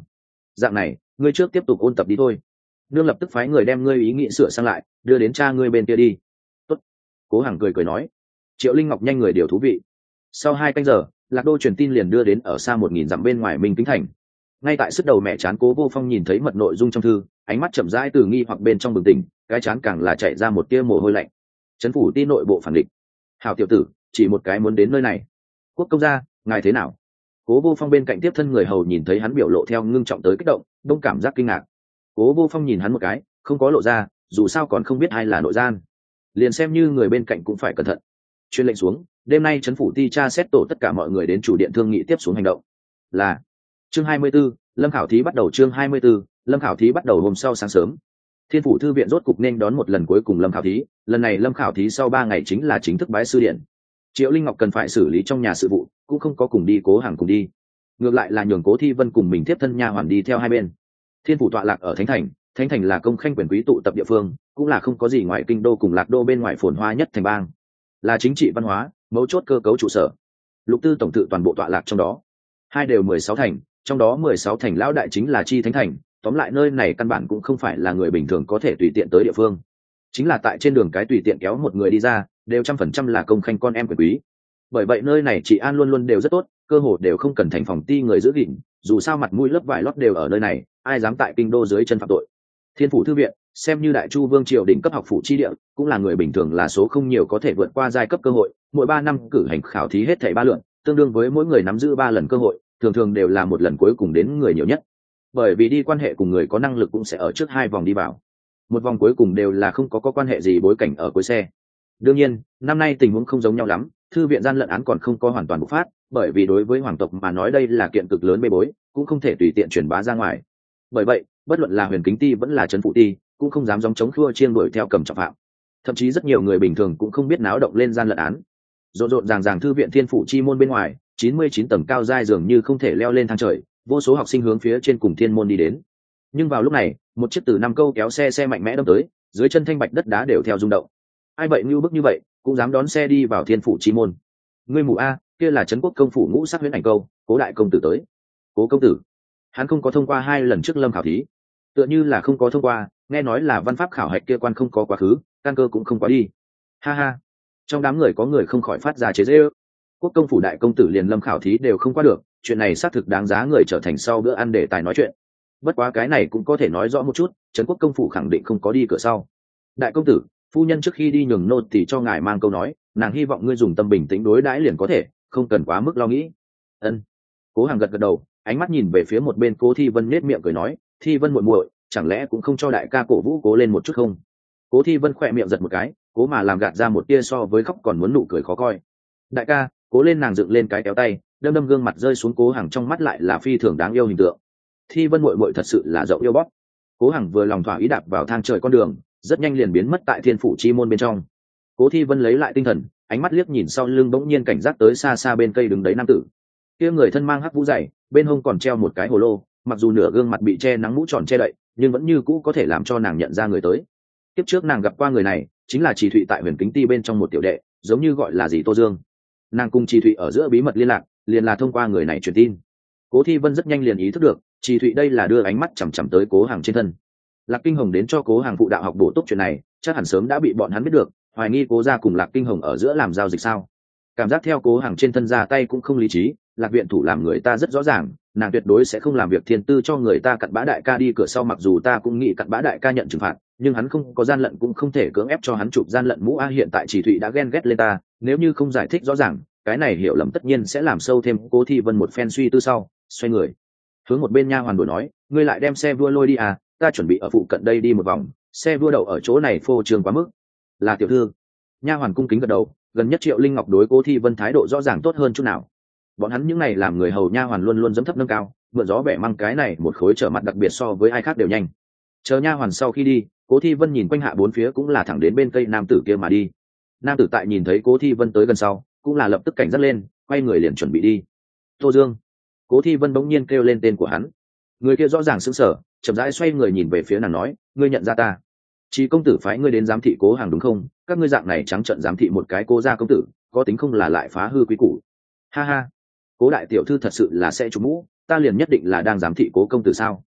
dạng này ngươi trước tiếp tục ôn tập đi thôi, nương lập tức phái người đem ngươi ý nghĩ sửa sang lại đưa đến cha ngươi bên kia đi. Tốt. Cố Hằng cười cười nói. Triệu Linh Ngọc nhanh người điều thú vị. Sau hai canh giờ, Lạc Đô truyền tin liền đưa đến ở xa một nghìn dặm bên ngoài Minh Kính thành. Ngay tại sức đầu mẹ chán Cố Vô Phong nhìn thấy mật nội dung trong thư, ánh mắt chậm rãi từ nghi hoặc bên trong bừng tỉnh, cái chán càng là chạy ra một tia mồ hôi lạnh. Trấn phủ ti nội bộ phản định. Hảo tiểu tử, chỉ một cái muốn đến nơi này. Quốc công gia, ngài thế nào? Cố Vô Phong bên cạnh tiếp thân người hầu nhìn thấy hắn biểu lộ theo ngưng trọng tới kích động, đông cảm giác kinh ngạc. Cố Vô Phong nhìn hắn một cái, không có lộ ra, dù sao còn không biết ai là nội gian, liền xem như người bên cạnh cũng phải cẩn thận. Truyền lệnh xuống, đêm nay trấn phủ ti tra xét tổ tất cả mọi người đến chủ điện thương nghị tiếp xuống hành động. Là chương hai mươi 24, Lâm khảo thí bắt đầu. Chương hai mươi 24, Lâm khảo thí bắt đầu. Hôm sau sáng sớm, Thiên phủ thư viện rốt cục nên đón một lần cuối cùng Lâm khảo thí. Lần này Lâm khảo thí sau ba ngày chính là chính thức bái sư điện. Triệu Linh Ngọc cần phải xử lý trong nhà sự vụ, cũng không có cùng đi Cố Hằng cùng đi, ngược lại là nhường Cố Thi Vân cùng mình tiếp thân nha hoàn đi theo hai bên. Thiên phủ tọa lạc ở Thánh Thành, Thánh Thành là công khanh quyền quý tụ tập địa phương, cũng là không có gì ngoài kinh đô cùng Lạc Đô bên ngoài phồn hoa nhất thành bang, là chính trị văn hóa mấu chốt cơ cấu trụ sở. Lục tư tổng tự toàn bộ tọa lạc trong đó, hai đều mười sáu thành, trong đó mười sáu thành lão đại chính là chi thánh thành. Tóm lại nơi này căn bản cũng không phải là người bình thường có thể tùy tiện tới địa phương, chính là tại trên đường cái tùy tiện kéo một người đi ra đều trăm phần trăm là công khanh con em quyền quý. Bởi vậy nơi này trị an luôn luôn đều rất tốt, cơ hồ đều không cần thành phòng ti người giữ gìn, dù sao mặt mũi lớp vải lót đều ở nơi này, ai dám tại kinh đô dưới chân phạm tội. Thiên phủ thư viện xem như đại chu vương triều đỉnh cấp học phủ chi địa, cũng là người bình thường là số không nhiều có thể vượt qua giai cấp cơ hội. Mỗi ba năm cử hành khảo thí hết thảy ba lượt, tương đương với mỗi người nắm giữ ba lần cơ hội, thường thường đều là một lần cuối cùng đến người nhiều nhất. Bởi vì đi quan hệ cùng người có năng lực cũng sẽ ở trước hai vòng đi vào, một vòng cuối cùng đều là không có, có quan hệ gì bối cảnh ở cuối xe. Đương nhiên năm nay tình huống không giống nhau lắm, thư viện gian lận án còn không có hoàn toàn bộc phát, bởi vì đối với hoàng tộc mà nói đây là kiện cực lớn bê bối, cũng không thể tùy tiện truyền bá ra ngoài. Bởi vậy bất luận là Huyền Kính ti vẫn là Trấn Phụ ti cũng không dám gióng chống khua chiên đuổi theo cầm trọng phạm, thậm chí rất nhiều người bình thường cũng không biết náo động lên gian lận án. Rộn rộn ràng ràng thư viện Thiên phủ chi môn bên ngoài, chín mươi chín tầng cao giai dường như không thể leo lên thang trời, vô số học sinh hướng phía trên cùng thiên môn đi đến. Nhưng vào lúc này một chiếc từ năm câu kéo xe xe mạnh mẽ đâm tới, dưới chân thanh bạch đất đá đều theo rung động. Ai vậy như bức như vậy cũng dám đón xe đi vào Thiên phủ chi môn? Ngươi mù a, kia là Trấn quốc công phủ ngũ sắc huyễn ảnh câu, Cố đại công tử tới. Cố công tử? Hắn không có thông qua hai lần trước Lâm khảo thí, tựa như là không có thông qua, nghe nói là văn pháp khảo hạch kia quan không có quá khứ, căn cơ cũng không quá đi. Ha ha, trong đám người có người không khỏi phát ra chế giễu. Quốc công phủ đại công tử liền Lâm khảo thí đều không qua được, chuyện này xác thực đáng giá người trở thành sau bữa ăn để tài nói chuyện. Bất quá cái này cũng có thể nói rõ một chút, Trấn quốc công phủ khẳng định không có đi cửa sau. Đại công tử, phu nhân trước khi đi nhường nô thì cho ngài mang câu nói, nàng hy vọng ngươi dùng tâm bình tĩnh đối đãi liền có thể, không cần quá mức lo nghĩ. Ân. Cố Hằng gật gật đầu, ánh mắt nhìn về phía một bên Cố Thi Vân nhếch miệng cười nói, Thi Vân muội muội, chẳng lẽ cũng không cho đại ca cổ vũ cố lên một chút không? Cố Thi Vân khỏe miệng giật một cái, cố mà làm gạt ra một tia so với khóc còn muốn nụ cười khó coi. Đại ca, cố lên. Nàng dựng lên cái kéo tay, đâm đâm gương mặt rơi xuống Cố Hằng trong mắt lại là phi thường đáng yêu hình tượng. Thi Vân muội muội thật sự là rộng yêu bóp. Cố Hằng vừa lòng thỏa ý đạp vào thang trời con đường, rất nhanh liền biến mất tại Thiên phủ chi môn bên trong. Cố Thi Vân lấy lại tinh thần, ánh mắt liếc nhìn sau lưng, bỗng nhiên cảnh giác tới xa xa bên cây đứng đấy nam tử. Kia người thân mang hắc vũ dày, bên hông còn treo một cái hồ lô, mặc dù nửa gương mặt bị che nắng mũ tròn che đậy, nhưng vẫn như cũ có thể làm cho nàng nhận ra người tới. Tiếp trước nàng gặp qua người này, chính là Trì Thụy tại Huyền Kính ti bên trong một tiểu đệ, giống như gọi là gì Tô Dương. Nàng cùng Trì Thụy ở giữa bí mật liên lạc, liền là thông qua người này truyền tin. Cố Thi Vân rất nhanh liền ý thức được, Trì Thụy đây là đưa ánh mắt chằm chằm tới Cố Hằng trên thân. Lạc Kinh Hồng đến cho Cố Hằng phụ đạo học bổ túc chuyện này, chắc hẳn sớm đã bị bọn hắn biết được, hoài nghi Cố gia cùng Lạc Kinh Hồng ở giữa làm giao dịch sao? Cảm giác theo Cố Hằng trên thân ra tay cũng không lý trí, Lạc viện thủ làm người ta rất rõ ràng, nàng tuyệt đối sẽ không làm việc thiên tư cho người ta cặn bã đại ca đi cửa sau. Mặc dù ta cũng nghĩ cặn bã đại ca nhận trừng phạt, nhưng hắn không có gian lận cũng không thể cưỡng ép cho hắn chụp gian lận mũ a. Hiện tại Trì Thụy đã ghen ghét lên ta, nếu như không giải thích rõ ràng, cái này hiểu lầm tất nhiên sẽ làm sâu thêm. Cố Thi Vân một phen suy tư sau, xoay người hướng một bên nha hoàn đuổi nói, ngươi lại đem xe vua lôi đi à, ta chuẩn bị ở phụ cận đây đi một vòng, xe vua đậu ở chỗ này phô trương quá mức. Là tiểu thư. Nha hoàn cung kính gật đầu, gần nhất Triệu Linh Ngọc đối Cố Thi Vân thái độ rõ ràng tốt hơn chút nào. Bọn hắn những này làm người hầu nha hoàn luôn luôn dẫm thấp nâng cao, mượn gió bẻ măng, cái này một khối trở mặt đặc biệt so với ai khác đều nhanh. Chờ nha hoàn sau khi đi, Cố Thi Vân nhìn quanh hạ bốn phía cũng là thẳng đến bên cây nam tử kia mà đi. Nam tử tại nhìn thấy Cố Thi Vân tới gần sau, cũng là lập tức cảnh giác lên, quay người liền chuẩn bị đi. Tô Dương. Cố Thi Vân bỗng nhiên kêu lên tên của hắn. Người kia rõ ràng sững sờ, chậm rãi xoay người nhìn về phía nàng nói, ngươi nhận ra ta? Chỉ công tử phái ngươi đến giám thị Cố Hằng đúng không? Các ngươi dạng này trắng trợn giám thị một cái Cố gia công tử, có tính không là lại phá hư quý củ? Ha ha. Cố đại tiểu thư thật sự là sẽ trúng mũ, ta liền nhất định là đang giám thị Cố công tử sao?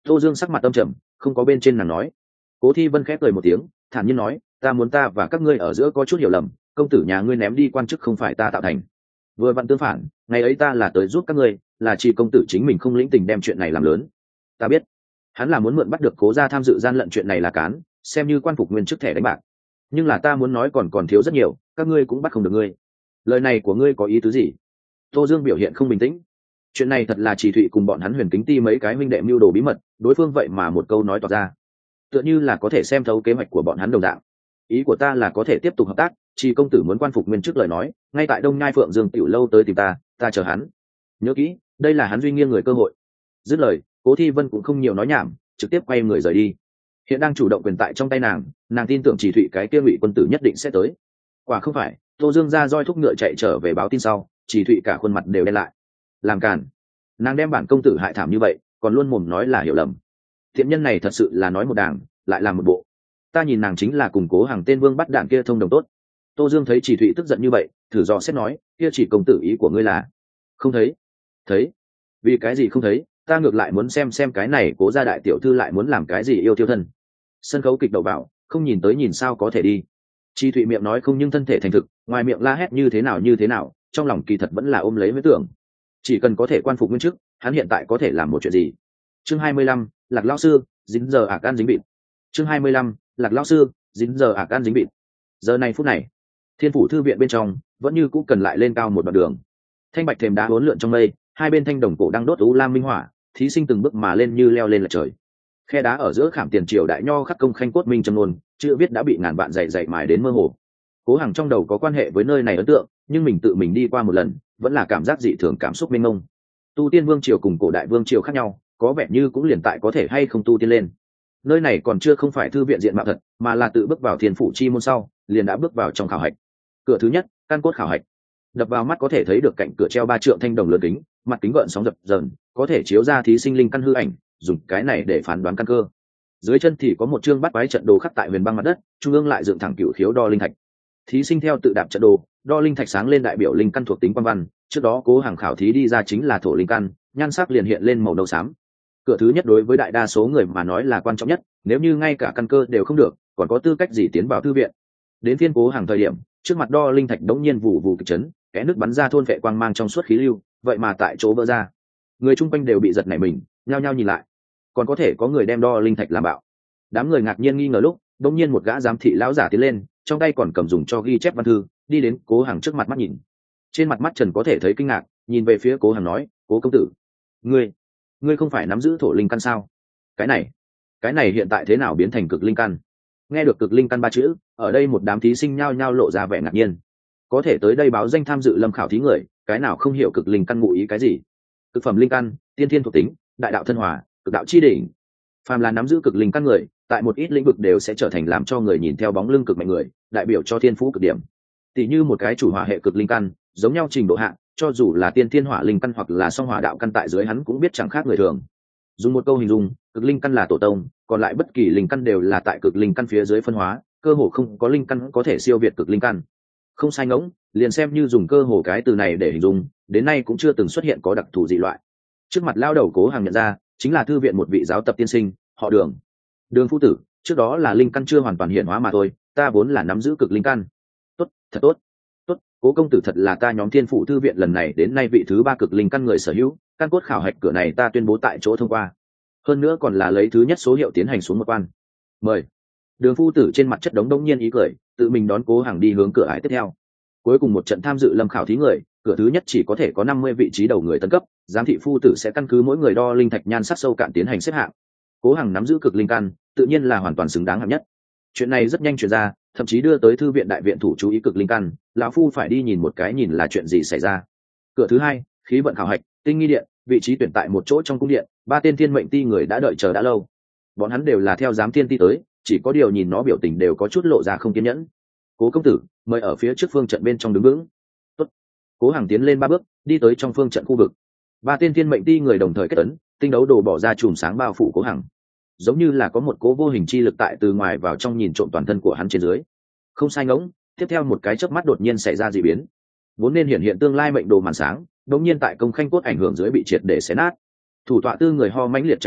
Tô Dương sắc mặt tâm trầm, không có bên trên nàng nói. Cố Thi Vân khép cười một tiếng, thản nhiên nói, ta muốn ta và các ngươi ở giữa có chút hiểu lầm, công tử nhà ngươi ném đi quan chức không phải ta tạo thành. Vừa vặn tương phản, ngày ấy ta là tới giúp các ngươi, là chỉ công tử chính mình không lĩnh tình đem chuyện này làm lớn. Ta biết, hắn là muốn mượn bắt được Cố gia tham dự gian lận chuyện này là cán, xem như quan phục nguyên chức thẻ đánh bạc. Nhưng là ta muốn nói còn còn thiếu rất nhiều, các ngươi cũng bắt không được ngươi. Lời này của ngươi có ý tứ gì? Tô Dương biểu hiện không bình tĩnh. Chuyện này thật là Chỉ Thụy cùng bọn hắn Huyền Kính Ti mấy cái huynh đệ mưu đồ bí mật, đối phương vậy mà một câu nói toạc ra, tựa như là có thể xem thấu kế hoạch của bọn hắn đồng dạng. Ý của ta là có thể tiếp tục hợp tác, chỉ công tử muốn quan phục nguyên chức lời nói, ngay tại Đông Nhai Phượng Dương tiểu lâu tới tìm ta, ta chờ hắn. Nhớ kỹ, đây là hắn duy nghiêng người cơ hội. Dứt lời, Cố Thi Vân cũng không nhiều nói nhảm, trực tiếp quay người rời đi. Hiện đang chủ động quyền tại trong tay nàng, nàng tin tưởng Chỉ Thụy cái kia Ngụy quân tử nhất định sẽ tới. Quả không phải, Tô Dương ra roi thúc ngựa chạy trở về báo tin sau, Chỉ Thụy cả khuôn mặt đều đen lại. Làm càn, nàng đem bản công tử hại thảm như vậy, còn luôn mồm nói là hiểu lầm. Thiện nhân này thật sự là nói một đàng, lại làm một bộ. Ta nhìn nàng chính là củng cố hàng tên vương bắt đạn kia thông đồng tốt. Tô Dương thấy Chỉ Thụy tức giận như vậy, thử dò xét nói, kia Chỉ công tử ý của ngươi là? Không thấy. Thấy? Vì cái gì không thấy? Ta ngược lại muốn xem xem cái này Cố gia đại tiểu thư lại muốn làm cái gì yêu tiêu thân. Sân khấu kịch đầu vào, không nhìn tới nhìn sao có thể đi. Chỉ Thụy miệng nói không nhưng thân thể thành thực, ngoài miệng la hét như thế nào như thế nào, trong lòng kỳ thật vẫn là ôm lấy huyết tưởng. Chỉ cần có thể quan phục nguyên chức, hắn hiện tại có thể làm một chuyện gì? Chương hai mươi lăm, Lạc lão sư, dính giờ ạc ăn dính bịt. Chương hai mươi lăm, Lạc lão sư, dính giờ ạc ăn dính bịt. Giờ này phút này, Thiên phủ thư viện bên trong vẫn như cũ cần lại lên cao một đoạn đường. Thanh bạch thềm đá uốn lượn trong mây, hai bên thanh đồng cổ đang đốt u lam minh hỏa, thí sinh từng bước mà lên như leo lên lệch trời. Khe đá ở giữa khảm tiền triều đại nho khắc công khanh cốt minh trầm nôn, chữ viết đã bị ngàn vạn dày dày mài đến mơ hồ. Cố Hằng trong đầu có quan hệ với nơi này ấn tượng, nhưng mình tự mình đi qua một lần, vẫn là cảm giác dị thường cảm xúc mênh mông. Tu tiên vương triều cùng cổ đại vương triều khác nhau, có vẻ như cũng liền tại có thể hay không tu tiên lên. Nơi này còn chưa không phải thư viện diện mạo thật, mà là tự bước vào thiên phủ chi môn sau, liền đã bước vào trong khảo hạch. Cửa thứ nhất, căn cốt khảo hạch. Đập vào mắt có thể thấy được cạnh cửa treo ba trượng thanh đồng lớn kính, mặt kính gợn sóng dập dờn, có thể chiếu ra thí sinh linh căn hư ảnh, dùng cái này để phán đoán căn cơ. Dưới chân thì có một chương bắt quái trận đồ khắc tại huyền băng mặt đất, trung ương lại dựng thẳng cửu khiếu đo linh thạch. Thí sinh theo tự đạp trận đồ, đo linh thạch sáng lên đại biểu linh căn thuộc tính quan văn, trước đó Cố Hằng khảo thí đi ra chính là thổ linh căn, nhan sắc liền hiện lên màu nâu xám. Cửa thứ nhất đối với đại đa số người mà nói là quan trọng nhất, nếu như ngay cả căn cơ đều không được, còn có tư cách gì tiến vào thư viện? Đến phiên Cố Hằng thời điểm, trước mặt đo linh thạch đống nhiên vụ vụ kịch chấn, kẽ nước bắn ra thôn vệ quang mang trong suốt khí lưu, vậy mà tại chỗ vỡ ra. Người chung quanh đều bị giật nảy mình, nhao nhao nhìn lại. Còn có thể có người đem đo linh thạch làm bạo. Đám người ngạc nhiên nghi ngờ lúc, đống nhiên một gã giám thị lão giả tiến lên, trong tay còn cầm dùng cho ghi chép văn thư, đi đến Cố Hằng trước mặt mắt nhìn. Trên mặt mắt Trần có thể thấy kinh ngạc, nhìn về phía Cố Hằng nói, Cố công tử, ngươi, ngươi không phải nắm giữ thổ linh căn sao? Cái này, cái này hiện tại thế nào biến thành cực linh căn? Nghe được cực linh căn ba chữ, ở đây một đám thí sinh nhao nhao lộ ra vẻ ngạc nhiên. Có thể tới đây báo danh tham dự lâm khảo thí người, cái nào không hiểu cực linh căn ngụ ý cái gì? Cực phẩm linh căn, tiên thiên thuộc tính, đại đạo thân hòa, cực đạo chi đỉnh. Phàm là nắm giữ cực linh căn người, tại một ít lĩnh vực đều sẽ trở thành làm cho người nhìn theo bóng lưng cực mạnh người, đại biểu cho thiên phú cực điểm. Tỷ như một cái chủ hỏa hệ cực linh căn, giống nhau trình độ hạng, cho dù là tiên thiên hỏa linh căn hoặc là song hỏa đạo căn tại dưới hắn cũng biết chẳng khác người thường. Dùng một câu hình dung, cực linh căn là tổ tông, còn lại bất kỳ linh căn đều là tại cực linh căn phía dưới phân hóa, cơ hồ không có linh căn có thể siêu việt cực linh căn. Không sai ngỗng, liền xem như dùng cơ hồ cái từ này để hình dung, đến nay cũng chưa từng xuất hiện có đặc thù dị loại. Trước mặt lao đầu Cố Hằng nhận ra, chính là thư viện một vị giáo tập tiên sinh, họ Đường. Đường phu tử, trước đó là linh căn chưa hoàn toàn hiện hóa mà thôi, ta vốn là nắm giữ cực linh căn. Tốt, thật tốt. Tốt, Cố công tử thật là ta nhóm Thiên phủ thư viện lần này đến nay vị thứ ba cực linh căn người sở hữu, căn cốt khảo hạch cửa này ta tuyên bố tại chỗ thông qua. Hơn nữa còn là lấy thứ nhất số hiệu tiến hành xuống một quan. Mời. Đường phu tử trên mặt chất đống đông nhiên ý cười, tự mình đón Cố Hằng đi hướng cửa ải tiếp theo. Cuối cùng một trận tham dự lâm khảo thí người, cửa thứ nhất chỉ có thể có năm mươi vị trí đầu người tấn cấp, giám thị phu tử sẽ căn cứ mỗi người đo linh thạch nhan sắc sâu cạn tiến hành xếp hạng. Cố Hằng nắm giữ cực linh căn, tự nhiên là hoàn toàn xứng đáng hạng nhất. Chuyện này rất nhanh truyền ra, thậm chí đưa tới thư viện đại viện thủ chú ý cực linh căn, lão phu phải đi nhìn một cái nhìn là chuyện gì xảy ra. Cửa thứ hai, khí vận khảo hạch, tinh nghi điện, vị trí tuyển tại một chỗ trong cung điện, ba tên thiên mệnh ti người đã đợi chờ đã lâu. Bọn hắn đều là theo giám thiên ti tới, chỉ có điều nhìn nó biểu tình đều có chút lộ ra không kiên nhẫn. Cố công tử, mời ở phía trước phương trận bên trong đứng vững. Tốt. Cố Hằng tiến lên ba bước, đi tới trong phương trận khu vực. Ba tên thiên mệnh ti người đồng thời kết ấn, tinh đấu đồ bỏ ra chùm sáng bao phủ Cố Hằng, giống như là có một cố vô hình chi lực tại từ ngoài vào trong nhìn trộm toàn thân của hắn trên dưới. Không sai ngỗng, tiếp theo một cái chớp mắt đột nhiên xảy ra dị biến. Vốn nên hiện hiện tương lai mệnh đồ màn sáng, đột nhiên tại công khanh cốt ảnh hưởng dưới bị triệt để xé nát. Thủ tọa tư người ho mãnh liệt chảy máu,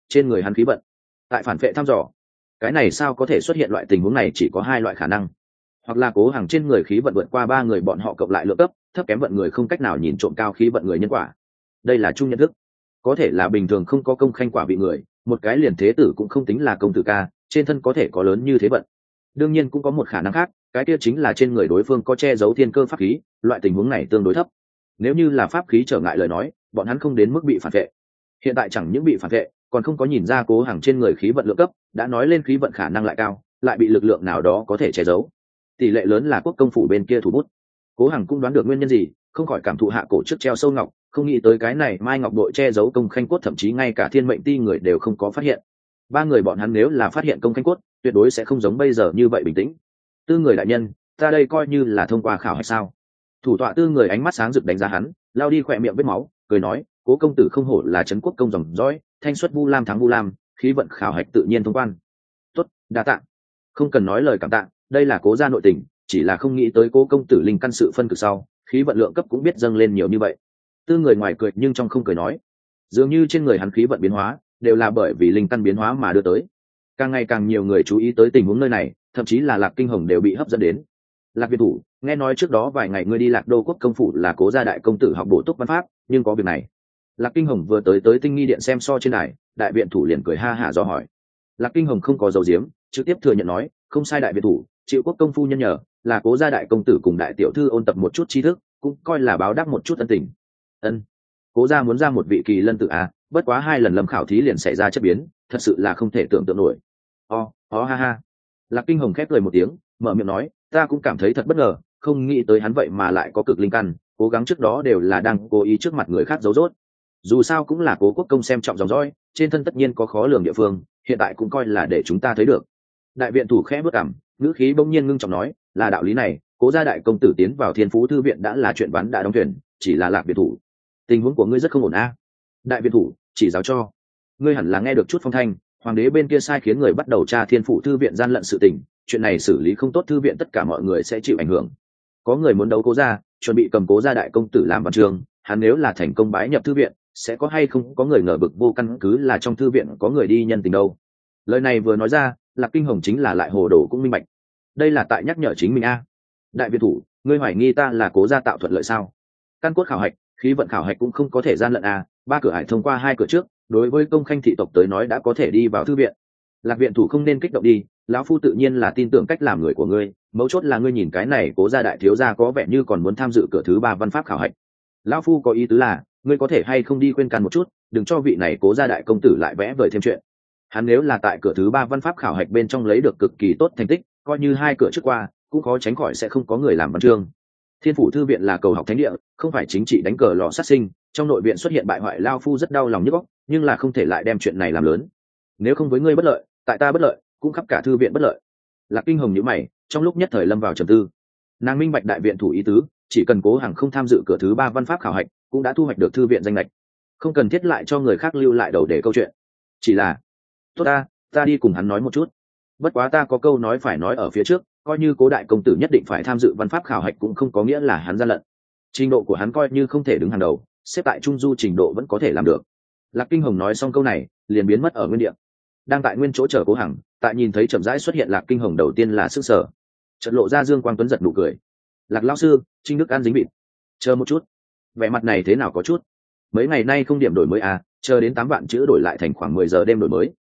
trên người hắn khí vận tại phản vệ thăm dò. Cái này sao có thể xuất hiện loại tình huống này? Chỉ có hai loại khả năng: hoặc là cố hàng trên người khí vận vượt qua ba người bọn họ cộng lại lượng cấp, thấp kém vận người không cách nào nhìn trộm cao khí vận người nhân quả. Đây là chung nhận thức. Có thể là bình thường không có công khanh quả vị người, một cái liền thế tử cũng không tính là công tử ca, trên thân có thể có lớn như thế vận. Đương nhiên cũng có một khả năng khác, cái kia chính là trên người đối phương có che giấu thiên cơ pháp khí, loại tình huống này tương đối thấp. Nếu như là pháp khí trở ngại lời nói, bọn hắn không đến mức bị phản vệ. Hiện tại chẳng những bị phản vệ, còn không có nhìn ra cố hàng trên người khí vận lượng cấp, đã nói lên khí vận khả năng lại cao, lại bị lực lượng nào đó có thể che giấu. Tỷ lệ lớn là quốc công phủ bên kia thủ bút. Cố Hằng cũng đoán được nguyên nhân gì, không khỏi cảm thụ hạ cổ trước treo sâu ngọc, không nghĩ tới cái này mai ngọc đội che giấu công khanh cốt, thậm chí ngay cả thiên mệnh ti người đều không có phát hiện. Ba người bọn hắn nếu là phát hiện công khanh cốt, tuyệt đối sẽ không giống bây giờ như vậy bình tĩnh. Tư người đại nhân, ta đây coi như là thông qua khảo hay sao? Thủ tọa Tư người ánh mắt sáng rực đánh giá hắn, lao đi khỏe miệng vết máu, cười nói, cố công tử không hổ là trấn quốc công dòng dõi, thanh xuất vu lam thắng vu lam, khí vận khảo hạch tự nhiên thông quan. Tốt, đa tạ. Không cần nói lời cảm tạ, đây là cố gia nội tình, chỉ là không nghĩ tới cố công tử linh căn sự phân cực sau, khí vận lượng cấp cũng biết dâng lên nhiều như vậy. Tư người ngoài cười nhưng trong không cười nói, dường như trên người hắn khí vận biến hóa đều là bởi vì linh căn biến hóa mà đưa tới. Càng ngày càng nhiều người chú ý tới tình huống nơi này, thậm chí là Lạc Kinh Hồng đều bị hấp dẫn đến. Lạc Việt thủ, nghe nói trước đó vài ngày ngươi đi Lạc Đô quốc công phủ là cố gia đại công tử học bổ túc văn pháp, nhưng có việc này. Lạc Kinh Hồng vừa tới tới Tinh Nghi điện xem so trên đài, đại viện thủ liền cười ha hả do hỏi. Lạc Kinh Hồng không có dầu diếm, trực tiếp thừa nhận nói, không sai đại viện thủ, chịu quốc công phu nhân nhờ, là cố gia đại công tử cùng đại tiểu thư ôn tập một chút tri thức, cũng coi là báo đáp một chút ân tình. Ân, cố gia muốn ra một vị kỳ lân tử à, bất quá hai lần lâm khảo thí liền xảy ra chất biến, thật sự là không thể tưởng tượng nổi. O, o ha ha. Lạc Kinh Hồng khép cười một tiếng, mở miệng nói, ta cũng cảm thấy thật bất ngờ, không nghĩ tới hắn vậy mà lại có cực linh căn, cố gắng trước đó đều là đang cố ý trước mặt người khác giấu dốt. Dù sao cũng là cố quốc công xem trọng dòng dõi, trên thân tất nhiên có khó lường địa phương, hiện tại cũng coi là để chúng ta thấy được. Đại viện thủ khẽ bước cảm, ngữ khí bỗng nhiên ngưng trọng nói, là đạo lý này, cố gia đại công tử tiến vào Thiên Phú thư viện đã là chuyện ván đã đóng thuyền, chỉ là Lạc viện thủ, tình huống của ngươi rất không ổn a. Đại viện thủ chỉ giáo cho, ngươi hẳn là nghe được chút phong thanh, hoàng đế bên kia sai khiến người bắt đầu tra Thiên Phủ thư viện gian lận sự tình, chuyện này xử lý không tốt thư viện tất cả mọi người sẽ chịu ảnh hưởng. Có người muốn đấu cố gia, chuẩn bị cầm cố gia đại công tử làm văn trường, hắn nếu là thành công bái nhập thư viện, sẽ có hay không có người ngờ bực vô căn cứ là trong thư viện có người đi nhân tình đâu. Lời này vừa nói ra, Lạc Kinh Hồng chính là lại hồ đồ cũng minh bạch, đây là tại nhắc nhở chính mình a. Đại viện thủ, ngươi hoài nghi ta là cố gia tạo thuận lợi sao? Căn cốt khảo hạch, khí vận khảo hạch cũng không có thể gian lận a, ba cửa hải thông qua hai cửa trước, đối với công khanh thị tộc tới nói đã có thể đi vào thư viện. Lạc viện thủ không nên kích động đi, lão phu tự nhiên là tin tưởng cách làm người của ngươi, mấu chốt là ngươi nhìn cái này cố gia đại thiếu gia có vẻ như còn muốn tham dự cửa thứ ba văn pháp khảo hạch. Lão phu có ý tứ là, ngươi có thể hay không đi khuyên can một chút, đừng cho vị này cố gia đại công tử lại vẽ vời thêm chuyện. Hắn nếu là tại cửa thứ ba văn pháp khảo hạch bên trong lấy được cực kỳ tốt thành tích, coi như hai cửa trước qua, cũng khó tránh khỏi sẽ không có người làm văn chương. Thiên Phủ thư viện là cầu học thánh địa, không phải chính trị đánh cờ lò sát sinh, trong nội viện xuất hiện bại hoại lao phu rất đau lòng nhức óc, nhưng là không thể lại đem chuyện này làm lớn. Nếu không với ngươi bất lợi, tại ta bất lợi, cũng khắp cả thư viện bất lợi. Lạc Kinh Hồng nhíu mày, trong lúc nhất thời lâm vào trầm tư. Nàng minh bạch đại viện thủ ý tứ, chỉ cần cố hàng không tham dự cửa thứ ba văn pháp khảo hạch, cũng đã thu hoạch được thư viện danh lệch, không cần thiết lại cho người khác lưu lại đầu để câu chuyện. Chỉ là, tốt ta, ta đi cùng hắn nói một chút. Bất quá ta có câu nói phải nói ở phía trước, coi như cố đại công tử nhất định phải tham dự văn pháp khảo hạch cũng không có nghĩa là hắn gian lận. Trình độ của hắn coi như không thể đứng hàng đầu, xếp tại trung du trình độ vẫn có thể làm được. Lạc Kinh Hồng nói xong câu này, liền biến mất ở nguyên địa. Đang tại nguyên chỗ chờ cố hằng, tại nhìn thấy chậm rãi xuất hiện Lạc Kinh Hồng đầu tiên là sức sở, chợt lộ ra Dương Quang Tuấn giật nụ cười. Lạc lão sư, Trinh Đức ăn dính vịt. Chờ một chút, vẻ mặt này thế nào có chút. Mấy ngày nay không điểm đổi mới à, chờ đến tám vạn chữ đổi lại thành khoảng mười giờ đêm đổi mới,